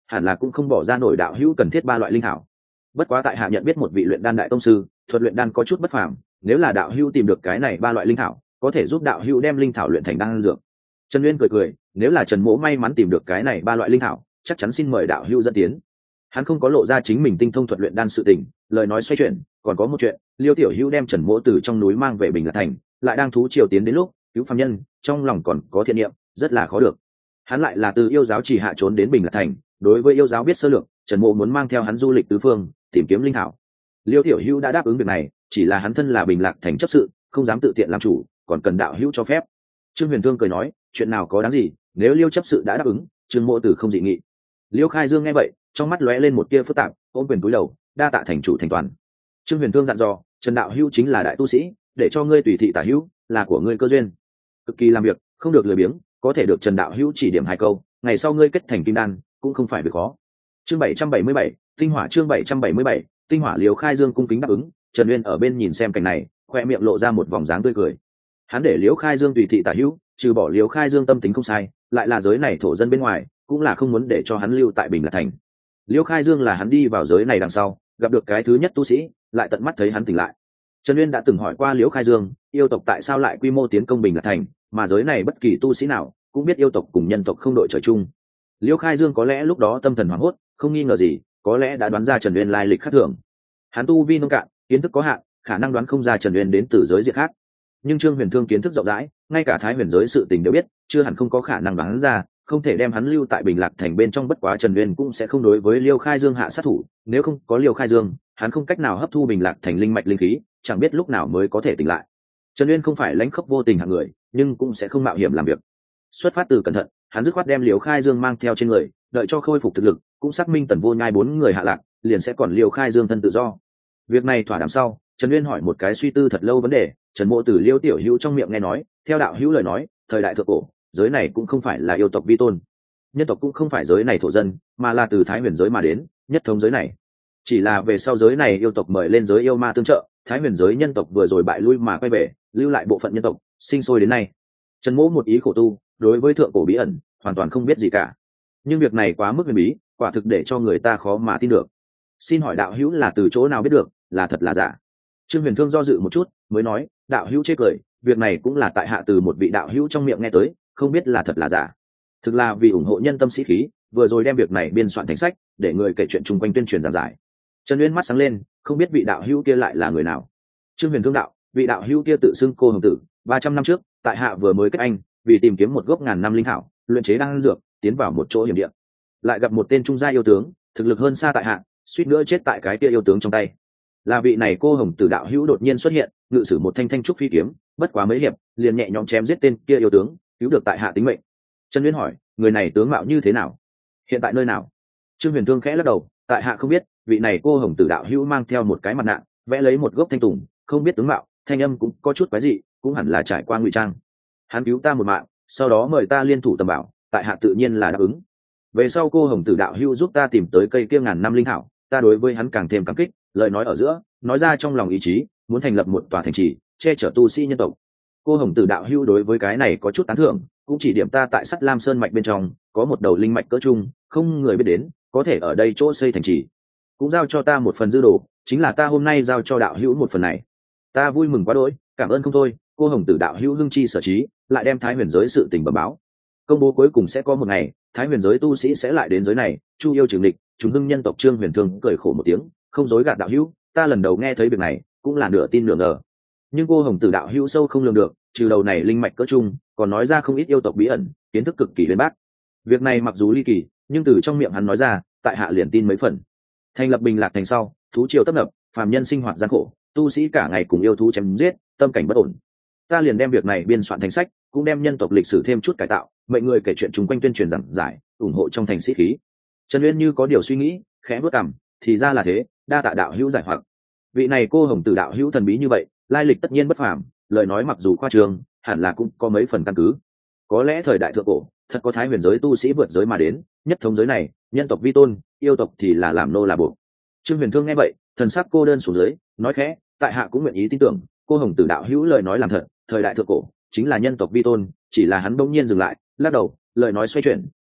hẳn là cũng không bỏ ra nổi đạo hữu cần thiết ba loại linh thảo. Bất quá tại hạ nhận biết một vị luyện đan đại tông sư, thuật luyện đan có chút bất phàm, nếu là đạo hữu tìm được cái này ba loại linh thảo, có thể giúp đạo hữu đem linh thảo luyện thành đan dược. Trần Uyên cười cười, nếu là Trần Mỗ may mắn tìm được cái này ba loại linh thảo, chắc chắn xin mời đạo hữu dẫn tiến. Hắn không có lộ ra chính mình tinh thông thuật luyện đan sự tình, lời nói xoay chuyển, còn có một chuyện, Liêu tiểu hữu đem Trần Mỗ từ trong núi mang về Bình Lạc Thành, lại đang thú triều tiến đến lúc cứu phàm nhân, trong lòng còn có thiện niệm, rất là khó được. Hắn lại là từ yêu giáo chỉ hạ trốn đến Bình Lạc Thành, đối với yêu giáo biết sơ lược, Trần Mỗ muốn mang theo hắn du lịch tứ phương, tìm kiếm linh thảo. Liêu tiểu hữu đã đáp ứng việc này, chỉ là hắn thân là Bình Lạc Thành chấp sự, không dám tự tiện làm chủ, còn cần đạo hữu cho phép. Trương Huyền Thương cười nói, chuyện nào có đáng gì, nếu Liêu chấp sự đã đáp ứng, Trương Mỗ từ không dị nghị. Liêu Khai Dương nghe vậy, trong mắt lóe lên một tia phức tạp, ôm quyền cúi đầu, đa tạ thành chủ thành toàn. Trương Huyền Thương dặn dò, Trần đạo hữu chính là đại tu sĩ, để cho ngươi tùy thị tả hữu, là của ngươi cơ duyên, cực kỳ làm việc, không được lười biếng, có thể được Trần đạo hữu chỉ điểm hai câu, ngày sau ngươi kết thành kim đan, cũng không phải việc khó. Chương 777, tinh hỏa chương 777, tinh hỏa. Liêu Khai Dương cung kính đáp ứng. Trần Uyên ở bên nhìn xem cảnh này, khoe miệng lộ ra một vòng dáng tươi cười. Hắn để Liêu Khai Dương tùy thị tả hữu, trừ bỏ Liêu Khai Dương tâm tính không sai, lại là giới này thổ dân bên ngoài, cũng là không muốn để cho hắn lưu tại Bình Lạc Thành. Liêu Khai Dương là hắn đi vào giới này đằng sau gặp được cái thứ nhất tu sĩ, lại tận mắt thấy hắn tỉnh lại. Trần Uyên đã từng hỏi qua Liêu Khai Dương, yêu tộc tại sao lại quy mô tiến công Bình Lạc Thành, mà giới này bất kỳ tu sĩ nào cũng biết yêu tộc cùng nhân tộc không đội trời chung. Liêu Khai Dương có lẽ lúc đó tâm thần hoảng hốt, không nghi ngờ gì, có lẽ đã đoán ra Trần Uyên lai lịch khác thường. Hắn tu vi nông cạn, kiến thức có hạn, khả năng đoán không ra Trần Uyên đến từ giới diệt khác. Nhưng Trương Huyền Thương kiến thức rộng rãi, ngay cả Thái Huyền giới sự tình đều biết, chưa hẳn không có khả năng đoán ra, không thể đem hắn lưu tại Bình Lạc Thành bên trong. Bất quá Trần Uyên cũng sẽ không đối với Liêu Khai Dương hạ sát thủ, nếu không có Liêu Khai Dương, hắn không cách nào hấp thu Bình Lạc Thành linh mạch linh khí, chẳng biết lúc nào mới có thể tỉnh lại. Trần Uyên không phải lãnh khốc vô tình hạng người, nhưng cũng sẽ không mạo hiểm làm việc. Xuất phát từ cẩn thận, hắn dứt khoát đem Liêu Khai Dương mang theo trên người, đợi cho khôi phục thực lực, cũng xác minh Tần Vô Nhai bốn người hạ lạc, liền sẽ còn Liêu Khai Dương thân tự do. Việc này thỏa đàm sau, Trần Uyên hỏi một cái suy tư thật lâu vấn đề. Trần Mộ từ Liêu tiểu hữu trong miệng nghe nói, theo đạo hữu lời nói, thời đại thượng cổ, giới này cũng không phải là yêu tộc vi tôn, nhân tộc cũng không phải giới này thổ dân, mà là từ Thái Huyền giới mà đến, nhất thống giới này. Chỉ là về sau giới này yêu tộc mời lên giới yêu ma tương trợ, Thái Huyền giới nhân tộc vừa rồi bại lui mà quay về, lưu lại bộ phận nhân tộc sinh sôi đến nay. Trần Mỗ một ý khổ tu, đối với thượng cổ bí ẩn hoàn toàn không biết gì cả, nhưng việc này quá mức huyền bí, quả thực để cho người ta khó mà tin được. Xin hỏi đạo hữu là từ chỗ nào biết được, là thật là giả? Trương Huyền Thương do dự một chút, mới nói, đạo hữu chê cười, việc này cũng là tại hạ từ một vị đạo hữu trong miệng nghe tới, không biết là thật là giả. Thực là vì ủng hộ nhân tâm sĩ khí, vừa rồi đem việc này biên soạn thành sách, để người kể chuyện chung quanh tuyên truyền giảng giải. Trần Uyên mắt sáng lên, không biết vị đạo hữu kia lại là người nào. Trương Huyền Thương đạo, vị đạo hữu kia tự xưng Cô Hồng Tử, 300 năm trước, tại hạ vừa mới kết anh, vì tìm kiếm một gốc ngàn năm linh thảo, luyện chế đan dược, tiến vào một chỗ hiểm địa, lại gặp một tên trung gia yêu tướng, thực lực hơn xa tại hạ, suýt nữa chết tại cái kia yêu tướng trong tay. Là vị này Cô Hồng Tử đạo hữu đột nhiên xuất hiện, ngự sử một thanh thanh trúc phi kiếm, bất quá mấy hiệp, liền nhẹ nhõm chém giết tên kia yêu tướng, cứu được tại hạ tính mệnh. Trần Uyên hỏi, người này tướng mạo như thế nào, hiện tại nơi nào? Trương Huyền Thương khẽ lắc đầu, tại hạ không biết, vị này Cô Hồng Tử đạo hữu mang theo một cái mặt nạ, vẽ lấy một gốc thanh tùng, không biết tướng mạo, thanh âm cũng có chút quái dị, cũng hẳn là trải qua ngụy trang. Hắn cứu ta một mạng, sau đó mời ta liên thủ tầm bảo, tại hạ tự nhiên là đáp ứng. Về sau Cô Hồng Tử đạo hữu giúp ta tìm tới cây kia ngàn năm linh thảo, ta đối với hắn càng thêm cảm kích, lời nói ở giữa, nói ra trong lòng ý chí, muốn thành lập một tòa thành trì, che chở tu sĩ nhân tộc. Cô Hồng Tử đạo hữu đối với cái này có chút tán thưởng, cũng chỉ điểm ta tại Sắt Lam Sơn mạch bên trong có một đầu linh mạch cỡ trung, không người biết đến, có thể ở đây chỗ xây thành trì. Cũng giao cho ta một phần dư đồ, chính là ta hôm nay giao cho đạo hữu một phần này. Ta vui mừng quá đỗi, cảm ơn không thôi. Cô Hồng Tử đạo hữu hưng chi sở trí, lại đem Thái Huyền giới sự tình bẩm báo. Công bố cuối cùng sẽ có một ngày, Thái Huyền giới tu sĩ sẽ lại đến giới này, chu yêu trừ địch, chúng hưng nhân tộc. Trương Huyền Thương cười khổ một tiếng, không dối gạt đạo hữu, ta lần đầu nghe thấy việc này, cũng là nửa tin nửa ngờ. Nhưng Cô Hồng Tử đạo hữu sâu không lường được, trừ đầu này linh mạch cỡ trung, còn nói ra không ít yêu tộc bí ẩn, kiến thức cực kỳ huyền bác. Việc này mặc dù ly kỳ, nhưng từ trong miệng hắn nói ra, tại hạ liền tin mấy phần. Thành lập Bình Lạc Thành sau, thú triều tấp nập, phàm nhân sinh hoạt gian khổ, tu sĩ cả ngày cùng yêu thú chém giết, tâm cảnh bất ổn. Ta liền đem việc này biên soạn thành sách, cũng đem nhân tộc lịch sử thêm chút cải tạo, mệnh người kể chuyện chung quanh tuyên truyền giảng giải, ủng hộ trong thành sĩ khí. Trần Uyên như có điều suy nghĩ, khẽ bước cằm, thì ra là thế, đa tạ đạo hữu giải hoặc. Vị này Cô Hồng Tử đạo hữu thần bí như vậy, lai lịch tất nhiên bất phàm, lời nói mặc dù khoa trương, hẳn là cũng có mấy phần căn cứ. Có lẽ thời đại thượng cổ, thật có Thái Huyền giới tu sĩ vượt giới mà đến, nhất thống giới này, nhân tộc vi tôn, yêu tộc thì là làm nô là buộc. Trương Huyền Thương nghe vậy, thần sắc cô đơn xuống dưới, nói khẽ, tại hạ cũng nguyện ý tin tưởng, Cô Hồng Tử đạo hữu lời nói làm thật, thời đại thượng cổ chính là nhân tộc vi tôn. Chỉ là hắn bỗng nhiên dừng lại, lắc đầu, lời nói xoay chuyển,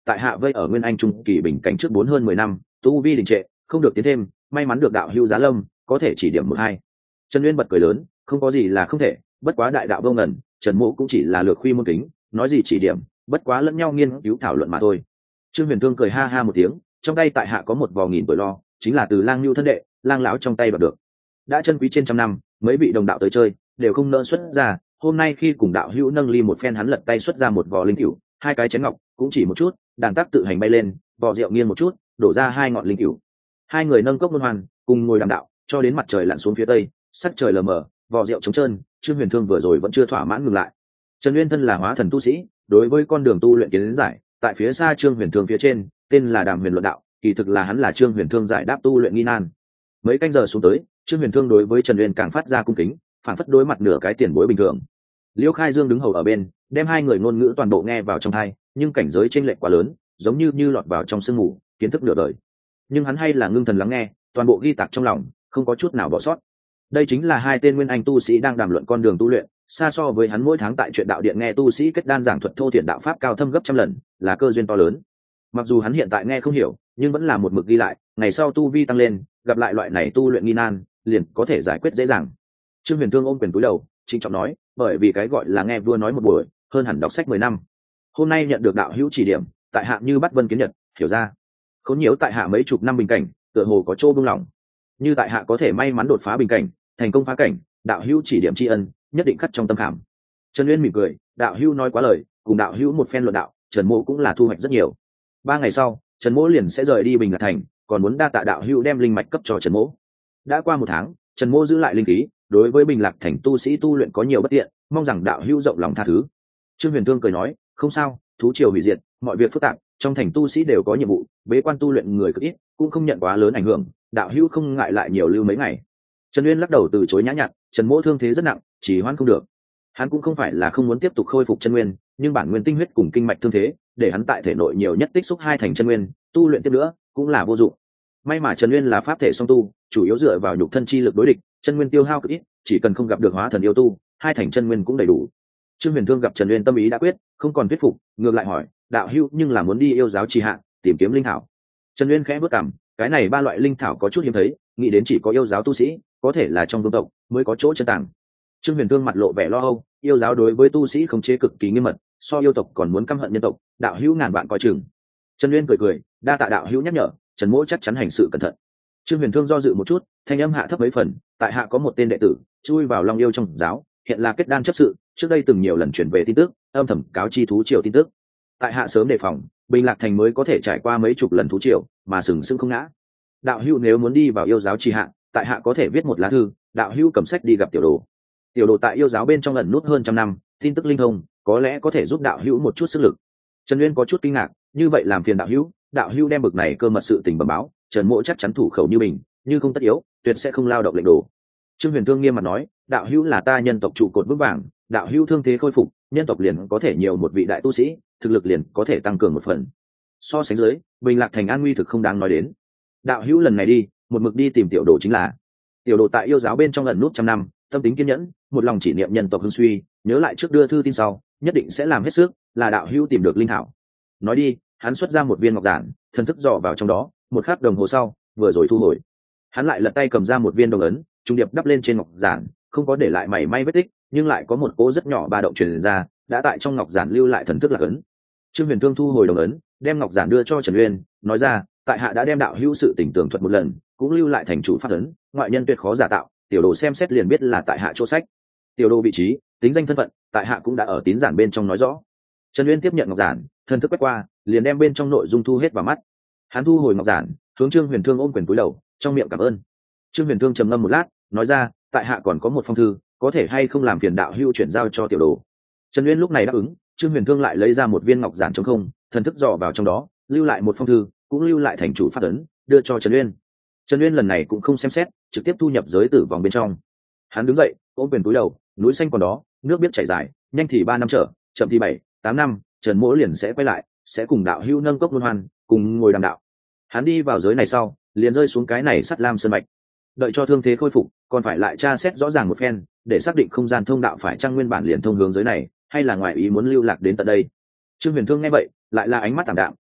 tại hạ vây ở nguyên anh trung kỳ bình cảnh trước 4 hơn 10 năm, tu vi đình trệ, không được tiến thêm, may mắn được đạo hữu giá lâm, có thể chỉ điểm một hai. Trần Uyên bật cười lớn, không có gì là không thể, bất quá đại đạo vô ngần, Trần Mỗ cũng chỉ là lược khuy môn kính, nói gì chỉ điểm, bất quá lẫn nhau nghiên cứu thảo luận mà thôi. Trương Huyền Thương cười ha ha một tiếng, trong tay tại hạ có một vò nghìn tuổi lo, chính là từ Lang Nhu thân đệ, Lang lão trong tay đoạt được. Đã chân quý trên trăm năm, mấy vị đồng đạo tới chơi, đều không nỡ xuất ra, hôm nay khi cùng đạo hữu nâng ly một phen, hắn lật tay xuất ra một vò linh cửu, hai cái chén ngọc, cũng chỉ một chút, đàn tác tự hành bay lên, vò rượu nghiêng một chút, đổ ra hai ngọn linh cửu. Hai người nâng cốc luân hoàn, cùng ngồi đàm đạo, cho đến mặt trời lặn xuống phía tây, sắc trời lờ mờ, vò rượu trống trơn. Trương Huyền Thương vừa rồi vẫn chưa thỏa mãn ngừng lại. Trần Uyên thân là hóa thần tu sĩ, đối với con đường tu luyện kiến giải, tại phía xa Trương Huyền Thương phía trên, tên là Đàm Huyền Luận Đạo, kỳ thực là hắn là Trương Huyền Thương giải đáp tu luyện nghi nan. Mấy canh giờ xuống tới, Trương Huyền Thương đối với Trần Uyên càng phát ra cung kính, phản phất đối mặt nửa cái tiền bối bình thường. Liễu Khai Dương đứng hầu ở bên, đem hai người ngôn ngữ toàn bộ nghe vào trong tai, nhưng cảnh giới chênh lệch quá lớn, giống như lọt vào trong sương mù, kiến thức nửa đời. Nhưng hắn hay là ngưng thần lắng nghe, toàn bộ ghi tạc trong lòng, không có chút nào bỏ sót. Đây chính là hai tên nguyên anh tu sĩ đang đàm luận con đường tu luyện, xa so với hắn mỗi tháng tại chuyện đạo điện nghe tu sĩ kết đan giảng thuật thô thiển đạo pháp cao thâm gấp trăm lần, là cơ duyên to lớn. Mặc dù hắn hiện tại nghe không hiểu, nhưng vẫn là một mực ghi lại, ngày sau tu vi tăng lên, gặp lại loại này tu luyện nghi nan, liền có thể giải quyết dễ dàng. Trương Huyền Thương ôm quyền cúi đầu, trịnh trọng nói, bởi vì cái gọi là nghe vua nói một buổi, hơn hẳn đọc sách 10 năm. Hôm nay nhận được đạo hữu chỉ điểm, tại hạ như bắt vân kiến nhật, hiểu ra. Khốn nhiễu tại hạ mấy chục năm bình cảnh, tựa hồ có chỗ buông lỏng. Như tại hạ có thể may mắn đột phá bình cảnh, thành công phá cảnh, đạo hữu chỉ điểm tri ân, nhất định khắc trong tâm khảm. Trần Uyên mỉm cười, đạo hữu nói quá lời, cùng đạo hữu một phen luận đạo, Trần Mỗ cũng là thu hoạch rất nhiều. 3 ngày sau, Trần Mỗ liền sẽ rời đi Bình Lạc Thành, còn muốn đa tạ đạo hữu đem linh mạch cấp cho Trần Mỗ. Đã qua 1 tháng, Trần Mỗ giữ lại linh khí, đối với Bình Lạc Thành tu sĩ tu luyện có nhiều bất tiện, mong rằng đạo hữu rộng lòng tha thứ. Trương Huyền Thương cười nói, không sao, thú triều hủy diệt, mọi việc phức tạp, trong thành tu sĩ đều có nhiệm vụ, bế quan tu luyện người cực ít, cũng không nhận quá lớn ảnh hưởng, đạo hữu không ngại lại nhiều lưu mấy ngày. Trần Uyên lắc đầu từ chối nhã nhặn, Trần Mỗ thương thế rất nặng, chỉ hoãn không được. Hắn cũng không phải là không muốn tiếp tục khôi phục chân nguyên, nhưng bản nguyên tinh huyết cùng kinh mạch thương thế, để hắn tại thể nội nhiều nhất tích xúc 2 thành chân nguyên, tu luyện tiếp nữa cũng là vô dụng. May mà Trần Uyên là pháp thể song tu, chủ yếu dựa vào nhục thân chi lực đối địch, chân nguyên tiêu hao cực ít, chỉ cần không gặp được hóa thần yêu tu, 2 thành chân nguyên cũng đầy đủ. Trương Huyền Thương gặp Trần Uyên tâm ý đã quyết, không còn thuyết phục, ngược lại hỏi, đạo hữu nhưng là muốn đi yêu giáo trì hạ, tìm kiếm linh thảo. Trần Uyên khẽ bước cằm, cái này 3 loại linh thảo có chút hiếm thấy, nghĩ đến chỉ có yêu giáo tu sĩ, có thể là trong vương tộc mới có chỗ chân tàng. Trương Huyền Thương mặt lộ vẻ lo âu, yêu giáo đối với tu sĩ khống chế cực kỳ nghiêm mật, so yêu tộc còn muốn căm hận nhân tộc, đạo hữu ngàn vạn coi chừng. Trần Uyên cười, đa tạ đạo hữu nhắc nhở, Trần Mỗ chắc chắn hành sự cẩn thận. Trương Huyền Thương do dự một chút, thanh âm hạ thấp mấy phần, tại hạ có một tên đệ tử chui vào Long Yêu trong giáo, hiện là kết đan chấp sự, trước đây từng nhiều lần chuyển về tin tức, âm thầm cáo chi thú triều tin tức. Tại hạ sớm đề phòng, Bình Lạc Thành mới có thể trải qua mấy chục lần thú triều, mà sừng sững không ngã. Đạo hữu nếu muốn đi vào yêu giáo trì hạ, tại hạ có thể viết một lá thư, đạo hữu cầm sách đi gặp tiểu đồ. Tiểu đồ tại yêu giáo bên trong ẩn nút hơn 100 năm, tin tức linh thông, có lẽ có thể giúp đạo hữu một chút sức lực. Trần Uyên có chút kinh ngạc, như vậy làm phiền đạo hữu đem bực này cơ mật sự tình bẩm báo, Trần Mỗ chắc chắn thủ khẩu như mình, như không tất yếu, tuyệt sẽ không lao động lệnh đồ. Trương Huyền Thương nghiêm mặt nói, đạo hữu là ta nhân tộc trụ cột vững vàng, đạo hữu thương thế khôi phục, nhân tộc liền có thể nhiều một vị đại tu sĩ, thực lực liền có thể tăng cường một phần. So sánh dưới, Bình Lạc Thành an nguy thực không đáng nói đến. Đạo hữu lần này đi, một mực đi tìm tiểu đồ chính là. Tiểu đồ tại yêu giáo bên trong ẩn nút 100 năm, tâm tính kiên nhẫn, một lòng chỉ niệm nhân tộc hưng suy, nhớ lại trước đưa thư tin sau, nhất định sẽ làm hết sức, là đạo hữu tìm được linh thảo. Nói đi, hắn xuất ra một viên ngọc giản, thần thức dò vào trong đó, một khắc đồng hồ sau, vừa rồi thu hồi. Hắn lại lật tay cầm ra một viên đồng ấn, trung điệp đắp lên trên ngọc giản, không có để lại mảy may vết tích, nhưng lại có một cỗ rất nhỏ ba động truyền ra, đã tại trong ngọc giản lưu lại thần thức lạc ấn. Trương Huyền Thương thu hồi đồng ấn, đem ngọc giản đưa cho Trần Uyên, nói ra, tại hạ đã đem đạo hữu sự tình tường thuật một lần, cũng lưu lại thành chủ pháp ấn, ngoại nhân tuyệt khó giả tạo, tiểu đồ xem xét liền biết là tại hạ chỗ sách. Tiểu đồ vị trí, tính danh thân phận, tại hạ cũng đã ở tín giản bên trong nói rõ. Trần Uyên tiếp nhận ngọc giản, thần thức quét qua, liền đem bên trong nội dung thu hết vào mắt. Hắn thu hồi ngọc giản, hướng Trương Huyền Thương ôm quyền cúi đầu, trong miệng cảm ơn. Trương Huyền Thương trầm ngâm một lát, nói ra, tại hạ còn có một phong thư, có thể hay không làm phiền đạo hữu chuyển giao cho tiểu đồ. Trần Uyên lúc này đáp ứng. Trương Huyền Thương lại lấy ra một viên ngọc giản trống không, thần thức dò vào trong đó, lưu lại một phong thư, cũng lưu lại thành chủ pháp ấn, đưa cho Trần Uyên. Trần Uyên lần này cũng không xem xét, trực tiếp thu nhập giới tử vòng bên trong. Hắn đứng dậy, ôm quyền cúi đầu, núi xanh còn đó, nước biết chảy dài, nhanh thì 3 năm trở, chậm thì 7, 8 năm, Trần Mỗ liền sẽ quay lại, sẽ cùng đạo hữu nâng cốc luân hoan, cùng ngồi đàm đạo. Hắn đi vào giới này sau, liền rơi xuống cái này sắt lam sơn mạch. Đợi cho thương thế khôi phục, còn phải lại tra xét rõ ràng một phen, để xác định không gian thông đạo phải chăng nguyên bản liền thông hướng giới này, hay là ngoại ý muốn lưu lạc đến tận đây. Trương Huyền Thương nghe vậy, lại là ánh mắt tạm đạm,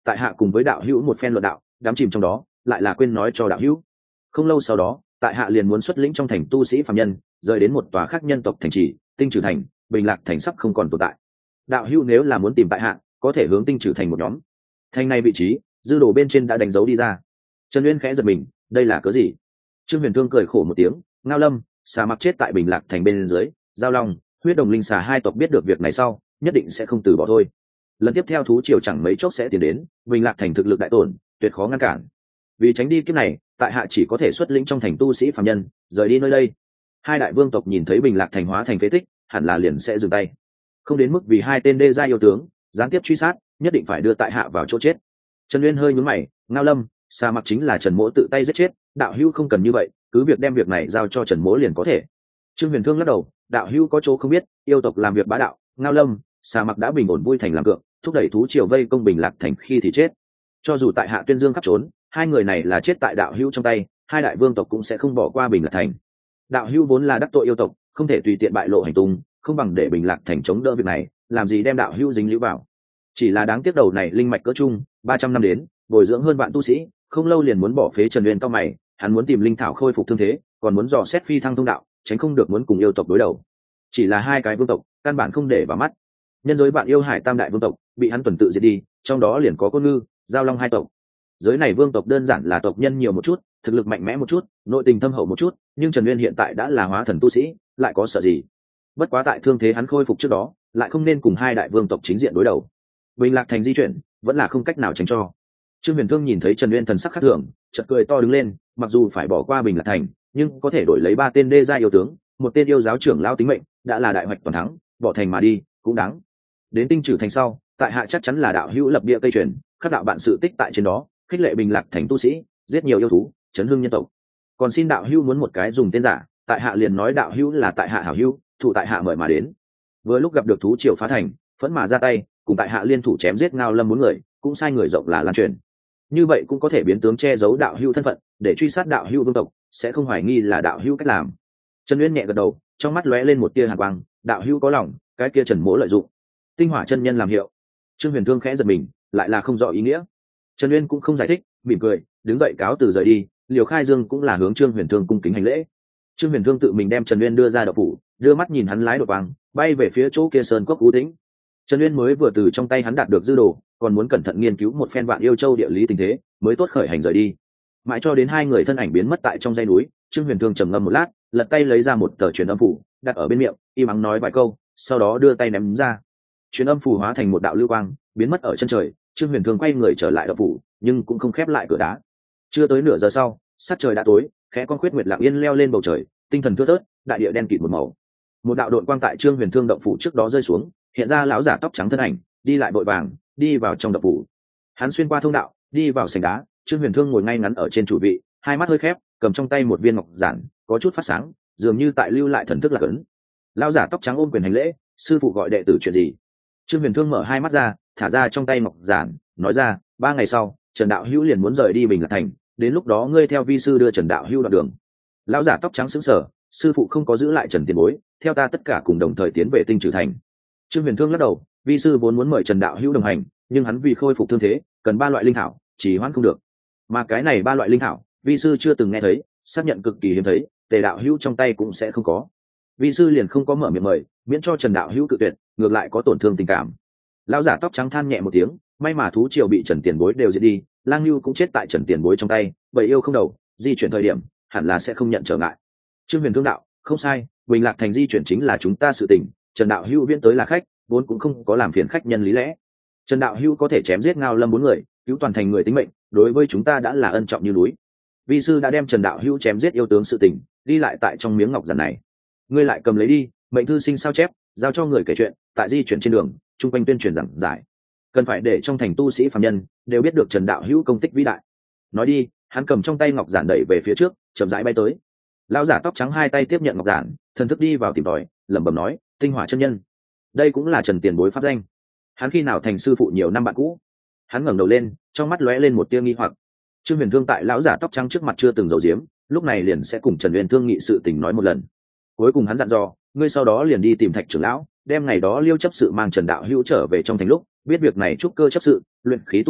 tại hạ cùng với đạo hữu một phen luận đạo, đám chìm trong đó lại là quên nói cho đạo hữu. Không lâu sau đó, tại hạ liền muốn xuất lĩnh trong thành tu sĩ phàm nhân rời đến một tòa khác nhân tộc thành trì Tinh Trừ Thành. Bình Lạc Thành sắp không còn tồn tại, đạo hữu nếu là muốn tìm tại hạ, có thể hướng Tinh Trừ Thành một nhóm. Thành này vị trí dư đồ bên trên đã đánh dấu đi ra. Trần Uyên khẽ giật mình, đây là cớ gì? Trương Huyền Thương cười khổ một tiếng, Ngao Lâm, xà mặc chết tại Bình Lạc Thành bên dưới, Giao Long, Huyết Đồng Linh xà hai tộc biết được việc này sau, nhất định sẽ không từ bỏ thôi. Lần tiếp theo thú triều chẳng mấy chốc sẽ tiến đến, Bình Lạc Thành thực lực đại tổn, tuyệt khó ngăn cản. Vì tránh đi kiếp này, tại hạ chỉ có thể xuất lĩnh trong thành tu sĩ phàm nhân rời đi nơi đây. Hai đại vương tộc nhìn thấy Bình Lạc Thành hóa thành phế tích, hẳn là liền sẽ dừng tay, không đến mức vì hai tên đê gia yêu tướng gián tiếp truy sát, nhất định phải đưa tại hạ vào chỗ chết. Trần Uyên hơi nhướng mày, Ngao Lâm, Sa Mặc chính là Trần Mỗ tự tay giết chết, đạo hữu không cần như vậy, cứ việc đem việc này giao cho Trần Mỗ liền có thể. Trương Huyền Thương lắc đầu, đạo hữu có chỗ không biết, yêu tộc làm việc bá đạo, Ngao Lâm, Sa Mặc đã bình ổn vui thành làm cượng, thúc đẩy thú triều vây công Bình Lạc Thành khi thì chết. Cho dù tại hạ tuyên dương khắp trốn, hai người này là chết tại đạo hữu trong tay, hai đại vương tộc cũng sẽ không bỏ qua Bình Lạc Thành. Đạo hữu vốn là đắc tội yêu tộc, không thể tùy tiện bại lộ hành tung, không bằng để Bình Lạc Thành chống đỡ việc này, làm gì đem đạo hữu dính líu vào. Chỉ là đáng tiếc đầu này linh mạch cỡ trung, 300 năm đến, bồi dưỡng hơn vạn tu sĩ, không lâu liền muốn bỏ phế. Trần Uyên cao mày, hắn muốn tìm linh thảo khôi phục thương thế, còn muốn dò xét phi thăng thông đạo, tránh không được muốn cùng yêu tộc đối đầu. Chỉ là hai cái vương tộc, căn bản không để vào mắt. Nhân giới bạn yêu hải tam đại vương tộc bị hắn tuần tự diệt đi, trong đó liền có Côn Ngư, Giao Long hai tộc. Giới này vương tộc đơn giản là tộc nhân nhiều một chút, thực lực mạnh mẽ một chút, nội tình thâm hậu một chút, nhưng Trần Uyên hiện tại đã là hóa thần tu sĩ, lại có sợ gì? Bất quá tại thương thế hắn khôi phục trước đó, lại không nên cùng hai đại vương tộc chính diện đối đầu. Bình Lạc Thành di chuyển, vẫn là không cách nào tránh cho. Trương Huyền Thương nhìn thấy Trần Uyên thần sắc khác thường, chợt cười to đứng lên, mặc dù phải bỏ qua Bình Lạc Thành, nhưng có thể đổi lấy 3 tên đê gia yêu tướng, một tên yêu giáo trưởng lao tính mệnh, đã là đại hoạch toàn thắng, bỏ thành mà đi, cũng đáng. Đến Tinh Trừ Thành sau, tại hạ chắc chắn là đạo hữu lập bia cây truyền, khắc đạo bạn sự tích tại trên đó, khích lệ Bình Lạc Thành tu sĩ, giết nhiều yêu thú, chấn hưng nhân tộc. Còn xin đạo hữu muốn một cái dùng tên giả, tại hạ liền nói đạo hữu là tại hạ hảo hữu, thủ tại hạ mời mà đến. Vừa lúc gặp được thú triều phá thành, phẫn mà ra tay, cùng tại hạ liên thủ chém giết Ngao Lâm 4 người, cũng sai người rộng là lan truyền. Như vậy cũng có thể biến tướng che giấu đạo hữu thân phận, để truy sát đạo hữu vương tộc, sẽ không hoài nghi là đạo hữu cách làm. Trần Uyên nhẹ gật đầu, trong mắt lóe lên một tia hàn quang, đạo hữu có lòng, cái kia Trần Mỗ lợi dụng. Tinh Hỏa chân nhân làm hiệu. Trương Huyền Thương khẽ giật mình, lại là không rõ ý nghĩa. Trần Uyên cũng không giải thích, mỉm cười, đứng dậy cáo từ rời đi. Liều Khai Dương cũng là hướng Trương Huyền Thương cung kính hành lễ. Trương Huyền Thương tự mình đem Trần Uyên đưa ra đậu phủ, đưa mắt nhìn hắn lái đột quang, bay về phía chỗ kia sơn cốc u tĩnh. Trần Uyên mới vừa từ trong tay hắn đạt được dư đồ, còn muốn cẩn thận nghiên cứu một phen Vạn Yêu Châu địa lý tình thế, mới tốt khởi hành rời đi. Mãi cho đến hai người thân ảnh biến mất tại trong dãy núi, Trương Huyền Thương trầm ngâm một lát, lật tay lấy ra một tờ truyền âm phủ, đặt ở bên miệng, im ắng nói vài câu, sau đó đưa tay ném ra. Truyền âm phủ hóa thành một đạo lưu quang, biến mất ở chân trời. Trương Huyền Thương quay người trở lại đậu phủ, nhưng cũng không khép lại cửa đá. Chưa tới nửa giờ sau, sắc trời đã tối, khẽ con khuyết nguyệt lặng yên leo lên bầu trời, tinh thần thưa thớt, đại địa đen kịt một màu. Một đạo độn quang tại Trương Huyền Thương động phủ trước đó rơi xuống, hiện ra lão giả tóc trắng thân ảnh, đi lại vội vàng, đi vào trong động phủ. Hắn xuyên qua thông đạo, đi vào sảnh đá. Trương Huyền Thương ngồi ngay ngắn ở trên chủ vị, hai mắt hơi khép, cầm trong tay một viên ngọc giản, có chút phát sáng, dường như tại lưu lại thần thức lạc ấn. Lão giả tóc trắng ôm quyền hành lễ, sư phụ gọi đệ tử chuyện gì? Trương Huyền Thương mở hai mắt ra, thả ra trong tay ngọc giản, nói ra, 3 ngày sau, Trần đạo hữu liền muốn rời đi Bình Lạc Thành, đến lúc đó ngươi theo vi sư đưa Trần đạo hữu đoạn đường. Lão giả tóc trắng sững sờ, sư phụ không có giữ lại Trần tiền bối, theo ta tất cả cùng đồng thời tiến về Tinh Trừ Thành. Trương Huyền Thương lắc đầu, vi sư vốn muốn mời Trần đạo hữu đồng hành, nhưng hắn vì khôi phục thương thế, cần 3 loại linh thảo, chỉ hoãn không được. Mà cái này 3 loại linh thảo, vi sư chưa từng nghe thấy, xác nhận cực kỳ hiếm thấy, Tề đạo hữu trong tay cũng sẽ không có. Vi sư liền không có mở miệng mời, miễn cho Trần đạo hữu cự tuyệt, ngược lại có tổn thương tình cảm. Lão giả tóc trắng than nhẹ một tiếng, may mà thú triều bị Trần tiền bối đều diệt đi, Lang Nưu cũng chết tại Trần tiền bối trong tay, vậy yêu không đầu, di chuyển thời điểm hẳn là sẽ không nhận trở ngại. Trương Huyền Thương đạo, không sai, Bình Lạc Thành di chuyển chính là chúng ta sự tình, Trần đạo hữu viễn tới là khách, vốn cũng không có làm phiền khách nhân lý lẽ. Trần đạo hữu có thể chém giết Ngao Lâm 4 người, cứu toàn thành người tính mệnh, đối với chúng ta đã là ân trọng như núi. Vi sư đã đem Trần đạo hữu chém giết yêu tướng sự tình đi lại tại trong miếng ngọc giản này, ngươi lại cầm lấy đi, mệnh thư sinh sao chép, giao cho người kể chuyện, tại di chuyển trên đường, trung quanh tuyên truyền giảng giải, cần phải để trong thành tu sĩ phàm nhân đều biết được Trần đạo hữu công tích vĩ đại. Nói đi, hắn cầm trong tay ngọc giản đẩy về phía trước, chậm rãi bay tới. Lão giả tóc trắng hai tay tiếp nhận ngọc giản, thần thức đi vào tìm tòi, lẩm bẩm nói, Tinh Hỏa chân nhân, đây cũng là Trần tiền bối pháp danh. Hắn khi nào thành sư phụ nhiều năm bạn cũ? Hắn ngẩng đầu lên, trong mắt lóe lên một tia nghi hoặc. Trương Huyền Thương tại lão giả tóc trắng trước mặt chưa từng giấu giếm, lúc này liền sẽ cùng Trần Huyền Thương nghị sự tình nói một lần. Cuối cùng hắn dặn dò, ngươi sau đó liền đi tìm Thạch trưởng lão, đem ngày đó Liêu chấp sự mang Trần đạo hữu trở về trong thành lúc biết việc này trúc cơ chấp sự, luyện khí tu sĩ,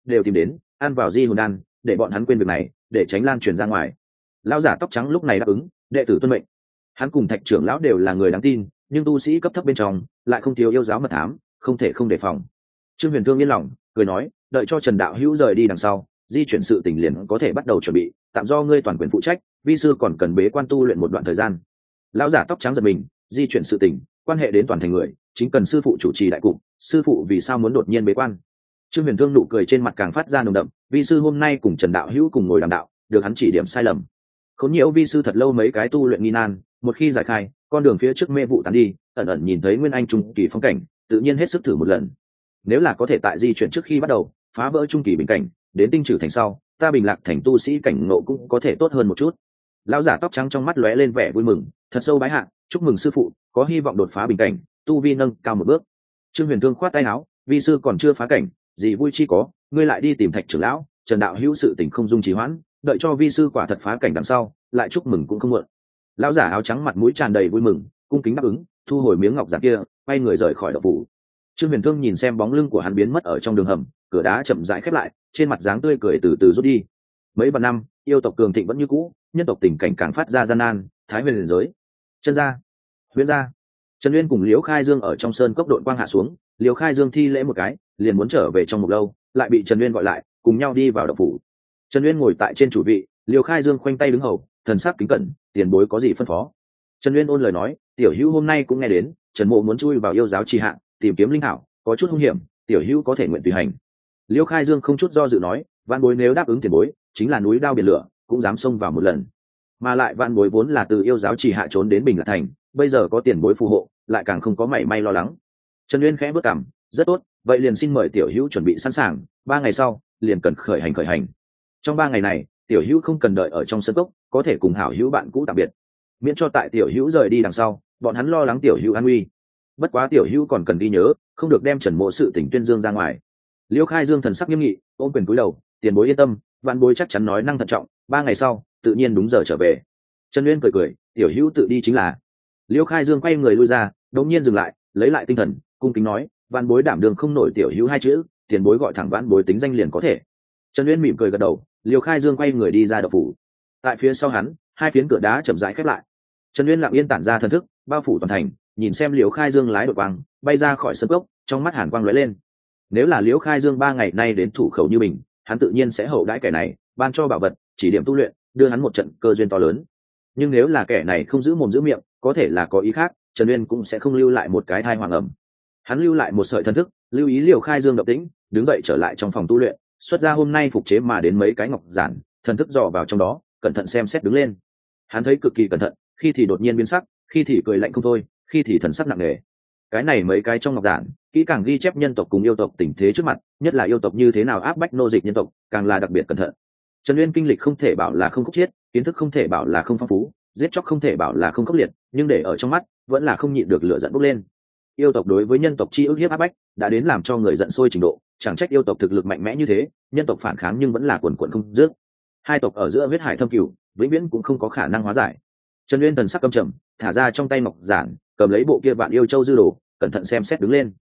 đều tìm đến ăn vào di hồn đan để bọn hắn quên việc này, để tránh lan truyền ra ngoài. Lão giả tóc trắng lúc này đáp ứng, đệ tử tuân mệnh. Hắn cùng Thạch trưởng lão đều là người đáng tin, nhưng tu sĩ cấp thấp bên trong lại không thiếu yêu giáo mật thám, không thể không đề phòng. Trương Huyền Thương yên lòng cười nói, đợi cho Trần đạo hữu rời đi đằng sau, di chuyển sự tình liền có thể bắt đầu chuẩn bị, tạm do ngươi toàn quyền phụ trách, vi sư còn cần bế quan tu luyện một đoạn thời gian. Lão giả tóc trắng giật mình, di chuyển sự tình quan hệ đến toàn thành người, chính cần sư phụ chủ trì đại cục, sư phụ vì sao muốn đột nhiên bế quan? Trương Huyền Thương nụ cười trên mặt càng phát ra nồng đậm, vi sư hôm nay cùng Trần đạo hữu cùng ngồi đàm đạo, được hắn chỉ điểm sai lầm. Khốn nhiễu vi sư thật lâu mấy cái tu luyện nghi nan, một khi giải khai, con đường phía trước mê vụ tán đi, ẩn ẩn nhìn thấy nguyên anh trung kỳ phong cảnh, tự nhiên hết sức thử một lần. Nếu là có thể tại di chuyển trước khi bắt đầu, phá vỡ trung kỳ bình cảnh, đến tinh trừ thành sau, ta Bình Lạc thành tu sĩ cảnh ngộ cũng có thể tốt hơn một chút. Lão giả tóc trắng trong mắt lóe lên vẻ vui mừng, thật sâu bái hạ, chúc mừng sư phụ, có hy vọng đột phá bình cảnh, tu vi nâng cao một bước. Trương Huyền Thương khoát tay áo, vi sư còn chưa phá cảnh, gì vui chi có, ngươi lại đi tìm Thạch trưởng lão, Trần đạo hữu sự tình không dung trì hoãn, đợi cho vi sư quả thật phá cảnh đằng sau, lại chúc mừng cũng không muộn. Lão giả áo trắng mặt mũi tràn đầy vui mừng, cung kính đáp ứng, thu hồi miếng ngọc giả kia, quay người rời khỏi động phủ. Trương Huyền Thương nhìn xem bóng lưng của hắn biến mất ở trong đường hầm, cửa đá chậm rãi khép lại, trên mặt dáng tươi cười từ từ rút đi. Mấy vạn năm, yêu tộc cường thịnh vẫn như cũ, nhân tộc tình cảnh càng phát ra gian nan, thái huyền liền giới. Chân gia, Huyễn gia. Trần Uyên cùng Liễu Khai Dương ở trong sơn cốc đội quang hạ xuống, Liễu Khai Dương thi lễ một cái, liền muốn trở về trong một lâu, lại bị Trần Uyên gọi lại, cùng nhau đi vào động phủ. Trần Uyên ngồi tại trên chủ vị, Liễu Khai Dương khoanh tay đứng hầu, thần sắc kính cẩn, tiền bối có gì phân phó? Trần Uyên ôn lời nói, tiểu hữu hôm nay cũng nghe đến, Trần Mộ muốn chui vào yêu giáo trì hạ, tìm kiếm linh hảo, có chút hung hiểm, tiểu hữu có thể nguyện tùy hành. Liễu Khai Dương không chút do dự nói, vạn bối nếu đáp ứng tiền bối, chính là núi đao biển lửa, cũng dám xông vào một lần. Mà lại vạn bối vốn là từ yêu giáo trì hạ trốn đến Bình Lạc thành, bây giờ có tiền bối phù hộ, lại càng không có mảy may lo lắng. Trần Uyên khẽ bước cằm, rất tốt, vậy liền xin mời tiểu hữu chuẩn bị sẵn sàng, 3 ngày sau liền cần khởi hành. Trong 3 ngày này, tiểu hữu không cần đợi ở trong sân cốc, có thể cùng hảo hữu bạn cũ tạm biệt, miễn cho tại tiểu hữu rời đi đằng sau, bọn hắn lo lắng tiểu hữu an nguy. Bất quá tiểu hữu còn cần ghi nhớ, không được đem Trần Mộ sự tình tuyên dương ra ngoài. Liễu Khai Dương thần sắc nghiêm nghị, ôm quyền cúi đầu, tiền bối yên tâm, vạn bối chắc chắn nói năng thận trọng, 3 ngày sau tự nhiên đúng giờ trở về. Trần Uyên cười, tiểu hữu tự đi chính là. Liễu Khai Dương quay người lui ra, đột nhiên dừng lại, lấy lại tinh thần, cung kính nói, vạn bối đảm đường không nổi tiểu hữu 2 chữ, tiền bối gọi thẳng vạn bối tính danh liền có thể. Trần Uyên mỉm cười gật đầu, Liễu Khai Dương quay người đi ra động phủ. Tại phía sau hắn, 2 phiến cửa đá chậm rãi khép lại. Trần Uyên lặng yên tản ra thần thức, bao phủ toàn thành, nhìn xem Liễu Khai Dương lái đội quang, bay ra khỏi sân cốc, trong mắt hàn quang lóe lên. Nếu là Liễu Khai Dương 3 ngày nay đến thủ khẩu như mình, hắn tự nhiên sẽ hậu đãi kẻ này, ban cho bảo vật, chỉ điểm tu luyện, đưa hắn một trận cơ duyên to lớn. Nhưng nếu là kẻ này không giữ mồm giữ miệng, có thể là có ý khác, Trần Uyên cũng sẽ không lưu lại một cái thai hoàng ẩm. Hắn lưu lại một sợi thần thức, lưu ý Liễu Khai Dương động tĩnh, đứng dậy trở lại trong phòng tu luyện, xuất ra hôm nay phục chế mà đến mấy cái ngọc giản, thần thức dò vào trong đó, cẩn thận xem xét đứng lên. Hắn thấy cực kỳ cẩn thận, khi thì đột nhiên biến sắc, khi thì cười lạnh không thôi, khi thì thần sắc nặng nề. Cái này mấy cái trong ngọc giản, kỹ càng ghi chép nhân tộc cùng yêu tộc tình thế trước mặt, nhất là yêu tộc như thế nào áp bách nô dịch nhân tộc, càng là đặc biệt cẩn thận. Trần Uyên kinh lịch không thể bảo là không khốc chiết, kiến thức không thể bảo là không phong phú, giết chóc không thể bảo là không khốc liệt, nhưng để ở trong mắt, vẫn là không nhịn được lửa giận bốc lên. Yêu tộc đối với nhân tộc chi ức hiếp áp bách, đã đến làm cho người giận sôi trình độ, chẳng trách yêu tộc thực lực mạnh mẽ như thế, nhân tộc phản kháng nhưng vẫn là quần quần không dứt. Hai tộc ở giữa huyết hải thâm cửu, vĩnh viễn cũng không có khả năng hóa giải. Trần Uyên thần sắc căm trầm, thả ra trong tay ngọc giản, cầm lấy bộ kia vạn yêu châu dư đồ, cẩn thận xem xét đứng lên.